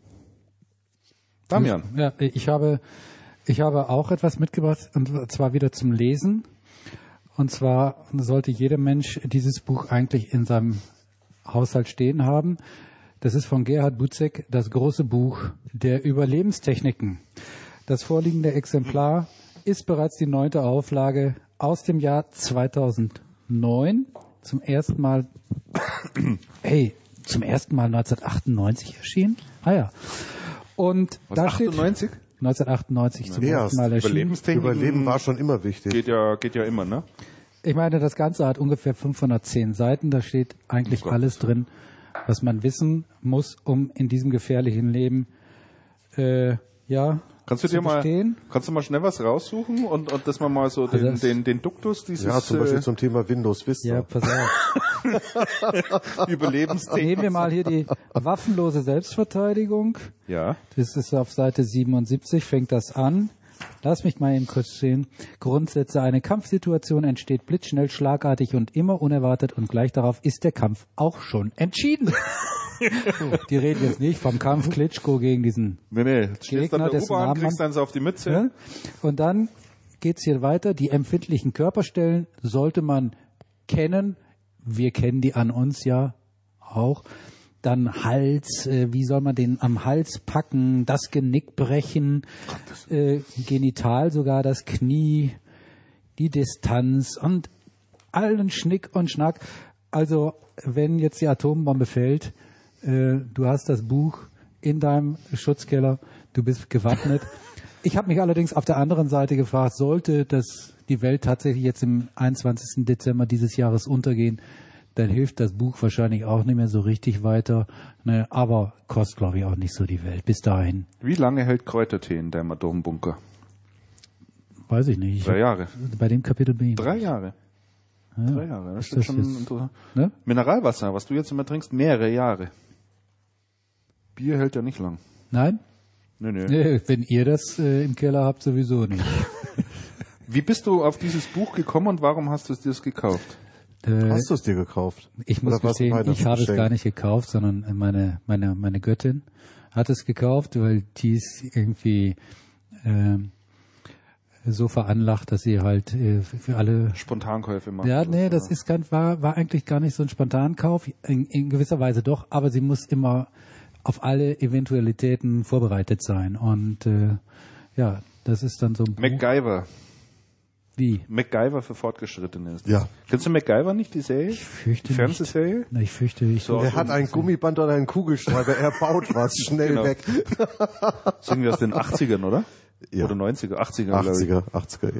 Damian. Ja, ich habe, ich habe auch etwas mitgebracht, und zwar wieder zum Lesen. Und zwar sollte jeder Mensch dieses Buch eigentlich in seinem Haushalt stehen haben. Das ist von Gerhard Butzek, das große Buch der Überlebenstechniken. Das vorliegende Exemplar ist bereits die neunte Auflage aus dem Jahr zweitausendneun. Zum ersten Mal, hey, zum ersten Mal neunzehnhundertachtundneunzig erschienen. Ah ja. Und Was, da steht achtundneunzig? neunzehnhundertachtundneunzig zum Ja, ersten Mal erschienen. Überlebenstechniken Überleben war schon immer wichtig. geht ja, geht ja immer, ne? Ich meine, das Ganze hat ungefähr fünfhundertzehn Seiten. Da steht eigentlich Oh Gott. alles drin, was man wissen muss, um in diesem gefährlichen Leben, äh, ja, Kannst du zu dir mal, bestehen. kannst du mal schnell was raussuchen und, und dass man mal so den, das- den, den Duktus dieses Ja, zum Beispiel äh, zum Thema Windows Vista. Ja, pass auf. Überlebenstechnik. Nehmen wir mal hier die waffenlose Selbstverteidigung. Ja. Das ist auf Seite siebenundsiebzig, fängt das an. Lass mich mal eben kurz sehen. Grundsätze. Eine Kampfsituation entsteht blitzschnell, schlagartig und immer unerwartet und gleich darauf ist der Kampf auch schon entschieden. Die reden jetzt nicht vom Kampf Klitschko gegen diesen. Nee, nee. Jetzt stehst du Gegner, an der dessen U-Bahn, Namen kriegst man- dann so auf die Mütze. Ja? Und dann geht's hier weiter. Die empfindlichen Körperstellen sollte man kennen. Wir kennen die an uns ja auch. Dann Hals, äh, wie soll man den am Hals packen, das Genick brechen, äh, genital sogar das Knie, die Distanz und allen Schnick und Schnack. Also wenn jetzt die Atombombe fällt, äh, du hast das Buch in deinem Schutzkeller, du bist gewappnet. Ich habe mich allerdings auf der anderen Seite gefragt, sollte das die Welt tatsächlich jetzt im einundzwanzigsten Dezember dieses Jahres untergehen, dann hilft das Buch wahrscheinlich auch nicht mehr so richtig weiter. Ne, aber kostet, glaube ich, auch nicht so die Welt. Bis dahin. Wie lange hält Kräutertee in deinem Atombunker? Weiß ich nicht. Ich Drei Jahre. Bei dem Kapitel bin ich. Drei Jahre. Ja. Drei Jahre. Das ist, das schon jetzt- interessant. Ne? Mineralwasser, was du jetzt immer trinkst, mehrere Jahre. Bier hält ja nicht lang. Nein? Nee, nee. Nee, wenn ihr das äh, im Keller habt, sowieso nicht. Wie bist du auf dieses Buch gekommen und warum hast du es dir gekauft? Äh, Hast du es dir gekauft? Ich muss Oder war's ein gestehen, ich habe es Weihnachtsgeschenk? gar nicht gekauft, sondern meine, meine, meine Göttin hat es gekauft, weil die ist irgendwie ähm, so veranlagt, dass sie halt äh, für alle... Spontankäufe machen. Ja, nee, das ist ganz, war, war eigentlich gar nicht so ein Spontankauf, in, in gewisser Weise doch, aber sie muss immer auf alle Eventualitäten vorbereitet sein. Und äh, ja, das ist dann so ein Buch. MacGyver. Wie? MacGyver für Fortgeschrittene ist. Ja. Kennst du MacGyver nicht, die Serie? Ich fürchte Die Fernsehserie? Na, ich fürchte, ich So. Er hat ein Gummiband oder einen Kugelschreiber, er baut was, schnell Genau. weg. Das ist irgendwie aus den achtzigern, oder? Ja. Oder neunziger, achtziger, glaube ich. achtziger, achtziger, ja.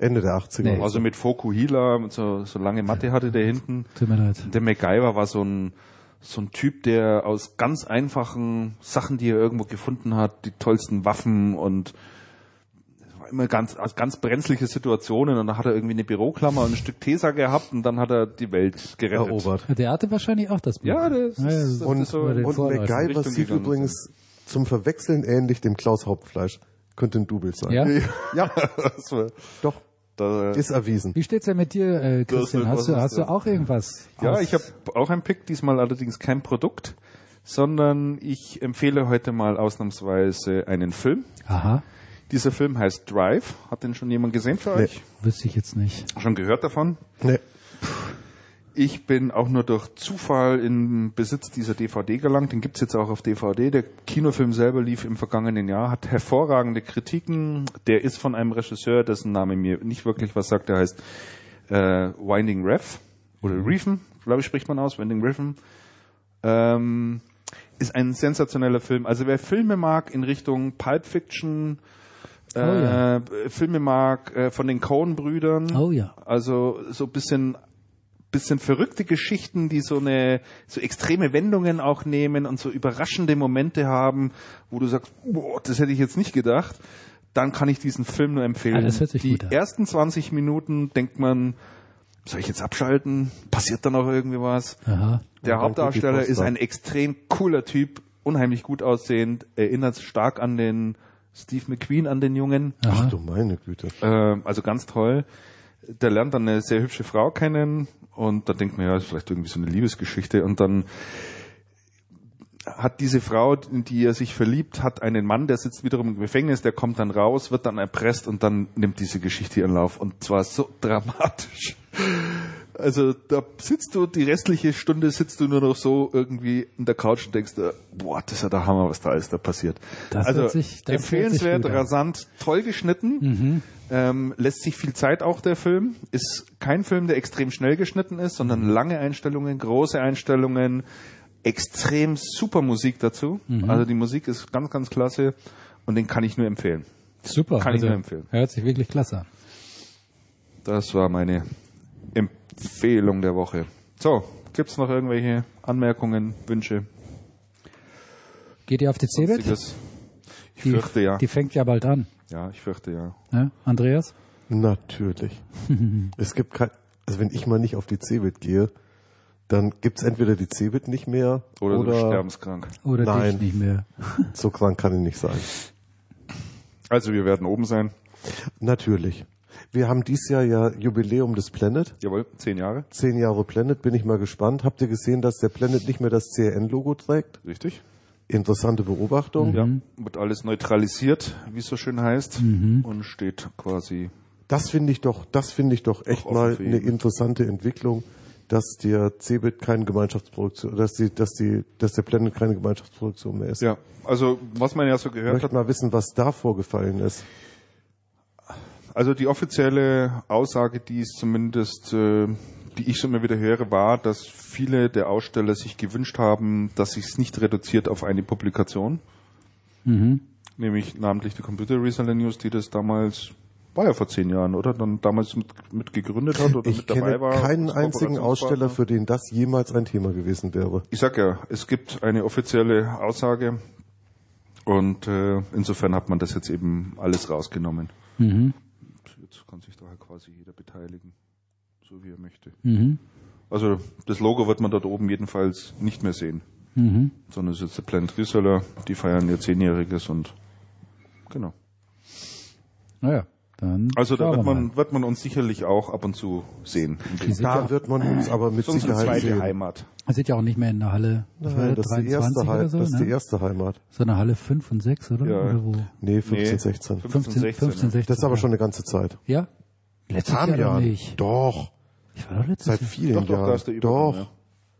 Ende der achtziger. Nee. Also mit Fokuhila, mit so, so lange Matte hatte der hinten. Tut mir leid. Der MacGyver war so ein, so ein Typ, der aus ganz einfachen Sachen, die er irgendwo gefunden hat, die tollsten Waffen und immer ganz, ganz brenzliche Situationen und dann hat er irgendwie eine Büroklammer und ein Stück Tesa gehabt und dann hat er die Welt gerettet. Erobert. Der hatte wahrscheinlich auch das Buch. Ja, das, Ja, ja, das, das Und, ist so den und Vorläufer. MacGyver Richtung sieht gegangen übrigens zum Verwechseln ähnlich dem Klaus Hauptfleisch. Könnte ein Double sein. Ja? Ja, das war, doch, da, ist erwiesen. Wie steht's denn mit dir, äh, Christian? Das- Hast du, was ist hast du das? auch irgendwas? ja, aus- ich habe auch ein Pick, diesmal allerdings kein Produkt, sondern ich empfehle heute mal ausnahmsweise einen Film. Aha, Dieser Film heißt Drive. Hat den schon jemand gesehen für Nee. euch? wüsste ich jetzt nicht. Schon gehört davon? Nee. Ich bin auch nur durch Zufall in Besitz dieser D V D gelangt. Den gibt's jetzt auch auf D V D. Der Kinofilm selber lief im vergangenen Jahr, hat hervorragende Kritiken. Der ist von einem Regisseur, dessen Name mir nicht wirklich was sagt. Der heißt äh, Winding Refn oder Refn, glaube ich, spricht man aus. Winding Refn. Ähm, ist ein sensationeller Film. Also wer Filme mag in Richtung Pulp Fiction, äh, Oh ja. Filme mag äh, von den Coen-Brüdern, Oh ja. also so ein bisschen bisschen verrückte Geschichten, die so eine so extreme Wendungen auch nehmen und so überraschende Momente haben, wo du sagst, boah, das hätte ich jetzt nicht gedacht, dann kann ich diesen Film nur empfehlen. Ah, das hört sich die gut an. ersten zwanzig Minuten denkt man, soll ich jetzt abschalten? Passiert da noch irgendwie was? Aha. Der dann Hauptdarsteller geht die Post ist ab. ein extrem cooler Typ, unheimlich gut aussehend, erinnert stark an den Steve McQueen, an den Jungen. Ach du meine Güte. Äh, also ganz toll. Der lernt dann eine sehr hübsche Frau kennen und da denkt man, ja, das ist vielleicht irgendwie so eine Liebesgeschichte und dann hat diese Frau, in die er sich verliebt, hat einen Mann, der sitzt wiederum im Gefängnis, der kommt dann raus, wird dann erpresst und dann nimmt diese Geschichte ihren Lauf und zwar so dramatisch. Also da sitzt du, die restliche Stunde sitzt du nur noch so irgendwie in der Couch und denkst, dir, boah, das ist ja der Hammer, was da alles da passiert. Das also hört sich- das empfehlenswert, hört sich gut an. rasant, toll geschnitten, ähm, lässt sich viel Zeit auch der Film, ist kein Film, der extrem schnell geschnitten ist, sondern lange Einstellungen, große Einstellungen, extrem super Musik dazu. Also die Musik ist ganz, ganz klasse und den kann ich nur empfehlen. Super. Kann ich also, nur empfehlen. Hört sich wirklich klasse an. Das war meine Empfehlung der Woche. So, gibt's noch irgendwelche Anmerkungen, Wünsche? Geht ihr auf die Cebit? Sonstiges? Ich Die, fürchte ja. die fängt ja bald an. Ja, ich fürchte ja. Ne? Andreas? Natürlich. Es gibt kein, also wenn ich mal nicht auf die Cebit gehe, dann gibt's entweder die Cebit nicht mehr Oder, oder, du sterbenskrank. Oder Nein. dich nicht mehr? so krank kann ich nicht sein. Also wir werden oben sein. Natürlich. Wir haben dieses Jahr ja Jubiläum des Planet. Jawohl, zehn Jahre. Zehn Jahre Planet, bin ich mal gespannt. Habt ihr gesehen, dass der Planet nicht mehr das C R N-Logo trägt? Richtig. Interessante Beobachtung. Ja, wird alles neutralisiert, wie es so schön heißt, und steht quasi. Das finde ich doch, das finde ich doch echt Doch offen mal für eine jeden. interessante Entwicklung, dass der Cebit keine Gemeinschaftsproduktion, dass die, dass die, dass der Planet keine Gemeinschaftsproduktion mehr ist. Ja, also was man ja so Ich gehört möchte hat, mal wissen, was da vorgefallen ist. also die offizielle Aussage, die es zumindest, äh, die ich so immer wieder höre, war, dass viele der Aussteller sich gewünscht haben, dass sich es nicht reduziert auf eine Publikation, Mhm. nämlich namentlich die Computer Reseller News, die das damals, war ja vor zehn Jahren, oder? Dann damals mit, mit gegründet hat oder Ich mit dabei kenne war. keinen als einzigen Kooperationspartner. Aussteller, für den das jemals ein Thema gewesen wäre. Ich sag ja, es gibt eine offizielle Aussage und äh, insofern hat man das jetzt eben alles rausgenommen. Mhm. Jetzt kann sich daher quasi jeder beteiligen, so wie er möchte. Mhm. Also das Logo wird man dort oben jedenfalls nicht mehr sehen, Mhm. sondern es ist jetzt der Planet Reseller, die feiern ihr Zehnjähriges und genau. Naja, dann Also da schauen wird wir man, mal. wird man uns sicherlich auch ab und zu sehen. Die sind, Da ja, wird man uns aber mit Das ist unsere Sicherheit zweite sehen. Heimat. sind ja auch nicht mehr in der Halle Nein, das ist die erste, dreiundzwanzig Hei- oder so, das ist die ne? erste Heimat. So eine Halle fünf und sechs, oder? Ja. Oder wo? Nee, fünfzehn, sechzehn. fünfzehn, sechzehn. fünfzehn, sechzehn. Das ist aber schon eine ganze Zeit. Ja? Letztes Paar Jahr doch Jahren. nicht. Doch, Ich war doch letztes seit Jahr. vielen Doch, doch, Jahren. da ist der Übergang, Doch. ja.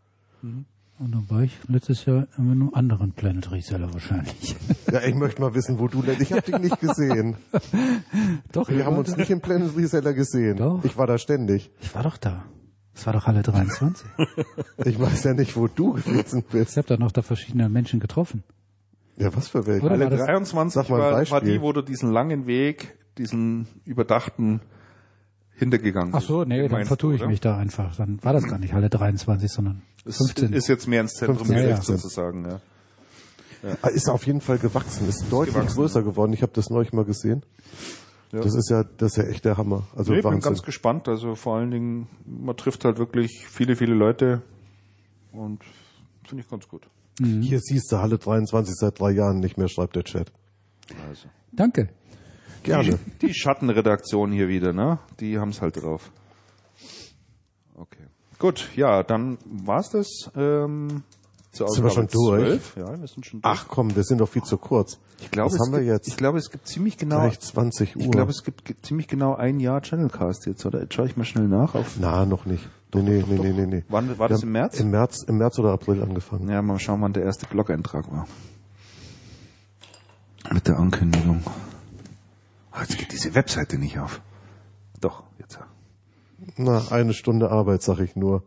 Und dann war ich letztes Jahr in einem anderen Planet Reseller wahrscheinlich. Ja, ich möchte mal wissen, wo du... Ich habe dich nicht gesehen. Doch, Wir ich haben war uns da. nicht im Planet Reseller gesehen. Doch. Ich war da ständig. Ich war doch da. Es war doch Halle dreiundzwanzig. Ich weiß ja nicht, wo du gewesen Ich bist. habe da noch da verschiedene Menschen getroffen. Ja, was für welche? Oder Halle war das- dreiundzwanzig Sag mal ein war, war Beispiel. die, wo du diesen langen Weg, diesen überdachten hintergegangen. Ach so, nee, dann meinst vertue du, ich oder? mich da einfach. Dann war das gar nicht Halle dreiundzwanzig, sondern Es fünfzehn. ist jetzt mehr ins Zentrum fünfzehn, gerückt ja. sozusagen, ja. Ah, Ist auf jeden Fall gewachsen, ist deutlich gewachsen, größer geworden. Ich habe das neulich mal gesehen. Ja. Das ist ja, das ist ja echt der Hammer. Also Nee, ich bin Wahnsinn. ganz gespannt. Also vor allen Dingen, man trifft halt wirklich viele, viele Leute und finde ich ganz gut. Hier siehst du Halle dreiundzwanzig seit drei Jahren nicht mehr, schreibt der Chat. Also. Danke. Gerne. Die, die Schattenredaktion hier wieder, ne? Die haben es halt drauf. Okay. Gut, ja, dann war's das. Ähm, zur Sind wir Ausgabe schon durch? zwölf. Ja, wir sind schon durch. Ach komm, wir sind doch viel zu kurz. ich glaube, was es haben wir gibt, jetzt? Ich glaube, es gibt ziemlich genau. Gleich zwanzig Uhr. Ich glaube, es gibt ge- ziemlich genau ein Jahr Channelcast jetzt, oder? Jetzt schaue ich mal schnell nach. Auf Na, noch nicht. Nee, nee, nee, nee, nee, nee. Wann war Wir das haben im März? Im März, im März oder April angefangen. Ja, mal schauen, wann der erste Blog-Eintrag war. Mit der Ankündigung. Oh, jetzt geht diese Webseite nicht auf. Doch, jetzt ja. Na, eine Stunde Arbeit, sag ich nur.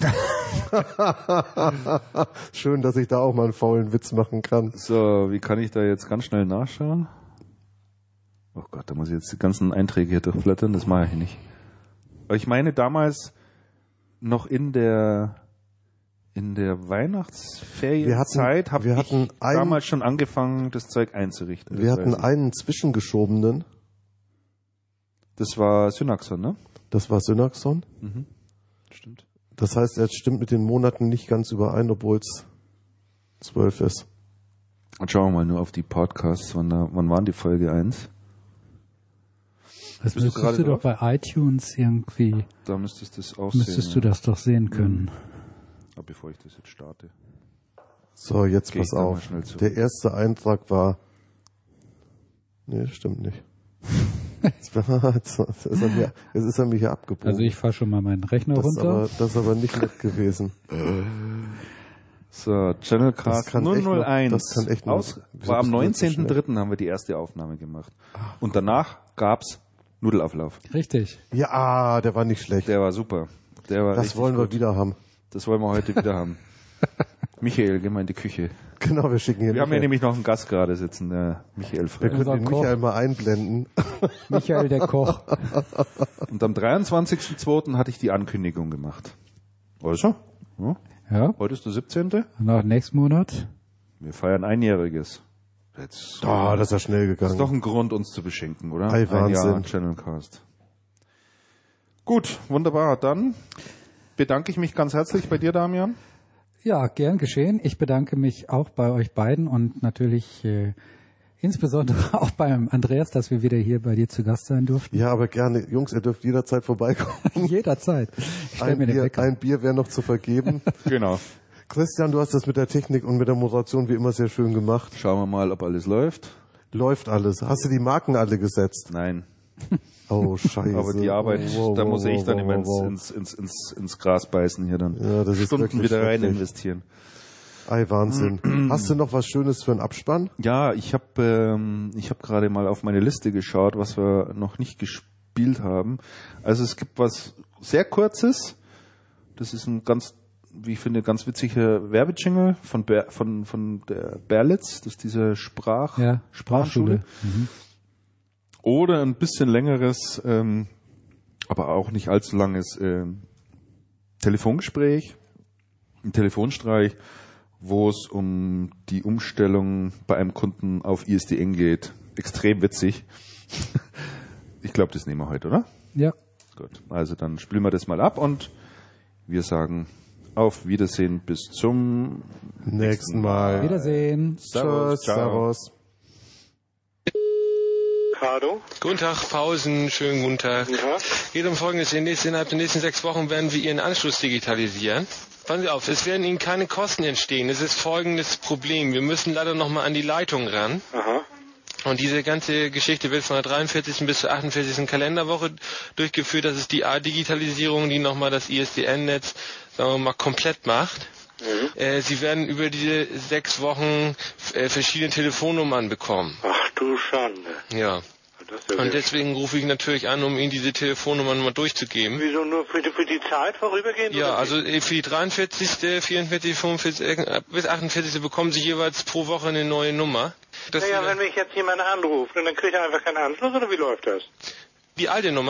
Schön, dass ich da auch mal einen faulen Witz machen kann. So, wie kann ich da jetzt ganz schnell nachschauen? Oh Gott, da muss ich jetzt die ganzen Einträge hier durchblättern, das mache ich nicht. Aber ich meine damals noch in der in der Weihnachtsferienzeit habe wir ich hatten ein- damals schon angefangen, das Zeug einzurichten. Wir Das hatten weiß ich. einen zwischengeschobenen, Das war Synaxon, ne? das war Synaxon. Stimmt. Das heißt, er stimmt mit den Monaten nicht ganz überein, obwohl es zwölf ist. Und schauen wir mal nur auf die Podcasts. Wann, da, wann waren die Folge eins? Das Bist du müsstest gerade du doch drauf? bei iTunes irgendwie, Da müsstest du das aussehen. müsstest du ja. das doch sehen können. Aber bevor ich das jetzt starte. So, jetzt Geh pass ich da mal auf. schnell zurück. Der erste Eintrag war... Nee, stimmt nicht. Jetzt jetzt ist er mir, jetzt ist er mir hier abgebogen. Also ich fahre schon mal meinen Rechner das, ist runter. aber, das ist aber nicht nett gewesen. So, Channelcast Das kann null echt noch- null eins. das kann echt noch- Aus, Wieso war am bist du jetzt so neunzehnten dritten haben wir die erste Aufnahme gemacht. Und danach gab's Nudelauflauf. Richtig. Ja, der war nicht schlecht. Der war super. Der war Das richtig wollen wir gut. wieder haben. Das wollen wir heute wieder haben. Michael, geh mal in die Küche. Genau, wir schicken hier Wir haben hier Michael. nämlich noch einen Gast gerade sitzen, der Michael Wir Frey. können Unser den Koch. Michael mal einblenden. Michael, der Koch. Und am dreiundzwanzigsten zweiten hatte ich die Ankündigung gemacht. Also, ja, Ja, heute ist der siebzehnte noch nächsten Monat. Wir feiern einjähriges. Jetzt Ah, das ist ja schnell gegangen. ist doch ein Grund, uns zu beschenken, oder? Ei, Ein Jahr Wahnsinn. Channelcast. Gut, wunderbar. Dann bedanke ich mich ganz herzlich bei dir, Damian. Ja, gern geschehen. Ich bedanke mich auch bei euch beiden und natürlich äh, insbesondere auch beim Andreas, dass wir wieder hier bei dir zu Gast sein durften. Ja, aber gerne. Jungs, ihr dürft jederzeit vorbeikommen. Jederzeit. Ich stell Ein mir den Bier, Wecker. ein Bier wäre noch zu vergeben. Genau. Christian, du hast das mit der Technik und mit der Moderation wie immer sehr schön gemacht. Schauen wir mal, ob alles läuft. Läuft alles. Hast du die Marken alle gesetzt? Nein. Oh, scheiße. Aber die Arbeit, Wow, da wow, muss ich wow, dann wow, immer ins, wow. ins, ins, ins, ins Gras beißen hier dann. Ja, das ist Stunden wirklich wieder rein schrecklich. investieren. Ei, Wahnsinn. Hast du noch was Schönes für einen Abspann? Ja, ich habe ähm, ich habe gerade mal auf meine Liste geschaut, was wir noch nicht gespielt haben. Also es gibt was sehr Kurzes. Das ist ein ganz, wie ich finde, ganz witziger Werbejingle von Ber, von von der Berlitz, das ist diese Sprach Ja, Sprachschule. Sprachschule. Mhm. Oder ein bisschen längeres, ähm, aber auch nicht allzu langes ähm, Telefongespräch, ein Telefonstreich, wo es um die Umstellung bei einem Kunden auf I S D N geht. Extrem witzig. Ich glaube, das nehmen wir heute, oder? Ja. Gut, also dann spielen wir das mal ab und wir sagen auf Wiedersehen bis zum Nächsten Mal. Wiedersehen. Servus, Tschüss, ciao. Servus. Ricardo. Guten Tag, Pausen, schönen guten Tag. Guten Tag. Geht um Folgendes, in nächsten, innerhalb der nächsten sechs Wochen werden wir Ihren Anschluss digitalisieren. Passen Sie auf, es werden Ihnen keine Kosten entstehen. Es ist folgendes Problem. Wir müssen leider nochmal an die Leitung ran. Aha. Und diese ganze Geschichte wird von der dreiundvierzigsten bis zur achtundvierzigsten Kalenderwoche durchgeführt. Das ist die A-Digitalisierung, die nochmal das I S D N-Netz, sagen wir mal, komplett macht. Mhm. Äh, Sie werden über diese sechs Wochen äh, verschiedene Telefonnummern bekommen. Ach du Schande. Ja. Das ist ja Und sehr- deswegen rufe ich natürlich an, um Ihnen diese Telefonnummern mal durchzugeben. Wieso nur für die, für die Zeit vorübergehend? Ja, oder also wie? äh, für die dreiundvierzigste, vierundvierzigste, fünfundvierzigste äh, bis achtundvierzigste bekommen Sie jeweils pro Woche eine neue Nummer. Das Naja, ist wenn mich jetzt jemand anruft und dann kriegt er einfach keinen Anschluss, oder wie läuft das? die alte Nummer?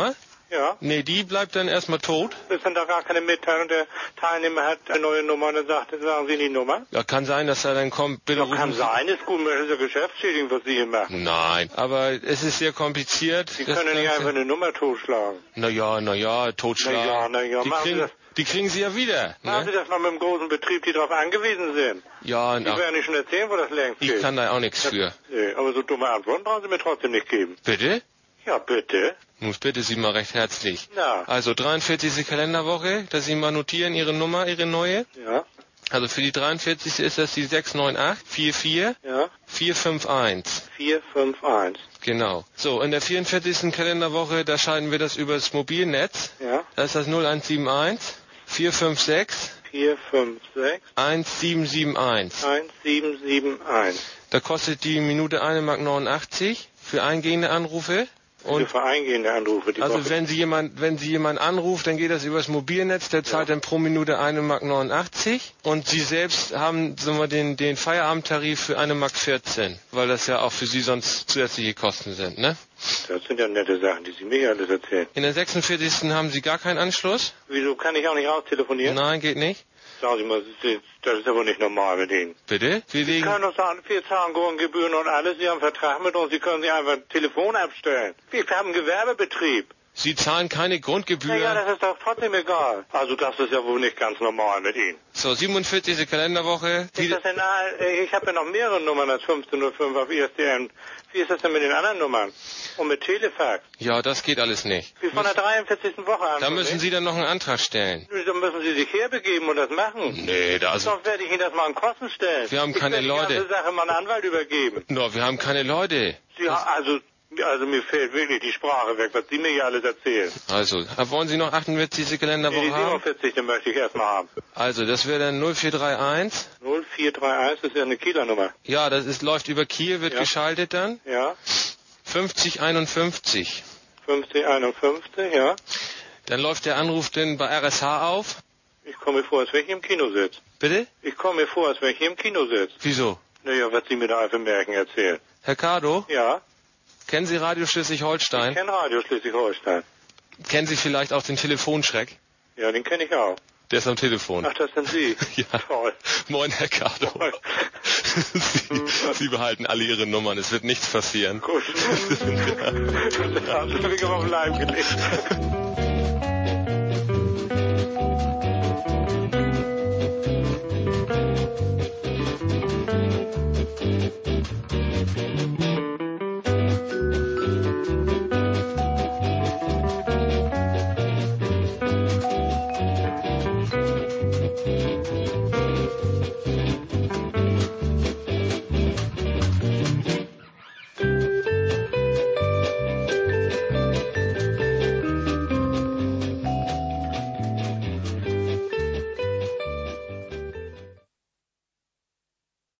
Ja. Nee, die bleibt dann erstmal tot. Das ist dann doch gar keine Mitteilung. Der Teilnehmer hat eine neue Nummer und dann sagt, sagen Sie die Nummer? Ja, kann sein, dass er dann kommt. Bitte Das kann rufen Sie- sein, ist gut, das ist ja Geschäftsschädigung, was Sie hier machen. Nein, aber es ist sehr kompliziert. Sie das können nicht Ganze. einfach eine Nummer totschlagen. Na ja, na ja, Totschlag. Na ja, na ja, die, machen Sie kriegen, das. die kriegen Sie ja wieder. Machen Sie Ne? das mal mit dem großen Betrieb, die darauf angewiesen sind. Ja, Die na, werden nicht schon erzählen, wo das längst ich geht. kann da auch nichts für. Nee, aber so dumme Antworten brauchen Sie mir trotzdem nicht geben. Bitte? Ja, bitte. Nun, ich bitte Sie mal recht herzlich. Ja. Also dreiundvierzigste Kalenderwoche, dass Sie mal notieren Ihre Nummer, Ihre neue. Ja, Also für die dreiundvierzigste ist das die sechs neun acht vier vier ja. vier fünf eins. vier fünf eins. Genau. So, in der vierundvierzigsten Kalenderwoche, da schalten wir das über das Mobilnetz. Ja. Das ist das null eins sieben eins vier fünf sechs vier fünf sechs eins sieben sieben eins. eins sieben sieben eins. Da kostet die Minute eine Mark neunundachtzig für eingehende Anrufe. Für Und vereingehende Anrufe die also Woche. wenn Sie jemand, wenn Sie jemand anruft, dann geht das übers Mobilnetz, der zahlt dann pro Minute eine Mark neunundachtzig und Sie selbst haben sagen wir, den, den Feierabendtarif für eine Mark vierzehn, weil das ja auch für Sie sonst zusätzliche Kosten sind, ne? Das sind ja nette Sachen, die Sie mir alles erzählen. In der sechsundvierzigsten haben Sie gar keinen Anschluss? Wieso kann ich auch nicht raustelefonieren? Nein, geht nicht. Sagen Sie mal, das ist- das ist aber nicht normal mit Ihnen. Bitte? Wir Sie legen, können doch sagen, wir zahlen Grundgebühren und alles. Sie haben einen Vertrag mit uns. Sie können sich einfach ein Telefon abstellen. Wir haben einen Gewerbebetrieb. Sie zahlen keine Grundgebühr. Naja, das ist doch trotzdem egal. Also das ist ja wohl nicht ganz normal mit Ihnen. So, siebenundvierzigste Kalenderwoche. Ist Die, das denn, äh, ich habe ja noch mehrere Nummern als fünfzehn null fünf auf I S D N. Wie ist das denn mit den anderen Nummern? Und mit Telefax? ja, das geht alles nicht. Wie von der dreiundvierzigsten Woche an. Da müssen Sie dann noch einen Antrag stellen. Dann müssen Sie sich herbegeben und das machen. Nee, da also, Sonst werde ich Ihnen das mal an Kosten stellen. Wir haben ich keine werde Leute. Die ganze Sache mal einen Anwalt übergeben. no, wir haben keine Leute. Sie, also, also mir fehlt wirklich die Sprache weg, was Sie mir hier alles erzählen. Also, äh, wollen Sie noch achtundvierzigste Nee, die Kalenderwoche haben? siebenundvierzigste möchte ich erstmal haben. Also, das wäre dann null vier drei eins. null vier drei eins ist ja eine Kieler Nummer. Ja, das ist, läuft über Kiel, wird Ja. geschaltet dann. Ja. fünfzig einundfünfzig. fünfzig einundfünfzig, ja. Dann läuft der Anruf dann bei R S H auf. Ich komme mir vor, als wenn ich im Kino sitze. Bitte? Ich komme mir vor, als wenn ich hier im Kino sitze. Wieso? Naja, was Sie mir da für Märchen erzählen. Herr Cardo, Ja, kennen Sie Radio ich Schleswig-Holstein? kenne Radio Schleswig-Holstein. Kennen Sie vielleicht auch den Telefonschreck? Ja, den kenne ich auch. Der ist am Telefon. Ach, das sind Sie. Ja. Toll. Moin, Herr Cardo. Moin. Sie, Sie behalten alle Ihre Nummern, es wird nichts passieren. Gut. Das haben Sie mich aber auf Leib gelegt.